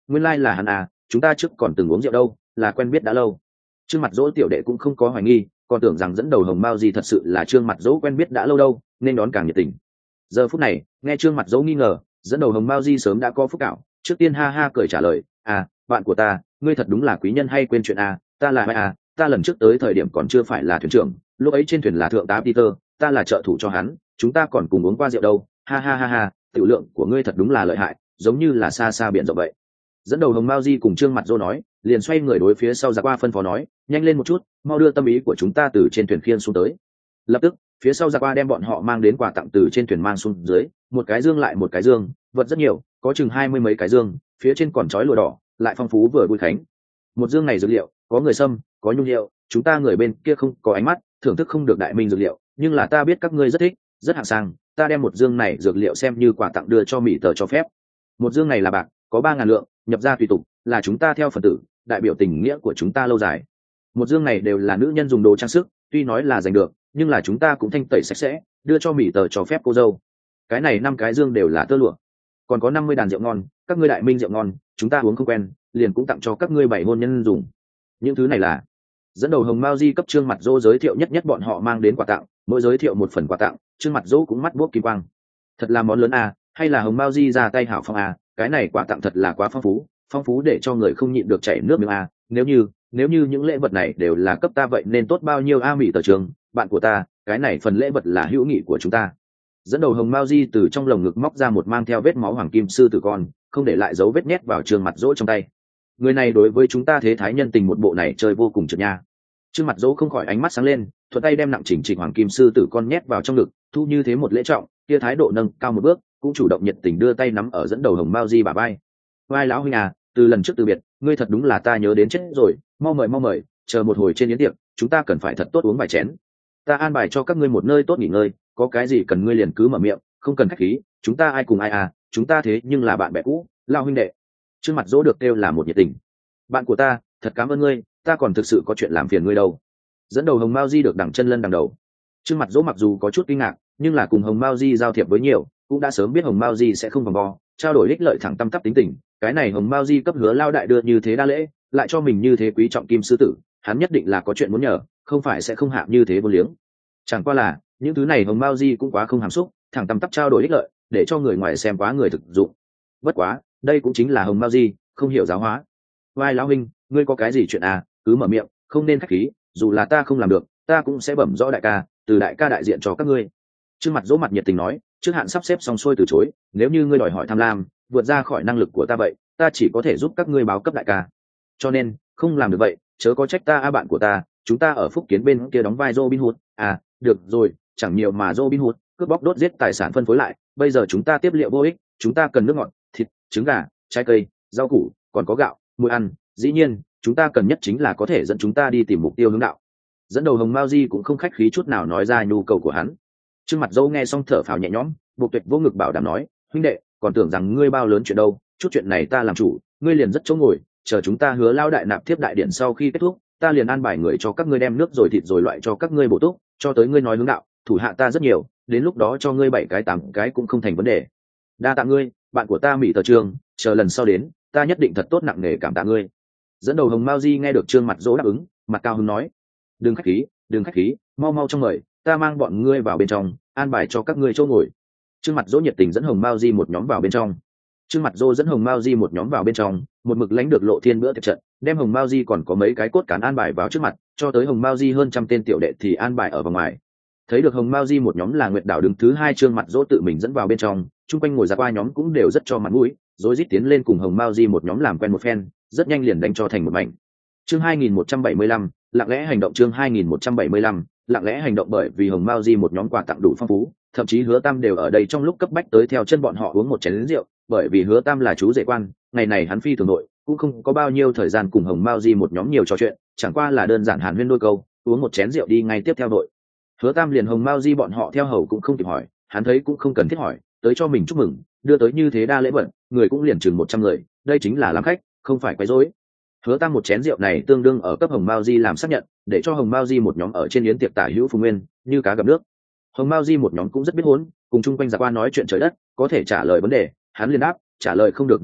nguyên lai、là hắn à, chúng ta trước còn từng uống rượu đâu, là quen biết đã lâu. Trương Mặt Dỗ tiểu đệ cũng không có hoài nghi, còn tưởng rằng dẫn đầu Hồng Mao Di thật sự là Trương Mặt Dỗ quen biết đã lâu đâu, nên đón càng nhiệt tình. Giờ phút này, nghe Trương Mặt Dỗ nghi ngờ, dẫn đầu Hồng Mao Di sớm đã có phúc cảo, trước tiên ha ha cười trả lời, à, bạn của ta, ngươi thật đúng là quý nhân hay quên chuyện à, ta là ai à, ta lần trước tới thời điểm còn chưa phải là thuyền trưởng, lúc ấy trên thuyền là thượng tá Peter, ta là trợ thủ cho hắn, chúng ta còn cùng uống qua rượu đâu, ha ha ha ha, tiểu lượng của ngươi thật đúng là lợi hại, giống như là xa xa biển rộng vậy. Dẫn đầu Hồng Mao Di cùng Trương Mặt Dỗ nói, liền xoay người đối phía sau Giặc Qua phân phó nói, nhanh lên một chút, mau đưa tâm ý của chúng ta từ trên thuyền khiêng xuống tới. Lập tức, phía sau Giặc Qua đem bọn họ mang đến quà tặng từ trên thuyền mang xuống dưới, một cái dương lại một cái dương, vật rất nhiều, có chừng 20 mấy cái dương, phía trên còn trói lụa đỏ, lại phong phú vừa vui khánh. Một dương này dược liệu, có người sâm, có nhung liệu, chúng ta người bên kia không có ánh mắt, thưởng thức không được đại minh dược liệu, nhưng là ta biết các ngươi rất thích, rất hạng sang, ta đem một dương này dược liệu xem như quà tặng đưa cho Mỹ Tờ cho phép. Một dương này là bạc, có 3.000 lượng, nhập ra tùy tục, là chúng ta theo phần tử, đại biểu tình nghĩa của chúng ta lâu dài. Một dương này đều là nữ nhân dùng đồ trang sức, tuy nói là giành được, nhưng là chúng ta cũng thanh tẩy sạch sẽ, đưa cho Mỹ Tờ cho phép cô dâu. Cái này 5 cái dương đều là tơ lụa, còn có 50 đàn rượu ngon, các ngươi đại minh rượu ngon, chúng ta uống không quen, liền cũng tặng cho các ngươi 7 hôn nhân dùng. Những thứ này là dẫn đầu Hồng Mao Di cấp Trương Mặt Dỗ giới thiệu nhất bọn họ mang đến quà tặng, mỗi giới thiệu một phần quà tặng, Trương Mặt Dỗ cũng mắt buốc kỳ quang. Thật là món lớn à, hay là Hồng Mao Di ra tay hảo phong à, cái này quà tặng thật là quá phong phú để cho người không nhịn được chảy nước miếng à, nếu như những lễ vật này đều là cấp ta vậy nên tốt bao nhiêu a. Mỹ Tờ Trường, bạn của ta, cái này phần lễ vật là hữu nghị của chúng ta. Dẫn đầu Hồng Mao Di từ trong lồng ngực móc ra một mang theo vết máu hoàng kim sư tử con, không để lại dấu vết nhét vào Trương Mặt Dỗ trong tay. Người này đối với chúng ta thế thái nhân tình một bộ này chơi vô cùng trượt nha. Trương Mặt Dỗ không khỏi ánh mắt sáng lên, thuận tay đem nặng chỉnh chỉnh hoàng kim sư tử con nhét vào trong ngực, thu như thế một lễ trọng, kia thái độ nâng cao một bước, cũng chủ động nhiệt tình đưa tay nắm ở dẫn đầu Hồng Mao Di bả vai. Vai lão huynh à, từ lần trước từ biệt, ngươi thật đúng là ta nhớ đến chết rồi, mau mời, chờ một hồi trên yến tiệc, chúng ta cần phải thật tốt uống vài chén. Ta an bài cho các ngươi một nơi tốt nghỉ ngơi, có cái gì cần ngươi liền cứ mở miệng, không cần khách khí, chúng ta ai cùng ai à, chúng ta thế nhưng là bạn bè cũ, lao huynh đệ. Trương Mặt Dỗ được kêu là một nhiệt tình. Bạn của ta, thật cảm ơn ngươi, ta còn thực sự có chuyện làm phiền ngươi đâu. Dẫn đầu Hồng Mao Di được đằng chân lân đằng đầu. Trương Mặt Dỗ mặc dù có chút kinh ngạc, nhưng là cùng Hồng Mao Di giao thiệp với nhiều, cũng đã sớm biết Hồng Mao Di sẽ không vòng vo, trao đổi ích lợi thẳng tăm tắp tính tình. Cái này Hồng Mao Di cấp hứa lao đại đưa như thế đa lễ, lại cho mình như thế quý trọng kim sư tử, hắn nhất định là có chuyện muốn nhờ, không phải sẽ không hạ như thế vô liếng. Chẳng qua là những thứ này Hồng Mao Di cũng quá không hàm xúc, thẳng tăm tắp trao đổi ích lợi, để cho người ngoài xem quá người thực dụng. Bất quá, đây cũng chính là Hồng Mao Di, không hiểu giáo hóa. Vai lão huynh, ngươi có cái gì chuyện à, cứ mở miệng, không nên khách khí, dù là ta không làm được, ta cũng sẽ bẩm rõ đại ca, từ đại ca đại diện cho các ngươi. Trương Mặt Dỗ mặt nhiệt tình nói, trước hạn sắp xếp xong xuôi từ chối, nếu như ngươi đòi hỏi tham lam, vượt ra khỏi năng lực của ta vậy, ta chỉ có thể giúp các ngươi báo cấp đại ca. Cho nên, không làm được vậy, chớ có trách ta a. Bạn của ta, chúng ta ở Phúc Kiến bên kia đóng vai Robin Hood, à, được rồi, chẳng nhiều mà Robin Hood, cướp bóc đốt giết tài sản phân phối lại, bây giờ chúng ta tiếp liệu vô ích, chúng ta cần nước ngọt, thịt, trứng gà, trái cây, rau củ, còn có gạo, muối ăn, dĩ nhiên, chúng ta cần nhất chính là có thể dẫn chúng ta đi tìm mục tiêu hướng đạo. Dẫn đầu Hồng Mao Di cũng không khách khí chút nào nói ra nhu cầu của hắn. Trương Mặt Dỗ nghe xong thở phào nhẹ nhõm, Bộ Tuyệt vô ngực bảo đảm nói, huynh đệ, còn tưởng rằng ngươi bao lớn chuyện đâu, chút chuyện này ta làm chủ, ngươi liền rất chỗ ngồi, chờ chúng ta hứa lao đại nạp thiếp đại điện sau khi kết thúc, ta liền an bài người cho các ngươi đem nước rồi thịt rồi loại cho các ngươi bổ túc, cho tới ngươi nói hướng đạo, thủ hạ ta rất nhiều, đến lúc đó cho ngươi 7 cái 8 cái cũng không thành vấn đề. Đa tạ ngươi, bạn của ta Mỹ Tờ Trường, chờ lần sau đến, ta nhất định thật tốt nặng nề cảm tạ ngươi. Dẫn đầu Hồng Mao Di nghe được Trương Mặt Dỗ đáp ứng, mặt cao hứng nói, đừng khách khí, mau trong mời, ta mang bọn ngươi vào bên trong, an bài cho các ngươi chỗ ngồi. Trương Mặt Dỗ nhiệt tình dẫn Hồng Mao Di một nhóm vào bên trong. Trương Mặt Dỗ dẫn Hồng Mao Di một nhóm vào bên trong, một mực lãnh được Lộ Thiên bữa tiệc trận, đem Hồng Mao Di còn có mấy cái cốt cán an bài vào trước mặt, cho tới Hồng Mao Di hơn trăm tên tiểu đệ thì an bài ở vòng ngoài. Thấy được Hồng Mao Di một nhóm là Nguyệt Đảo đứng thứ 2, Trương Mặt Dỗ tự mình dẫn vào bên trong, chung quanh ngồi ra qua nhóm cũng đều rất cho mặt mũi, rối rít tiến lên cùng Hồng Mao Di một nhóm làm quen một phen, rất nhanh liền đánh cho thành một mảnh. Chương 2175, lặng lẽ hành động. Chương 2175, lặng lẽ hành động. Bởi vì Hồng Mao Di một nhóm quà tặng đủ phong phú, thậm chí Hứa Tam đều ở đây trong lúc cấp bách tới theo chân bọn họ uống một chén rượu, bởi vì Hứa Tam là chú rể quan, ngày này hắn phi thường nội, cũng không có bao nhiêu thời gian cùng Hồng Mao Di một nhóm nhiều trò chuyện, chẳng qua là đơn giản hàn huyên đôi câu, uống một chén rượu đi ngay tiếp theo đội. Hứa Tam liền Hồng Mao Di bọn họ theo hầu cũng không kịp hỏi, hắn thấy cũng không cần thiết hỏi, tới cho mình chúc mừng, đưa tới như thế đa lễ vật, người cũng liền chừng 100 người, đây chính là làm khách, không phải quấy rối. Hứa Tam một chén rượu này tương đương ở cấp Hồng Mao Di làm xác nhận, để cho Hồng Mao Di một nhóm ở trên yến tiệc tả hữu phùng nguyên, như cá gặp nước. Hồng Mao Di một nhóm cũng rất biết huấn, cùng chung quanh giặc qua nói chuyện trời đất, có thể trả lời vấn đề, hắn liền đáp, trả lời không được vấn đề,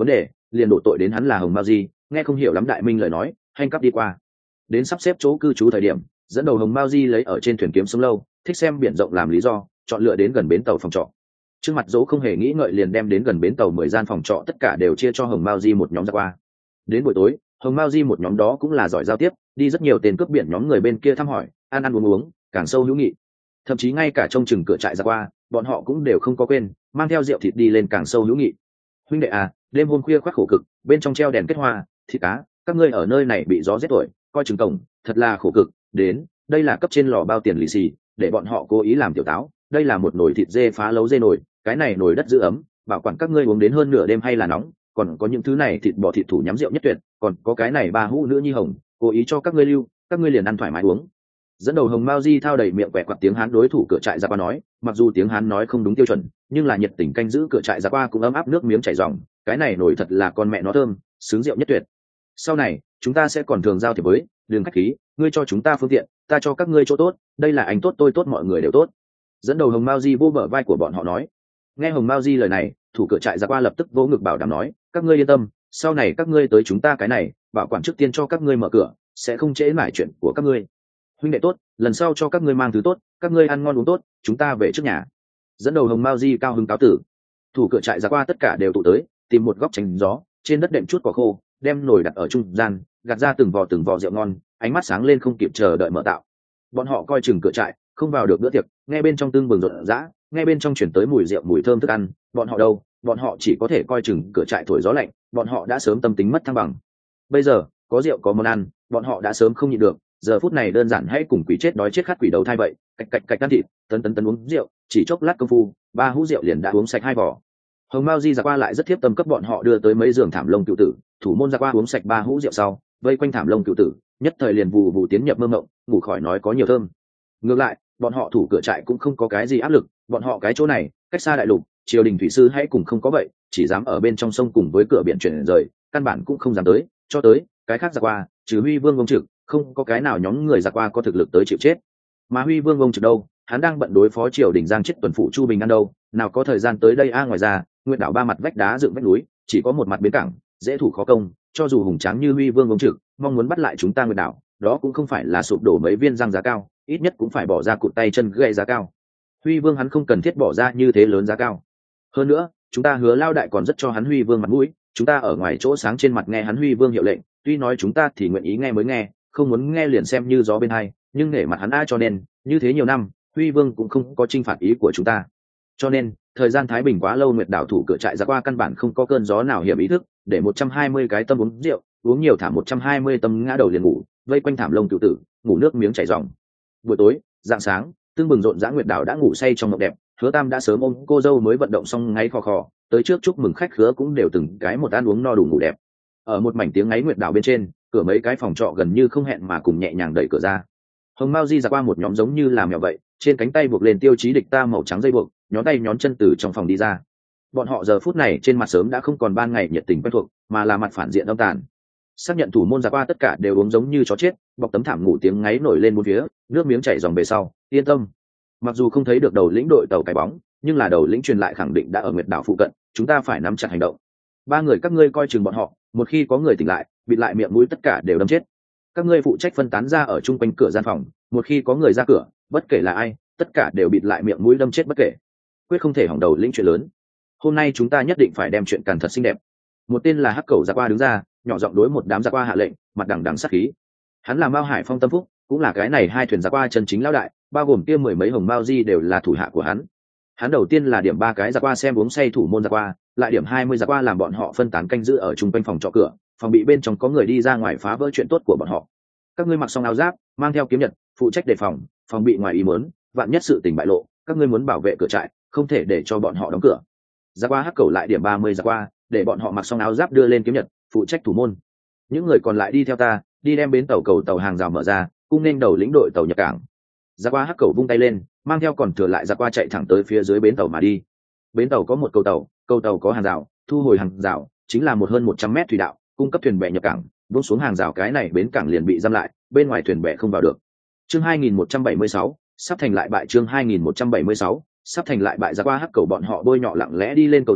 liền đổ tội đến hắn là Hồng Mao Di, nghe không hiểu lắm đại minh lời nói, hành cấp đi qua. Đến sắp xếp chỗ cư trú thời điểm, dẫn đầu Hồng Mao Di lấy ở trên thuyền kiếm sống lâu, thích xem biển rộng làm lý do, chọn lựa đến gần bến tàu phòng trọ. Trước mặt Dỗ không hề nghĩ ngợi liền đem đến gần bến tàu 10 gian phòng trọ tất cả đều chia cho Hồng Mao Di một nhóm ra qua. Đến buổi tối, Hồng Mao Di một nhóm đó cũng là giỏi giao tiếp, đi rất nhiều tên cướp biển nhóm người bên kia thăm hỏi, ăn ăn uống uống, càng sâu hữu nghị. Thậm chí ngay cả trông chừng cửa trại ra qua, bọn họ cũng đều không có quên, mang theo rượu thịt đi lên càng sâu hữu nghị. Huynh đệ à, đêm hôm khuya khoác khổ cực, bên trong treo đèn kết hoa, thịt cá, các ngươi ở nơi này bị gió rét thổi, coi chừng cổng, thật là khổ cực. Đến, đây là cấp trên lò bao tiền lì xì, để bọn họ cố ý làm tiểu táo. Đây là một nồi thịt dê phá lấu dê nồi, cái này nồi đất giữ ấm, bảo quản các ngươi uống đến hơn nửa đêm hay là nóng. Còn có những thứ này thịt bò thịt thủ nhắm rượu nhất tuyệt, còn có cái này ba hũ nữ nhi hồng, cố ý cho các ngươi lưu, các ngươi liền ăn thoải mái uống. Dẫn đầu Hồng Mao Di thao đầy miệng quẹt quặt tiếng Hán đối thủ cửa trại ra qua nói, mặc dù tiếng Hán nói không đúng tiêu chuẩn, nhưng là nhiệt tình canh giữ cửa trại ra qua cũng ấm áp nước miếng chảy ròng, cái này nổi thật là con mẹ nó thơm, sướng rượu nhất tuyệt. Sau này, chúng ta sẽ còn thường giao thiệp với, đừng khách khí, ngươi cho chúng ta phương tiện, ta cho các ngươi chỗ tốt, đây là anh tốt tôi tốt mọi người đều tốt. Dẫn đầu Hồng Mao Di vô bờ vai của bọn họ nói. Nghe Hồng Mao Di lời này, thủ cửa trại ra qua lập tức vỗ ngực bảo đảm nói, các ngươi yên tâm, sau này các ngươi tới chúng ta cái này, bảo quản trước tiên cho các ngươi mở cửa, sẽ không trễ mãi chuyện của các ngươi. Huynh đệ tốt, lần sau cho các ngươi mang thứ tốt, các ngươi ăn ngon uống tốt, chúng ta về trước nhà. Dẫn đầu Hồng Mao Di cao hứng cáo tử. Thủ cửa trại ra qua tất cả đều tụ tới, tìm một góc tránh gió, trên đất đệm chút cỏ khô, đem nồi đặt ở trung gian, gạt ra từng vò rượu ngon, ánh mắt sáng lên không kịp chờ đợi mở tạo. Bọn họ coi chừng cửa trại, không vào được bữa tiệc, nghe bên trong tương bừng rộn rã, nghe bên trong chuyển tới mùi rượu mùi thơm thức ăn, bọn họ đâu, bọn họ chỉ có thể coi chừng cửa trại thổi gió lạnh, bọn họ đã sớm tâm tính mất thăng bằng. Bây giờ, có rượu có món ăn, bọn họ đã sớm không nhịn được, giờ phút này đơn giản hãy cùng quỷ chết đói chết khát quỷ đầu thai vậy, cạch cạch ăn thịt, tấn uống rượu, chỉ chốc lát công phu, ba hũ rượu liền đã uống sạch 2 vỏ. Hồng Mao Di ra qua lại rất thiếp tâm cấp bọn họ đưa tới mấy giường thảm lông cựu tử, thủ môn ra qua uống sạch 3 hũ rượu sau, vây quanh thảm lông cựu tử, nhất thời liền vù vù tiến nhập mơ mộng, ngủ khỏi nói có nhiều thơm. Ngược lại, bọn họ thủ cửa trại cũng không có cái gì áp lực, bọn họ cái chỗ này, cách xa đại lục, triều đình thủy sư hãy cùng không có vậy, chỉ dám ở bên trong sông cùng với cửa biển chuyển rời, căn bản cũng không dám tới, cho tới, cái khác ra qua, trừ Huy Vương Vông Trực, không có cái nào nhóm người ra qua có thực lực tới chịu chết. Mà Huy Vương Vông Trực đâu, hắn đang bận đối phó triều đình giang chết tuần phụ Chu Bình ăn đâu, nào có thời gian tới đây ngoài ra, Nguyệt đảo 3 mặt vách đá dựng vách núi, chỉ có một mặt bến cảng, dễ thủ khó công, cho dù hùng tráng như Huy Vương Vông Trực, mong muốn bắt lại chúng ta Nguyệt đảo, đó cũng không phải là sụp đổ mấy viên răng giá cao, ít nhất cũng phải bỏ ra cụt tay chân gậy giá cao. Huy Vương hắn không cần thiết bỏ ra như thế lớn giá cao. Hơn nữa, chúng ta Hứa lao đại còn rất cho hắn Huy Vương mặt mũi, chúng ta ở ngoài chỗ sáng trên mặt nghe hắn Huy Vương hiệu lệnh, tuy nói chúng ta thì nguyện ý nghe mới nghe, không muốn nghe liền xem như gió bên hai, nhưng nể mặt hắn cho nên, như thế nhiều năm, Huy Vương cũng không có chinh phạt ý của chúng ta. Cho nên, thời gian thái bình quá lâu, Nguyệt đảo thủ cửa trại ra qua căn bản không có cơn gió nào hiểm ý thức, để 120 cái tâm uống rượu, uống nhiều thảm 120 tâm ngã đầu liền ngủ, vây quanh thảm lông cựu tử, ngủ nước miếng chảy ròng. Buổi tối, rạng sáng, tương bừng rộn rã Nguyệt đảo đã ngủ say trong mộng đẹp, Hứa Tam đã sớm ôm cô dâu mới vận động xong ngáy khò khò, tới trước chúc mừng khách khứa cũng đều từng cái một ăn uống no đủ ngủ đẹp. Ở một mảnh tiếng ngáy Nguyệt đảo bên trên, cửa mấy cái phòng trọ gần như không hẹn mà cùng nhẹ nhàng đẩy cửa ra. Hồng Mao Di ra qua một nhóm giống như là mèo vậy, trên cánh tay buộc lên tiêu chí địch ta màu trắng dây buộc, nhón tay nhón chân từ trong phòng đi ra. Bọn họ giờ phút này trên mặt sớm đã không còn ban ngày nhiệt tình quen thuộc, mà là mặt phản diện âm tàn. Xác nhận thủ môn ra qua tất cả đều uống giống như chó chết, bọc tấm thảm ngủ tiếng ngáy nổi lên bốn phía, nước miếng chảy dòng về sau, yên tâm. Mặc dù không thấy được đầu lĩnh đội tàu cái bóng, nhưng là đầu lĩnh truyền lại khẳng định đã ở Nguyệt đảo phụ cận, chúng ta phải nắm chặt hành động. 3 người các ngươi coi chừng bọn họ, một khi có người tỉnh lại, bịt lại miệng mũi tất cả đều đâm chết. Các ngươi phụ trách phân tán ra ở chung quanh cửa gian phòng, một khi có người ra cửa, bất kể là ai, tất cả đều bịt lại miệng mũi đâm chết bất kể. Quyết không thể hỏng đầu lĩnh chuyện lớn. Hôm nay chúng ta nhất định phải đem chuyện càn thật xinh đẹp. Một tên là Hắc Cẩu ra qua đứng ra, nhỏ giọng đối một đám ra qua hạ lệnh, mặt đằng đằng sát khí. Hắn là Mao Hải Phong tâm phúc, cũng là cái này 2 thuyền ra qua chân chính lão đại, bao gồm kia 10 mấy Hồng Mao Di đều là thủ hạ của hắn. Hắn đầu tiên là điểm 3 cái ra qua xem uống say thủ môn ra qua, lại điểm 20 ra qua làm bọn họ phân tán canh giữ ở chung quanh phòng trọ cửa, phòng bị bên trong có người đi ra ngoài phá vỡ chuyện tốt của bọn họ. Các ngươi mặc xong áo giáp, mang theo kiếm nhật, phụ trách đề phòng, phòng bị ngoài ý muốn, vạn nhất sự tình bại lộ, các ngươi muốn bảo vệ cửa trại, không thể để cho bọn họ đóng cửa. Ra qua Hắc Cẩu lại điểm 30 ra qua, để bọn họ mặc xong áo giáp đưa lên kiếm nhật, phụ trách thủ môn. Những người còn lại đi theo ta, đi đem bến tàu cầu tàu hàng rào mở ra, cung nên đầu lĩnh đội tàu nhập cảng. Ra qua Hắc Cẩu vung tay lên, mang theo còn thừa lại ra qua chạy thẳng tới phía dưới bến tàu mà đi. Bến tàu có một cầu tàu có hàng rào, thu hồi hàng rào chính là một hơn 100 mét thủy đạo, cung cấp thuyền bè nhập cảng. Buông xuống hàng rào cái này bến cảng liền bị giam lại, bên ngoài thuyền bè không vào được. Chương 2176, sắp thành lại bại. Chương 2176, sắp thành lại bại. Ra qua Hắc Cẩu bọn họ bôi nhọ lặng lẽ đi lên cầu tàu,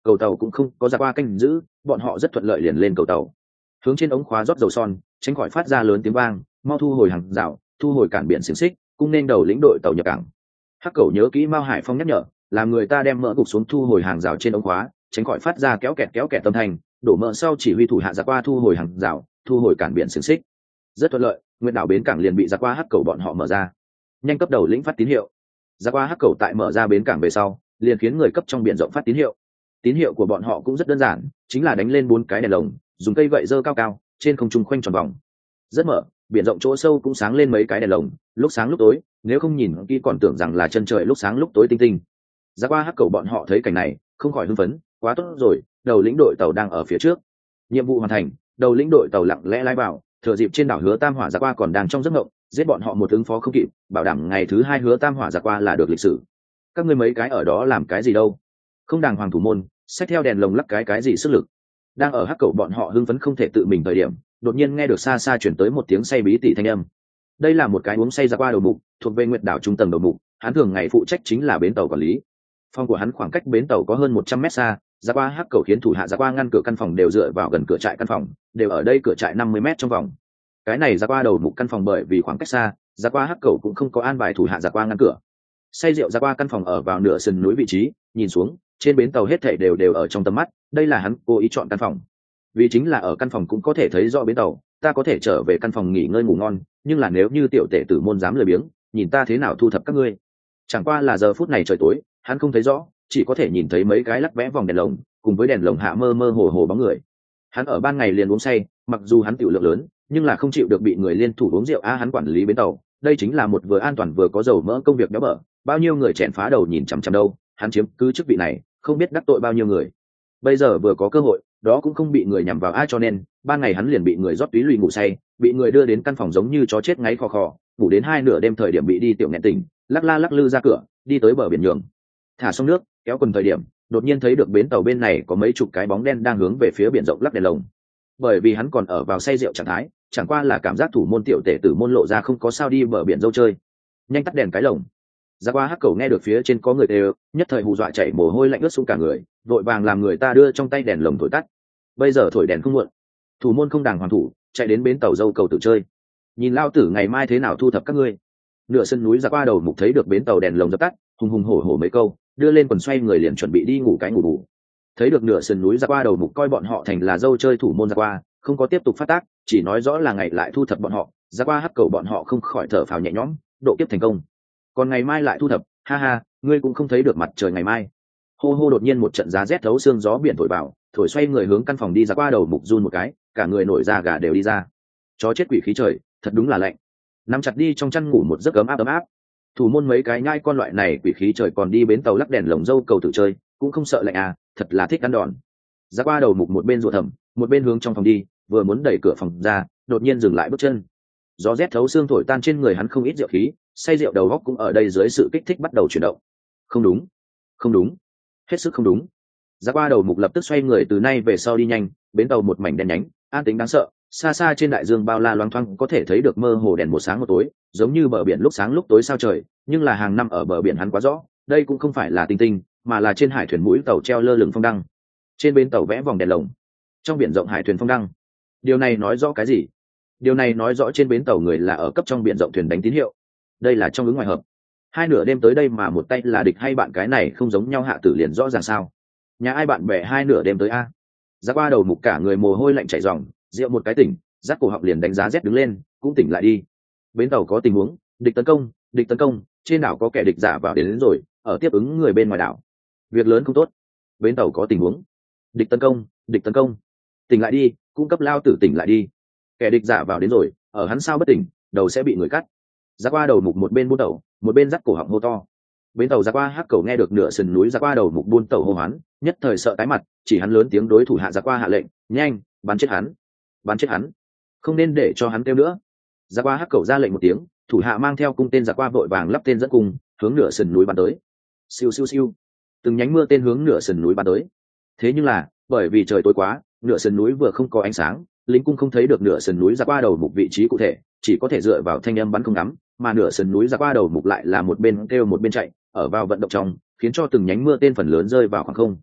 cầu tàu cũng không có giặc qua canh giữ, bọn họ rất thuận lợi liền lên cầu tàu, hướng trên ống khóa rót dầu son, tránh khỏi phát ra lớn tiếng vang, mau thu hồi hàng rào, thu hồi cản biển xiềng xích, cung nên đầu lĩnh đội tàu nhập cảng. Hắc Cẩu nhớ kỹ Mao Hải Phong nhắc nhở, làm người ta đem mỡ gục xuống thu hồi hàng rào trên ống khóa, tránh khỏi phát ra kéo kẹt âm thanh, đổ mỡ sau chỉ huy thủ hạ giặc qua thu hồi hàng rào, thu hồi cản biển xiềng xích. Rất thuận lợi, Nguyệt đảo bến cảng liền bị giặc qua Hắc Cẩu bọn họ mở ra. Nhanh cấp đầu lĩnh phát tín hiệu. Giặc qua Hắc Cẩu tại mở ra bến cảng về sau, liền khiến người cấp trong biển rộng phát tín hiệu. Tín hiệu của bọn họ cũng rất đơn giản, chính là đánh lên 4 cái đèn lồng, dùng cây gậy dơ cao cao, trên không trung khoanh tròn vòng. Rất mở, biển rộng chỗ sâu cũng sáng lên mấy cái đèn lồng, lúc sáng lúc tối, nếu không nhìn kỹ còn tưởng rằng là chân trời lúc sáng lúc tối tinh tinh. Giặc qua Hắc Cẩu bọn họ thấy cảnh này, không khỏi hưng phấn, quá tốt rồi, đầu lĩnh đội tàu đang ở phía trước. Nhiệm vụ hoàn thành, đầu lĩnh đội tàu lặng lẽ lái vào, thừa dịp trên đảo Hứa Tam Hỏa giặc qua còn đang trong giấc mộng, giết bọn họ một ứng phó không kịp, bảo đảm ngày thứ 2 Hứa Tam Hỏa giặc qua là được lịch sử. Các ngươi mấy cái ở đó làm cái gì đâu? Không đàng hoàng thủ môn, xách theo đèn lồng lắc cái gì sức lực? Đang ở Hắc Cẩu bọn họ hưng phấn không thể tự mình thời điểm, đột nhiên nghe được xa xa chuyển tới một tiếng say bí tỉ thanh âm. Đây là một cái uống say giặc qua đầu mục, thuộc về Nguyệt đảo trung tầng đầu mục, hắn thường ngày phụ trách chính là bến tàu quản lý. Phòng của hắn khoảng cách bến tàu có hơn 100 mét xa, giặc qua Hắc Cẩu khiến thủ hạ giặc qua ngăn cửa căn phòng đều dựa vào gần cửa trại căn phòng, đều ở đây cửa trại 50 mét trong vòng. Cái này giặc qua đầu mục căn phòng bởi vì khoảng cách xa, giặc qua Hắc Cẩu cũng không có an bài thủ hạ giặc qua ngăn cửa. Say rượu giặc qua căn phòng ở vào nửa sườn núi vị trí, nhìn xuống, trên bến tàu hết thảy đều ở trong tầm mắt, đây là hắn cố ý chọn căn phòng. Vì chính là ở căn phòng cũng có thể thấy rõ bến tàu, ta có thể trở về căn phòng nghỉ ngơi ngủ ngon, nhưng là nếu như tiểu tể tử môn dám lười biếng, nhìn ta thế nào thu thập các ngươi. Chẳng qua là giờ phút này trời tối, hắn không thấy rõ, chỉ có thể nhìn thấy mấy cái lắc vẽ vòng đèn lồng, cùng với đèn lồng hạ mơ mơ hồ hồ bóng người. Hắn ở ban ngày liền uống say, mặc dù hắn tiểu lượng lớn, nhưng là không chịu được bị người liên thủ uống rượu hắn quản lý bến tàu, đây chính là một vừa an toàn vừa có dầu mỡ công việc béo bở, bao nhiêu người chèn phá đầu nhìn chằm chằm đâu, hắn chiếm cứ chức vị này, không biết đắc tội bao nhiêu người. Bây giờ vừa có cơ hội, đó cũng không bị người nhằm vào ai, cho nên ban ngày hắn liền bị người rót túy lùi ngủ say, bị người đưa đến căn phòng giống như chó chết ngáy khò khò, ngủ đến 2 nửa đêm thời điểm bị đi tiểu nghẹn tỉnh, lắc la lắc lư ra cửa, đi tới bờ biển nhường, thả xong nước, kéo quần thời điểm, đột nhiên thấy được bến tàu bên này có mấy chục cái bóng đen đang hướng về phía biển rộng lắc đèn lồng. Bởi vì hắn còn ở vào say rượu trạng thái, chẳng qua là cảm giác thủ môn tiểu tể tử môn lộ ra không có sao đi bờ biển dâu chơi. Nhanh tắt đèn cái lồng. Giặc qua Hắc Cẩu nghe được phía trên có người đều, nhất thời hù dọa chạy mồ hôi lạnh ướt sũng cả người, vội vàng làm người ta đưa trong tay đèn lồng thổi tắt. Bây giờ thổi đèn không muộn. Thủ môn không đàng hoàng thủ, chạy đến bến tàu dâu cầu tự chơi. Nhìn lao tử ngày mai thế nào thu thập các ngươi. Nửa sân núi Giặc qua đầu mục thấy được bến tàu đèn lồng dập tắt, hùng hùng hổ hổ mấy câu, đưa lên quần xoay người liền chuẩn bị đi ngủ cái ngủ bù. Thấy được nửa sườn núi Giặc qua đầu mục coi bọn họ thành là dâu chơi thủ môn Giặc qua, không có tiếp tục phát tác, chỉ nói rõ là ngày lại thu thập bọn họ. Giặc qua Hắc Cẩu bọn họ không khỏi thở phào nhẹ nhõm, độ kiếp thành công. Còn ngày mai lại thu thập, ha ha, ngươi cũng không thấy được mặt trời ngày mai. Hô hô, đột nhiên một trận giá rét thấu xương gió biển thổi vào, thổi xoay người hướng căn phòng đi. Giặc qua đầu mục run một cái, cả người nổi da gà đều đi ra. Chó chết quỷ khí trời, thật đúng là lạnh. Nắm chặt đi trong chăn ngủ một giấc ấm áp. Thủ môn mấy cái nhai con loại này quỷ khí trời còn đi bến tàu lắc đèn lồng dâu cầu tự chơi, cũng không sợ lạnh à, thật là thích ăn đòn. Giặc qua đầu mục một bên rủa thầm, một bên hướng trong phòng đi, vừa muốn đẩy cửa phòng ra, đột nhiên dừng lại bước chân. Gió rét thấu xương thổi tan trên người hắn không ít rượu khí, say rượu đầu óc cũng ở đây dưới sự kích thích bắt đầu chuyển động. Không đúng, hết sức không đúng. Giặc qua đầu mục lập tức xoay người từ nay về sau đi nhanh, bến tàu một mảnh đen nhánh, an tĩnh đáng sợ, xa xa trên đại dương bao la loáng thoáng có thể thấy được mơ hồ đèn một sáng một tối, giống như bờ biển lúc sáng lúc tối sao trời, nhưng là hàng năm ở bờ biển hắn quá rõ, đây cũng không phải là tinh tinh, mà là trên hải thuyền mũi tàu treo lơ lửng phong đăng. Trên bến tàu vẽ vòng đèn lồng, trong biển rộng hải thuyền phong đăng. Điều này nói rõ cái gì? Điều này nói rõ trên bến tàu người là ở cấp trong biển rộng thuyền đánh tín hiệu. Đây là trong ứng ngoài hợp. 2 nửa đêm tới đây mà một tay là địch hay bạn, cái này không giống nhau hạ tử liền rõ ràng sao? Nhà ai bạn bè 2 nửa đêm tới a? Giặc qua đầu mục cả người mồ hôi lạnh chảy ròng, rượu một cái tỉnh, rát cổ họng liền đánh giá rét đứng lên, cũng tỉnh lại đi. Bến tàu có tình huống, địch tấn công, trên đảo có kẻ địch giả vào đến rồi, ở tiếp ứng người bên ngoài đảo. Việc lớn không tốt. Bến tàu có tình huống, địch tấn công, tỉnh lại đi, cung cấp lao tử tỉnh lại đi. Kẻ địch giả vào đến rồi, ở hắn sao bất tỉnh, đầu sẽ bị người cắt. Giặc qua đầu mục một bên buôn tàu, một bên rát cổ họng hô to. Bến tàu Giặc qua Hắc Cẩu nghe được nửa sườn núi Giặc qua đầu mục buôn tàu hô hoán, nhất thời sợ tái mặt, chỉ hắn lớn tiếng đối thủ hạ Giặc qua hạ lệnh, nhanh, bắn chết hắn, không nên để cho hắn kêu nữa. Giặc qua Hắc Cẩu ra lệnh một tiếng, thủ hạ mang theo cung tên Giặc qua vội vàng lắp tên dẫn cung, hướng nửa sườn núi bắn tới. Siêu siêu siêu, từng nhánh mưa tên hướng nửa sườn núi bắn tới. Thế nhưng là bởi vì trời tối quá, nửa sườn núi vừa không có ánh sáng, lính cung không thấy được nửa sườn núi Giặc qua đầu mục vị trí cụ thể, chỉ có thể dựa vào thanh âm bắn không ngắm, mà nửa sườn núi Giặc qua đầu mục lại là một bên kêu một bên chạy, ở vào vận động trong, khiến cho từng nhánh mưa tên phần lớn rơi vào khoảng không.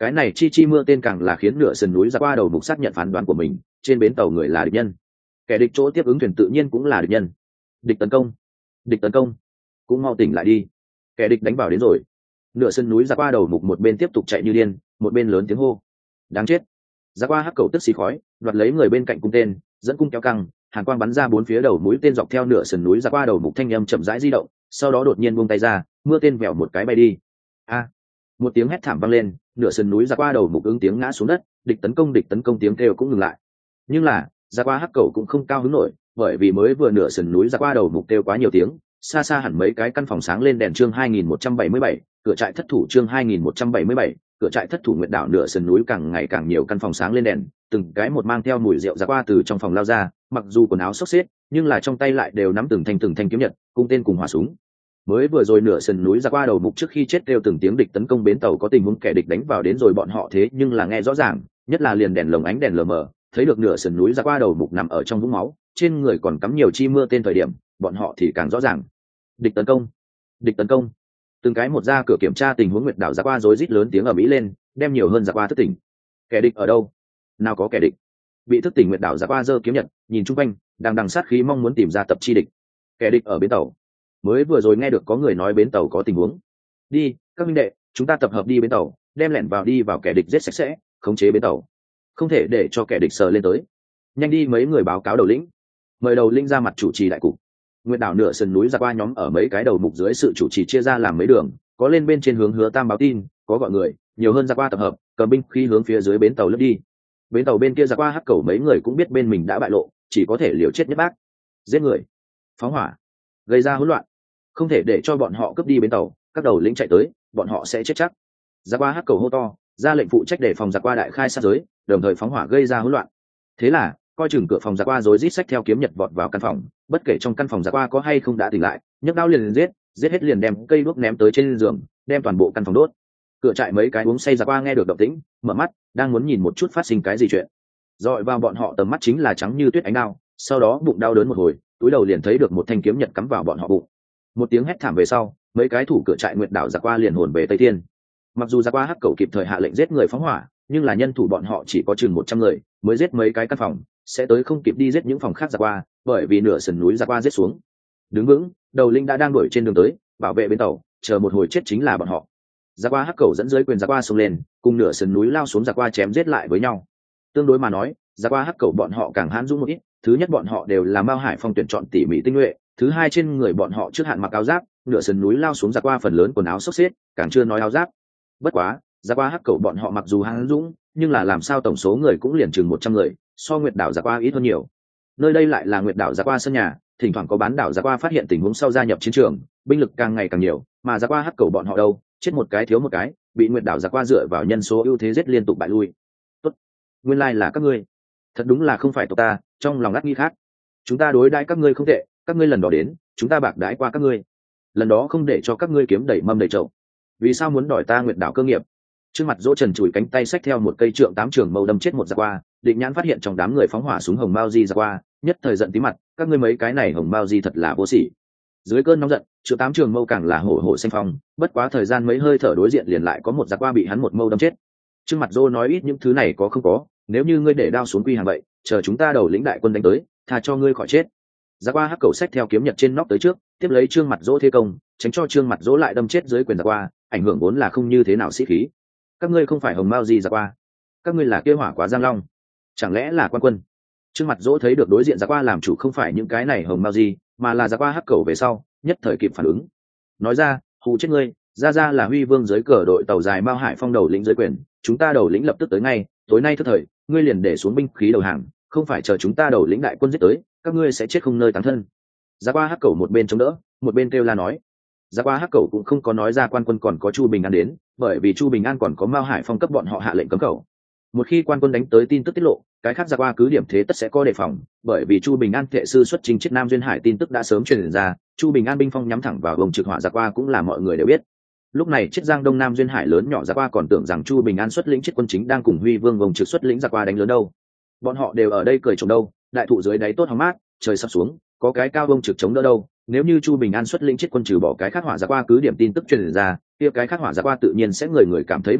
Cái này chi mưa tên càng là khiến nửa sườn núi ra qua đầu mục xác nhận phán đoán của mình, trên bến tàu người là địch nhân, kẻ địch chỗ tiếp ứng thuyền tự nhiên cũng là địch nhân. Địch tấn công, địch tấn công, cũng mau tỉnh lại đi, kẻ địch đánh vào đến rồi. Nửa sườn núi ra qua đầu mục một bên tiếp tục chạy như điên, một bên lớn tiếng hô. Đáng chết. Ra qua hắc cầu tức xì khói, đoạt lấy người bên cạnh cung tên, dẫn cung kéo căng, hàn quang bắn ra bốn phía đầu mũi tên dọc theo nửa sườn núi ra qua đầu mục, thanh âm chậm rãi di động, sau đó đột nhiên buông tay ra, mưa tên vèo một cái bay đi. A! Một tiếng hét thảm vang lên, nửa sườn núi ra qua đầu mục ứng tiếng ngã xuống đất, địch tấn công tiếng kêu cũng ngừng lại. Nhưng là, ra qua hắc cầu cũng không cao hứng nổi, bởi vì mới vừa nửa sườn núi ra qua đầu mục kêu quá nhiều tiếng, xa xa hẳn mấy cái căn phòng sáng lên đèn. Chương 2177, cửa trại thất thủ. Chương 2177, cửa trại thất thủ. Nguyệt đảo nửa sườn núi càng ngày càng nhiều căn phòng sáng lên đèn, từng cái một mang theo mùi rượu ra qua từ trong phòng lao ra, mặc dù quần áo xốc xếch, nhưng là trong tay lại đều nắm từng thanh kiếm nhật, cung tên cùng hỏa súng. Mới vừa rồi nửa sườn núi ra qua đầu mục trước khi chết kêu từng tiếng địch tấn công bến tàu có tình huống kẻ địch đánh vào đến rồi bọn họ thế nhưng là nghe rõ ràng, nhất là liền đèn lồng ánh đèn lờ mờ, thấy được nửa sườn núi ra qua đầu mục nằm ở trong vũng máu, trên người còn cắm nhiều chi mưa tên thời điểm, bọn họ thì càng rõ ràng. Địch tấn công, địch tấn công. Từng cái một ra cửa kiểm tra tình huống. Nguyệt đảo ra qua rối rít lớn tiếng ở mỹ lên, đem nhiều hơn ra qua thức tỉnh. Kẻ địch ở đâu? Nào có kẻ địch. Bị thức tỉnh Nguyệt đảo ra qua giơ kiếm nhật, nhìn chung quanh, đang sát khí mong muốn tìm ra tập chi địch. Kẻ địch ở bến tàu. Mới vừa rồi nghe được có người nói bến tàu có tình huống. Đi, các minh đệ, chúng ta tập hợp đi bến tàu, đem lẻn vào đi vào kẻ địch giết sạch sẽ, khống chế bến tàu, không thể để cho kẻ địch sờ lên tới. Nhanh đi. Mấy người báo cáo đầu lĩnh, mời đầu lĩnh ra mặt chủ trì đại cục. Nguyệt đảo nửa sườn núi ra qua nhóm ở mấy cái đầu mục dưới sự chủ trì chia ra làm mấy đường, có lên bên trên hướng Hứa Tam báo tin, có gọi người nhiều hơn ra qua tập hợp, cầm binh khi hướng phía dưới bến tàu lướt đi. Bến tàu bên kia ra qua hắc cầu mấy người cũng biết bên mình đã bại lộ, chỉ có thể liều chết nhất bác, giết người, phóng hỏa, gây ra hỗn loạn, không thể để cho bọn họ cướp đi bến tàu. Các đầu lĩnh chạy tới, bọn họ sẽ chết chắc. Ra qua hắc cầu hô to, ra lệnh phụ trách để phòng giặc qua đại khai sát giới, đồng thời phóng hỏa gây ra hỗn loạn. Thế là coi chừng cửa phòng giặc qua rối rít xách theo kiếm nhật vọt vào căn phòng, bất kể trong căn phòng giặc qua có hay không đã tỉnh lại, nhấc đao liền giết hết liền đem cây đuốc ném tới trên giường, đem toàn bộ căn phòng đốt. Cửa trại mấy cái uống say giặc qua nghe được động tĩnh, mở mắt, đang muốn nhìn một chút phát sinh cái gì chuyện. Dọi vào bọn họ tầm mắt chính là trắng như tuyết ánh đao, sau đó bụng đau đớn một hồi, túi đầu liền thấy được một thanh kiếm nhật cắm vào bọn họ bụng. Một tiếng hét thảm về sau, mấy cái thủ cửa trại Nguyệt đảo giặc qua liền hồn về Tây Thiên. Mặc dù giặc qua hắc cầu kịp thời hạ lệnh giết người phóng hỏa, nhưng là nhân thủ bọn họ chỉ có chừng 100 người, mới giết mấy cái căn phòng, sẽ tới không kịp đi giết những phòng khác giặc qua, bởi vì nửa sườn núi giặc qua giết xuống. Đứng vững, đầu linh đã đang đuổi trên đường tới, bảo vệ bến tàu, chờ một hồi chết chính là bọn họ. Giặc qua hắc cầu dẫn dưới quyền giặc qua xông lên, cùng nửa sườn núi lao xuống giặc qua chém giết lại với nhau. Tương đối mà nói, giặc qua hắc cầu bọn họ càng hãn dũng một ít, thứ nhất bọn họ đều là Mao Hải Phong tuyển chọn tỉ mỉ tinh nhuệ, thứ hai trên người bọn họ trước hạn mặc áo giáp, nửa sườn núi lao xuống giặc qua phần lớn quần áo xốc xếch, càng chưa nói áo giáp. Bất quá, giặc qua hắc cầu bọn họ mặc dù hãn dũng, nhưng là làm sao tổng số người cũng liền chừng 100 người, so Nguyệt đảo giặc qua ít hơn nhiều. Nơi đây lại là Nguyệt đảo giặc qua sân nhà, thỉnh thoảng có bán đảo giặc qua phát hiện tình huống sau gia nhập chiến trường, binh lực càng ngày càng nhiều, mà giặc qua hắc cầu bọn họ đâu, chết một cái thiếu một cái, bị Nguyệt đảo giặc qua dựa vào nhân số ưu thế giết liên tục bại lui. Tốt, nguyên lai là các ngươi, thật đúng là không phải tộc ta, trong lòng ngắt nghi khác. Chúng ta đối đãi các ngươi không tệ, các ngươi lần đó đến, chúng ta bạc đãi qua các ngươi. Lần đó không để cho các ngươi kiếm đầy mâm đầy chậu, vì sao muốn đòi ta Nguyệt đảo cơ nghiệp? Trước mặt Dỗ Trần chùi cánh tay xách theo một cây trượng 8 trường mâu đâm chết một giặc qua, Định Nhãn phát hiện trong đám người phóng hỏa súng hồng mao di giặc qua, nhất thời giận tí mặt, các ngươi mấy cái này hồng mao di thật là vô sỉ. Dưới cơn nóng giận, trượng 8 trường mâu càng là hổ hổ xanh phong, bất quá thời gian mấy hơi thở đối diện liền lại có một giặc qua bị hắn một mâu đâm chết. Trước mặt Dỗ nói ít những thứ này có không có, nếu như ngươi để đao xuống quy hàng vậy, chờ chúng ta đầu lĩnh đại quân đánh tới, tha cho ngươi khỏi chết. Giặc qua hắc cầu xách theo kiếm nhật trên nóc tới trước, tiếp lấy Trương Mặt Dỗ thế công, tránh cho Trương Mặt Dỗ lại đâm chết dưới quyền giặc qua, ảnh hưởng vốn là không như thế nào sĩ khí. Các ngươi không phải hồng mao gì giặc qua, các ngươi là kia hỏa quá giang long, chẳng lẽ là quan quân? Trương Mặt Dỗ thấy được đối diện giặc qua làm chủ không phải những cái này hồng mao gì, mà là giặc qua hắc cầu về sau, nhất thời kịp phản ứng, nói ra, hù chết ngươi, ra là Huy Vương dưới cờ đội tàu dài Mao Hải Phong đầu lĩnh dưới quyền, chúng ta đầu lĩnh lập tức tới ngay, tối nay thức thời, ngươi liền để xuống binh khí đầu hàng, không phải chờ chúng ta đầu lĩnh đại quân giết tới, các ngươi sẽ chết không nơi táng thân. Giặc qua hắc cầu một bên chống đỡ, một bên kêu la nói. Giặc qua hắc cầu cũng không có nói ra quan quân còn có Chu Bình An đến, bởi vì Chu Bình An còn có Mao Hải Phong cấp bọn họ hạ lệnh cấm cầu. Một khi quan quân đánh tới tin tức tiết lộ, cái khác giặc qua cứ điểm thế tất sẽ có đề phòng, bởi vì Chu Bình An thệ sư xuất chinh chết Nam Duyên Hải tin tức đã sớm truyền ra, Chu Bình An binh phong nhắm thẳng vào vùng trực hỏa giặc qua cũng là mọi người đều biết. Lúc này chiết Giang Đông Nam Duyên Hải lớn nhỏ giặc qua còn tưởng rằng Chu Bình An xuất lĩnh chiết quân chính đang cùng Huy Vương vùng trực xuất lĩnh giặc qua đánh lớn đâu. Bọn họ đều ở đây cười trộm đâu, đại thụ dưới đáy tốt hóng mát, trời sắp xuống, có cái cao vông trực chống đỡ đâu. Nếu như Chu Bình An xuất lĩnh chiết quân trừ bỏ cái khác hỏa giặc qua cứ điểm tin tức truyền ra, kia cái khác hỏa giặc qua tự nhiên sẽ người người cảm thấy bất an,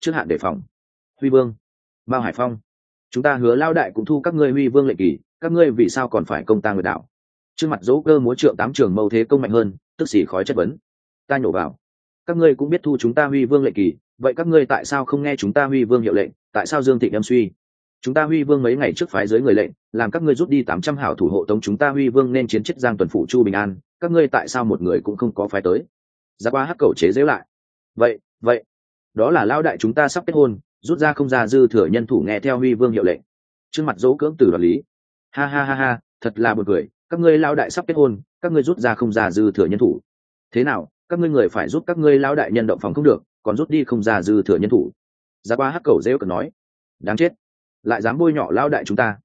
trước hạn đề phòng. Huy Vương, Mao Hải Phong, chúng ta hứa lao đại cũng thu các ngươi Huy Vương lệnh kỳ, các ngươi vì sao còn phải công ta người đạo? Trước mặt Dỗ Cơ múa trượng tám trường mâu thế công mạnh hơn, tức xỉ khói chất vấn. Ta nhổ vào, các ngươi cũng biết thu chúng ta Huy Vương lệnh kỳ, vậy các ngươi tại sao không nghe chúng ta Huy Vương hiệu lệnh? Tại sao Dương Thịnh em suy? Chúng ta Huy Vương mấy ngày trước phái dưới người lệnh, làm các ngươi rút đi 800 hảo thủ hộ tống chúng ta Huy Vương nên chiến chết Giang Tuần Phủ Chu Bình An, các ngươi tại sao một người cũng không có phái tới? Ra qua hắc cầu chế giễu lại. Vậy, đó là lao đại chúng ta sắp kết hôn, rút ra không ra dư thừa nhân thủ nghe theo Huy Vương hiệu lệnh. Trước mặt Dỗ cưỡng từ đoạt lý. Ha ha ha ha, thật là buồn cười, các ngươi lao đại sắp kết hôn, các ngươi rút ra không ra dư thừa nhân thủ. Thế nào, các ngươi người phải giúp các ngươi lao đại nhân động phòng không được, còn rút đi không ra dư thừa nhân thủ. Ra qua hắc cầu giễu cợt nói, đáng chết, lại dám bôi nhọ lao đại chúng ta.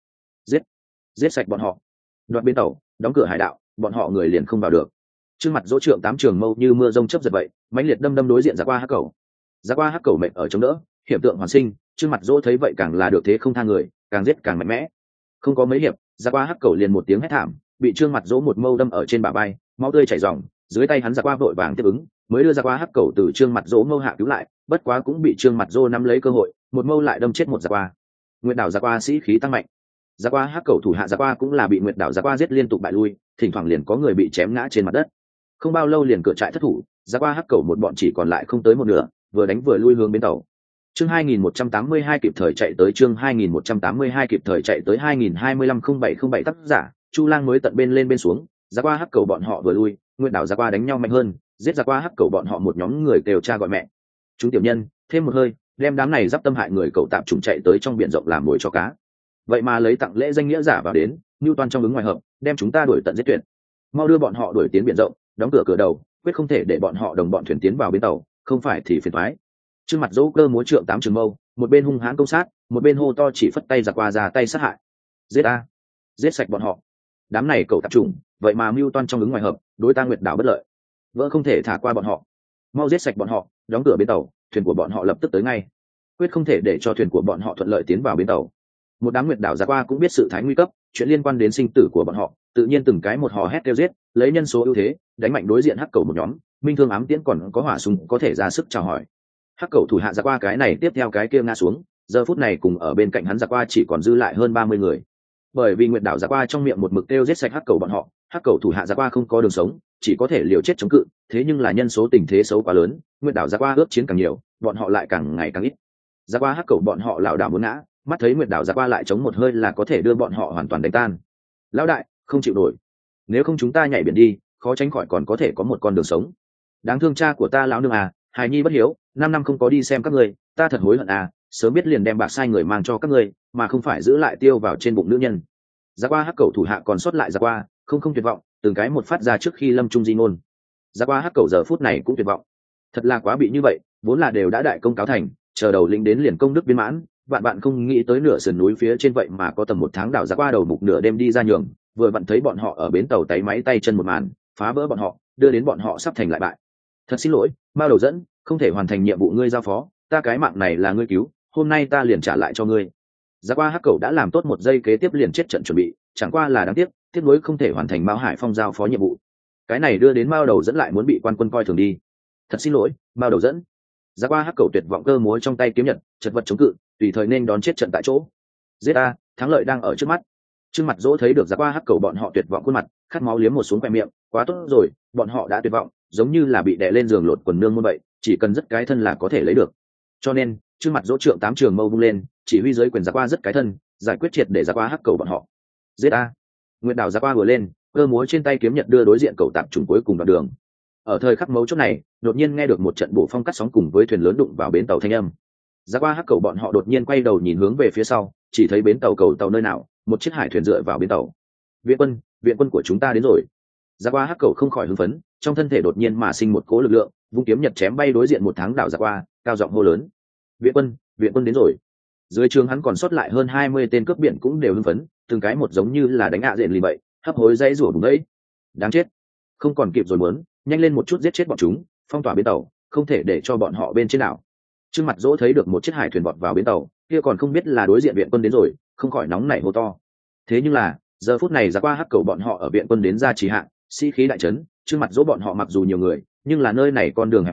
Giết sạch bọn họ, đoạt bến tàu, đóng cửa hải đạo, bọn họ người liền không vào được. Trước mặt Dỗ trượng tám trường mâu như mưa rông chớp giật vậy, mãnh liệt đâm đối diện Ra qua hắc cầu. Ra qua hắc cầu mệnh ở chống đỡ, hiểm tượng hoàn sinh. Trước mặt Dỗ thấy vậy càng là được thế không tha người, càng giết càng mạnh mẽ. Không có mấy hiệp, Ra qua hắc cầu liền một tiếng hét thảm, bị Trương Mặt Dỗ một mâu đâm ở trên bả vai, máu tươi chảy ròng. Dưới tay hắn Ra qua vội vàng tiếp ứng, mới đưa Ra qua hắc cầu từ Trương Mặt Dỗ mâu hạ cứu lại, bất quá cũng bị Trương Mặt Dỗ nắm lấy cơ hội, một mâu lại đâm chết một Ra qua. Nguyệt đảo Ra qua sĩ khí tăng mạnh. Ra qua hắc cầu thủ hạ Ra qua cũng là bị Nguyệt đảo Ra qua giết liên tục bại lui, thỉnh thoảng liền có người bị chém ngã trên mặt đất. Không bao lâu liền cửa trại thất thủ, Ra qua hắc cầu một bọn chỉ còn lại không tới một nửa, vừa đánh vừa lui hướng bến tàu. Chương 2182 kịp thời chạy tới, chương 2182 kịp thời chạy tới 2025-0707 tác giả, Chu Lang mới tận bên lên bên xuống, Ra qua hắc cầu bọn họ vừa lui, Nguyệt đảo Ra qua đánh nhau mạnh hơn, giết Ra qua hắc cầu bọn họ một nhóm người kêu cha gọi mẹ. Chúng tiểu nhân, thêm một hơi, đem đám này giáp tâm hại người cậu tạm trùng chạy tới trong biển rộng làm mồi cho cá. Vậy mà lấy tặng lễ danh nghĩa giả vào đến, nưu toan trong ứng ngoài hợp, đem chúng ta đuổi tận giết tuyệt. Mau đưa bọn họ đuổi tiến biển rộng, đóng cửa đầu, quyết không thể để bọn họ đồng bọn thuyền tiến vào bến tàu, không phải thì phiền toái. Trước mặt Dỗ Cơ múa trượng tám trường mâu, một bên hung hãn công sát, một bên hô to chỉ phất tay Ra qua ra tay sát hại. Giết a, giết sạch bọn họ. Đám này cậu tạp trùng, vậy mà mưu toan trong ứng ngoài hợp, đối ta Nguyệt đảo bất lợi. Vỡ không thể thả qua bọn họ. Mau giết sạch bọn họ, đóng cửa bến tàu, thuyền của bọn họ lập tức tới ngay. Quyết không thể để cho thuyền của bọn họ thuận lợi tiến vào bến tàu. Một đám Nguyệt đảo Ra qua cũng biết sự thái nguy cấp, chuyện liên quan đến sinh tử của bọn họ, tự nhiên từng cái một hò hét kêu giết, lấy nhân số ưu thế đánh mạnh đối diện hắc cầu một nhóm. Minh thương ám tiễn còn có hỏa súng có thể ra sức chào hỏi. Hắc cầu thủ hạ Ra qua cái này tiếp theo cái kia ngã xuống, giờ phút này cùng ở bên cạnh hắn Ra qua chỉ còn dư lại hơn 30 người. Bởi vì Nguyệt đảo Ra qua trong miệng một mực kêu giết sạch hắc cầu bọn họ, hắc cầu thủ hạ Ra qua không có đường sống, chỉ có thể liều chết chống cự. Thế nhưng là nhân số tình thế xấu quá lớn, Nguyệt đảo Ra qua ước chiến càng nhiều, bọn họ lại càng ngày càng ít. Ra qua hắc cầu bọn họ lảo đảo muốn ngã, mắt thấy Nguyệt đảo Ra qua lại chống một hơi là có thể đưa bọn họ hoàn toàn đánh tan. Lão đại, không chịu nổi, nếu không chúng ta nhảy biển đi, khó tránh khỏi còn có thể có một con đường sống. Đáng thương cha của ta lão nương à, hài nhi bất hiếu, 5 năm không có đi xem các ngươi, ta thật hối hận à, sớm biết liền đem bạc sai người mang cho các ngươi, mà không phải giữ lại tiêu vào trên bụng nữ nhân. Ra qua hắc cầu thủ hạ còn sót lại Ra qua, không tuyệt vọng, từng cái một phát ra trước khi lâm trung di ngôn. Ra qua hắc cầu giờ phút này cũng tuyệt vọng, thật là quá bị như vậy, vốn là đều đã đại công cáo thành, chờ đầu lĩnh đến liền công đức viên mãn, bạn không nghĩ tới nửa sườn núi phía trên vậy mà có tầm 1 tháng đảo Ra qua đầu mục nửa đêm đi ra nhường, vừa vặn thấy bọn họ ở bến tàu tay máy tay chân một màn, phá vỡ bọn họ, đưa đến bọn họ sắp thành lại bại. Thật xin lỗi, Mao đầu dẫn, không thể hoàn thành nhiệm vụ ngươi giao phó, ta cái mạng này là ngươi cứu, hôm nay ta liền trả lại cho ngươi. Ra qua hắc cầu đã làm tốt một giây kế tiếp liền chết trận chuẩn bị, chẳng qua là đáng tiếc, tiếc nuối không thể hoàn thành Mao Hải Phong giao phó nhiệm vụ. Cái này đưa đến Mao đầu dẫn lại muốn bị quan quân coi thường đi. Thật xin lỗi, Mao đầu dẫn. Ra qua hắc cầu tuyệt vọng cơ múa trong tay kiếm nhật, chật vật chống cự, tùy thời nên đón chết trận tại chỗ. Giết a, thắng lợi đang ở trước mắt. Trước mặt Dỗ thấy được Ra qua hắc cầu bọn họ tuyệt vọng khuôn mặt, khát máu liếm một xuống quẹt miệng, quá tốt rồi, bọn họ đã tuyệt vọng, giống như là bị đè lên giường lột quần nương như vậy, chỉ cần rất cái thân là có thể lấy được. Cho nên, trước mặt Dỗ trượng tám trường mâu vung lên, chỉ huy giới quyền Ra qua rất cái thân, giải quyết triệt để Ra qua hắc cầu bọn họ. Giết a! Nguyệt đảo Ra qua vừa lên, cơ múa trên tay kiếm nhật đưa đối diện cầu tạm trùng cuối cùng đoạn đường. Ở thời khắc mấu chốt này, đột nhiên nghe được một trận bổ phong cắt sóng cùng với thuyền lớn đụng vào bến tàu thanh âm. Ra qua hắc cầu bọn họ đột nhiên quay đầu nhìn hướng về phía sau, chỉ thấy bến tàu cầu tàu nơi nào, một chiếc hải thuyền dựa vào bến tàu. Viện quân của chúng ta đến rồi. Ra qua hắc cầu không khỏi hưng phấn, trong thân thể đột nhiên mà sinh một cỗ lực lượng, vung kiếm nhật chém bay đối diện 1 tháng đảo Ra qua, cao giọng hô lớn: viện quân đến rồi. Dưới trường hắn còn sót lại hơn 20 tên cướp biển cũng đều hưng phấn, từng cái một giống như là đánh ạ diện lì vậy, hấp hối dãy rủa bùng ấy. Đáng chết, không còn kịp rồi, muốn nhanh lên một chút giết chết bọn chúng, phong tỏa bến tàu, không thể để cho bọn họ bên trên đảo. Trước mặt Dỗ thấy được một chiếc hải thuyền vọt vào bến tàu, kia còn không biết là đối diện viện quân đến rồi, không khỏi nóng nảy hô to. Thế nhưng là giờ phút này Ra qua hắc cầu bọn họ ở viện quân đến ra trì hạng, sĩ khí đại trấn. Trước mặt Dỗ bọn họ mặc dù nhiều người, nhưng là nơi này con đường hẹp hòi,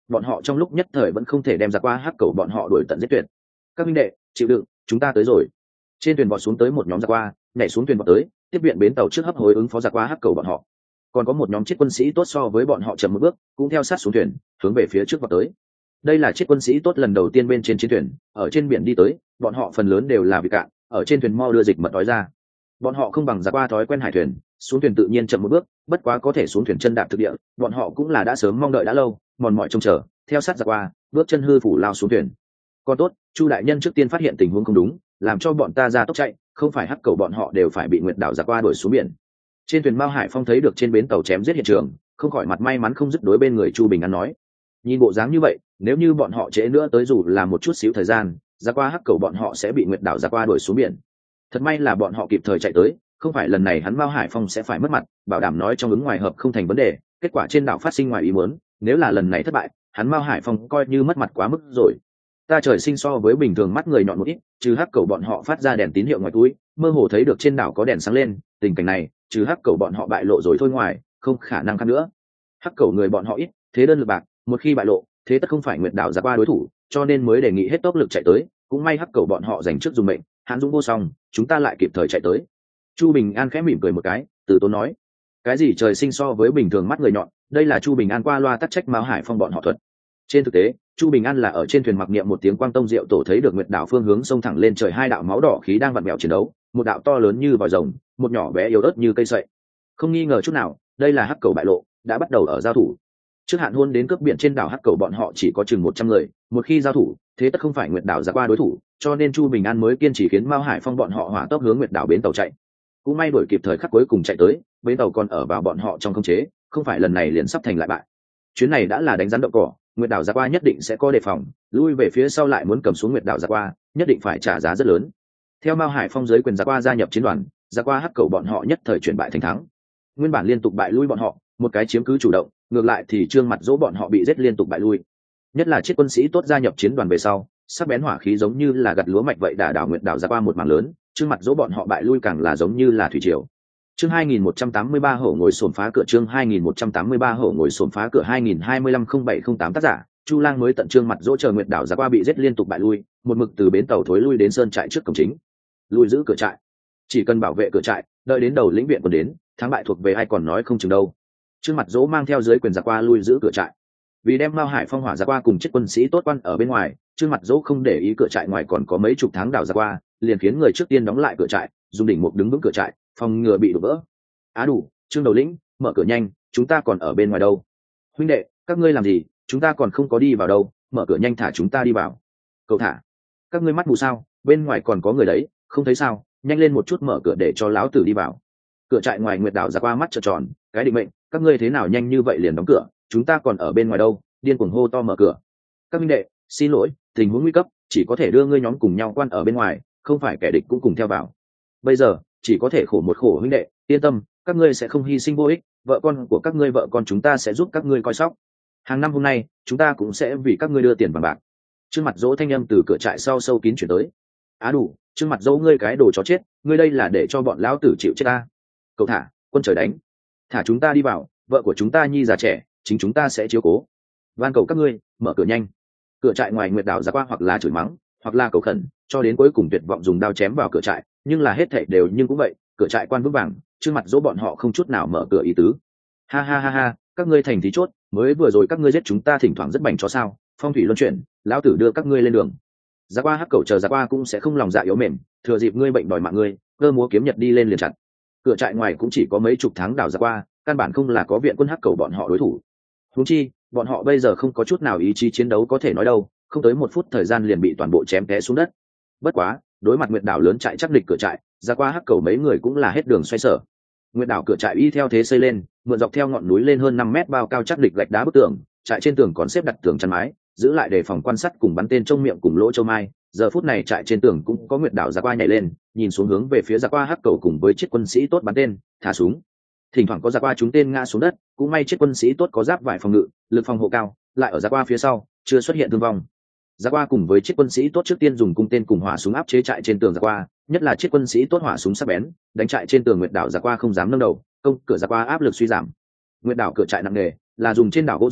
bọn họ trong lúc nhất thời vẫn không thể đem giặc qua hắc cầu bọn họ đuổi tận giết tuyệt. Các minh đệ chịu đựng, chúng ta tới rồi. Trên thuyền vọt xuống tới một nhóm giặc qua, nhảy xuống thuyền vọt tới tiếp viện bến tàu trước hấp hối ứng phó giặc qua hắc cầu bọn họ. Còn có một nhóm chiết quân sĩ tốt so với bọn họ chậm một bước, cũng theo sát xuống thuyền hướng về phía trước vọt tới. Đây là chiết quân sĩ tốt lần đầu tiên bên trên chiến thuyền, ở trên biển đi tới, bọn họ phần lớn đều là bị cạn, ở trên thuyền mau đưa dịch mật đói ra. Bọn họ không bằng giặc qua thói quen hải thuyền, xuống thuyền tự nhiên chậm một bước, bất quá có thể xuống thuyền chân đạp thực địa, bọn họ cũng là đã sớm mong đợi đã lâu, mòn mỏi trông chờ, theo sát giặc qua, bước chân hư phủ lao xuống thuyền. Còn tốt, Chu đại nhân trước tiên phát hiện tình huống không đúng, làm cho bọn ta ra tốc chạy, không phải hắc cầu bọn họ đều phải bị Nguyệt đảo giặc qua đuổi xuống biển. Trên thuyền Mao Hải Phong thấy được trên bến tàu chém giết hiện trường, không khỏi mặt may mắn không dứt đối bên người Chu Bình An nói: nhìn bộ dáng như vậy, nếu như bọn họ trễ nữa tới dù là một chút xíu thời gian, giặc qua hắc cầu bọn họ sẽ bị Nguyệt đảo giặc qua đuổi xuống biển. Thật may là bọn họ kịp thời chạy tới, không phải lần này hắn Mao Hải Phong sẽ phải mất mặt, bảo đảm nói trong ứng ngoài hợp không thành vấn đề, kết quả trên đảo phát sinh ngoài ý muốn, nếu là lần này thất bại, hắn Mao Hải Phong coi như mất mặt quá mức rồi. Ta trời sinh so với bình thường mắt người nhọn một ít, trừ hắc cầu bọn họ phát ra đèn tín hiệu ngoài túi, mơ hồ thấy được trên đảo có đèn sáng lên, tình cảnh này, trừ hắc cầu bọn họ bại lộ rồi thôi ngoài, không khả năng khác nữa. Hắc cầu người bọn họ ít, thế đơn lực bạc, một khi bại lộ, thế tất không phải Nguyệt đảo giặc qua đối thủ, cho nên mới đề nghị hết tốc lực chạy tới, cũng may hắc cầu bọn họ giành trước dùng mệnh, Hán Dũng vô song, chúng ta lại kịp thời chạy tới. Chu Bình An khẽ mỉm cười một cái, từ tốn nói: cái gì trời sinh so với bình thường mắt người nhọn, đây là Chu Bình An qua loa tắc trách Mao Hải Phong bọn họ thuật. Trên thực tế, Chu Bình An là ở trên thuyền mặc niệm một tiếng quang tông diệu tổ thấy được Nguyệt đảo phương hướng sông thẳng lên trời hai đạo máu đỏ khí đang vặn vẹo chiến đấu, một đạo to lớn như vòi rồng, một nhỏ bé yếu ớt như cây sậy. Không nghi ngờ chút nào, đây là hắc cầu bại lộ, đã bắt đầu ở giao thủ. Trước hạn hôn đến cướp biển trên đảo hắc cầu bọn họ chỉ có chừng 100 người, một khi giao thủ, thế tất không phải Nguyệt đảo giặc qua đối thủ, cho nên Chu Bình An mới kiên trì khiến Mao Hải Phong bọn họ hỏa tốc hướng Nguyệt đảo bến tàu chạy. Cũng may đuổi kịp thời khắc cuối cùng chạy tới, bến tàu còn ở vào bọn họ trong khống chế, không phải lần này liền sắp thành lại bại. Chuyến này đã là đánh rắn động cỏ, Nguyệt đảo giặc qua nhất định sẽ có đề phòng, lui về phía sau lại muốn cầm xuống Nguyệt đảo giặc qua, nhất định phải trả giá rất lớn. Theo Mao Hải Phong dưới quyền giặc qua gia nhập chiến đoàn, giặc qua hắc cầu bọn họ nhất thời chuyển bại thành thắng. Nguyên bản liên tục bại lui bọn họ, một cái chiếm cứ chủ động, ngược lại thì trương mặt dỗ bọn họ bị giết liên tục bại lui. Nhất là chiếc quân sĩ tốt gia nhập chiến đoàn về sau, sắc bén hỏa khí giống như là gặt lúa mạch vậy đả đảo Nguyệt đảo giặc qua một mảng lớn, trương mặt dỗ bọn họ bại lui càng là giống như là thủy triều. Chương 2183 hổ ngồi xổm phá cửa, chương 2183 hổ ngồi xổm phá cửa 2025-0708 tác giả, Chu Lang mới tận trương mặt dỗ chờ Nguyệt đảo giặc qua bị giết liên tục bại lui, một mực từ bến tàu thối lui đến sơn trại trước cổng chính. Lui giữ cửa trại. Chỉ cần bảo vệ cửa trại, đợi đến đầu lĩnh viện còn đến, thắng bại thuộc về ai còn nói không chừng đâu. Trương mặt dỗ mang theo dưới quyền giặc qua lui giữ cửa trại. Vì đem Mao Hải Phong hỏa giặc qua cùng chiếc quân sĩ tốt quan ở bên ngoài, Trương mặt dỗ không để ý cửa trại ngoài còn có mấy chục tháng đảo giặc qua, liền khiến người trước tiên đóng lại cửa trại, dùng đỉnh mục đứng vững cửa trại, phòng ngừa bị đổ vỡ. Á đủ, Trương đầu lĩnh, mở cửa nhanh, chúng ta còn ở bên ngoài đâu. Huynh đệ, các ngươi làm gì, chúng ta còn không có đi vào đâu, mở cửa nhanh thả chúng ta đi vào. Cậu thả. Các ngươi mắt mù sao, bên ngoài còn có người đấy, không thấy sao, nhanh lên một chút mở cửa để cho lão tử đi vào. Cửa trại ngoài Nguyệt đảo giặc qua mắt trợn tròn, cái định mệnh, các ngươi thế nào nhanh như vậy liền đóng cửa, chúng ta còn ở bên ngoài đâu, điên cuồng hô to mở cửa. Các minh đệ, xin lỗi, tình huống nguy cấp, chỉ có thể đưa ngươi nhóm cùng nhau quan ở bên ngoài, không phải kẻ địch cũng cùng theo vào. Bây giờ chỉ có thể khổ một khổ huynh đệ, yên tâm, các ngươi sẽ không hy sinh vô ích, vợ con của các ngươi vợ con chúng ta sẽ giúp các ngươi coi sóc. Hàng năm hôm nay, chúng ta cũng sẽ vì các ngươi đưa tiền bằng bạc. Trương mặt dỗ thanh âm từ cửa trại sau sâu kín chuyển tới. Á đủ, Trương mặt dỗ ngươi cái đồ chó chết, ngươi đây là để cho bọn lão tử chịu chết ta. Cậu thả, quân trời đánh. Thả chúng ta đi vào, vợ của chúng ta nhi già trẻ, chính chúng ta sẽ chiếu cố. Van cầu các ngươi, mở cửa nhanh. Cửa trại ngoài Nguyệt đảo giặc qua hoặc là chửi mắng, hoặc là cầu khẩn, cho đến cuối cùng tuyệt vọng dùng đao chém vào cửa trại, nhưng là hết thảy đều nhưng cũng vậy, cửa trại quan vững vàng, Trương mặt dỗ bọn họ không chút nào mở cửa ý tứ. Ha ha ha ha, các ngươi thành thí chốt, mới vừa rồi các ngươi giết chúng ta thỉnh thoảng rất bảnh cho sao, phong thủy luân chuyển, lão tử đưa các ngươi lên đường. Giặc qua hắc cầu chờ giặc qua cũng sẽ không lòng dạ yếu mềm, thừa dịp ngươi bệnh đòi mạng ngươi, cơ múa kiếm nhật đi lên liền chặt. Cửa trại ngoài cũng chỉ có mấy chục tháng đảo giặc qua, căn bản không là có viện quân hắc cầu bọn họ đối thủ. Huống chi, bọn họ bây giờ không có chút nào ý chí chiến đấu có thể nói đâu, không tới 1 phút thời gian liền bị toàn bộ chém té xuống đất. Bất quá, đối mặt Nguyệt đảo lớn trại chắc địch cửa trại, giặc qua hắc cầu mấy người cũng là hết đường xoay sở. Nguyệt đảo cửa trại y theo thế xây lên, mượn dọc theo ngọn núi lên hơn 5 mét bao cao chắc địch gạch đá bức tường, trại trên tường còn xếp đặt tường chắn mái, giữ lại đề phòng quan sát cùng bắn tên trong miệng cùng lỗ châu mai. Giờ phút này trại trên tường cũng có Nguyệt đảo giặc qua nhảy lên, nhìn xuống hướng về phía giặc qua hắc cầu cùng với chiếc quân sĩ tốt bắn tên, thả súng. Thỉnh thoảng có giặc qua trúng tên ngã xuống đất, cũng may chiếc quân sĩ tốt có giáp vải phòng ngự, lực phòng hộ cao, lại ở giặc qua phía sau, chưa xuất hiện thương vong. Giặc qua cùng với chiếc quân sĩ tốt trước tiên dùng cung tên cùng hỏa súng áp chế trại trên tường giặc qua, nhất là chiếc quân sĩ tốt hỏa súng sắc bén, đánh trại trên tường Nguyệt đảo giặc qua không dám nâng đầu, công cửa giặc qua áp lực suy giảm. Nguyệt đảo cửa trại nặng nề, là dùng trên đảo gỗ du,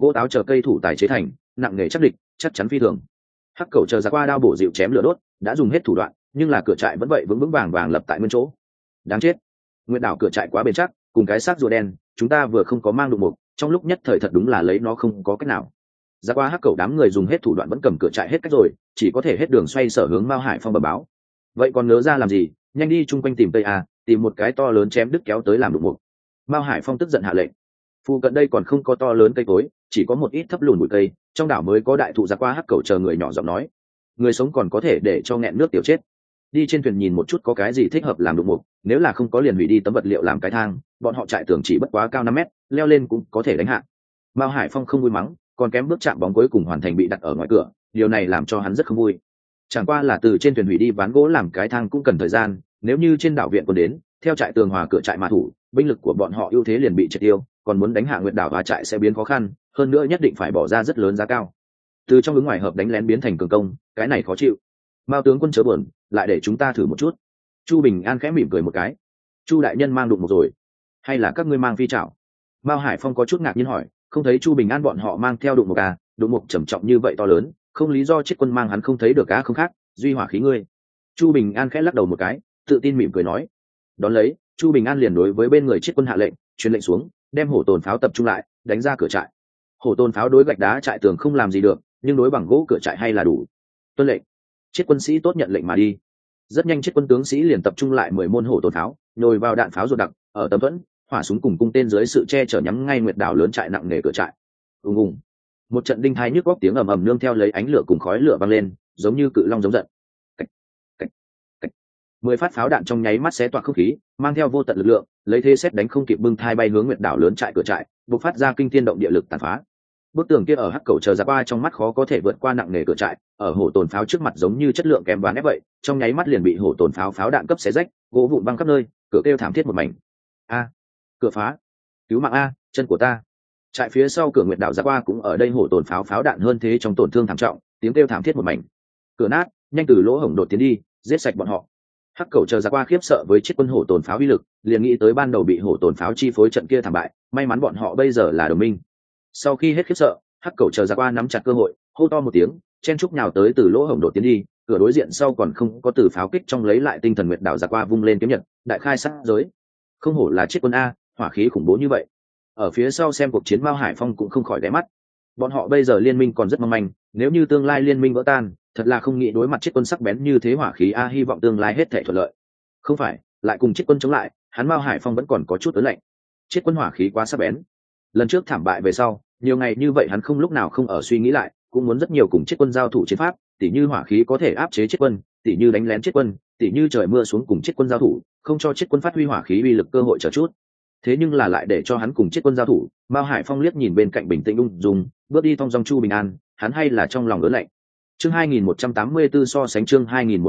gỗ táo chờ cây thủ tài chế thành, nặng nghề chắc địch, chắc chắn phi thường. Hắc Cẩu chờ giặc qua đao bổ dịu chém lửa đốt, đã dùng hết thủ đoạn, nhưng là cửa trại vẫn vậy vững vững vàng vàng lập tại nguyên chỗ. Đáng chết, Nguyệt đảo cửa trại quá bền chắc, cùng cái xác rùa đen, chúng ta vừa không có mang đụng mục, trong lúc nhất thời thật đúng là lấy nó không có cách nào. Giặc qua Hắc Cẩu đám người dùng hết thủ đoạn vẫn cầm cửa trại hết cách rồi, chỉ có thể hết đường xoay sở hướng Mao Hải Phong bẩm báo. Vậy còn nỡ ra làm gì, nhanh đi chung quanh tìm Tây A, tìm một cái to lớn chém đứt kéo tới làm đụng mục. Mao Hải Phong tức giận hạ lệnh. Phu cận đây còn không có to lớn cây cối, chỉ có một ít thấp lùn bụi cây, trong đảo mới có đại thụ. Giặc qua Hắc Cẩu chờ người nhỏ giọng nói, người sống còn có thể để cho nghẹn nước tiểu chết. Đi trên thuyền nhìn một chút có cái gì thích hợp làm đụng mục, nếu là không có liền hủy đi tấm vật liệu làm cái thang, bọn họ trại tường chỉ bất quá cao 5 mét, leo lên cũng có thể đánh hạ. Mao Hải Phong không vui mắng, còn kém bước chạm bóng cuối cùng hoàn thành bị đặt ở ngoài cửa, điều này làm cho hắn rất không vui. Chẳng qua là từ trên thuyền hủy đi ván gỗ làm cái thang cũng cần thời gian, nếu như trên đảo viện còn đến, theo trại tường hòa cửa trại mà thủ, binh lực của bọn họ ưu thế liền bị triệt tiêu, còn muốn đánh hạ Nguyệt đảo và trại sẽ biến khó khăn, hơn nữa nhất định phải bỏ ra rất lớn giá cao. Từ trong ứng ngoài hợp đánh lén biến thành cường công, cái này khó chịu. Mao tướng quân chớ buồn, lại để chúng ta thử một chút. Chu Bình An khẽ mỉm cười một cái. Chu đại nhân mang đụng một rồi, hay là các ngươi mang phi trảo? Mao Hải Phong có chút ngạc nhiên hỏi, không thấy Chu Bình An bọn họ mang theo đụng một à, đụng một trầm trọng như vậy to lớn, không lý do chiết quân mang hắn không thấy được cá không khác, duy hỏa khí ngươi. Chu Bình An khẽ lắc đầu một cái, tự tin mỉm cười nói. Đón lấy, Chu Bình An liền đối với bên người chiết quân hạ lệnh, truyền lệnh xuống, đem hổ tồn pháo tập trung lại, đánh ra cửa trại. Hổ tồn pháo đối gạch đá trại tường không làm gì được, nhưng đối bằng gỗ cửa trại hay là đủ. Tuân lệnh. Chiết quân sĩ tốt nhận lệnh mà đi. Rất nhanh chiết quân tướng sĩ liền tập trung lại 10 môn hổ tồn pháo, nhồi vào đạn pháo ruột đặc, ở tấm thuẫn, hỏa súng cùng cung tên dưới sự che chở nhắm ngay Nguyệt đảo lớn trại nặng nề cửa trại. Ùng ùng. Một trận đinh thai nhức góc tiếng ầm ầm nương theo lấy ánh lửa cùng khói lửa vang lên, giống như cự long giống giận. Cạch, cạch, cạch. 10 phát pháo đạn trong nháy mắt xé toạc không khí, mang theo vô tận lực lượng, lấy thế xét đánh không kịp bưng thai bay hướng Nguyệt đảo lớn trại cửa trại, bộc phát ra kinh thiên động địa lực tàn phá. Bức tường kia ở Hắc Cẩu chờ giặc qua trong mắt khó có thể vượt qua nặng nề cửa trại, ở hổ tồn pháo trước mặt giống như chất lượng kém ván ép vậy, trong nháy mắt liền bị hổ tồn pháo đạn cấp xé rách, gỗ vụn văng khắp nơi, cửa kêu thảm thiết một mảnh. A, cửa phá, cứu mạng a, chân của ta. Trại phía sau cửa Nguyệt đảo giặc qua cũng ở đây hổ tồn pháo đạn hơn thế trong tổn thương thảm trọng, tiếng kêu thảm thiết một mảnh. Cửa nát, nhanh từ lỗ hổng đột tiến đi, giết sạch bọn họ. Hắc Cẩu chờ giặc qua khiếp sợ với chiếc quân hổ tồn pháo uy lực, liền nghĩ tới ban đầu bị hổ tồn pháo chi phối trận kia thảm bại, may mắn bọn họ bây giờ là đồng minh. Sau khi hết khiếp sợ, Hắc Cẩu chờ giặc qua nắm chặt cơ hội, hô to một tiếng, chen trúc nhào tới từ lỗ hổng đột tiến đi, cửa đối diện sau còn không có từ pháo kích trong lấy lại tinh thần. Nguyệt đảo giặc qua vung lên kiếm nhật, đại khai sát giới. Không hổ là chiếc quân a, hỏa khí khủng bố như vậy. Ở phía sau xem cuộc chiến Mao Hải Phong cũng không khỏi ghé mắt. Bọn họ bây giờ liên minh còn rất mong manh, nếu như tương lai liên minh vỡ tan, thật là không nghĩ đối mặt chiếc quân sắc bén như thế hỏa khí a, hy vọng tương lai hết thảy thuận lợi. Không phải, lại cùng chiếc quân chống lại, hắn Mao Hải Phong vẫn còn có chút ớn lạnh. Chiếc quân hỏa khí quá sắc bén. Lần trước thảm bại về sau, nhiều ngày như vậy hắn không lúc nào không ở suy nghĩ lại, cũng muốn rất nhiều cùng chiếc quân giao thủ chiến pháp, tỉ như hỏa khí có thể áp chế chiếc quân, tỉ như đánh lén chiếc quân, tỉ như trời mưa xuống cùng chiếc quân giao thủ, không cho chiếc quân phát huy hỏa khí uy lực cơ hội chờ chút. Thế nhưng là lại để cho hắn cùng chiếc quân giao thủ, Mao Hải Phong liếc nhìn bên cạnh bình tĩnh ung dung, bước đi thong dong Chu Bình An, hắn hay là trong lòng ớn lạnh. Chương 2184 so sánh chương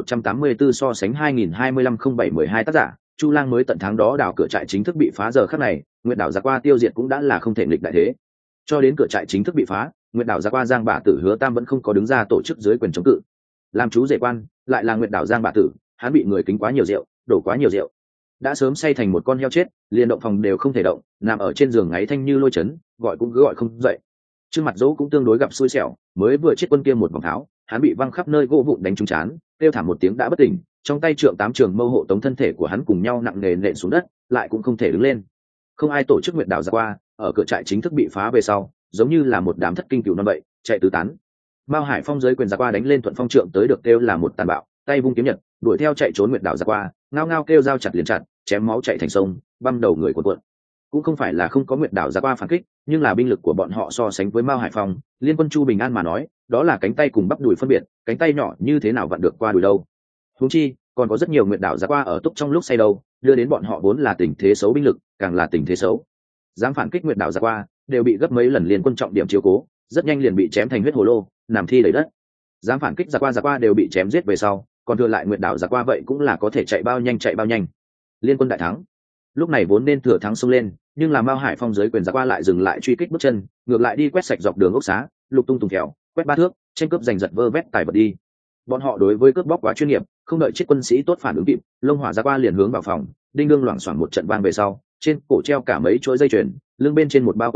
2184 so sánh 2025-07-12 tác giả, Chu Lang mới tận tháng đó đảo cửa trại chính thức bị phá giờ khắc này, Nguyệt đảo giặc qua tiêu diệt cũng đã là không thể nghịch đại thế. Cho đến cửa trại chính thức bị phá, Nguyệt đảo giặc qua Giang Bá Tử Hứa Tam vẫn không có đứng ra tổ chức dưới quyền chống cự. Làm chú rể quan, lại là Nguyệt đảo Giang Bá Tử, hắn bị người kính quá nhiều rượu, đổ quá nhiều rượu, đã sớm say thành một con heo chết, liền động phòng đều không thể động, nằm ở trên giường ngáy thanh như lôi chấn, gọi cũng cứ gọi không dậy. Trương Mặt Dỗ cũng tương đối gặp xui xẻo, mới vừa chết quân kia một vòng tháo, hắn bị văng khắp nơi gỗ vụn đánh trúng chán, kêu thảm một tiếng đã bất tỉnh, trong tay trượng 8 trường mâu hộ tống thân thể của hắn cùng nhau nặng nề nện xuống đất, lại cũng không thể đứng lên. Không ai tổ chức Nguyệt đảo giặc qua, ở cửa trại chính thức bị phá về sau, giống như là một đám thất kinh cừu non vậy, chạy tứ tán. Mao Hải Phong dưới quyền giặc qua đánh lên Thuận Phong trượng tới được kêu là một tàn bạo, tay vung kiếm nhật, đuổi theo chạy trốn Nguyệt đảo giặc qua, ngao ngao kêu dao chặt liền chặt, chém máu chạy thành sông, băm đầu người cuộn cuộn. Cũng không phải là không có Nguyệt đảo giặc qua phản kích, nhưng là binh lực của bọn họ so sánh với Mao Hải Phong, liên quân Chu Bình An mà nói, đó là cánh tay cùng bắp đùi phân biệt, cánh tay nhỏ như thế nào vặn được qua đùi đâu. Huống chi, còn có rất nhiều Nguyệt đảo giặc qua ở túc trong lúc say đâu, đưa đến bọn họ vốn là tình thế xấu binh lực, càng là tình thế xấu. Dám phản kích Nguyệt đảo giặc qua, đều bị gấp mấy lần liên quân trọng điểm chiếu cố, rất nhanh liền bị chém thành huyết hồ lô, nằm thi đầy đất. Dám phản kích giặc qua đều bị chém giết về sau, còn thừa lại Nguyệt đảo giặc qua vậy cũng là có thể chạy bao nhanh. Liên quân đại thắng. Lúc này vốn nên thừa thắng xông lên, nhưng là Mao Hải Phong dưới quyền giặc qua lại dừng lại truy kích bước chân, ngược lại đi quét sạch dọc đường ốc xá, lục tung tùng khéo, quét 3 thước, tranh cướp giành giật vơ vét tài vật đi. Bọn họ đối với cướp bóc quá chuyên nghiệp, không đợi chiếc quân sĩ tốt phản ứng kịp, lông hỏa giặc qua liền hướng vào phòng, đinh đương loảng xoảng một trận vang về sau, trên cổ treo cả mấy chuỗi dây chuyền, lưng bên trên một bao quần áo,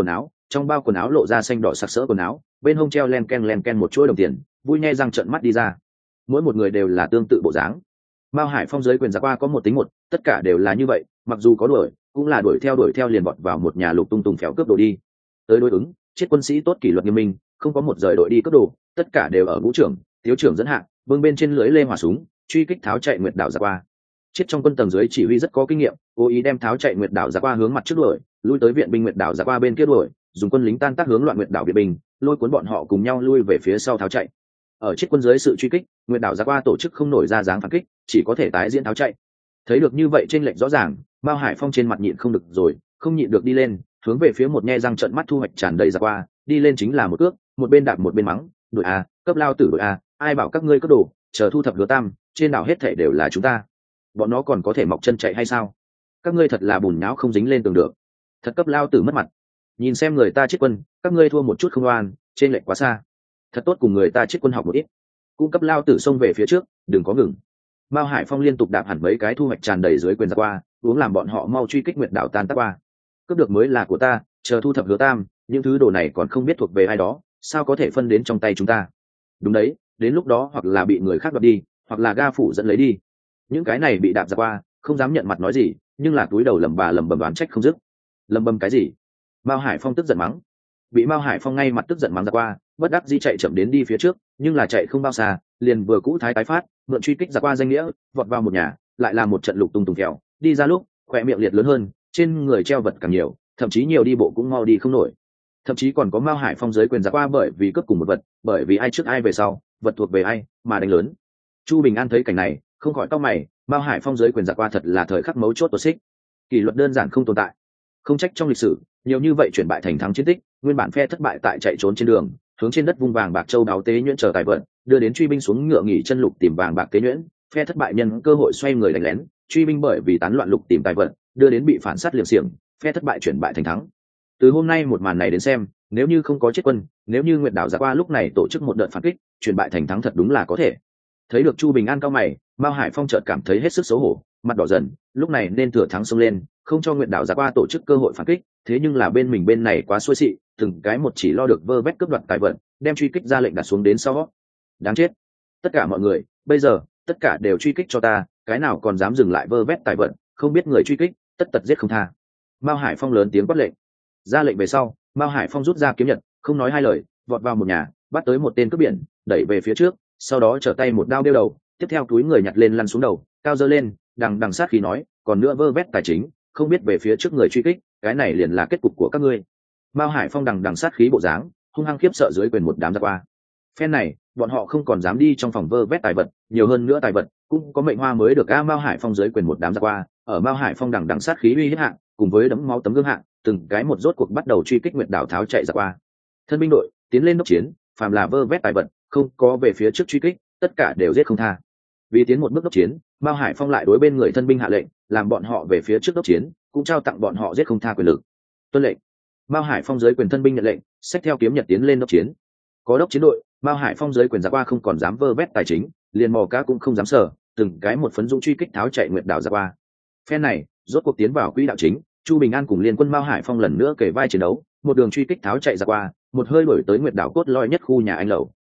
trong bao quần áo lộ ra xanh đỏ sặc sỡ quần áo, bên hông treo len ken một chuỗi đồng tiền, vui nghe răng trợn mắt đi ra. Mỗi một người đều là tương tự bộ dáng. Mao Hải Phong giới quyền giặc qua có một tính một, tất cả đều là như vậy, mặc dù có đuổi, cũng là đuổi theo liền vọt vào một nhà lục tung tùng phèo cướp đồ đi. Tới đối ứng, chết quân sĩ tốt kỷ luật nghiêm minh, không có một rời đội đi cướp đồ, tất cả đều ở ngũ trưởng, thiếu trưởng dẫn hạng, vương bên trên lưới lê hỏa súng, truy kích tháo chạy nguyệt đảo giặc qua. Chết trong quân tầng dưới chỉ huy rất có kinh nghiệm, cố ý đem tháo chạy nguyệt đảo giặc qua hướng mặt trước đuổi, lui tới viện binh nguyệt đảo giặc qua bên kia đuổi, dùng quân lính tan tác hướng loạn nguyệt đảo viện binh, lôi cuốn bọn họ cùng nhau lui về phía sau tháo chạy. Ở chết quân dưới sự truy kích, nguyệt đảo giặc qua tổ chức không nổi ra dáng phản kích, chỉ có thể tái diễn tháo chạy. Thấy được như vậy trên lệnh rõ ràng, Mao Hải Phong trên mặt nhịn không được rồi, không nhịn được đi lên, hướng về phía một nhe răng trận mắt thu hoạch tràn đầy giặc qua, đi lên chính là một cước, một bên đạp một bên mắng, đội a, cấp lao tử đội a, ai bảo các ngươi cướp đồ, chờ thu thập lúa tam, trên đảo hết thảy đều là chúng ta, bọn nó còn có thể mọc chân chạy hay sao? Các ngươi thật là bùn nhão không dính lên tường được, thật cấp lao tử mất mặt. Nhìn xem người ta chết quân, các ngươi thua một chút không oan, trên lệnh quá xa, thật tốt cùng người ta chết quân học một ít, cung cấp lao tử xông về phía trước, đừng có ngừng. Mao Hải Phong liên tục đạp hẳn mấy cái thu hoạch tràn đầy dưới quyền giặc qua, uống làm bọn họ mau truy kích nguyệt đảo tan tác qua. Cướp được mới là của ta, chờ thu thập hứa tam, những thứ đồ này còn không biết thuộc về ai đó, sao có thể phân đến trong tay chúng ta? Đúng đấy, đến lúc đó hoặc là bị người khác đoạt đi, hoặc là ga phủ dẫn lấy đi. Những cái này bị đạp giặc qua, không dám nhận mặt nói gì, nhưng là túi đầu lẩm bẩm đoán trách không dứt. Lẩm bẩm cái gì? Mao Hải Phong tức giận mắng. Bị Mao Hải Phong ngay mặt tức giận mắng giặc qua, bất đắc dĩ chạy chậm đến đi phía trước, nhưng là chạy không bao xa, liền vừa cũ thái tái phát, mượn truy kích giặc qua danh nghĩa, vọt vào một nhà, lại là một trận lục tung tùng kẹo, đi ra lúc, khỏe miệng liệt lớn hơn, trên người treo vật càng nhiều, thậm chí nhiều đi bộ cũng mau đi không nổi. Thậm chí còn có Mao Hải Phong giới quyền giặc qua bởi vì cướp cùng một vật, bởi vì ai trước ai về sau, vật thuộc về ai, mà đánh lớn. Chu Bình An thấy cảnh này, không khỏi cau mày, Mao Hải Phong giới quyền giặc qua thật là thời khắc mấu chốt tuột xích. Kỷ luật đơn giản không tồn tại. Không trách trong lịch sử, nhiều như vậy chuyển bại thành thắng chiến tích, nguyên bản phe thất bại tại chạy trốn trên đường, hướng trên đất vung vàng bạc châu đáo tế nhuyễn chờ tài vận, đưa đến truy binh xuống ngựa nghỉ chân lục tìm vàng bạc tế nhuyễn, phe thất bại nhân cơ hội xoay người đánh lén, truy binh bởi vì tán loạn lục tìm tài vận, đưa đến bị phản sát liều xiềng, phe thất bại chuyển bại thành thắng. Từ hôm nay một màn này đến xem, nếu như không có chết quân, nếu như Nguyệt đảo giặc qua lúc này tổ chức một đợt phản kích, chuyển bại thành thắng thật đúng là có thể. Thấy được Chu Bình An cao mày, Mao Hải Phong chợt cảm thấy hết sức xấu hổ, mặt đỏ dần, lúc này nên thừa thắng xông lên, không cho Nguyệt đảo giặc qua tổ chức cơ hội phản kích, thế nhưng là bên mình bên này quá xuôi xị, từng cái một chỉ lo được vơ vét cướp đoạt tài vận, đem truy kích ra lệnh đặt xuống đến sau. Đáng chết! Tất cả mọi người, bây giờ, tất cả đều truy kích cho ta, cái nào còn dám dừng lại vơ vét tài vận, không biết người truy kích, tất tật giết không tha. Mao Hải Phong lớn tiếng quát lệnh. Ra lệnh về sau, Mao Hải Phong rút ra kiếm nhật, không nói hai lời, vọt vào một nhà, bắt tới một tên cướp biển, đẩy về phía trước, sau đó trở tay một đao đeo đầu, tiếp theo túi người nhặt lên lăn xuống đầu, cao dơ lên, đằng sát khí nói, còn nữa vơ vét tài chính, không biết về phía trước người truy kích, cái này liền là kết cục của các ngươi. Mao Hải Phong đằng sát khí bộ dáng, hung hăng khiếp sợ dưới quyền một đám giặc qua. Phen này, bọn họ không còn dám đi trong phòng vơ vét tài vật, nhiều hơn nữa tài vật, cũng có mệnh hoa mới được a. Mao Hải Phong dưới quyền một đám giặc qua, ở Mao Hải Phong đằng sát khí uy hiếp hạng, cùng với đấm máu tấm gương hạng, từng cái một rốt cuộc bắt đầu truy kích Nguyệt đảo tháo chạy giặc qua. Thân binh đội tiến lên đốc chiến, phàm là vơ vét tài vật, không có về phía trước truy kích, tất cả đều giết không tha. Vì tiến một bước đốc chiến, Mao Hải Phong lại đối bên người thân binh hạ lệnh, làm bọn họ về phía trước đốc chiến, cũng trao tặng bọn họ giết không tha quyền lực. Tuân lệnh. Mao Hải Phong dưới quyền thân binh nhận lệnh, xách theo kiếm nhật tiến lên đốc chiến. Có đốc chiến đội, Mao Hải Phong dưới quyền giặc qua không còn dám vơ vét tài chính, liền mò cá cũng không dám sở, từng cái một phấn dũng truy kích tháo chạy Nguyệt đảo giặc qua. Phen này, rốt cuộc tiến vào quỹ đạo chính, Chu Bình An cùng liên quân Mao Hải Phong lần nữa kể vai chiến đấu, một đường truy kích tháo chạy giặc qua, một hơi đuổi tới Nguyệt đảo cốt lõi nhất khu nhà anh lầu.